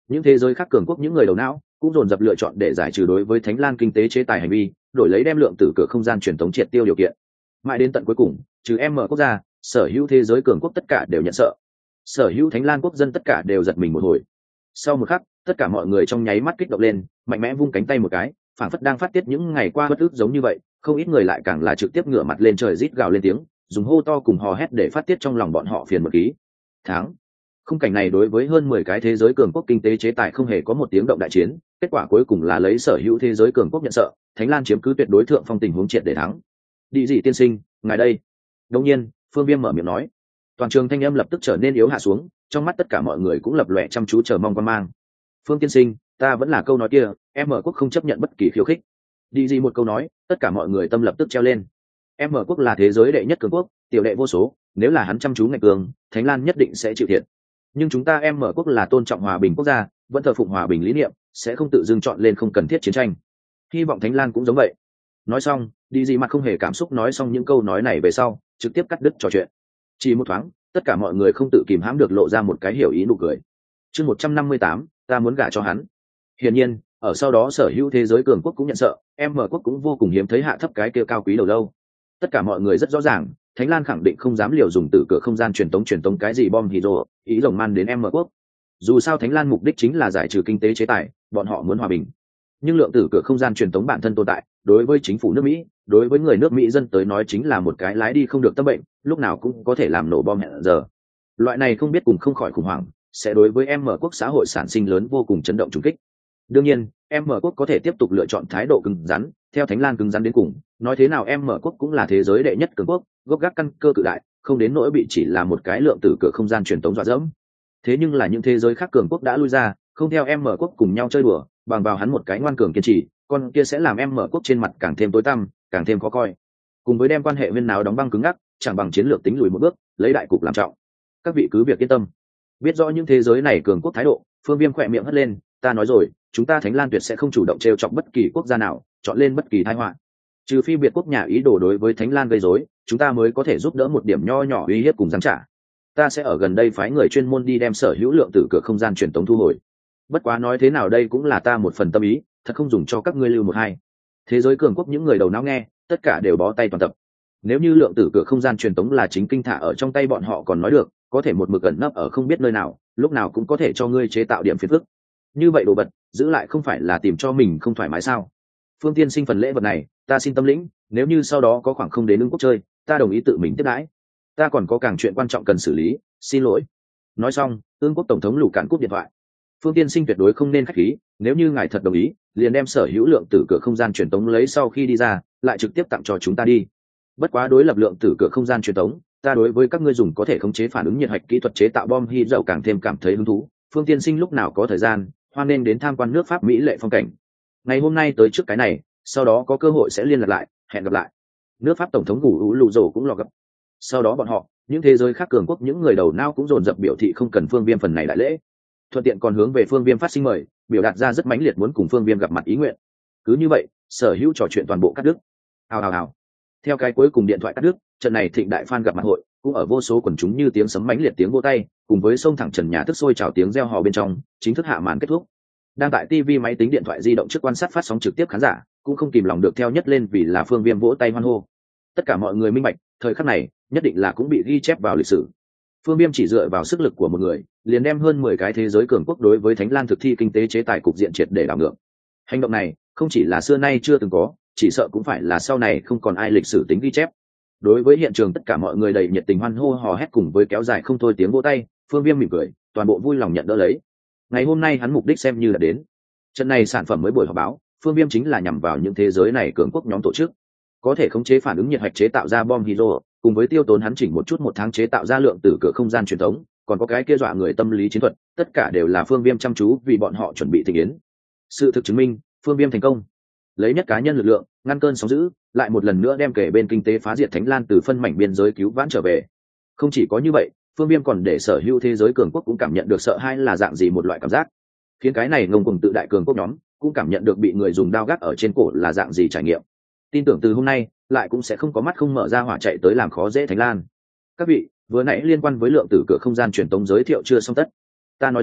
những thế giới khác cường quốc những người đầu não cũng dồn dập lựa chọn để giải trừ đối với Thánh Lan kinh tế chế tài hành vi, đổi lấy đem lượng tử cửa không gian truyền tống triệt tiêu điều kiện. Mãi đến tận cuối cùng, trừ M quốc gia, sở hữu thế giới cường quốc tất cả đều nhận sợ. Sở hữu Thánh Lan quốc dân tất cả đều giật mình một hồi. Sau một khắc, tất cả mọi người trong nháy mắt kích động lên, mạnh mẽ vung cánh tay một cái, phảng phất đang phát tiết những ngày qua bất ức giống như vậy, không ít người lại càng là trực tiếp ngửa mặt lên trời rít gào lên tiếng, dùng hô to cùng hò hét để phát tiết trong lòng bọn họ phiền muộn khí. Tháng khung cảnh này đối với hơn mười cái thế giới cường quốc kinh tế chế tài không hề có một tiếng động đại chiến, kết quả cuối cùng là lấy sở hữu thế giới cường quốc nhận sợ, Thánh Lan chiếm cứ tuyệt đối thượng phong tình huống triệt để thắng. Đi dị tiên sinh, ngài đây. Đột nhiên, Phương Viêm mở miệng nói. Toàn trường thanh âm lập tức trở nên yếu hạ xuống, trong mắt tất cả mọi người cũng lập lòe chăm chú chờ mong quan mang. Phương tiên sinh, ta vẫn là câu nói kia, em ở quốc không chấp nhận bất kỳ khiêu khích. Đi dị một câu nói, tất cả mọi người tâm lập tức treo lên. Em ở quốc là thế giới đệ nhất cường quốc, tiểu đệ vô số, nếu là hắn chăm chú ngạch cường, Thánh Lan nhất định sẽ chịu thiệt. Nhưng chúng ta em ở quốc là tôn trọng hòa bình quốc gia, vẫn thờ phụng hòa bình lý niệm, sẽ không tự dưng chọn lên không cần thiết chiến tranh. Hy vọng Thánh Lan cũng giống vậy. Nói xong, đi gì mặt không hề cảm xúc nói xong những câu nói này về sau, trực tiếp cắt đứt trò chuyện. Chỉ một thoáng, tất cả mọi người không tự kìm hãm được lộ ra một cái hiểu ý nụ cười. Chương một trăm năm mươi tám, ta muốn gả cho hắn. Hiển nhiên, ở sau đó sở hữu thế giới cường quốc cũng nhận sợ, em ở quốc cũng vô cùng hiếm thấy hạ thấp cái kia cao quý đầu lâu. Tất cả mọi người rất rõ ràng, Thánh Lan khẳng định không dám liều dùng từ cửa không gian truyền tống truyền tống cái gì bom hydro, ý rồng man đến em ở quốc. Dù sao Thánh Lan mục đích chính là giải trừ kinh tế chế tài, bọn họ muốn hòa bình. Nhưng lượng tử cửa không gian truyền tống bản thân tồn tại, đối với chính phủ nước Mỹ, đối với người nước Mỹ dân tới nói chính là một cái lái đi không được tâm bệnh, lúc nào cũng có thể làm nổ bom hẹn giờ. Loại này không biết cùng không khỏi khủng hoảng, sẽ đối với em ở quốc xã hội sản sinh lớn vô cùng chấn động trùng kích. Đương nhiên, em ở quốc có thể tiếp tục lựa chọn thái độ cứng rắn, theo Thánh Lan cứng rắn đến cùng, nói thế nào em ở quốc cũng là thế giới đệ nhất cường quốc, gốc gác căn cơ cự đại, không đến nỗi bị chỉ là một cái lượng tử cửa không gian truyền tống dọa dẫm. Thế nhưng là những thế giới khác cường quốc đã lui ra, không theo em ở quốc cùng nhau chơi đùa, bằng vào hắn một cái ngoan cường kiên trì, con kia sẽ làm em ở quốc trên mặt càng thêm tối tăm, càng thêm khó coi. Cùng với đem quan hệ viên nào đóng băng cứng ngắc, chẳng bằng chiến lược tính lùi một bước, lấy đại cục làm trọng. Các vị cứ việc yên tâm. Biết rõ những thế giới này cường quốc thái độ, Phương Viêm khỏe miệng hất lên, ta nói rồi, chúng ta Thánh Lan tuyệt sẽ không chủ động trêu chọc bất kỳ quốc gia nào, chọn lên bất kỳ tai họa. Trừ phi biệt quốc nhà ý đồ đối với Thánh Lan gây rối, chúng ta mới có thể giúp đỡ một điểm nho nhỏ uy hiếp cùng giáng trả. Ta sẽ ở gần đây phái người chuyên môn đi đem sở hữu lượng tử cửa không gian truyền tống thu hồi. Bất quá nói thế nào đây cũng là ta một phần tâm ý, thật không dùng cho các ngươi lưu một hai. Thế giới cường quốc những người đầu não nghe, tất cả đều bó tay toàn tập. Nếu như lượng tử cửa không gian truyền tống là chính kinh thả ở trong tay bọn họ còn nói được, có thể một mực ẩn nấp ở không biết nơi nào, lúc nào cũng có thể cho ngươi chế tạo điểm phiền phức. Như vậy đồ vật, giữ lại không phải là tìm cho mình không thoải mái sao? Phương tiên sinh phần lễ vật này, ta xin tâm lĩnh, nếu như sau đó có khoảng không đến ứng quốc chơi, ta đồng ý tự mình tiếp đãi. Ta còn có càng chuyện quan trọng cần xử lý, xin lỗi. Nói xong, ương quốc tổng thống lù cản cúp điện thoại. Phương tiên sinh tuyệt đối không nên khách khí, nếu như ngài thật đồng ý, liền đem sở hữu lượng tử cửa không gian truyền tống lấy sau khi đi ra, lại trực tiếp tặng cho chúng ta đi. Bất quá đối lập lượng tử cửa không gian truyền tống, ta đối với các ngươi dùng có thể khống chế phản ứng nhiệt hạch kỹ thuật chế tạo bom hy dầu càng thêm cảm thấy hứng thú. Phương tiên sinh lúc nào có thời gian, hoan nên đến tham quan nước Pháp mỹ lệ phong cảnh. Ngày hôm nay tới trước cái này, sau đó có cơ hội sẽ liên lạc lại, hẹn gặp lại. Nước Pháp tổng thống ngủ ú lù rồ cũng lò gặp. Sau đó bọn họ, những thế giới khác cường quốc những người đầu não cũng dồn dập biểu thị không cần Phương Viêm phần này đại lễ, thuận tiện còn hướng về Phương Viêm phát sinh mời, biểu đạt ra rất mãnh liệt muốn cùng Phương Viêm gặp mặt ý nguyện. Cứ như vậy, sở hữu trò chuyện toàn bộ cắt đứt. Hào hào hào. Theo cái cuối cùng điện thoại cắt đứt, trận này thịnh đại fan gặp mặt hội cũng ở vô số quần chúng như tiếng sấm mãnh liệt tiếng vỗ tay, cùng với sông thẳng trần nhà tức sôi trào tiếng reo hò bên trong, chính thức hạ màn kết thúc. Đang tại ti vi máy tính điện thoại di động trước quan sát phát sóng trực tiếp khán giả, cũng không kìm lòng được theo nhất lên vì là Phương Viêm vỗ tay hoan hô. Tất cả mọi người minh bạch, thời khắc này nhất định là cũng bị ghi chép vào lịch sử. Phương Viêm chỉ dựa vào sức lực của một người, liền đem hơn mười cái thế giới cường quốc đối với Thánh Lan thực thi kinh tế chế tài cục diện triệt để đảo ngược. Hành động này không chỉ là xưa nay chưa từng có, chỉ sợ cũng phải là sau này không còn ai lịch sử tính ghi chép. Đối với hiện trường tất cả mọi người đầy nhiệt tình hoan hô hò hét cùng với kéo dài không thôi tiếng vỗ tay, Phương Viêm mỉm cười, toàn bộ vui lòng nhận đỡ lấy. Ngày hôm nay hắn mục đích xem như đã đến. Trận này sản phẩm mới buổi họp báo, Phương Viêm chính là nhằm vào những thế giới này cường quốc nhóm tổ chức, có thể khống chế phản ứng nhiệt hạch chế tạo ra bom hydro, cùng với tiêu tốn hắn chỉnh một chút một tháng chế tạo ra lượng tử cửa không gian truyền thống, còn có cái kia dọa người tâm lý chiến thuật, tất cả đều là Phương Viêm chăm chú vì bọn họ chuẩn bị tình yến. Sự thực chứng minh, Phương Viêm thành công, lấy nhất cá nhân lực lượng ngăn cơn sóng dữ, lại một lần nữa đem kể bên kinh tế phá diệt Thánh Lan từ phân mảnh biên giới cứu vãn trở về. Không chỉ có như vậy, Phương Viêm còn để sở hữu thế giới cường quốc cũng cảm nhận được sợ hãi là dạng gì một loại cảm giác, khiến cái này ngông cuồng tự đại cường quốc nhóm cũng cảm nhận được bị người dùng đao gác ở trên cổ là dạng gì trải nghiệm. Tin tưởng từ hôm nay lại cũng sẽ không có mắt không mở ra hỏa chạy tới làm khó dễ Thánh Lan. Các vị, vừa nãy liên quan với lượng tử cửa không gian truyền tống giới thiệu chưa xong tất. Ta nói rồi,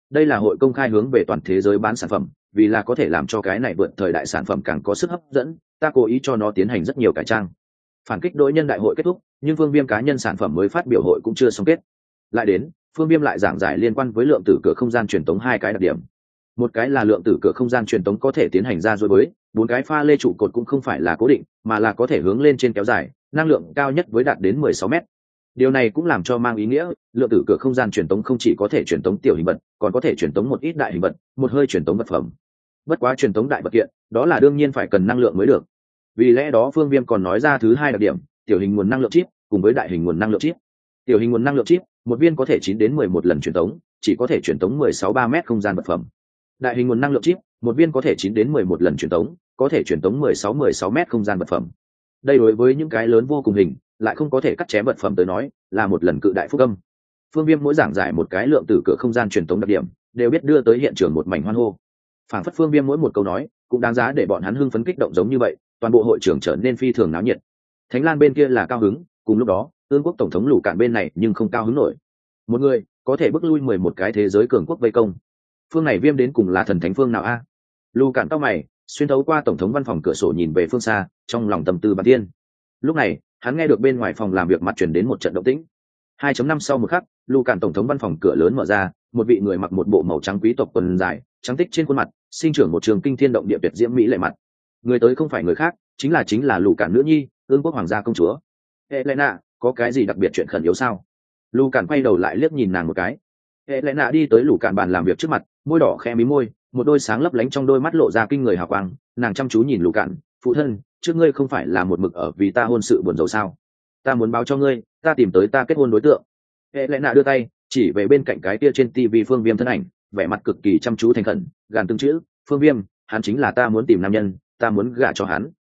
đây là hội công khai hướng về toàn thế giới bán sản phẩm, vì là có thể làm cho cái này vượt thời đại sản phẩm càng có sức hấp dẫn, ta cố ý cho nó tiến hành rất nhiều cải trang. Phản kích đối nhân đại hội kết thúc, nhưng Phương Viêm cá nhân sản phẩm mới phát biểu hội cũng chưa xong kết. Lại đến, Phương Viêm lại giảng giải liên quan với lượng tử cửa không gian truyền tống hai cái đặc điểm. Một cái là lượng tử cửa không gian truyền tống có thể tiến hành ra dối với, bốn cái pha lê trụ cột cũng không phải là cố định, mà là có thể hướng lên trên kéo dài, năng lượng cao nhất với đạt đến mười sáu mét. Điều này cũng làm cho mang ý nghĩa, lượng tử cửa không gian truyền tống không chỉ có thể truyền tống tiểu hình vật, còn có thể truyền tống một ít đại hình vật, một hơi truyền tống vật phẩm. Bất quá truyền tống đại vật kiện, đó là đương nhiên phải cần năng lượng mới được. Vì lẽ đó Phương Viêm còn nói ra thứ hai đặc điểm, tiểu hình nguồn năng lượng chip cùng với đại hình nguồn năng lượng chip. Tiểu hình nguồn năng lượng chip, một viên có thể chín đến mười một lần truyền tống, chỉ có thể truyền tống mười sáu ba mét không gian vật phẩm. Đại hình nguồn năng lượng chip, một viên có thể chín đến mười một lần truyền tống, có thể truyền tống mười sáu mười sáu mét không gian vật phẩm. Đây đối với những cái lớn vô cùng hình, lại không có thể cắt chém vật phẩm tới nói, là một lần cự đại phúc âm. Phương Viêm mỗi giảng giải một cái lượng tử cửa không gian truyền tống đặc điểm, đều biết đưa tới hiện trường một mảnh hoan hô. Phản phất Phương Viêm mỗi một câu nói, cũng đáng giá để bọn hắn hưng phấn kích động giống như vậy, toàn bộ hội trường trở nên phi thường náo nhiệt. Thánh Lan bên kia là cao hứng, cùng lúc đó, Ương quốc tổng thống Lũ Cạn bên này nhưng không cao hứng nổi. Một người có thể bức lui mười một cái thế giới cường quốc vây công. Phương này Viêm đến cùng là thần thánh phương nào a? Lũ Cạn cau mày, xuyên thấu qua tổng thống văn phòng cửa sổ nhìn về phương xa, trong lòng tâm tư bàn tiên. Lúc này, hắn nghe được bên ngoài phòng làm việc mặt truyền đến một trận động tĩnh. hai chấm năm sau một khắc, Lũ Cạn tổng thống văn phòng cửa lớn mở ra, một vị người mặc một bộ màu trắng quý tộc quần dài, trắng tích trên khuôn mặt, sinh trưởng một trường kinh thiên động địa tuyệt diễm mỹ lệ mặt. Người tới không phải người khác, chính là chính là Lũ Cạn nữ nhi, Ương quốc hoàng gia công chúa. Helena, có cái gì đặc biệt chuyện khẩn yếu sao? Lũ Cạn quay đầu lại liếc nhìn nàng một cái. Helena đi tới Lũ Cạn bàn làm việc trước mặt, môi đỏ khẽ mím môi, một đôi sáng lấp lánh trong đôi mắt lộ ra kinh người hào quang, nàng chăm chú nhìn Lũ Cạn, phụ thân, trước ngươi không phải là một mực ở vì ta hôn sự buồn rầu sao? Ta muốn báo cho ngươi, ta tìm tới ta kết hôn đối tượng. Helena đưa tay chỉ về bên cạnh cái kia trên tivi Phương Viêm thân ảnh, vẻ mặt cực kỳ chăm chú thành khẩn, gàn từng chữ, Phương Viêm, hắn chính là ta muốn tìm nam nhân, ta muốn gả cho hắn.